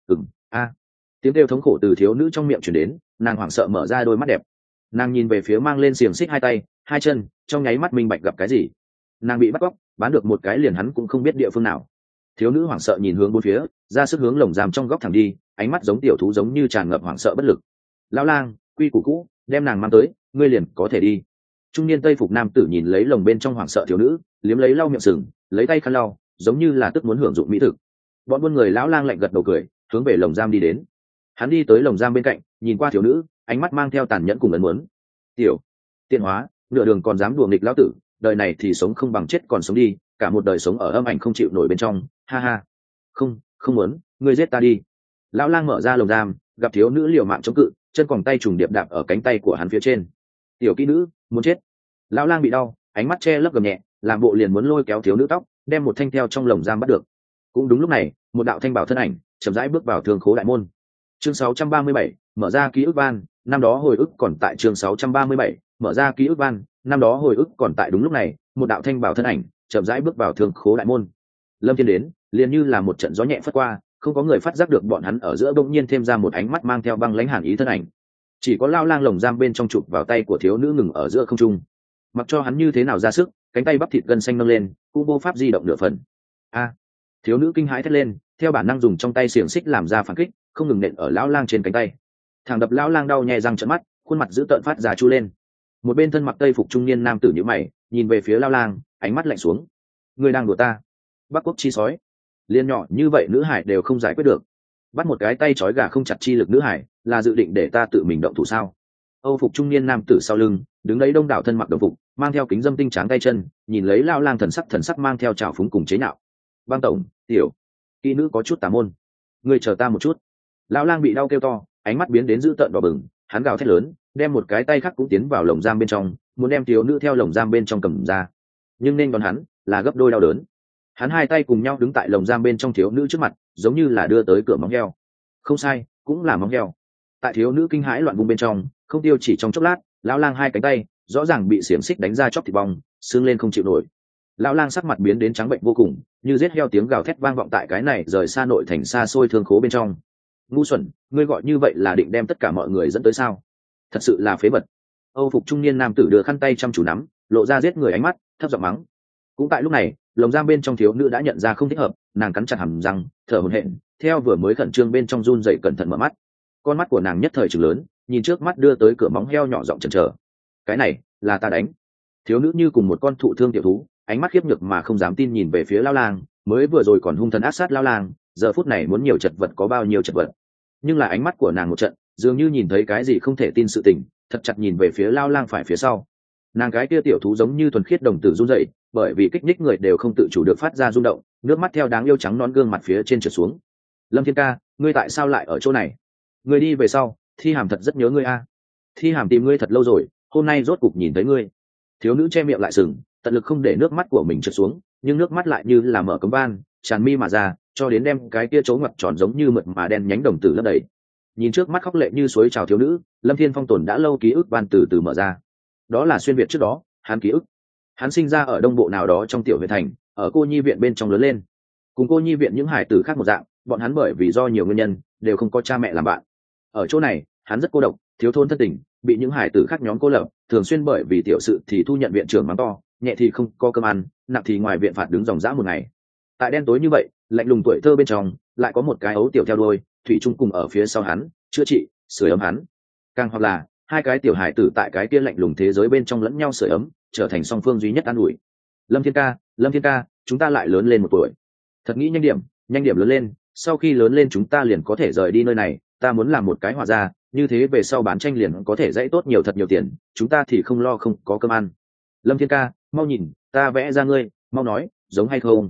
Tiếng kêu thống khổ từ thiếu nữ trong miệng truyền đến, nàng hoảng sợ mở ra đôi mắt đẹp. Nàng nhìn về phía mang lên xiềng xích hai tay, hai chân, trong nháy mắt minh bạch gặp cái gì. Nàng bị bắt cóc, bán được một cái liền hắn cũng không biết địa phương nào. Thiếu nữ hoảng sợ nhìn hướng bốn phía, ra sức hướng lồng giam trong góc thẳng đi, ánh mắt giống tiểu thú giống như tràn ngập hoảng sợ bất lực. Lão lang, quy củ cũ, đem nàng mang tới, ngươi liền có thể đi. Trung niên tây phục nam tử nhìn lấy lồng bên trong hoảng sợ thiếu nữ, liếm lấy lau miệng sừng, lấy tay khăn lau, giống như là tức muốn hưởng dụng mỹ thực. Bọn buôn người lão lang lạnh gật đầu cười, hướng về lồng giam đi đến. Hắn đi tới lồng giam bên cạnh, nhìn qua thiếu nữ, ánh mắt mang theo tàn nhẫn cùng ấn muốn. Tiểu tiện hóa, nửa đường còn dám đùa nghịch lão tử, đời này thì sống không bằng chết còn sống đi, cả một đời sống ở âm ảnh không chịu nổi bên trong, ha ha. Không, không muốn, ngươi giết ta đi. Lão lang mở ra lồng giam, gặp thiếu nữ liều mạng chống cự, chân còn tay trùng điệp đạp ở cánh tay của hắn phía trên. Tiểu kỹ nữ muốn chết. Lão lang bị đau, ánh mắt che lấp gầm nhẹ, làm bộ liền muốn lôi kéo thiếu nữ tóc, đem một thanh theo trong lồng giam bắt được. Cũng đúng lúc này, một đạo thanh bảo thân ảnh chậm rãi bước vào thương khố đại môn. Chương 637, mở ra ký ức van, năm đó hồi ức còn tại. Chương 637, mở ra ký ức van, năm đó hồi ức còn tại. Đúng lúc này, một đạo thanh bảo thân ảnh chậm rãi bước vào thương khố đại môn. Lâm Thiên đến, liền như là một trận gió nhẹ phất qua, không có người phát giác được bọn hắn ở giữa bỗng nhiên thêm ra một ánh mắt mang theo băng lãnh hàn ý thân ảnh. Chỉ có lao lang lồng giam bên trong chụp vào tay của thiếu nữ ngừng ở giữa không trung. Mặc cho hắn như thế nào ra sức, cánh tay bắp thịt gân xanh nâng lên, cũng vô pháp di động nửa phần. A! Thiếu nữ kinh hãi thét lên, theo bản năng dùng trong tay xiềng xích làm ra phản kích, không ngừng nện ở lão lang trên cánh tay. Thằng đập lão lang đau nhè răng trợn mắt, khuôn mặt dữ tợn phát ra chu lên. Một bên thân mặc tây phục trung niên nam tử nhíu mày, nhìn về phía lão lang, ánh mắt lạnh xuống. Ngươi đang đùa ta? Bắc quốc chi sói, liên nhỏ như vậy nữ hải đều không giải quyết được, bắt một cái tay trói gà không chặt chi lực nữ hải, là dự định để ta tự mình động thủ sao? Âu phục trung niên nam tử sau lưng đứng đấy đông đảo thân mặc đồng phục, mang theo kính dâm tinh tráng tay chân, nhìn lấy lão lang thần sắc mang theo trào phúng cùng chế nhạo. Bang tổng, tiểu kỹ nữ có chút tà môn, ngươi chờ ta một chút. Lão lang bị đau kêu to, ánh mắt biến đến dữ tợn đỏ bừng, hắn gào thét lớn, đem một cái tay khác cũng tiến vào lồng giam bên trong, muốn đem thiếu nữ theo lồng giam bên trong cầm ra, nhưng nên đón hắn là gấp đôi đau đớn. Hắn hai tay cùng nhau đứng tại lồng giam bên trong thiếu nữ trước mặt, giống như là đưa tới cửa móng heo. Không sai, cũng là móng heo. Tại thiếu nữ kinh hãi loạn vùng bên trong, không tiêu chỉ trong chốc lát, lão lang hai cánh tay rõ ràng bị xiềng xích đánh ra chóc thịt bong, xương lên không chịu nổi. Lão lang sắc mặt biến đến trắng bệnh vô cùng, như giết heo tiếng gào thét vang vọng tại cái này rời xa nội thành xa xôi thương khố bên trong. Ngu xuẩn, ngươi gọi như vậy là định đem tất cả mọi người dẫn tới sao? Thật sự là phế vật. Âu phục trung niên nam tử đưa khăn tay chăm chú nắm, lộ ra giết người ánh mắt, thấp giọng mắng. Cũng tại lúc này, lồng giam bên trong thiếu nữ đã nhận ra không thích hợp, nàng cắn chặt hàm răng, thở hổn hển, theo vừa mới khẩn trương bên trong run dậy cẩn thận mở mắt. Con mắt của nàng nhất thời trừng lớn, nhìn trước mắt đưa tới cửa móng heo nhỏ giọng chần chờ. Cái này là ta đánh. Thiếu nữ như cùng một con thụ thương tiểu thú, ánh mắt khiếp nhược mà không dám tin nhìn về phía lão lang, mới vừa rồi còn hung thần ác sát lão lang, giờ phút này muốn nhiều chật vật có bao nhiêu chật vật. Nhưng là ánh mắt của nàng một trận, dường như nhìn thấy cái gì không thể tin sự tình, thật chặt nhìn về phía lão lang phải phía sau. Nàng cái kia tiểu thú giống như thuần khiết đồng tử run rẩy, bởi vì kích thích người đều không tự chủ được phát ra rung động, nước mắt theo đáng yêu trắng non gương mặt phía trên trượt xuống. Lâm Thiên ca, ngươi tại sao lại ở chỗ này? Ngươi đi về sau, Thi Hàm thật rất nhớ ngươi a. Thi Hàm tìm ngươi thật lâu rồi, hôm nay rốt cục nhìn thấy ngươi. Thiếu nữ che miệng lại sừng, tận lực không để nước mắt của mình trượt xuống, nhưng nước mắt lại như là mở cống van, tràn mi mà ra, cho đến đem cái kia chỗ ngoặt tròn giống như mượt mà đen nhánh đồng tử lấp đầy. Nhìn trước mắt khóc lệ như suối trào thiếu nữ, Lâm Thiên Phong tồn đã lâu ký ức van từ từ mở ra. Đó là xuyên việt trước đó, hắn ký ức. Hắn sinh ra ở đông bộ nào đó trong tiểu huyện thành, ở cô nhi viện bên trong lớn lên. Cùng cô nhi viện những hải tử khác một dạng, bọn hắn bởi vì do nhiều nguyên nhân đều không có cha mẹ làm bạn. Ở chỗ này, hắn rất cô độc, thiếu thốn thân tình, bị những hải tử khác nhóm cô lập, thường xuyên bởi vì tiểu sự thì thu nhận viện trưởng mắng to, nhẹ thì không có cơm ăn, nặng thì ngoài viện phạt đứng dòng dã một ngày. Tại đen tối như vậy, lạnh lùng tuổi thơ bên trong, lại có một cái ấu tiểu theo đuôi, thủy chung cùng ở phía sau hắn, chữa trị, sưởi ấm hắn. Càng hoặc là hai cái tiểu hải tử tại cái kia lạnh lùng thế giới bên trong lẫn nhau sưởi ấm, trở thành song phương duy nhất an ủi. Lâm Thiên ca, chúng ta lại lớn lên một tuổi. Thật nghĩ nhanh điểm lớn lên, sau khi lớn lên chúng ta liền có thể rời đi nơi này, ta muốn làm một cái họa gia, như thế về sau bán tranh liền có thể dãy tốt nhiều thật nhiều tiền, chúng ta thì không lo không có cơm ăn. Lâm Thiên ca, mau nhìn, ta vẽ ra ngươi, mau nói, giống hay không?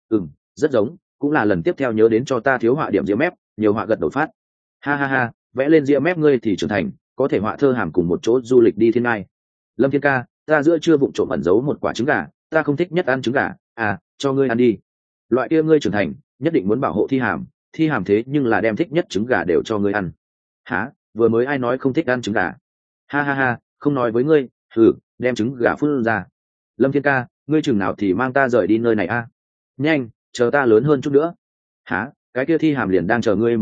Rất giống, cũng là lần tiếp theo nhớ đến cho ta thiếu họa điểm ria mép, nhiều họa gật đầu phát. Ha ha ha, vẽ lên ria mép ngươi thì trưởng thành, có thể họa thơ hàm cùng một chỗ du lịch đi thiên ngai. Lâm Thiên ca, ta giữa trưa vụng trộm ẩn giấu một quả trứng gà, ta không thích nhất ăn trứng gà, cho ngươi ăn đi. Loại kia ngươi trưởng thành, nhất định muốn bảo hộ Thi Hàm thế nhưng là đem thích nhất trứng gà đều cho ngươi ăn. Hả? Vừa mới ai nói không thích ăn trứng gà? Ha ha ha, không nói với ngươi, đem trứng gà phun ra. Lâm Thiên ca, ngươi chừng nào thì mang ta rời đi nơi này a? Nhanh, chờ ta lớn hơn chút nữa. Hả? Cái kia Thi Hàm liền đang chờ ngươi một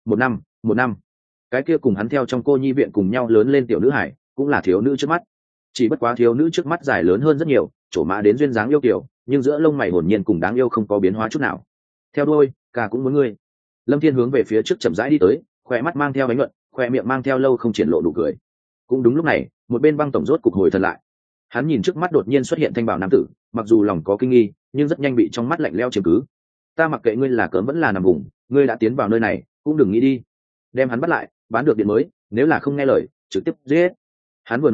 năm. Cái kia cùng hắn theo trong cô nhi viện cùng nhau lớn lên tiểu nữ hải, cũng là thiếu nữ trước mắt. Chỉ bất quá thiếu nữ trước mắt dài lớn hơn rất nhiều, trổ mã đến duyên dáng yêu kiều, nhưng giữa lông mày hồn nhiên cùng đáng yêu không có biến hóa chút nào. Theo đuôi, ca cũng muốn ngươi. Lâm Thiên hướng về phía trước chậm rãi đi tới, khỏe mắt mang theo ánh nhuận, khỏe miệng mang theo lâu không triển lộ nụ cười. Cũng đúng lúc này, một bên băng tổng rốt cục hồi thần lại. Hắn nhìn trước mắt đột nhiên xuất hiện thanh bảo nam tử, mặc dù lòng có kinh nghi, nhưng rất nhanh bị trong mắt lạnh lẽo chiếm cứ. Ta mặc kệ ngươi là cớm vẫn là nằm vùng, ngươi đã tiến vào nơi này, cũng đừng nghĩ đi. Đem hắn bắt lại, bán được điện mới, nếu là không nghe lời, trực tiếp giết. Hắn vừa nói,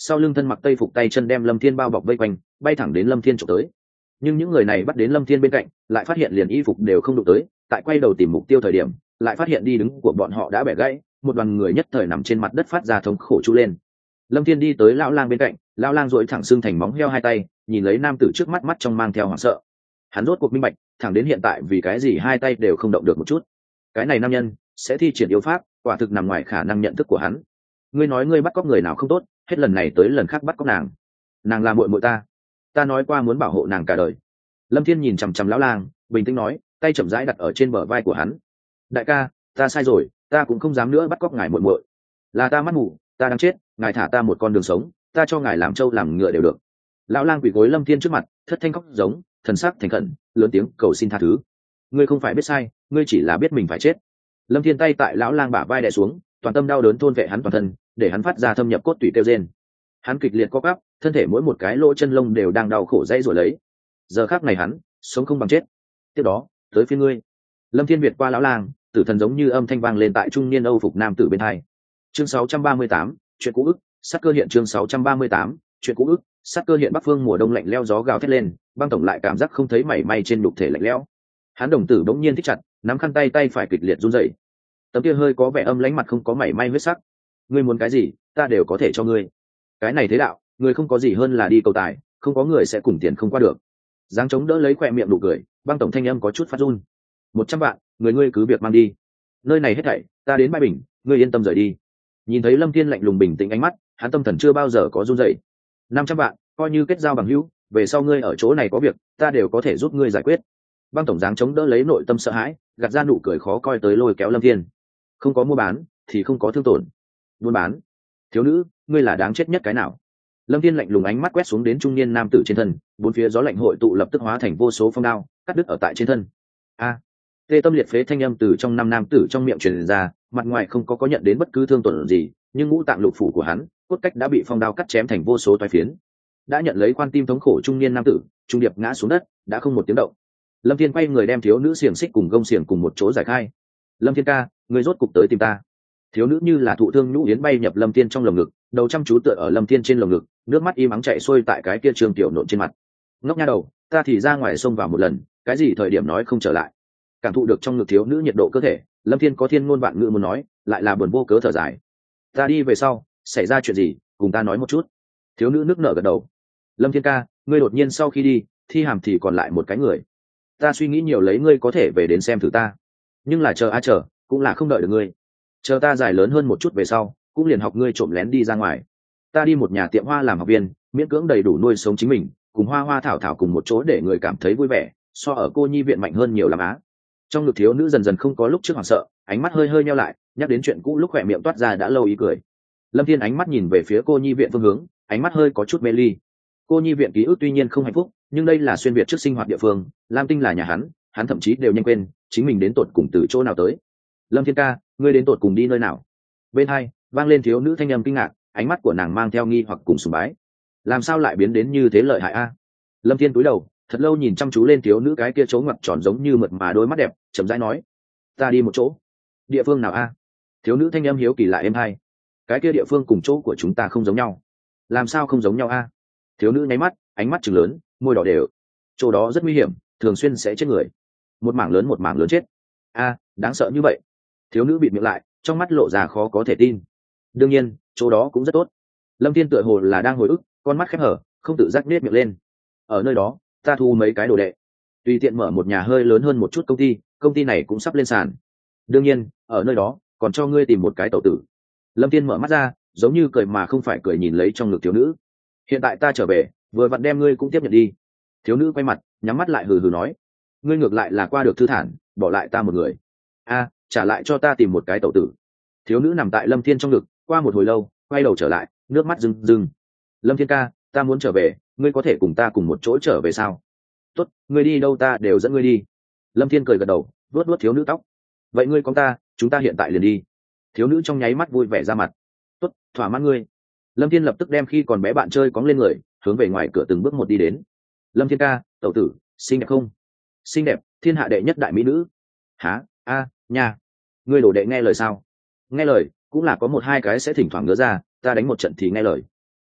sau lưng thân mặc tây phục tay chân đem lâm thiên bao bọc vây quanh, bay thẳng đến lâm thiên trộm tới. Nhưng những người này bắt đến lâm thiên bên cạnh, lại phát hiện liền y phục đều không đụng tới, tại quay đầu tìm mục tiêu thời điểm, lại phát hiện đi đứng của bọn họ đã bẻ gãy, một đoàn người nhất thời nằm trên mặt đất phát ra thống khổ chú lên. Lâm thiên đi tới lão lang bên cạnh, lão lang duỗi thẳng xương thành móng heo hai tay, nhìn lấy nam tử trước mắt, mắt trong mang theo hoảng sợ. Hắn rốt cuộc minh bạch, thẳng đến hiện tại vì cái gì hai tay đều không động được một chút. Cái này nam nhân sẽ thi triển yêu pháp, quả thực nằm ngoài khả năng nhận thức của hắn. Ngươi nói ngươi bắt cóc người nào không tốt, hết lần này tới lần khác bắt cóc nàng. Nàng là muội muội ta nói qua muốn bảo hộ nàng cả đời. Lâm thiên nhìn chằm chằm lão lang, bình tĩnh nói, tay chậm rãi đặt ở trên bờ vai của hắn. Đại ca, ta sai rồi, ta cũng không dám nữa bắt cóc ngài muội muội. Là ta mắt mù, ta đang chết, ngài thả ta một con đường sống, ta cho ngài làm trâu làm ngựa đều được. Lão lang quỳ gối Lâm thiên trước mặt, thất thanh khóc giống, thần sắc thành khẩn, lớn tiếng cầu xin tha thứ. Ngươi không phải biết sai, ngươi chỉ là biết mình phải chết. Lâm thiên tay tại lão lang bả vai đè xuống, toàn tâm đau đớn thôn vệ hắn toàn thân, để hắn phát ra thâm nhập cốt tủy kêu rên. Hắn kịch liệt co quắp, thân thể mỗi một cái lỗ chân lông đều đang đau khổ dãy rồi lấy. Giờ khắc này hắn sống không bằng chết. Tiếp đó tới phía ngươi. Lâm thiên việt qua lão lang, tử thần giống như âm thanh vang lên tại trung niên âu phục nam tử bên hai. Chương 638, chuyện cũ ức, sát cơ hiện. Chương 638, chuyện cũ ức, sát cơ hiện. Bắc phương mùa đông lạnh lẽo, gió gào thét lên, băng tổng lại cảm giác không thấy mảy may trên nhục thể lạnh lẽo. Hắn đồng tử bỗng nhiên thích chặt, nắm khăn tay, tay phải kịch liệt run rẩy. Tấm kia hơi có vẻ âm lãnh mặt không có mảy may huyết sắc. Ngươi muốn cái gì, ta đều có thể cho ngươi. Cái này thế đạo, người không có gì hơn là đi cầu tài, không có người sẽ cùng tiền không qua được. Giáng chống đỡ lấy khỏe miệng nụ cười, băng tổng thanh âm có chút phát run. 100 vạn, người ngươi cứ việc mang đi. Nơi này hết thảy, ta đến bãi bình, ngươi yên tâm rời đi. Nhìn thấy Lâm thiên lạnh lùng bình tĩnh ánh mắt, hắn tâm thần chưa bao giờ có run rẩy. 500 vạn, coi như kết giao bằng hữu, về sau ngươi ở chỗ này có việc, ta đều có thể giúp ngươi giải quyết. Băng tổng giáng chống đỡ lấy nội tâm sợ hãi, gạt ra nụ cười khó coi tới lôi kéo Lâm thiên. Không có mua bán thì không có thương tổn. Buôn bán? Thiếu nữ, ngươi là đáng chết nhất cái nào? Lâm thiên lạnh lùng ánh mắt quét xuống đến trung niên nam tử trên thân, bốn phía gió lạnh hội tụ lập tức hóa thành vô số phong đao, cắt đứt ở tại trên thân. A! Tê tâm liệt phế thanh âm từ trong năm nam tử trong miệng truyền ra, mặt ngoài không có nhận đến bất cứ thương tổn gì, nhưng ngũ tạng lục phủ của hắn, cốt cách đã bị phong đao cắt chém thành vô số toái phiến. Đã nhận lấy quan tim thống khổ trung niên nam tử, trung điệp ngã xuống đất, đã không một tiếng động. Lâm thiên quay người đem thiếu nữ xiềng xích cùng gông xiềng cùng một chỗ giải khai. Lâm thiên ca, ngươi rốt cục tới tìm ta. Thiếu nữ như là thụ thương nhũ yến bay nhập Lâm thiên trong lồng ngực, đầu chăm chú tựa ở Lâm thiên trên lồng ngực, nước mắt im ắng chảy xuôi tại cái kia trường tiểu nộn trên mặt. Ngốc nha đầu, ta thì ra ngoài sông vào một lần, cái gì thời điểm nói không trở lại. Cảm thụ được trong ngực thiếu nữ nhiệt độ cơ thể, Lâm thiên có thiên ngôn vạn ngữ muốn nói, lại là buồn vô cớ thở dài. Ta đi về sau, xảy ra chuyện gì, cùng ta nói một chút. Thiếu nữ nước nở gật đầu. Lâm thiên ca, ngươi đột nhiên sau khi đi, thi hàm thì còn lại một cái người. Ta suy nghĩ nhiều lấy ngươi có thể về đến xem thử ta, nhưng là chờ chờ, cũng là không đợi được ngươi. Chờ ta dài lớn hơn một chút về sau, cũng liền học ngươi trộm lén đi ra ngoài. Ta đi một nhà tiệm hoa làm học viên, miễn cưỡng đầy đủ nuôi sống chính mình, cùng hoa hoa thảo thảo cùng một chỗ để người cảm thấy vui vẻ, so ở cô nhi viện mạnh hơn nhiều lắm á. Trong ngực thiếu nữ dần dần không có lúc trước hoảng sợ, ánh mắt hơi hơi nheo lại, nhắc đến chuyện cũ lúc khỏe miệng toát ra đã lâu ý cười. Lâm thiên ánh mắt nhìn về phía cô nhi viện phương hướng, ánh mắt hơi có chút mê ly. Cô nhi viện ký ức tuy nhiên không hạnh phúc, nhưng đây là xuyên việt trước sinh hoạt địa phương, lam tinh là nhà hắn thậm chí đều nhanh quên chính mình đến tột cùng từ chỗ nào tới. Lâm thiên ca, ngươi đến tột cùng đi nơi nào? Bên hai vang lên thiếu nữ thanh âm kinh ngạc, ánh mắt của nàng mang theo nghi hoặc cùng sùng bái. Làm sao lại biến đến như thế lợi hại a? Lâm thiên cúi đầu thật lâu nhìn chăm chú lên thiếu nữ cái kia chỗ ngoặt tròn giống như mượt mà đôi mắt đẹp, chậm rãi nói, ta đi một chỗ. Địa phương nào a? Thiếu nữ thanh âm hiếu kỳ lại êm hai. Cái kia địa phương cùng chỗ của chúng ta không giống nhau. Làm sao không giống nhau a? Thiếu nữ nháy mắt, ánh mắt trừng lớn, môi đỏ đều. Chỗ đó rất nguy hiểm, thường xuyên sẽ chết người. Một mảng lớn chết. A, đáng sợ như vậy. Thiếu nữ bịt miệng lại, trong mắt lộ ra khó có thể tin. Đương nhiên, chỗ đó cũng rất tốt. Lâm thiên tựa hồ là đang hồi ức, con mắt khép hở, không tự giác nết miệng lên. Ở nơi đó, ta thu mấy cái đồ đệ, tùy tiện mở một nhà hơi lớn hơn một chút công ty này cũng sắp lên sàn. Đương nhiên, ở nơi đó còn cho ngươi tìm một cái tẩu tử. Lâm thiên mở mắt ra, giống như cười mà không phải cười nhìn lấy trong ngực thiếu nữ. Hiện tại ta trở về, vừa vặn đem ngươi cũng tiếp nhận đi. Thiếu nữ quay mặt, nhắm mắt lại hừ hừ nói, ngươi ngược lại là qua được thư thản, bỏ lại ta một người. A, trả lại cho ta tìm một cái tẩu tử. Thiếu nữ nằm tại Lâm thiên trong ngực, qua một hồi lâu quay đầu trở lại, nước mắt rưng rưng. Lâm thiên ca, ta muốn trở về, ngươi có thể cùng ta cùng một chỗ trở về sao? Tốt, ngươi đi đâu ta đều dẫn ngươi đi. Lâm thiên cười gật đầu, vuốt vuốt thiếu nữ tóc. Vậy ngươi có ta, chúng ta hiện tại liền đi. Thiếu nữ trong nháy mắt vui vẻ ra mặt. Tốt, thỏa mãn ngươi. Lâm thiên lập tức đem khi còn bé bạn chơi cóng lên người, hướng về ngoài cửa từng bước một đi đến. Lâm thiên ca, tẩu tử xinh đẹp không? Xinh đẹp, thiên hạ đệ nhất đại mỹ nữ. Hả? A, nha. Ngươi đồ đệ nghe lời sao? Nghe lời, cũng là có một hai cái sẽ thỉnh thoảng ngớ ra, ta đánh một trận thì nghe lời.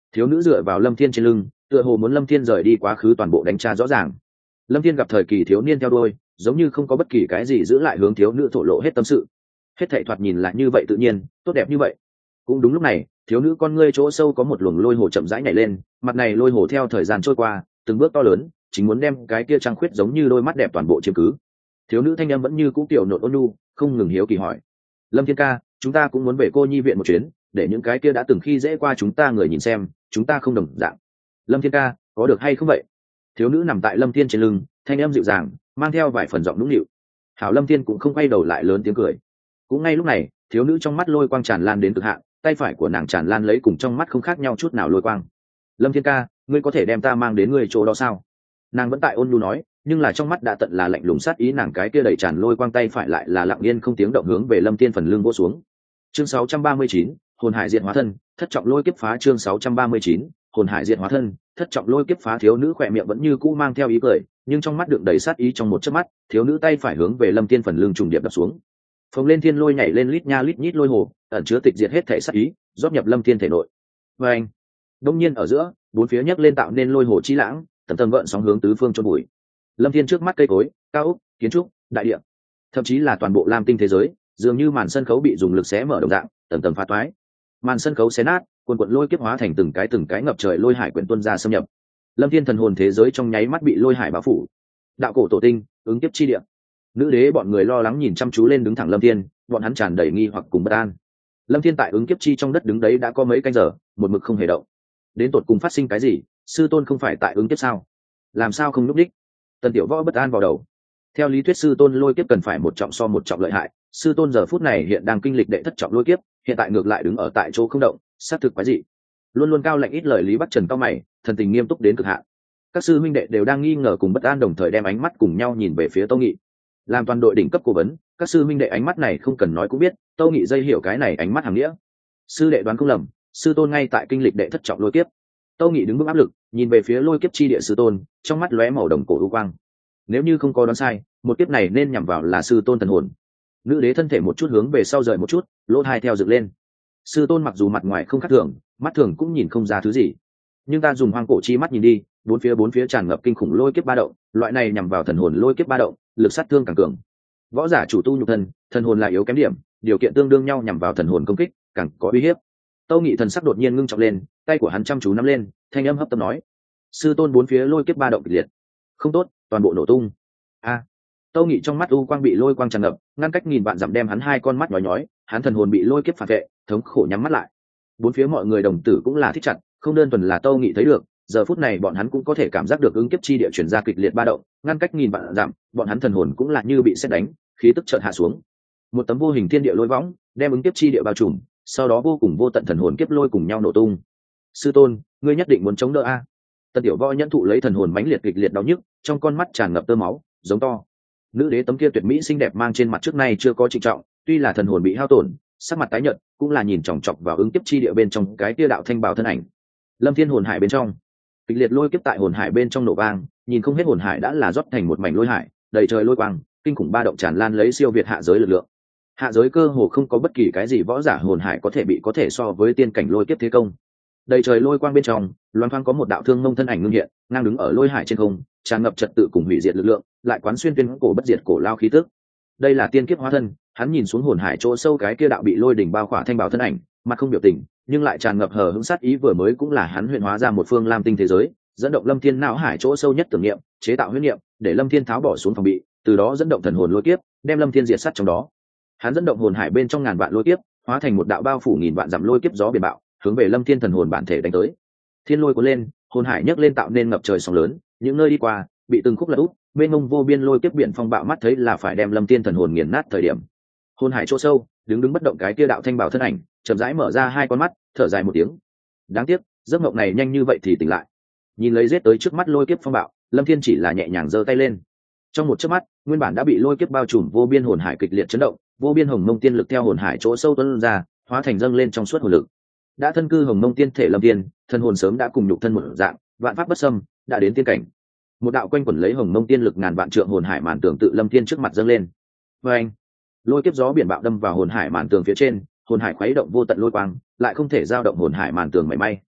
Thiếu nữ dựa vào Lâm Thiên trên lưng, tựa hồ muốn Lâm Thiên rời đi quá khứ toàn bộ đánh tra rõ ràng. Lâm Thiên gặp thời kỳ thiếu niên theo đuôi, giống như không có bất kỳ cái gì giữ lại hướng thiếu nữ thổ lộ hết tâm sự. Hết thảy thoạt nhìn là như vậy tự nhiên, tốt đẹp như vậy. Cũng đúng lúc này, thiếu nữ con ngươi chỗ sâu có một luồng lôi hồ chậm rãi nhảy lên, mặt này lôi hồ theo thời gian trôi qua, từng bước to lớn, chính muốn đem cái kia trăng khuyết giống như đôi mắt đẹp toàn bộ chiếm cứ. Thiếu nữ thanh âm vẫn như cũ tiểu nộn ôn nhu, không ngừng hiếu kỳ hỏi: Lâm Thiên ca, chúng ta cũng muốn về cô nhi viện một chuyến, để những cái kia đã từng khi dễ qua chúng ta người nhìn xem chúng ta không đồng dạng. Lâm Thiên ca, có được hay không vậy? Thiếu nữ nằm tại Lâm Thiên trên lưng, thanh âm dịu dàng, mang theo vài phần giọng nũng nịu. Hảo Lâm Thiên cũng không quay đầu lại lớn tiếng cười. Cũng ngay lúc này, thiếu nữ trong mắt lôi quang tràn lan đến cực hạn, tay phải của nàng tràn lan lấy cùng trong mắt không khác nhau chút nào lôi quang. Lâm Thiên ca, ngươi có thể đem ta mang đến ngươi chỗ đó sao? Nàng vẫn tại ôn nhu nói, nhưng là trong mắt đã tận là lạnh lùng sát ý, nàng cái kia đầy tràn lôi quang tay phải lại là lặng yên không tiếng động hướng về Lâm Thiên phần lưng vỗ xuống. Chương 639, hồn hải diệt hóa thân, thất trọng lôi kiếp phá. Chương 639, hồn hải diệt hóa thân, thất trọng lôi kiếp phá. Thiếu nữ khỏe miệng vẫn như cũ mang theo ý cười, nhưng trong mắt đựng đầy sát ý. Trong một chớp mắt, thiếu nữ tay phải hướng về Lâm Thiên phần lưng trùng điệp đập xuống. Phồng lên thiên lôi nhảy lên lít nha lít nhít lôi hồ, ẩn chứa tịch diệt hết thể sát ý, rót nhập Lâm Thiên thể nội. Và anh, đông nhiên ở giữa, bốn phía nhấc lên tạo nên lôi hồ chi lãng, tầng tầng gợn sóng hướng tứ phương chôn bụi. Lâm Thiên trước mắt cây cối, cao ốc, kiến trúc, đại địa, thậm chí là toàn bộ lam tinh thế giới, dường như màn sân khấu bị dùng lực xé mở đồng dạng, tầng tầng phá toái. Màn sân khấu xé nát, cuồn cuộn lôi kiếp hóa thành từng cái ngập trời lôi hải quyển tuôn ra xâm nhập. Lâm Thiên thần hồn thế giới trong nháy mắt bị lôi hải bao phủ. Đạo cổ tổ tinh, ứng kiếp chi địa. Nữ đế bọn người lo lắng nhìn chăm chú lên đứng thẳng Lâm Thiên, bọn hắn tràn đầy nghi hoặc cùng bất an. Lâm Thiên tại ứng kiếp chi trong đất đứng đấy đã có mấy canh giờ, một mực không hề động. Đến tột cùng phát sinh cái gì? Sư tôn không phải tại ứng kiếp sao? Làm sao không lúc đích? Tần Tiểu Võ bất an vào đầu. Theo lý thuyết sư tôn lôi kiếp cần phải một trọng so một trọng lợi hại, sư tôn giờ phút này hiện đang kinh lịch đệ thất trọng lôi kiếp, hiện tại ngược lại đứng ở tại chỗ không động, xác thực quái dị. Luôn luôn cao lạnh ít lời Lý Bắc Trần cao mày, thần tình nghiêm túc đến cực hạn. Các sư huynh đệ đều đang nghi ngờ cùng bất an, đồng thời đem ánh mắt cùng nhau nhìn về phía Tâu Nghị. Làm toàn đội đỉnh cấp cố vấn, các sư huynh đệ ánh mắt này không cần nói cũng biết, Tâu Nghị dây hiểu cái này ánh mắt hàm nghĩa. Sư đệ đoán không lầm, sư tôn ngay tại kinh lịch đệ thất trọng lôi kiếp. Tâu Nghị đứng bước áp lực, nhìn về phía lôi kiếp chi địa sư tôn, trong mắt lóe màu đồng cổ u quang. Nếu như không có đoán sai, một kiếp này nên nhằm vào là sư tôn thần hồn. Nữ đế thân thể một chút hướng về sau rời một chút, lỗ hai theo dựng lên. Sư tôn mặc dù mặt ngoài không khác thường, mắt thường cũng nhìn không ra thứ gì, nhưng ta dùng hoang cổ chi mắt nhìn đi, bốn phía tràn ngập kinh khủng lôi kiếp ba động, loại này nhằm vào thần hồn lôi kiếp ba động, lực sát thương càng cường. Võ giả chủ tu nhục thân, thần hồn là yếu kém điểm, điều kiện tương đương nhau nhằm vào thần hồn công kích, càng có uy hiếp. Tâu Nghị thần sắc đột nhiên ngưng trọng lên, tay của hắn chăm chú nắm lên, thanh âm hấp tấp nói: sư tôn bốn phía lôi kiếp ba động kịch liệt, không tốt, toàn bộ nổ tung. A! Tâu Nghị trong mắt u quang bị lôi quang tràn ngập, ngăn cách nghìn vạn dặm, đem hắn hai con mắt nhói nhói, hắn thần hồn bị lôi kiếp phản vệ, thống khổ nhắm mắt lại. Bốn phía mọi người đồng tử cũng là thích chặt, không đơn thuần là Tâu Nghị thấy được, giờ phút này bọn hắn cũng có thể cảm giác được ứng kiếp chi địa chuyển ra kịch liệt ba động, ngăn cách nghìn vạn dặm, bọn hắn thần hồn cũng là như bị sét đánh, khí tức chợt hạ xuống. Một tấm vô hình thiên địa lôi võng đem ứng kiếp chi địa bao trùm, sau đó vô cùng vô tận thần hồn kiếp lôi cùng nhau nổ tung. Sư tôn, ngươi nhất định muốn chống đỡ a? Tần Tiểu Võ nhẫn thụ lấy thần hồn mãnh liệt kịch liệt đau nhức, trong con mắt tràn ngập tơ máu, giống to. Nữ đế tấm kia tuyệt mỹ xinh đẹp mang trên mặt trước nay chưa có trịnh trọng, tuy là thần hồn bị hao tổn, sắc mặt tái nhợt, cũng là nhìn chòng chọc vào ứng kiếp chi địa bên trong cái kia đạo thanh bào thân ảnh. Lâm Thiên hồn hải bên trong, kịch liệt lôi kiếp tại hồn hải bên trong nổ vang, nhìn không hết hồn hải đã là rót thành một mảnh lôi hải, đầy trời lôi quang, kinh khủng ba động tràn lan lấy siêu việt hạ giới lực lượng. Hạ giới cơ hồ không có bất kỳ cái gì võ giả hồn hải có thể so với tiên cảnh lôi kiếp thế công. Đầy trời lôi quang bên trong, loan thoáng có một đạo thương mông thân ảnh ngưng hiện, ngang đứng ở lôi hải trên không, tràn ngập trật tự cùng hủy diệt lực lượng, lại quán xuyên tuyên cổ bất diệt cổ lao khí tức. Đây là tiên kiếp hóa thân, hắn nhìn xuống hồn hải chỗ sâu cái kia đạo bị lôi đỉnh bao khỏa thanh bảo thân ảnh, mặt không biểu tình, nhưng lại tràn ngập hờ hững sát ý, vừa mới cũng là hắn luyện hóa ra một phương lam tinh thế giới, dẫn động Lâm Thiên não hải chỗ sâu nhất tưởng niệm, chế tạo huyết niệm, để Lâm Thiên tháo bỏ xuống phòng bị, từ đó dẫn động thần hồn lôi kiếp, đem Lâm Thiên diệt sát trong đó. Hắn dẫn động hồn hải bên trong ngàn vạn lôi kiếp, hóa thành một đạo bao phủ nghìn vạn dặm lôi kiếp gió biển bạo, hướng về Lâm Thiên thần hồn bản thể đánh tới. Thiên lôi cuốn lên, hồn hải nhấc lên tạo nên ngập trời sóng lớn, những nơi đi qua bị từng khúc lật úp, mênh mông vô biên lôi kiếp biển phong bạo, mắt thấy là phải đem Lâm Thiên thần hồn nghiền nát thời điểm. Hồn hải chỗ sâu, đứng bất động cái kia đạo thanh bảo thân ảnh, chậm rãi mở ra hai con mắt, thở dài một tiếng. Đáng tiếc, giấc mộng này nhanh như vậy thì tỉnh lại. Nhìn lấy giết tới trước mắt lôi kiếp phong bạo, Lâm Thiên chỉ là nhẹ nhàng giơ tay lên. Trong một chớp mắt, nguyên bản đã bị lôi kiếp bao trùm vô biên hồn hải kịch liệt chấn động, vô biên hồng mông tiên lực theo hồn hải chỗ sâu tuôn ra, hóa thành dâng lên trong suốt hồn lực. Đã thân cư hồng mông tiên thể Lâm Thiên, thân hồn sớm đã cùng nhục thân một dạng, vạn pháp bất xâm, đã đến tiên cảnh. Một đạo quanh quẩn lấy hồng mông tiên lực ngàn vạn trượng hồn hải màn tường tự Lâm Thiên trước mặt dâng lên. Và anh, lôi kiếp gió biển bạo đâm vào hồn hải màn tường phía trên, hồn hải khuấy động vô tận lôi quang, lại không thể giao động hồn hải màn tường mảy may.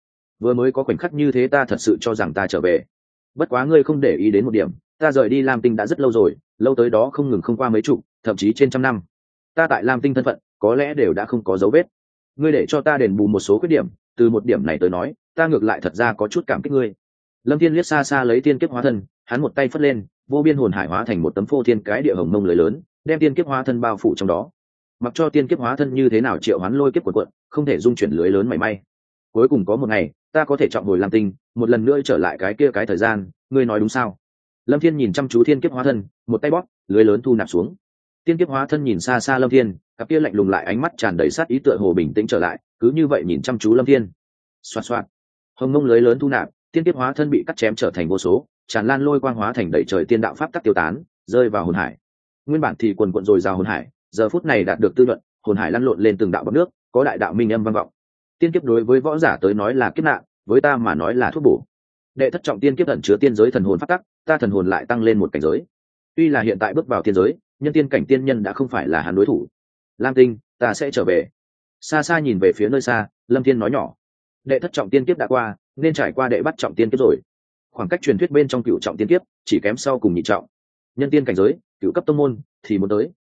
vừa mới có khoảnh khắc như thế ta thật sự cho rằng ta trở về. Bất quá ngươi không để ý đến một điểm, ta rời đi Lam Tinh đã rất lâu rồi, lâu tới đó không ngừng không qua mấy chục, thậm chí trên trăm năm. Ta tại Lam Tinh thân phận có lẽ đều đã không có dấu vết. Ngươi để cho ta đền bù một số khuyết điểm, từ một điểm này tới nói, ta ngược lại thật ra có chút cảm kích ngươi. Lâm Thiên liếc xa xa lấy tiên kiếp hóa thân, hắn một tay phất lên, vô biên hồn hải hóa thành một tấm phô thiên cái địa hồng mông lưới lớn, đem tiên kiếp hóa thân bao phủ trong đó. Mặc cho tiên kiếp hóa thân như thế nào triệu hoán lôi kiếp cuộn, không thể dung chuyển lưới lớn mảy may. Cuối cùng có một ngày, ta có thể chọn hồi Lam Tinh, một lần nữa trở lại cái kia cái thời gian, ngươi nói đúng sao? Lâm Thiên nhìn chăm chú tiên kiếp hóa thân, một tay bóp, lưới lớn thu nạp xuống. Tiên kiếp hóa thân nhìn xa xa Lâm Thiên, cặp kia lạnh lùng lại ánh mắt tràn đầy sát ý tựa hồ bình tĩnh trở lại, cứ như vậy nhìn chăm chú Lâm Thiên. Xoạt xoạt, hồng mông lưới lớn thu nạp, tiên kiếp hóa thân bị cắt chém trở thành vô số, tràn lan lôi quang hóa thành đầy trời tiên đạo pháp tắc tiêu tán, rơi vào hồn hải. Nguyên bản thì quần quần rồi rào hồn hải, giờ phút này đạt được tư luận, hồn hải lăn lộn lên từng đạo bọt nước, có đại đạo minh âm vang vọng. Tiên kiếp đối với võ giả tới nói là kiếp nạn, với ta mà nói là thuốc bổ. Đệ thất trọng tiên kiếp ẩn chứa tiên giới thần hồn pháp tắc, ta thần hồn lại tăng lên một cảnh giới. Tuy là hiện tại bước vào tiên giới, nhân tiên cảnh tiên nhân đã không phải là hắn đối thủ. Lam Tinh, ta sẽ trở về. Xa xa nhìn về phía nơi xa, Lâm Thiên nói nhỏ. Đệ thất trọng tiên kiếp đã qua, nên trải qua đệ bắt trọng tiên kiếp rồi. Khoảng cách truyền thuyết bên trong cửu trọng tiên kiếp chỉ kém sau cùng nhị trọng. Nhân tiên cảnh giới, cửu cấp tông môn thì muốn tới.